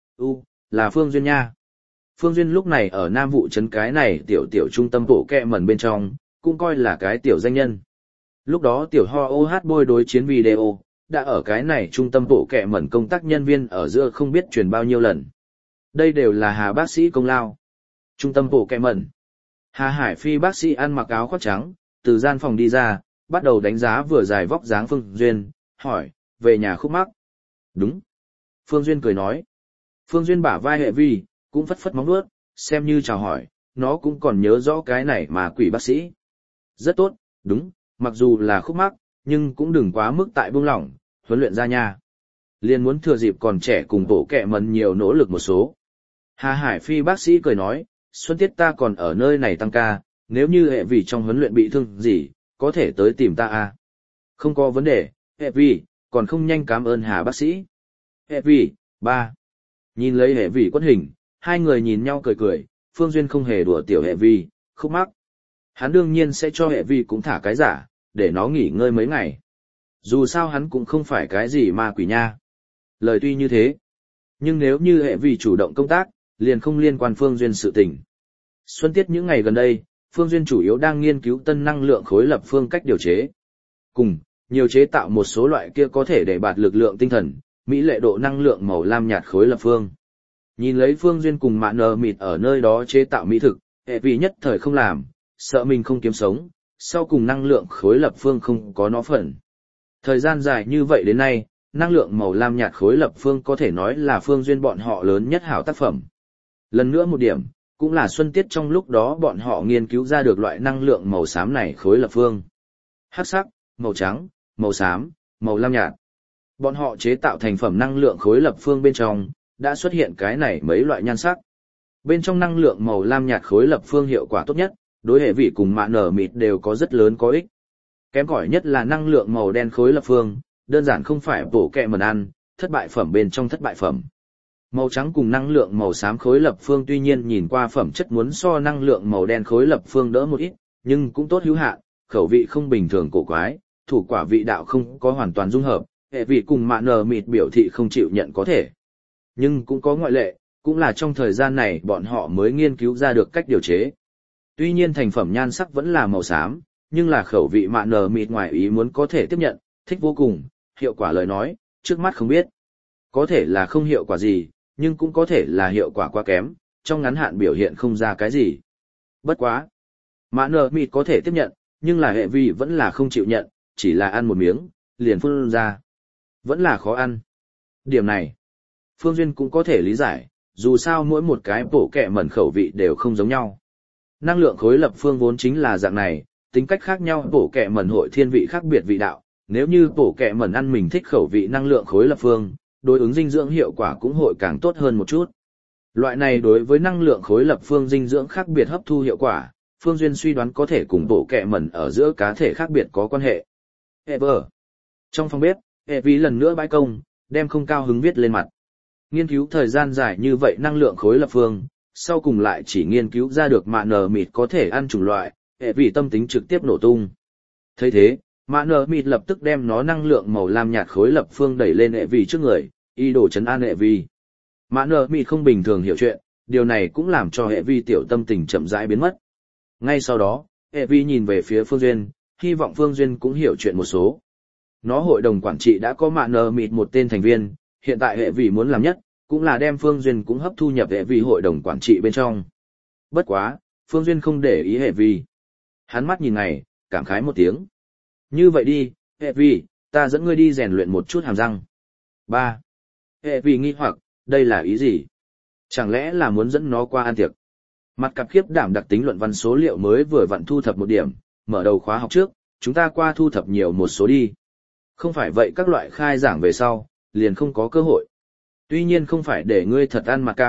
Là Phương Duyên nha. Phương Duyên lúc này ở Nam Vụ trấn cái này tiểu trung tâm bộ kẹ mẩn bên trong, cũng coi là cái tiểu danh nhân. Lúc đó tiểu ho OH bôi đối chiến video, đã ở cái này trung tâm bộ kẹ mẩn công tác nhân viên ở giữa không biết truyền bao nhiêu lần. Đây đều là Hà bác sĩ công lao. Trung tâm bộ kẹ mẩn. Hà Hải Phi bác sĩ ăn mặc áo khoác trắng, từ gian phòng đi ra, bắt đầu đánh giá vừa dài vóc dáng Phương Duyên, hỏi, về nhà khúc mắc. Đúng. Phương Duyên cười nói. Phương Duyên bả vai hệ vi, cũng phất phất móng vuốt, xem như chào hỏi, nó cũng còn nhớ rõ cái này mà quỷ bác sĩ. Rất tốt, đúng, mặc dù là khúc mắc, nhưng cũng đừng quá mức tại buông lỏng, huấn luyện ra nha. Liên muốn thừa dịp còn trẻ cùng bộ kẹ mẩn nhiều nỗ lực một số. Hà Hải Phi bác sĩ cười nói, xuân tiết ta còn ở nơi này tăng ca, nếu như hệ vì trong huấn luyện bị thương gì, có thể tới tìm ta à. Không có vấn đề, hệ vì, còn không nhanh cảm ơn Hà bác sĩ. Hệ vì, ba. Nhìn lấy hệ vì quất hình, hai người nhìn nhau cười cười, Phương Duyên không hề đùa tiểu hệ vì, khúc mắc. Hắn đương nhiên sẽ cho hệ vi cũng thả cái giả, để nó nghỉ ngơi mấy ngày. Dù sao hắn cũng không phải cái gì ma quỷ nha. Lời tuy như thế, nhưng nếu như hệ vi chủ động công tác, liền không liên quan Phương Duyên sự tình. Xuân tiết những ngày gần đây, Phương Duyên chủ yếu đang nghiên cứu tân năng lượng khối lập phương cách điều chế. Cùng, nhiều chế tạo một số loại kia có thể để bạt lực lượng tinh thần, mỹ lệ độ năng lượng màu lam nhạt khối lập phương. Nhìn lấy Phương Duyên cùng Mạn Nờ Mịt ở nơi đó chế tạo mỹ thực, hệ vi nhất thời không làm, sợ mình không kiếm sống, sau cùng năng lượng khối lập phương không có nó phần. Thời gian dài như vậy đến nay, năng lượng màu lam nhạt khối lập phương có thể nói là Phương Duyên bọn họ lớn nhất hảo tác phẩm. Lần nữa một điểm, cũng là xuân tiết trong lúc đó bọn họ nghiên cứu ra được loại năng lượng màu xám này khối lập phương. Hắc sắc, màu trắng, màu xám, màu lam nhạt. Bọn họ chế tạo thành phẩm năng lượng khối lập phương bên trong, đã xuất hiện cái này mấy loại nhan sắc. Bên trong năng lượng màu lam nhạt khối lập phương hiệu quả tốt nhất, đối hệ vị cùng Mạn Nở Mịt đều có rất lớn có ích. Kém cỏi nhất là năng lượng màu đen khối lập phương, đơn giản không phải bổ kẹ mẩn ăn, thất bại phẩm bên trong thất bại phẩm. Màu trắng cùng năng lượng màu xám khối lập phương tuy nhiên nhìn qua phẩm chất muốn so năng lượng màu đen khối lập phương đỡ một ít, nhưng cũng tốt hữu hạn, khẩu vị không bình thường cổ quái, thủ quả vị đạo không có hoàn toàn dung hợp, hệ vị cùng Mạn Nở Mịt biểu thị không chịu nhận có thể. Nhưng cũng có ngoại lệ, cũng là trong thời gian này bọn họ mới nghiên cứu ra được cách điều chế. Tuy nhiên thành phẩm nhan sắc vẫn là màu xám, nhưng là khẩu vị Mạn Nở Mịt ngoài ý muốn có thể tiếp nhận, thích vô cùng, hiệu quả lời nói, trước mắt không biết. Có thể là không hiệu quả gì, nhưng cũng có thể là hiệu quả quá kém, trong ngắn hạn biểu hiện không ra cái gì. Bất quá. Mạn Nở Mịt có thể tiếp nhận, nhưng là hệ vi vẫn là không chịu nhận, chỉ là ăn một miếng, liền phun ra. Vẫn là khó ăn. Điểm này, Phương Duyên cũng có thể lý giải, dù sao mỗi một cái bổ kẹ mẩn khẩu vị đều không giống nhau. Năng lượng khối lập phương vốn chính là dạng này, tính cách khác nhau bổ kẹ mẩn hội thiên vị khác biệt vị đạo, nếu như bổ kẹ mẩn ăn mình thích khẩu vị năng lượng khối lập phương, đối ứng dinh dưỡng hiệu quả cũng hội càng tốt hơn một chút. Loại này đối với năng lượng khối lập phương dinh dưỡng khác biệt hấp thu hiệu quả, Phương Duyên suy đoán có thể cùng bổ kẹ mẩn ở giữa cá thể khác biệt có quan hệ. Ever. Trong phòng bếp, Evi lần nữa bãi công, đem không cao hứng viết lên mặt. Nghiên cứu thời gian dài như vậy năng lượng khối lập phương, sau cùng lại chỉ nghiên cứu ra được Mạn Nở Mịt có thể ăn chủng loại, Evi tâm tính trực tiếp nổ tung. Thấy thế, Mạn Nở Mịt lập tức đem nó năng lượng màu lam nhạt khối lập phương đẩy lên Evi trước người, ý đồ trấn an Evi. Mạn Nở Mịt không bình thường hiểu chuyện, điều này cũng làm cho Evi tiểu tâm tình chậm rãi biến mất. Ngay sau đó, Evi nhìn về phía Phương Duyên, hy vọng Phương Duyên cũng hiểu chuyện một số. Nó hội đồng quản trị đã có Mạn Nở Mịt một tên thành viên, hiện tại Evi muốn làm nhất, cũng là đem Phương Duyên cũng hấp thu nhập Evi hội đồng quản trị bên trong. Bất quá, Phương Duyên không để ý Evi. Hắn mắt nhìn ngày, cảm khái một tiếng. Như vậy đi, Evi, ta dẫn ngươi đi rèn luyện một chút hàm răng. 3. Evi nghi hoặc, đây là ý gì? Chẳng lẽ là muốn dẫn nó qua ăn tiệc? Mặt cặp khiếp đảm đặc tính luận văn số liệu mới vừa vặn thu thập một điểm, mở đầu khóa học trước, chúng ta qua thu thập nhiều một số đi. Không phải vậy các loại khai giảng về sau, liền không có cơ hội. Tuy nhiên không phải để ngươi thật ăn mặt cặp,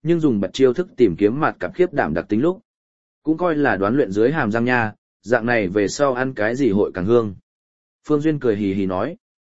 nhưng dùng bật chiêu thức tìm kiếm mặt cặp khiếp đảm đặc tính lúc. Cũng coi là đoán luyện dưới hàm răng nha, dạng này về sau ăn cái gì hội càng hương. Phương Duyên cười hì hì nói.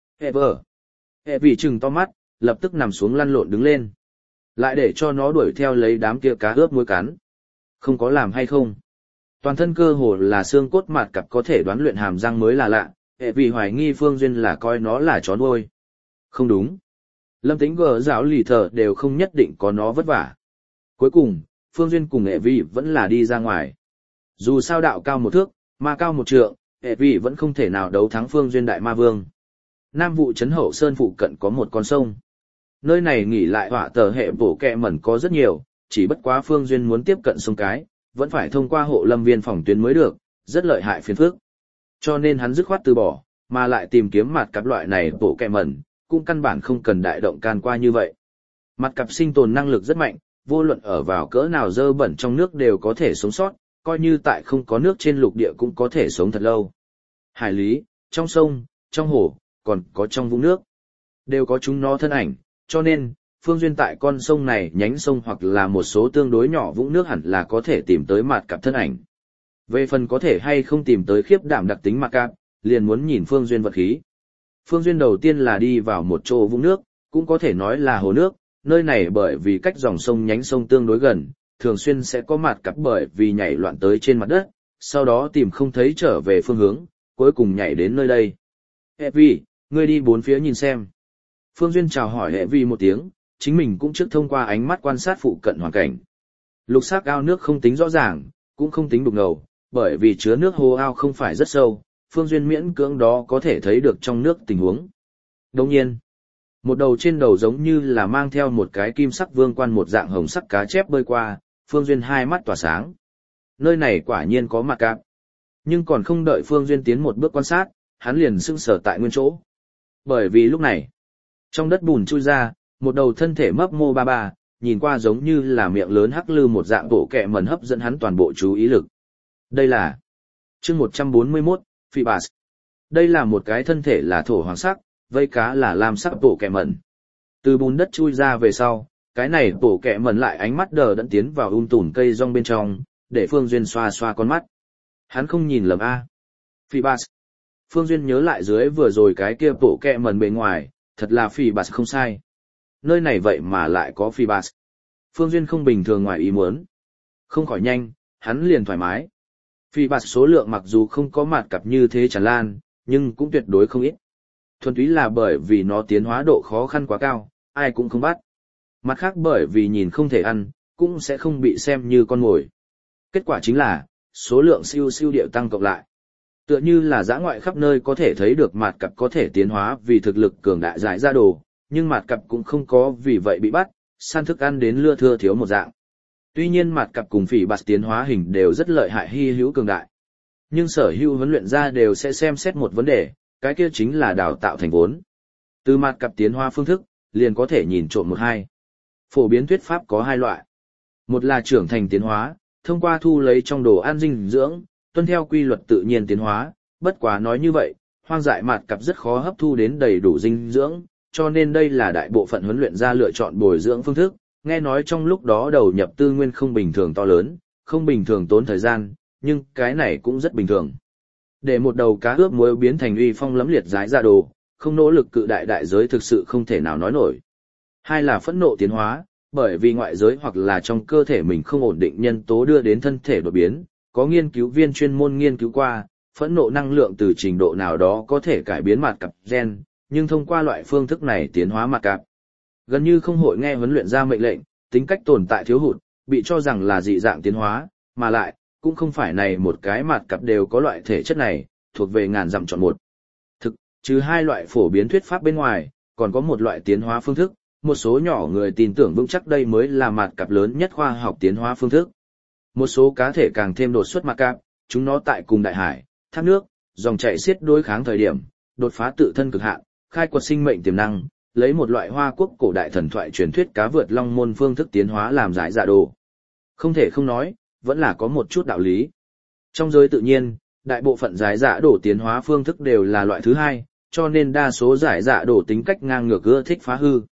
Hệ vì chừng to mắt, lập tức nằm xuống lăn lộn đứng lên. Lại để cho nó đuổi theo lấy đám kia cá ướp muối cắn. Không có làm hay không. Toàn thân cơ hồ là xương cốt mạt cặp có thể đoán luyện hàm răng mới là lạ, hệ vì hoài nghi Phương Duyên là coi nó là chó nuôi. Không đúng. Lâm Tĩnh gờ giáo lì thờ đều không nhất định có nó vất vả. Cuối cùng, Phương Duyên cùng hệ vi vẫn là đi ra ngoài. Dù sao đạo cao một thước, ma cao một trượng, hệ vi vẫn không thể nào đấu thắng Phương Duyên đại ma vương. Nam vụ trấn hậu sơn phụ cận có một con sông. Nơi này nghỉ lại họa tờ hệ bổ kẹ mẩn có rất nhiều, chỉ bất quá Phương Duyên muốn tiếp cận sông cái, vẫn phải thông qua hộ lâm viên phòng tuyến mới được, rất lợi hại phiền phức. Cho nên hắn dứt khoát từ bỏ, mà lại tìm kiếm mặt cặp loại này bổ kẹ mẩn, cũng căn bản không cần đại động can qua như vậy. Mặt cặp sinh tồn năng lực rất mạnh, vô luận ở vào cỡ nào dơ bẩn trong nước đều có thể sống sót, coi như tại không có nước trên lục địa cũng có thể sống thật lâu. Hải lý, trong sông, trong hồ, còn có trong vũng nước, đều có chúng nó thân ảnh, cho nên, Phương Duyên tại con sông này nhánh sông hoặc là một số tương đối nhỏ vũng nước hẳn là có thể tìm tới mặt cặp thân ảnh. Về phần có thể hay không tìm tới khiếp đảm đặc tính mặt cặp, liền muốn nhìn Phương Duyên vật khí. Phương Duyên đầu tiên là đi vào một chỗ vũng nước, cũng có thể nói là hồ nước, nơi này bởi vì cách dòng sông nhánh sông tương đối gần, thường xuyên sẽ có mặt cặp bởi vì nhảy loạn tới trên mặt đất, sau đó tìm không thấy trở về phương hướng, cuối cùng nhảy đến nơi đây. Hệ vi, ngươi đi bốn phía nhìn xem. Phương Duyên chào hỏi hệ vi một tiếng, chính mình cũng trước thông qua ánh mắt quan sát phụ cận hoàn cảnh. Lục sắc ao nước không tính rõ ràng, cũng không tính đục ngầu, bởi vì chứa nước hồ ao không phải rất sâu, Phương Duyên miễn cưỡng đó có thể thấy được trong nước tình huống. Đồng nhiên, một đầu trên đầu giống như là mang theo một cái kim sắc vương quan một dạng hồng sắc cá chép bơi qua, Phương Duyên hai mắt tỏa sáng. Nơi này quả nhiên có mặt cạp. Nhưng còn không đợi Phương Duyên tiến một bước quan sát, hắn liền sững sờ tại nguyên chỗ. Bởi vì lúc này, trong đất bùn chui ra, một đầu thân thể mấp mô ba ba, nhìn qua giống như là miệng lớn hắc lư một dạng bộ kẹ mẩn hấp dẫn hắn toàn bộ chú ý lực. Đây là chương 141, Phibas. Đây là một cái thân thể là thổ hoàng sắc, vây cá là lam sắc bộ kẹ mẩn. Từ bùn đất chui ra về sau, cái này bộ kẹ mẩn lại ánh mắt đờ đẫn tiến vào tùn cây rong bên trong, để Phương Duyên xoa xoa con mắt. Hắn không nhìn lầm a. Phibas. Phương Duyên nhớ lại dưới vừa rồi cái kia bộ kẹ mẩn bề ngoài, thật là Phibas không sai. Nơi này vậy mà lại có Phibas. Phương Duyên không bình thường ngoài ý muốn. Không khỏi nhanh, hắn liền thoải mái. Phibas số lượng mặc dù không có mặt cặp như thế tràn lan, nhưng cũng tuyệt đối không ít. Thuần túy là bởi vì nó tiến hóa độ khó khăn quá cao, ai cũng không bắt. Mặt khác bởi vì nhìn không thể ăn, cũng sẽ không bị xem như con mồi. Kết quả chính là, số lượng siêu siêu điệu tăng cộng lại. Tựa như là dã ngoại khắp nơi có thể thấy được mặt cặp có thể tiến hóa vì thực lực cường đại giải ra đồ, nhưng mặt cặp cũng không có vì vậy bị bắt, săn thức ăn đến lưa thưa thiếu một dạng. Tuy nhiên mặt cặp cùng phỉ bạt tiến hóa hình đều rất lợi hại hy hữu cường đại. Nhưng sở hữu huấn luyện ra đều sẽ xem xét một vấn đề, cái kia chính là đào tạo thành vốn. Từ mặt cặp tiến hóa phương thức, liền có thể nhìn trộm một hai. Phổ biến thuyết pháp có hai loại. Một là trưởng thành tiến hóa, thông qua thu lấy trong đồ ăn dinh dưỡng, tuân theo quy luật tự nhiên tiến hóa, bất quá nói như vậy, hoang dại mặt cặp rất khó hấp thu đến đầy đủ dinh dưỡng, cho nên đây là đại bộ phận huấn luyện ra lựa chọn bồi dưỡng phương thức, nghe nói trong lúc đó đầu nhập tư nguyên không bình thường to lớn, không bình thường tốn thời gian, nhưng cái này cũng rất bình thường. Để một đầu cá ướp muối biến thành uy phong lẫm liệt giái ra đồ, không nỗ lực cự đại đại giới thực sự không thể nào nói nổi. Hai là phẫn nộ tiến hóa, bởi vì ngoại giới hoặc là trong cơ thể mình không ổn định nhân tố đưa đến thân thể đột biến, có nghiên cứu viên chuyên môn nghiên cứu qua, phẫn nộ năng lượng từ trình độ nào đó có thể cải biến mặt cặp gen, nhưng thông qua loại phương thức này tiến hóa mặt cặp. Gần như không hội nghe huấn luyện ra mệnh lệnh, tính cách tồn tại thiếu hụt, bị cho rằng là dị dạng tiến hóa, mà lại, cũng không phải này một cái mặt cặp đều có loại thể chất này, thuộc về ngàn dặm chọn một. Thực, trừ hai loại phổ biến thuyết pháp bên ngoài, còn có một loại tiến hóa phương thức, một số nhỏ người tin tưởng vững chắc đây mới là mặt cặp lớn nhất khoa học tiến hóa phương thức. Một số cá thể càng thêm đột xuất mặt cặp, chúng nó tại cùng đại hải, thác nước, dòng chảy xiết đối kháng thời điểm, đột phá tự thân cực hạn, khai quật sinh mệnh tiềm năng, lấy một loại Hoa Quốc cổ đại thần thoại truyền thuyết cá vượt long môn phương thức tiến hóa làm giải dạ đồ. Không thể không nói, vẫn là có một chút đạo lý. Trong giới tự nhiên, đại bộ phận giải dạ đồ tiến hóa phương thức đều là loại thứ hai, cho nên đa số giải dạ đồ tính cách ngang ngược ưa thích phá hư.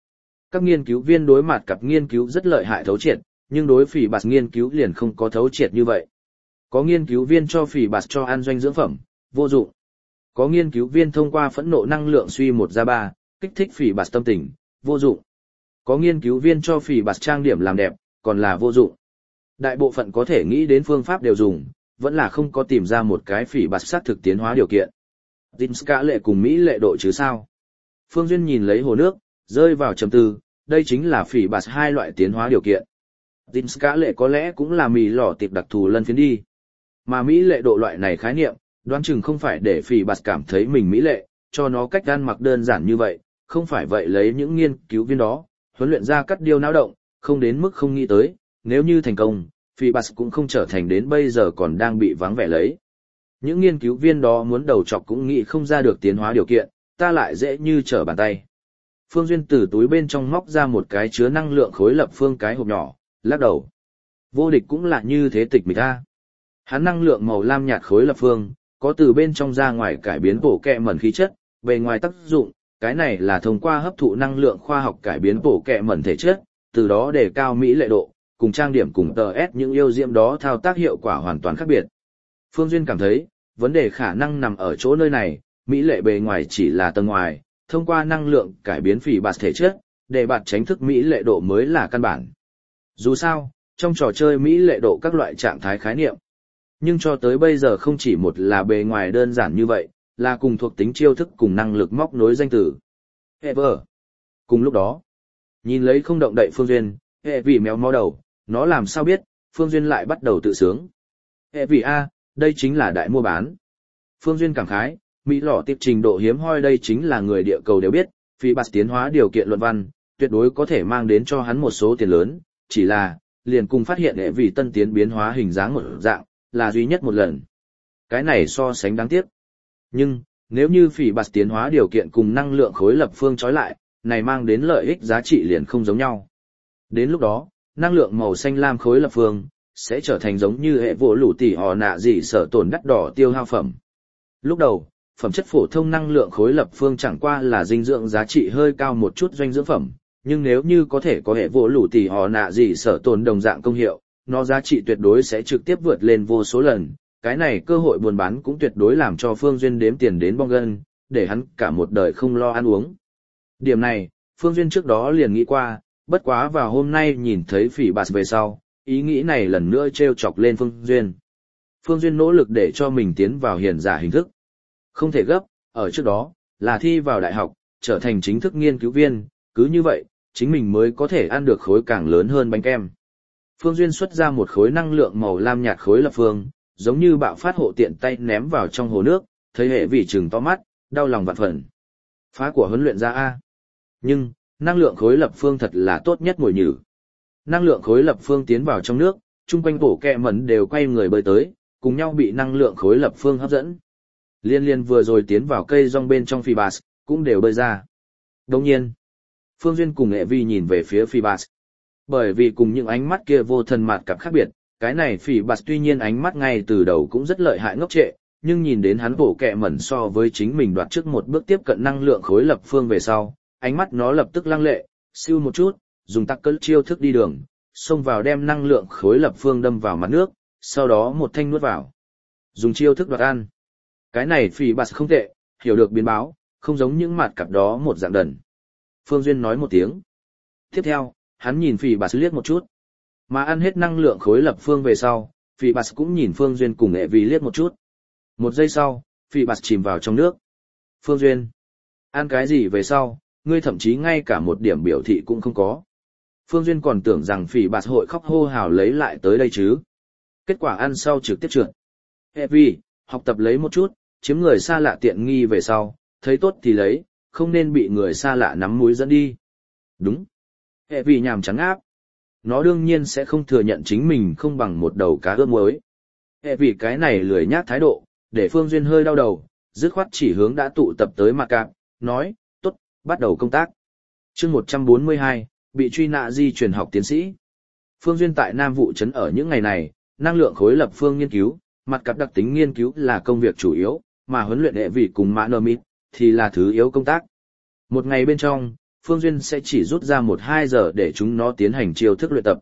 Các nghiên cứu viên đối mặt cặp nghiên cứu rất lợi hại thấu triệt, nhưng đối phỉ bạt nghiên cứu liền không có thấu triệt như vậy. Có nghiên cứu viên cho phỉ bạt cho ăn dinh dưỡng phẩm, vô dụng. Có nghiên cứu viên thông qua phẫn nộ năng lượng suy 1 ra 3, kích thích phỉ bạt tâm tình, vô dụng. Có nghiên cứu viên cho phỉ bạt trang điểm làm đẹp, còn là vô dụng. Đại bộ phận có thể nghĩ đến phương pháp đều dùng, vẫn là không có tìm ra một cái phỉ bạt xác thực tiến hóa điều kiện. Dinska lệ cùng Mỹ lệ độ chứ sao? Phương Duyên nhìn lấy hồ nước, rơi vào trầm tư, đây chính là phỉ bạt hai loại tiến hóa điều kiện. Dinska lệ có lẽ cũng là mì lỏ tiệp đặc thù lân phiến đi. Mà Mỹ lệ độ loại này khái niệm, đoán chừng không phải để phỉ bạt cảm thấy mình mỹ lệ, cho nó cách ăn mặc đơn giản như vậy, không phải vậy lấy những nghiên cứu viên đó, huấn luyện ra cắt điêu não động, không đến mức không nghĩ tới, nếu như thành công, phỉ bạt cũng không trở thành đến bây giờ còn đang bị vắng vẻ lấy. Những nghiên cứu viên đó muốn đầu chọc cũng nghĩ không ra được tiến hóa điều kiện, ta lại dễ như trở bàn tay. Phương Duyên từ túi bên trong móc ra một cái chứa năng lượng khối lập phương cái hộp nhỏ, lắc đầu. Vô địch cũng là như thế tịch mịch ta. Hắn năng lượng màu lam nhạt khối lập phương, có từ bên trong ra ngoài cải biến bổ kẹ mẩn khí chất, về ngoài tác dụng, cái này là thông qua hấp thụ năng lượng khoa học cải biến bổ kẹ mẩn thể chất, từ đó để cao mỹ lệ độ, cùng trang điểm cùng tờ S những yêu diễm đó thao tác hiệu quả hoàn toàn khác biệt. Phương Duyên cảm thấy, vấn đề khả năng nằm ở chỗ nơi này, mỹ lệ bề ngoài chỉ là tầng ngoài, thông qua năng lượng cải biến phỉ bạt thể chất, để bạt tránh thức mỹ lệ độ mới là căn bản. Dù sao, trong trò chơi mỹ lệ độ các loại trạng thái khái niệm, nhưng cho tới bây giờ không chỉ một là bề ngoài đơn giản như vậy, là cùng thuộc tính chiêu thức cùng năng lực móc nối danh từ. Ever. Cùng lúc đó, nhìn lấy không động đậy Phương Duyên, hệ vì méo mó đầu, nó làm sao biết, Phương Duyên lại bắt đầu tự sướng. Hệ vì A, đây chính là đại mua bán. Phương Duyên cảm khái, Mỹ lọ tiếp trình độ hiếm hoi đây chính là người địa cầu đều biết, phỉ bạt tiến hóa điều kiện luận văn, tuyệt đối có thể mang đến cho hắn một số tiền lớn, chỉ là, liền cùng phát hiện hệ vì tân tiến biến hóa hình dáng một dạng, là duy nhất một lần. Cái này so sánh đáng tiếc. Nhưng, nếu như phỉ bạt tiến hóa điều kiện cùng năng lượng khối lập phương trói lại, này mang đến lợi ích giá trị liền không giống nhau. Đến lúc đó, năng lượng màu xanh lam khối lập phương, sẽ trở thành giống như hệ vỗ lũ tỷ họ nạ gì sở tổn đắt đỏ tiêu hao phẩm. Lúc đầu, phẩm chất phổ thông năng lượng khối lập phương chẳng qua là dinh dưỡng giá trị hơi cao một chút dinh dưỡng phẩm, nhưng nếu như có thể có hệ vỗ lũ tỷ họ nạ gì sở tổn đồng dạng công hiệu, nó giá trị tuyệt đối sẽ trực tiếp vượt lên vô số lần. Cái này cơ hội buôn bán cũng tuyệt đối làm cho Phương Duyên đếm tiền đến bong gân, để hắn cả một đời không lo ăn uống. Điểm này, Phương Duyên trước đó liền nghĩ qua, bất quá vào hôm nay nhìn thấy phỉ bạt về sau, ý nghĩ này lần nữa trêu chọc lên Phương Duyên. Phương Duyên nỗ lực để cho mình tiến vào hiền giả hình thức. Không thể gấp, ở trước đó, là thi vào đại học, trở thành chính thức nghiên cứu viên, cứ như vậy, chính mình mới có thể ăn được khối càng lớn hơn bánh kem. Phương Duyên xuất ra một khối năng lượng màu lam nhạt khối lập phương, giống như bạo phát hộ tiện tay ném vào trong hồ nước, thấy hệ vì trừng to mắt, đau lòng vạn phần. Phá của huấn luyện ra A. Nhưng, năng lượng khối lập phương thật là tốt nhất mồi nhử. Năng lượng khối lập phương tiến vào trong nước, chung quanh bổ kẹ mẩn đều quay người bơi tới, cùng nhau bị năng lượng khối lập phương hấp dẫn. Liên liên vừa rồi tiến vào cây rong bên trong phi bạt, cũng đều bơi ra. Đồng nhiên, Phương Duyên cùng hệ vi nhìn về phía phi bạt. Bởi vì cùng những ánh mắt kia vô thần mạt cặp khác biệt, cái này phỉ bạt tuy nhiên ánh mắt ngay từ đầu cũng rất lợi hại ngốc trệ, nhưng nhìn đến hắn bổ kẹ mẩn so với chính mình đoạt trước một bước tiếp cận năng lượng khối lập phương về sau, ánh mắt nó lập tức lăng lệ, siêu một chút, dùng tắc cỡ chiêu thức đi đường, xông vào đem năng lượng khối lập phương đâm vào mặt nước, sau đó một thanh nuốt vào. Dùng chiêu thức đoạt ăn. Cái này phỉ bạt không tệ, hiểu được biến báo, không giống những mặt cặp đó một dạng đần. Phương Duyên nói một tiếng. Tiếp theo, hắn nhìn phỉ bạt liếc một chút. Mà ăn hết năng lượng khối lập phương về sau, phỉ bạt cũng nhìn Phương Duyên cùng hệ vì liếc một chút. Một giây sau, phỉ bạt chìm vào trong nước. Phương Duyên, ăn cái gì về sau, ngươi thậm chí ngay cả một điểm biểu thị cũng không có. Phương Duyên còn tưởng rằng phỉ bạt hội khóc hô hào lấy lại tới đây chứ. Kết quả ăn sau trực tiếp trượt. Hệ vì, học tập lấy một chút, chiếm người xa lạ tiện nghi về sau, thấy tốt thì lấy, không nên bị người xa lạ nắm mũi dẫn đi. Đúng. Hệ vì nhàm trắng áp. Nó đương nhiên sẽ không thừa nhận chính mình không bằng một đầu cá ướp muối. Hệ vì cái này lười nhác thái độ, để Phương Duyên hơi đau đầu, dứt khoát chỉ hướng đã tụ tập tới mặt cạp, nói, tốt, bắt đầu công tác. Chương 142, bị truy nã di truyền học tiến sĩ. Phương Duyên tại Nam Vụ Trấn ở những ngày này, năng lượng khối lập phương nghiên cứu, mặt cạp đặc tính nghiên cứu là công việc chủ yếu, mà huấn luyện hệ vị cùng mã nơ mít, thì là thứ yếu công tác. Một ngày bên trong, Phương Duyên sẽ chỉ rút ra 1-2 giờ để chúng nó tiến hành chiêu thức luyện tập.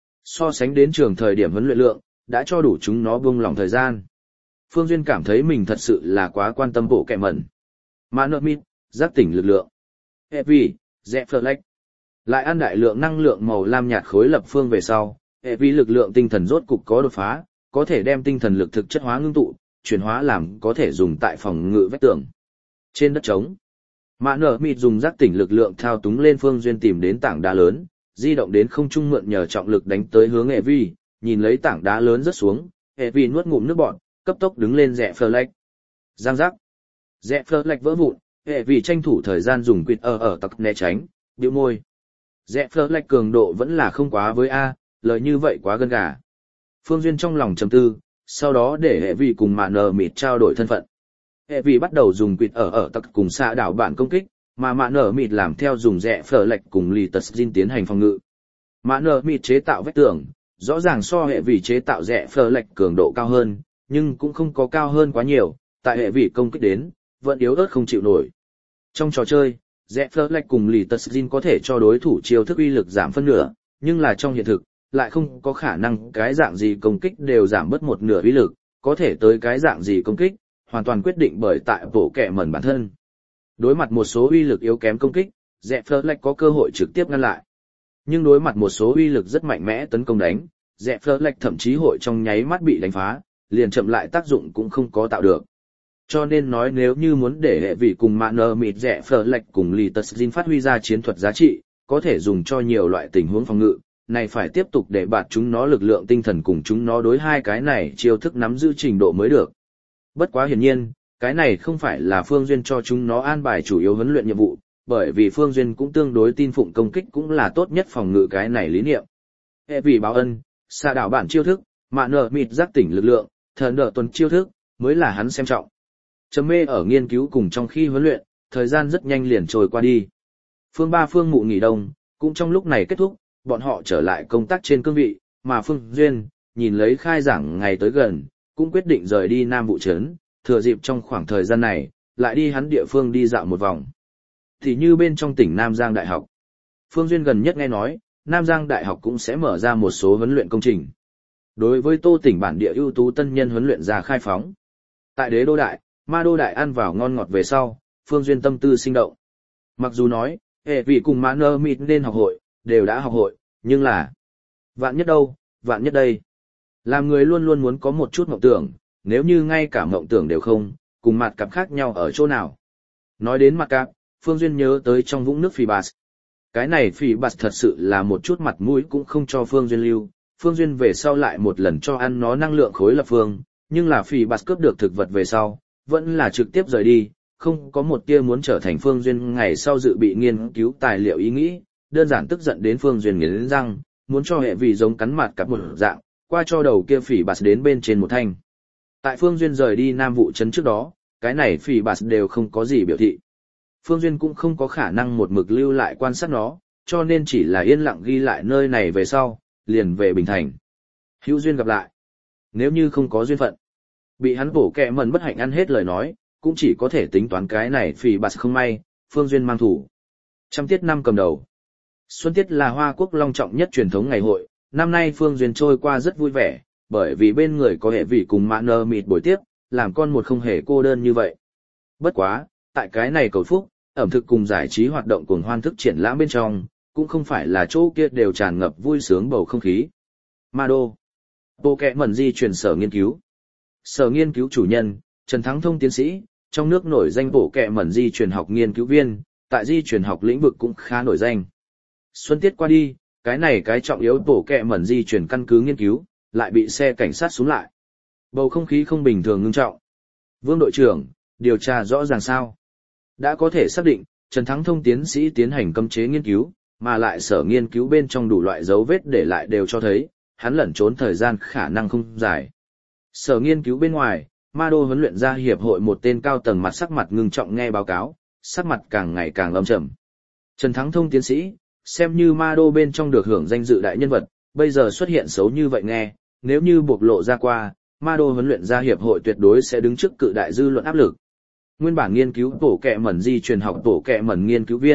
So sánh đến trường thời điểm huấn luyện lượng, đã cho đủ chúng nó buông lỏng thời gian. Phương Duyên cảm thấy mình thật sự là quá quan tâm bộ kẹ mẩn. Manomit, giác tỉnh lực lượng. Evi, Zephyr. Lại ăn đại lượng năng lượng màu lam nhạt khối lập phương về sau, Evi lực lượng tinh thần rốt cục có đột phá, có thể đem tinh thần lực thực chất hóa ngưng tụ, chuyển hóa làm có thể dùng tại phòng ngự vách tường. Trên đất trống, Manomit dùng giác tỉnh lực lượng thao túng lên Phương Duyên tìm đến tảng đá lớn, di động đến không trung mượn nhờ trọng lực đánh tới hướng Evi, nhìn lấy tảng đá lớn rớt xuống, Evi nuốt ngụm nước bọt, cấp tốc đứng lên Zephyr. Giang giác. Zephyr vỡ vụn, Evi tranh thủ thời gian dùng quỵt ở tặc né tránh, bĩu môi. Zephyr cường độ vẫn là không quá với A, lời như vậy quá gân gà. Phương Duyên trong lòng trầm tư, sau đó để Evi cùng Manomit trao đổi thân phận. Evi bắt đầu dùng quỵt ở tặc cùng xạ đảo bản công kích, mà Manomit làm theo dùng Zephyr cùng Litusjin tiến hành phòng ngự. Manomit chế tạo vách tường, rõ ràng so Evi chế tạo Zephyr cường độ cao hơn, nhưng cũng không có cao hơn quá nhiều, tại Evi công kích đến, vẫn yếu ớt không chịu nổi. Trong trò chơi, Zephyr cùng Litusjin có thể cho đối thủ chiêu thức uy lực giảm phân nửa, nhưng là trong hiện thực, lại không có khả năng cái dạng gì công kích đều giảm bớt một nửa uy lực, có thể tới cái dạng gì công kích, hoàn toàn quyết định bởi tại bộ kẹ mẩn bản thân. Đối mặt một số uy lực yếu kém công kích, Zephyr có cơ hội trực tiếp ngăn lại. Nhưng đối mặt một số uy lực rất mạnh mẽ tấn công đánh, Zephyr thậm chí hội trong nháy mắt bị đánh phá, liền chậm lại tác dụng cũng không có tạo được. Cho nên nói nếu như muốn để hệ vị cùng Manomit Zephyr cùng Litusjin phát huy ra chiến thuật giá trị, có thể dùng cho nhiều loại tình huống phòng ngự, này phải tiếp tục để bạt chúng nó lực lượng tinh thần cùng chúng nó đối hai cái này chiêu thức nắm giữ trình độ mới được. Bất quá hiển nhiên, cái này không phải là Phương Duyên cho chúng nó an bài chủ yếu huấn luyện nhiệm vụ, bởi vì Phương Duyên cũng tương đối tin phụng công kích cũng là tốt nhất phòng ngự cái này lý niệm. Hệ vị báo ân, xạ đảo bản chiêu thức, Manomit giác tỉnh lực lượng, thần đỡ tuần chiêu thức, mới là hắn xem trọng. Trầm mê ở nghiên cứu cùng trong khi huấn luyện, thời gian rất nhanh liền trôi qua đi. Phương Mụ nghỉ đông, cũng trong lúc này kết thúc, bọn họ trở lại công tác trên cương vị, mà Phương Duyên, nhìn lấy khai giảng ngày tới gần, cũng quyết định rời đi Nam Vụ Trấn, thừa dịp trong khoảng thời gian này, lại đi hắn địa phương đi dạo một vòng. Thì như bên trong tỉnh Nam Giang Đại học. Phương Duyên gần nhất nghe nói, Nam Giang Đại học cũng sẽ mở ra một số huấn luyện công trình. Đối với Tô tỉnh bản địa ưu tú tân nhân huấn luyện ra khai phóng. Tại Đế Đô Đại, Ma Đô Đại ăn vào ngon ngọt về sau, Phương Duyên tâm tư sinh động. Mặc dù nói, hệ vị cùng Manomit nên học hội, đều đã học hội, nhưng là vạn nhất đâu, vạn nhất đây. Làm người luôn luôn muốn có một chút mộng tưởng, nếu như ngay cả mộng tưởng đều không, cùng mặt cặp khác nhau ở chỗ nào. Nói đến mặt cặp, Phương Duyên nhớ tới trong vũng nước Phỉ-bạt. Cái này Phỉ-bạt thật sự là một chút mặt mũi cũng không cho Phương Duyên lưu. Phương Duyên về sau lại một lần cho ăn nó năng lượng khối lập phương, nhưng là Phỉ-bạt cướp được thực vật về sau, vẫn là trực tiếp rời đi, không có một tia muốn trở thành Phương Duyên ngày sau dự bị nghiên cứu tài liệu ý nghĩ, đơn giản tức giận đến Phương Duyên nghiến răng, muốn cho hệ vị giống cắn mặt cặp một dạng, qua cho đầu kia Phỉ-bạt đến bên trên một thanh. Tại Phương Duyên rời đi Nam Vụ Trấn trước đó, cái này Phỉ-bạt đều không có gì biểu thị. Phương Duyên cũng không có khả năng một mực lưu lại quan sát nó, cho nên chỉ là yên lặng ghi lại nơi này về sau, liền về Bình Thành. Hữu duyên gặp lại. Nếu như không có duyên phận, bị hắn bổ kẹ mẩn bất hạnh ăn hết lời nói, cũng chỉ có thể tính toán cái này Phỉ-bạt không may, Phương Duyên mang thủ. Trăm tiết năm cầm đầu. Xuân tiết là Hoa Quốc long trọng nhất truyền thống ngày hội, năm nay Phương Duyên trôi qua rất vui vẻ, bởi vì bên người có hệ vị cùng Manomit buổi tiếp, làm con một không hề cô đơn như vậy. Bất quá, tại cái này cầu phúc, ẩm thực cùng giải trí hoạt động cùng hoan thức triển lãm bên trong, cũng không phải là chỗ kia đều tràn ngập vui sướng bầu không khí. Ma Đô, bộ kẹ mẩn di truyền sở nghiên cứu. Sở nghiên cứu chủ nhân, Trần Thắng Thông tiến sĩ, trong nước nổi danh bộ kẹ mẩn di truyền học nghiên cứu viên, tại di truyền học lĩnh vực cũng khá nổi danh. Xuân tiết qua đi, cái trọng yếu bộ kẹ mẩn di truyền căn cứ nghiên cứu, lại bị xe cảnh sát xuống lại. Bầu không khí không bình thường ngưng trọng. Vương đội trưởng, điều tra rõ ràng sao? Đã có thể xác định, Trần Thắng Thông tiến sĩ tiến hành cấm chế nghiên cứu, mà lại sở nghiên cứu bên trong đủ loại dấu vết để lại đều cho thấy, hắn lẩn trốn thời gian khả năng không dài. Sở nghiên cứu bên ngoài, Ma Đô huấn luyện ra hiệp hội một tên cao tầng mặt sắc mặt ngưng trọng nghe báo cáo, sắc mặt càng ngày càng âm trầm. Trần Thắng Thông tiến sĩ, xem như Ma Đô bên trong được hưởng danh dự đại nhân vật, bây giờ xuất hiện xấu như vậy nghe, nếu như bộc lộ ra qua, Ma Đô huấn luyện ra hiệp hội tuyệt đối sẽ đứng trước cự đại dư luận áp lực. Nguyên bản nghiên cứu tổ kẹ mẩn di truyền học tổ kẹ mẩn nghiên cứu viên,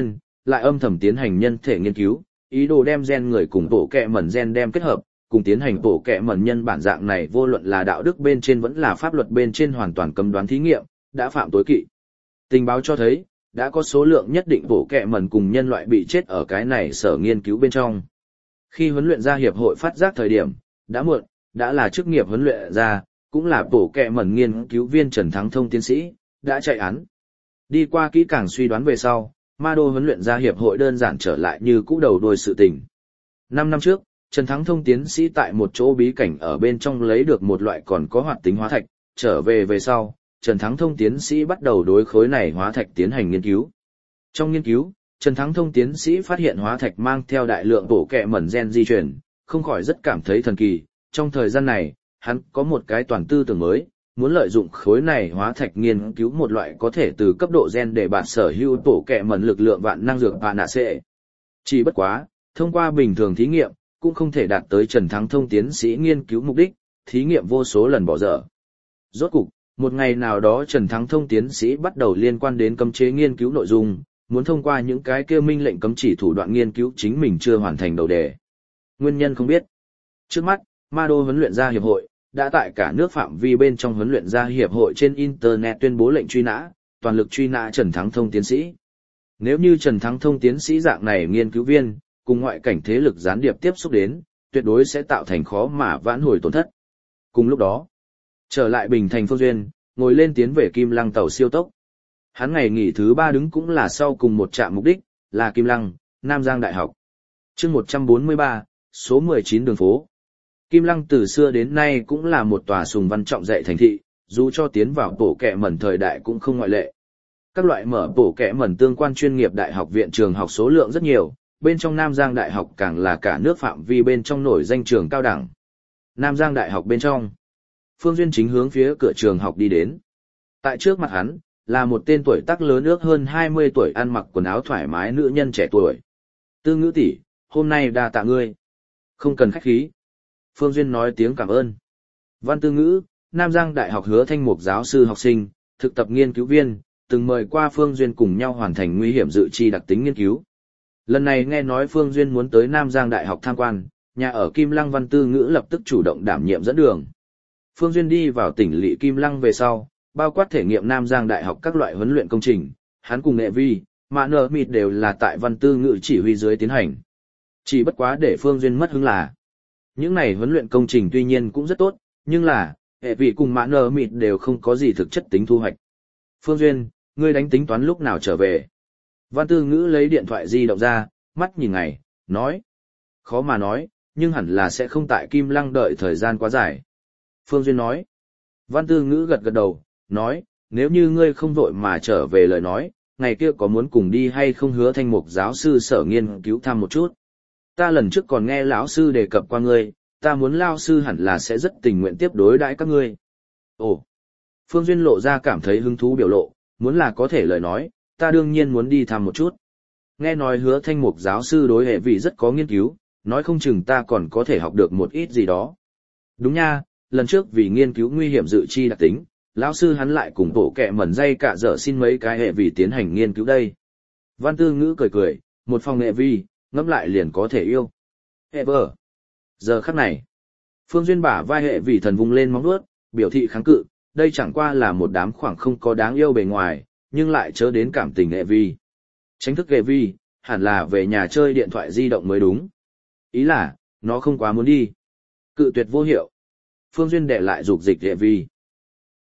lại âm thầm tiến hành nhân thể nghiên cứu, ý đồ đem gen người cùng bộ kẹ mẩn gen đem kết hợp, cùng tiến hành bộ kẹ mẩn nhân bản dạng này vô luận là đạo đức bên trên vẫn là pháp luật bên trên hoàn toàn cấm đoán thí nghiệm, đã phạm tối kỵ. Tình báo cho thấy, đã có số lượng nhất định bộ kẹ mẩn cùng nhân loại bị chết ở cái này sở nghiên cứu bên trong. Khi huấn luyện gia hiệp hội phát giác thời điểm, đã muộn, đã là chức nghiệp huấn luyện gia, cũng là bộ kẹ mẩn nghiên cứu viên Trần Thắng Thông tiến sĩ, đã chạy án. Đi qua kỹ càng suy đoán về sau, Ma Đô huấn luyện gia hiệp hội đơn giản trở lại như cũ đầu đuôi sự tình. 5 năm trước, Trần Thắng Thông tiến sĩ tại một chỗ bí cảnh ở bên trong lấy được một loại còn có hoạt tính hóa thạch, trở về sau, Trần Thắng Thông tiến sĩ bắt đầu đối khối này hóa thạch tiến hành nghiên cứu. Trong nghiên cứu, Trần Thắng Thông tiến sĩ phát hiện hóa thạch mang theo đại lượng bộ kẹ mẩn gen di truyền, không khỏi rất cảm thấy thần kỳ. Trong thời gian này, hắn có một cái toàn tư tưởng mới, muốn lợi dụng khối này hóa thạch nghiên cứu một loại có thể từ cấp độ gen để bạn sở hữu bộ kẹ mẩn lực lượng vạn năng dược và nạ xệ. Chỉ bất quá, thông qua bình thường thí nghiệm, cũng không thể đạt tới Trần Thắng Thông tiến sĩ nghiên cứu mục đích, thí nghiệm vô số lần bỏ dở. Rốt cục, một ngày nào đó Trần Thắng Thông tiến sĩ bắt đầu liên quan đến cấm chế nghiên cứu nội dung, muốn thông qua những cái kia minh lệnh cấm chỉ thủ đoạn nghiên cứu chính mình chưa hoàn thành đầu đề. Nguyên nhân không biết. Trước mắt, Ma Đô huấn luyện gia hiệp hội đã tại cả nước phạm vi bên trong huấn luyện gia hiệp hội trên internet tuyên bố lệnh truy nã, toàn lực truy nã Trần Thắng Thông tiến sĩ. Nếu như Trần Thắng Thông tiến sĩ dạng này nghiên cứu viên, cùng ngoại cảnh thế lực gián điệp tiếp xúc đến, tuyệt đối sẽ tạo thành khó mà vãn hồi tổn thất. Cùng lúc đó, trở lại Bình Thành Phương Duyên, ngồi lên tiến về Kim Lăng tàu siêu tốc. Hắn ngày nghỉ thứ 3 đứng cũng là sau cùng một trạm mục đích, là Kim Lăng, Nam Giang Đại học. Chương 143, số 19 đường phố. Kim Lăng từ xưa đến nay cũng là một tòa sùng văn trọng dạy thành thị, dù cho tiến vào bộ kẹ mẩn thời đại cũng không ngoại lệ. Các loại mở bộ kẹ mẩn tương quan chuyên nghiệp đại học viện trường học số lượng rất nhiều, bên trong Nam Giang Đại học càng là cả nước phạm vi bên trong nổi danh trường cao đẳng. Nam Giang Đại học bên trong, Phương Duyên chính hướng phía cửa trường học đi đến. Tại trước mặt hắn, là một tên tuổi tác lớn ước hơn 20 tuổi ăn mặc quần áo thoải mái nữ nhân trẻ tuổi. Tư Ngữ tỷ, hôm nay đa tạ ngươi. Không cần khách khí. Phương Duyên nói tiếng cảm ơn. Văn Tư Ngữ, Nam Giang Đại học Hứa Thanh Mục giáo sư học sinh, thực tập nghiên cứu viên, từng mời qua Phương Duyên cùng nhau hoàn thành nguy hiểm dự chi đặc tính nghiên cứu. Lần này nghe nói Phương Duyên muốn tới Nam Giang Đại học tham quan, nhà ở Kim Lăng Văn Tư Ngữ lập tức chủ động đảm nhiệm dẫn đường. Phương Duyên đi vào tỉnh lỵ Kim Lăng về sau, bao quát thể nghiệm Nam Giang Đại học các loại huấn luyện công trình, hắn cùng nghệ vi, mạ nở mịt đều là tại Văn Tư Ngữ chỉ huy dưới tiến hành. Chỉ bất quá để Phương Duyên mất hứng là, những này huấn luyện công trình tuy nhiên cũng rất tốt, nhưng là, hệ vị cùng mạ nở mịt đều không có gì thực chất tính thu hoạch. Phương Duyên, ngươi đánh tính toán lúc nào trở về? Văn Tư Ngữ lấy điện thoại di động ra, mắt nhìn ngày, nói. Khó mà nói, nhưng hẳn là sẽ không tại Kim Lăng đợi thời gian quá dài. Phương Duyên nói. Văn Tư Ngữ gật gật đầu, nói, nếu như ngươi không vội mà trở về lời nói, ngày kia có muốn cùng đi hay không Hứa Thanh Mục giáo sư sở nghiên cứu thăm một chút. Ta lần trước còn nghe lão sư đề cập qua ngươi, ta muốn lão sư hẳn là sẽ rất tình nguyện tiếp đối đãi các ngươi. Ồ. Phương Duyên lộ ra cảm thấy hứng thú biểu lộ, muốn là có thể lời nói, ta đương nhiên muốn đi thăm một chút. Nghe nói Hứa Thanh Mục giáo sư đối hệ vị rất có nghiên cứu, nói không chừng ta còn có thể học được một ít gì đó. Đúng nha, lần trước vì nghiên cứu nguy hiểm dự chi đặc tính, lão sư hắn lại cùng bộ kẹ mẩn dây cả dở xin mấy cái hệ vị tiến hành nghiên cứu đây. Văn Tư Ngữ cười cười, một phòng hệ vi, ngẫm lại liền có thể yêu. Hệ vợ. Giờ khắc này, Phương Duyên bả vai hệ vị thần vung lên móng vuốt, biểu thị kháng cự, đây chẳng qua là một đám khoảng không có đáng yêu bề ngoài, nhưng lại chớ đến cảm tình hệ vi. Tránh thức hệ vi, hẳn là về nhà chơi điện thoại di động mới đúng. Ý là, nó không quá muốn đi. Cự tuyệt vô hiệu. Phương Duyên đệ lại dục dịch hệ vi.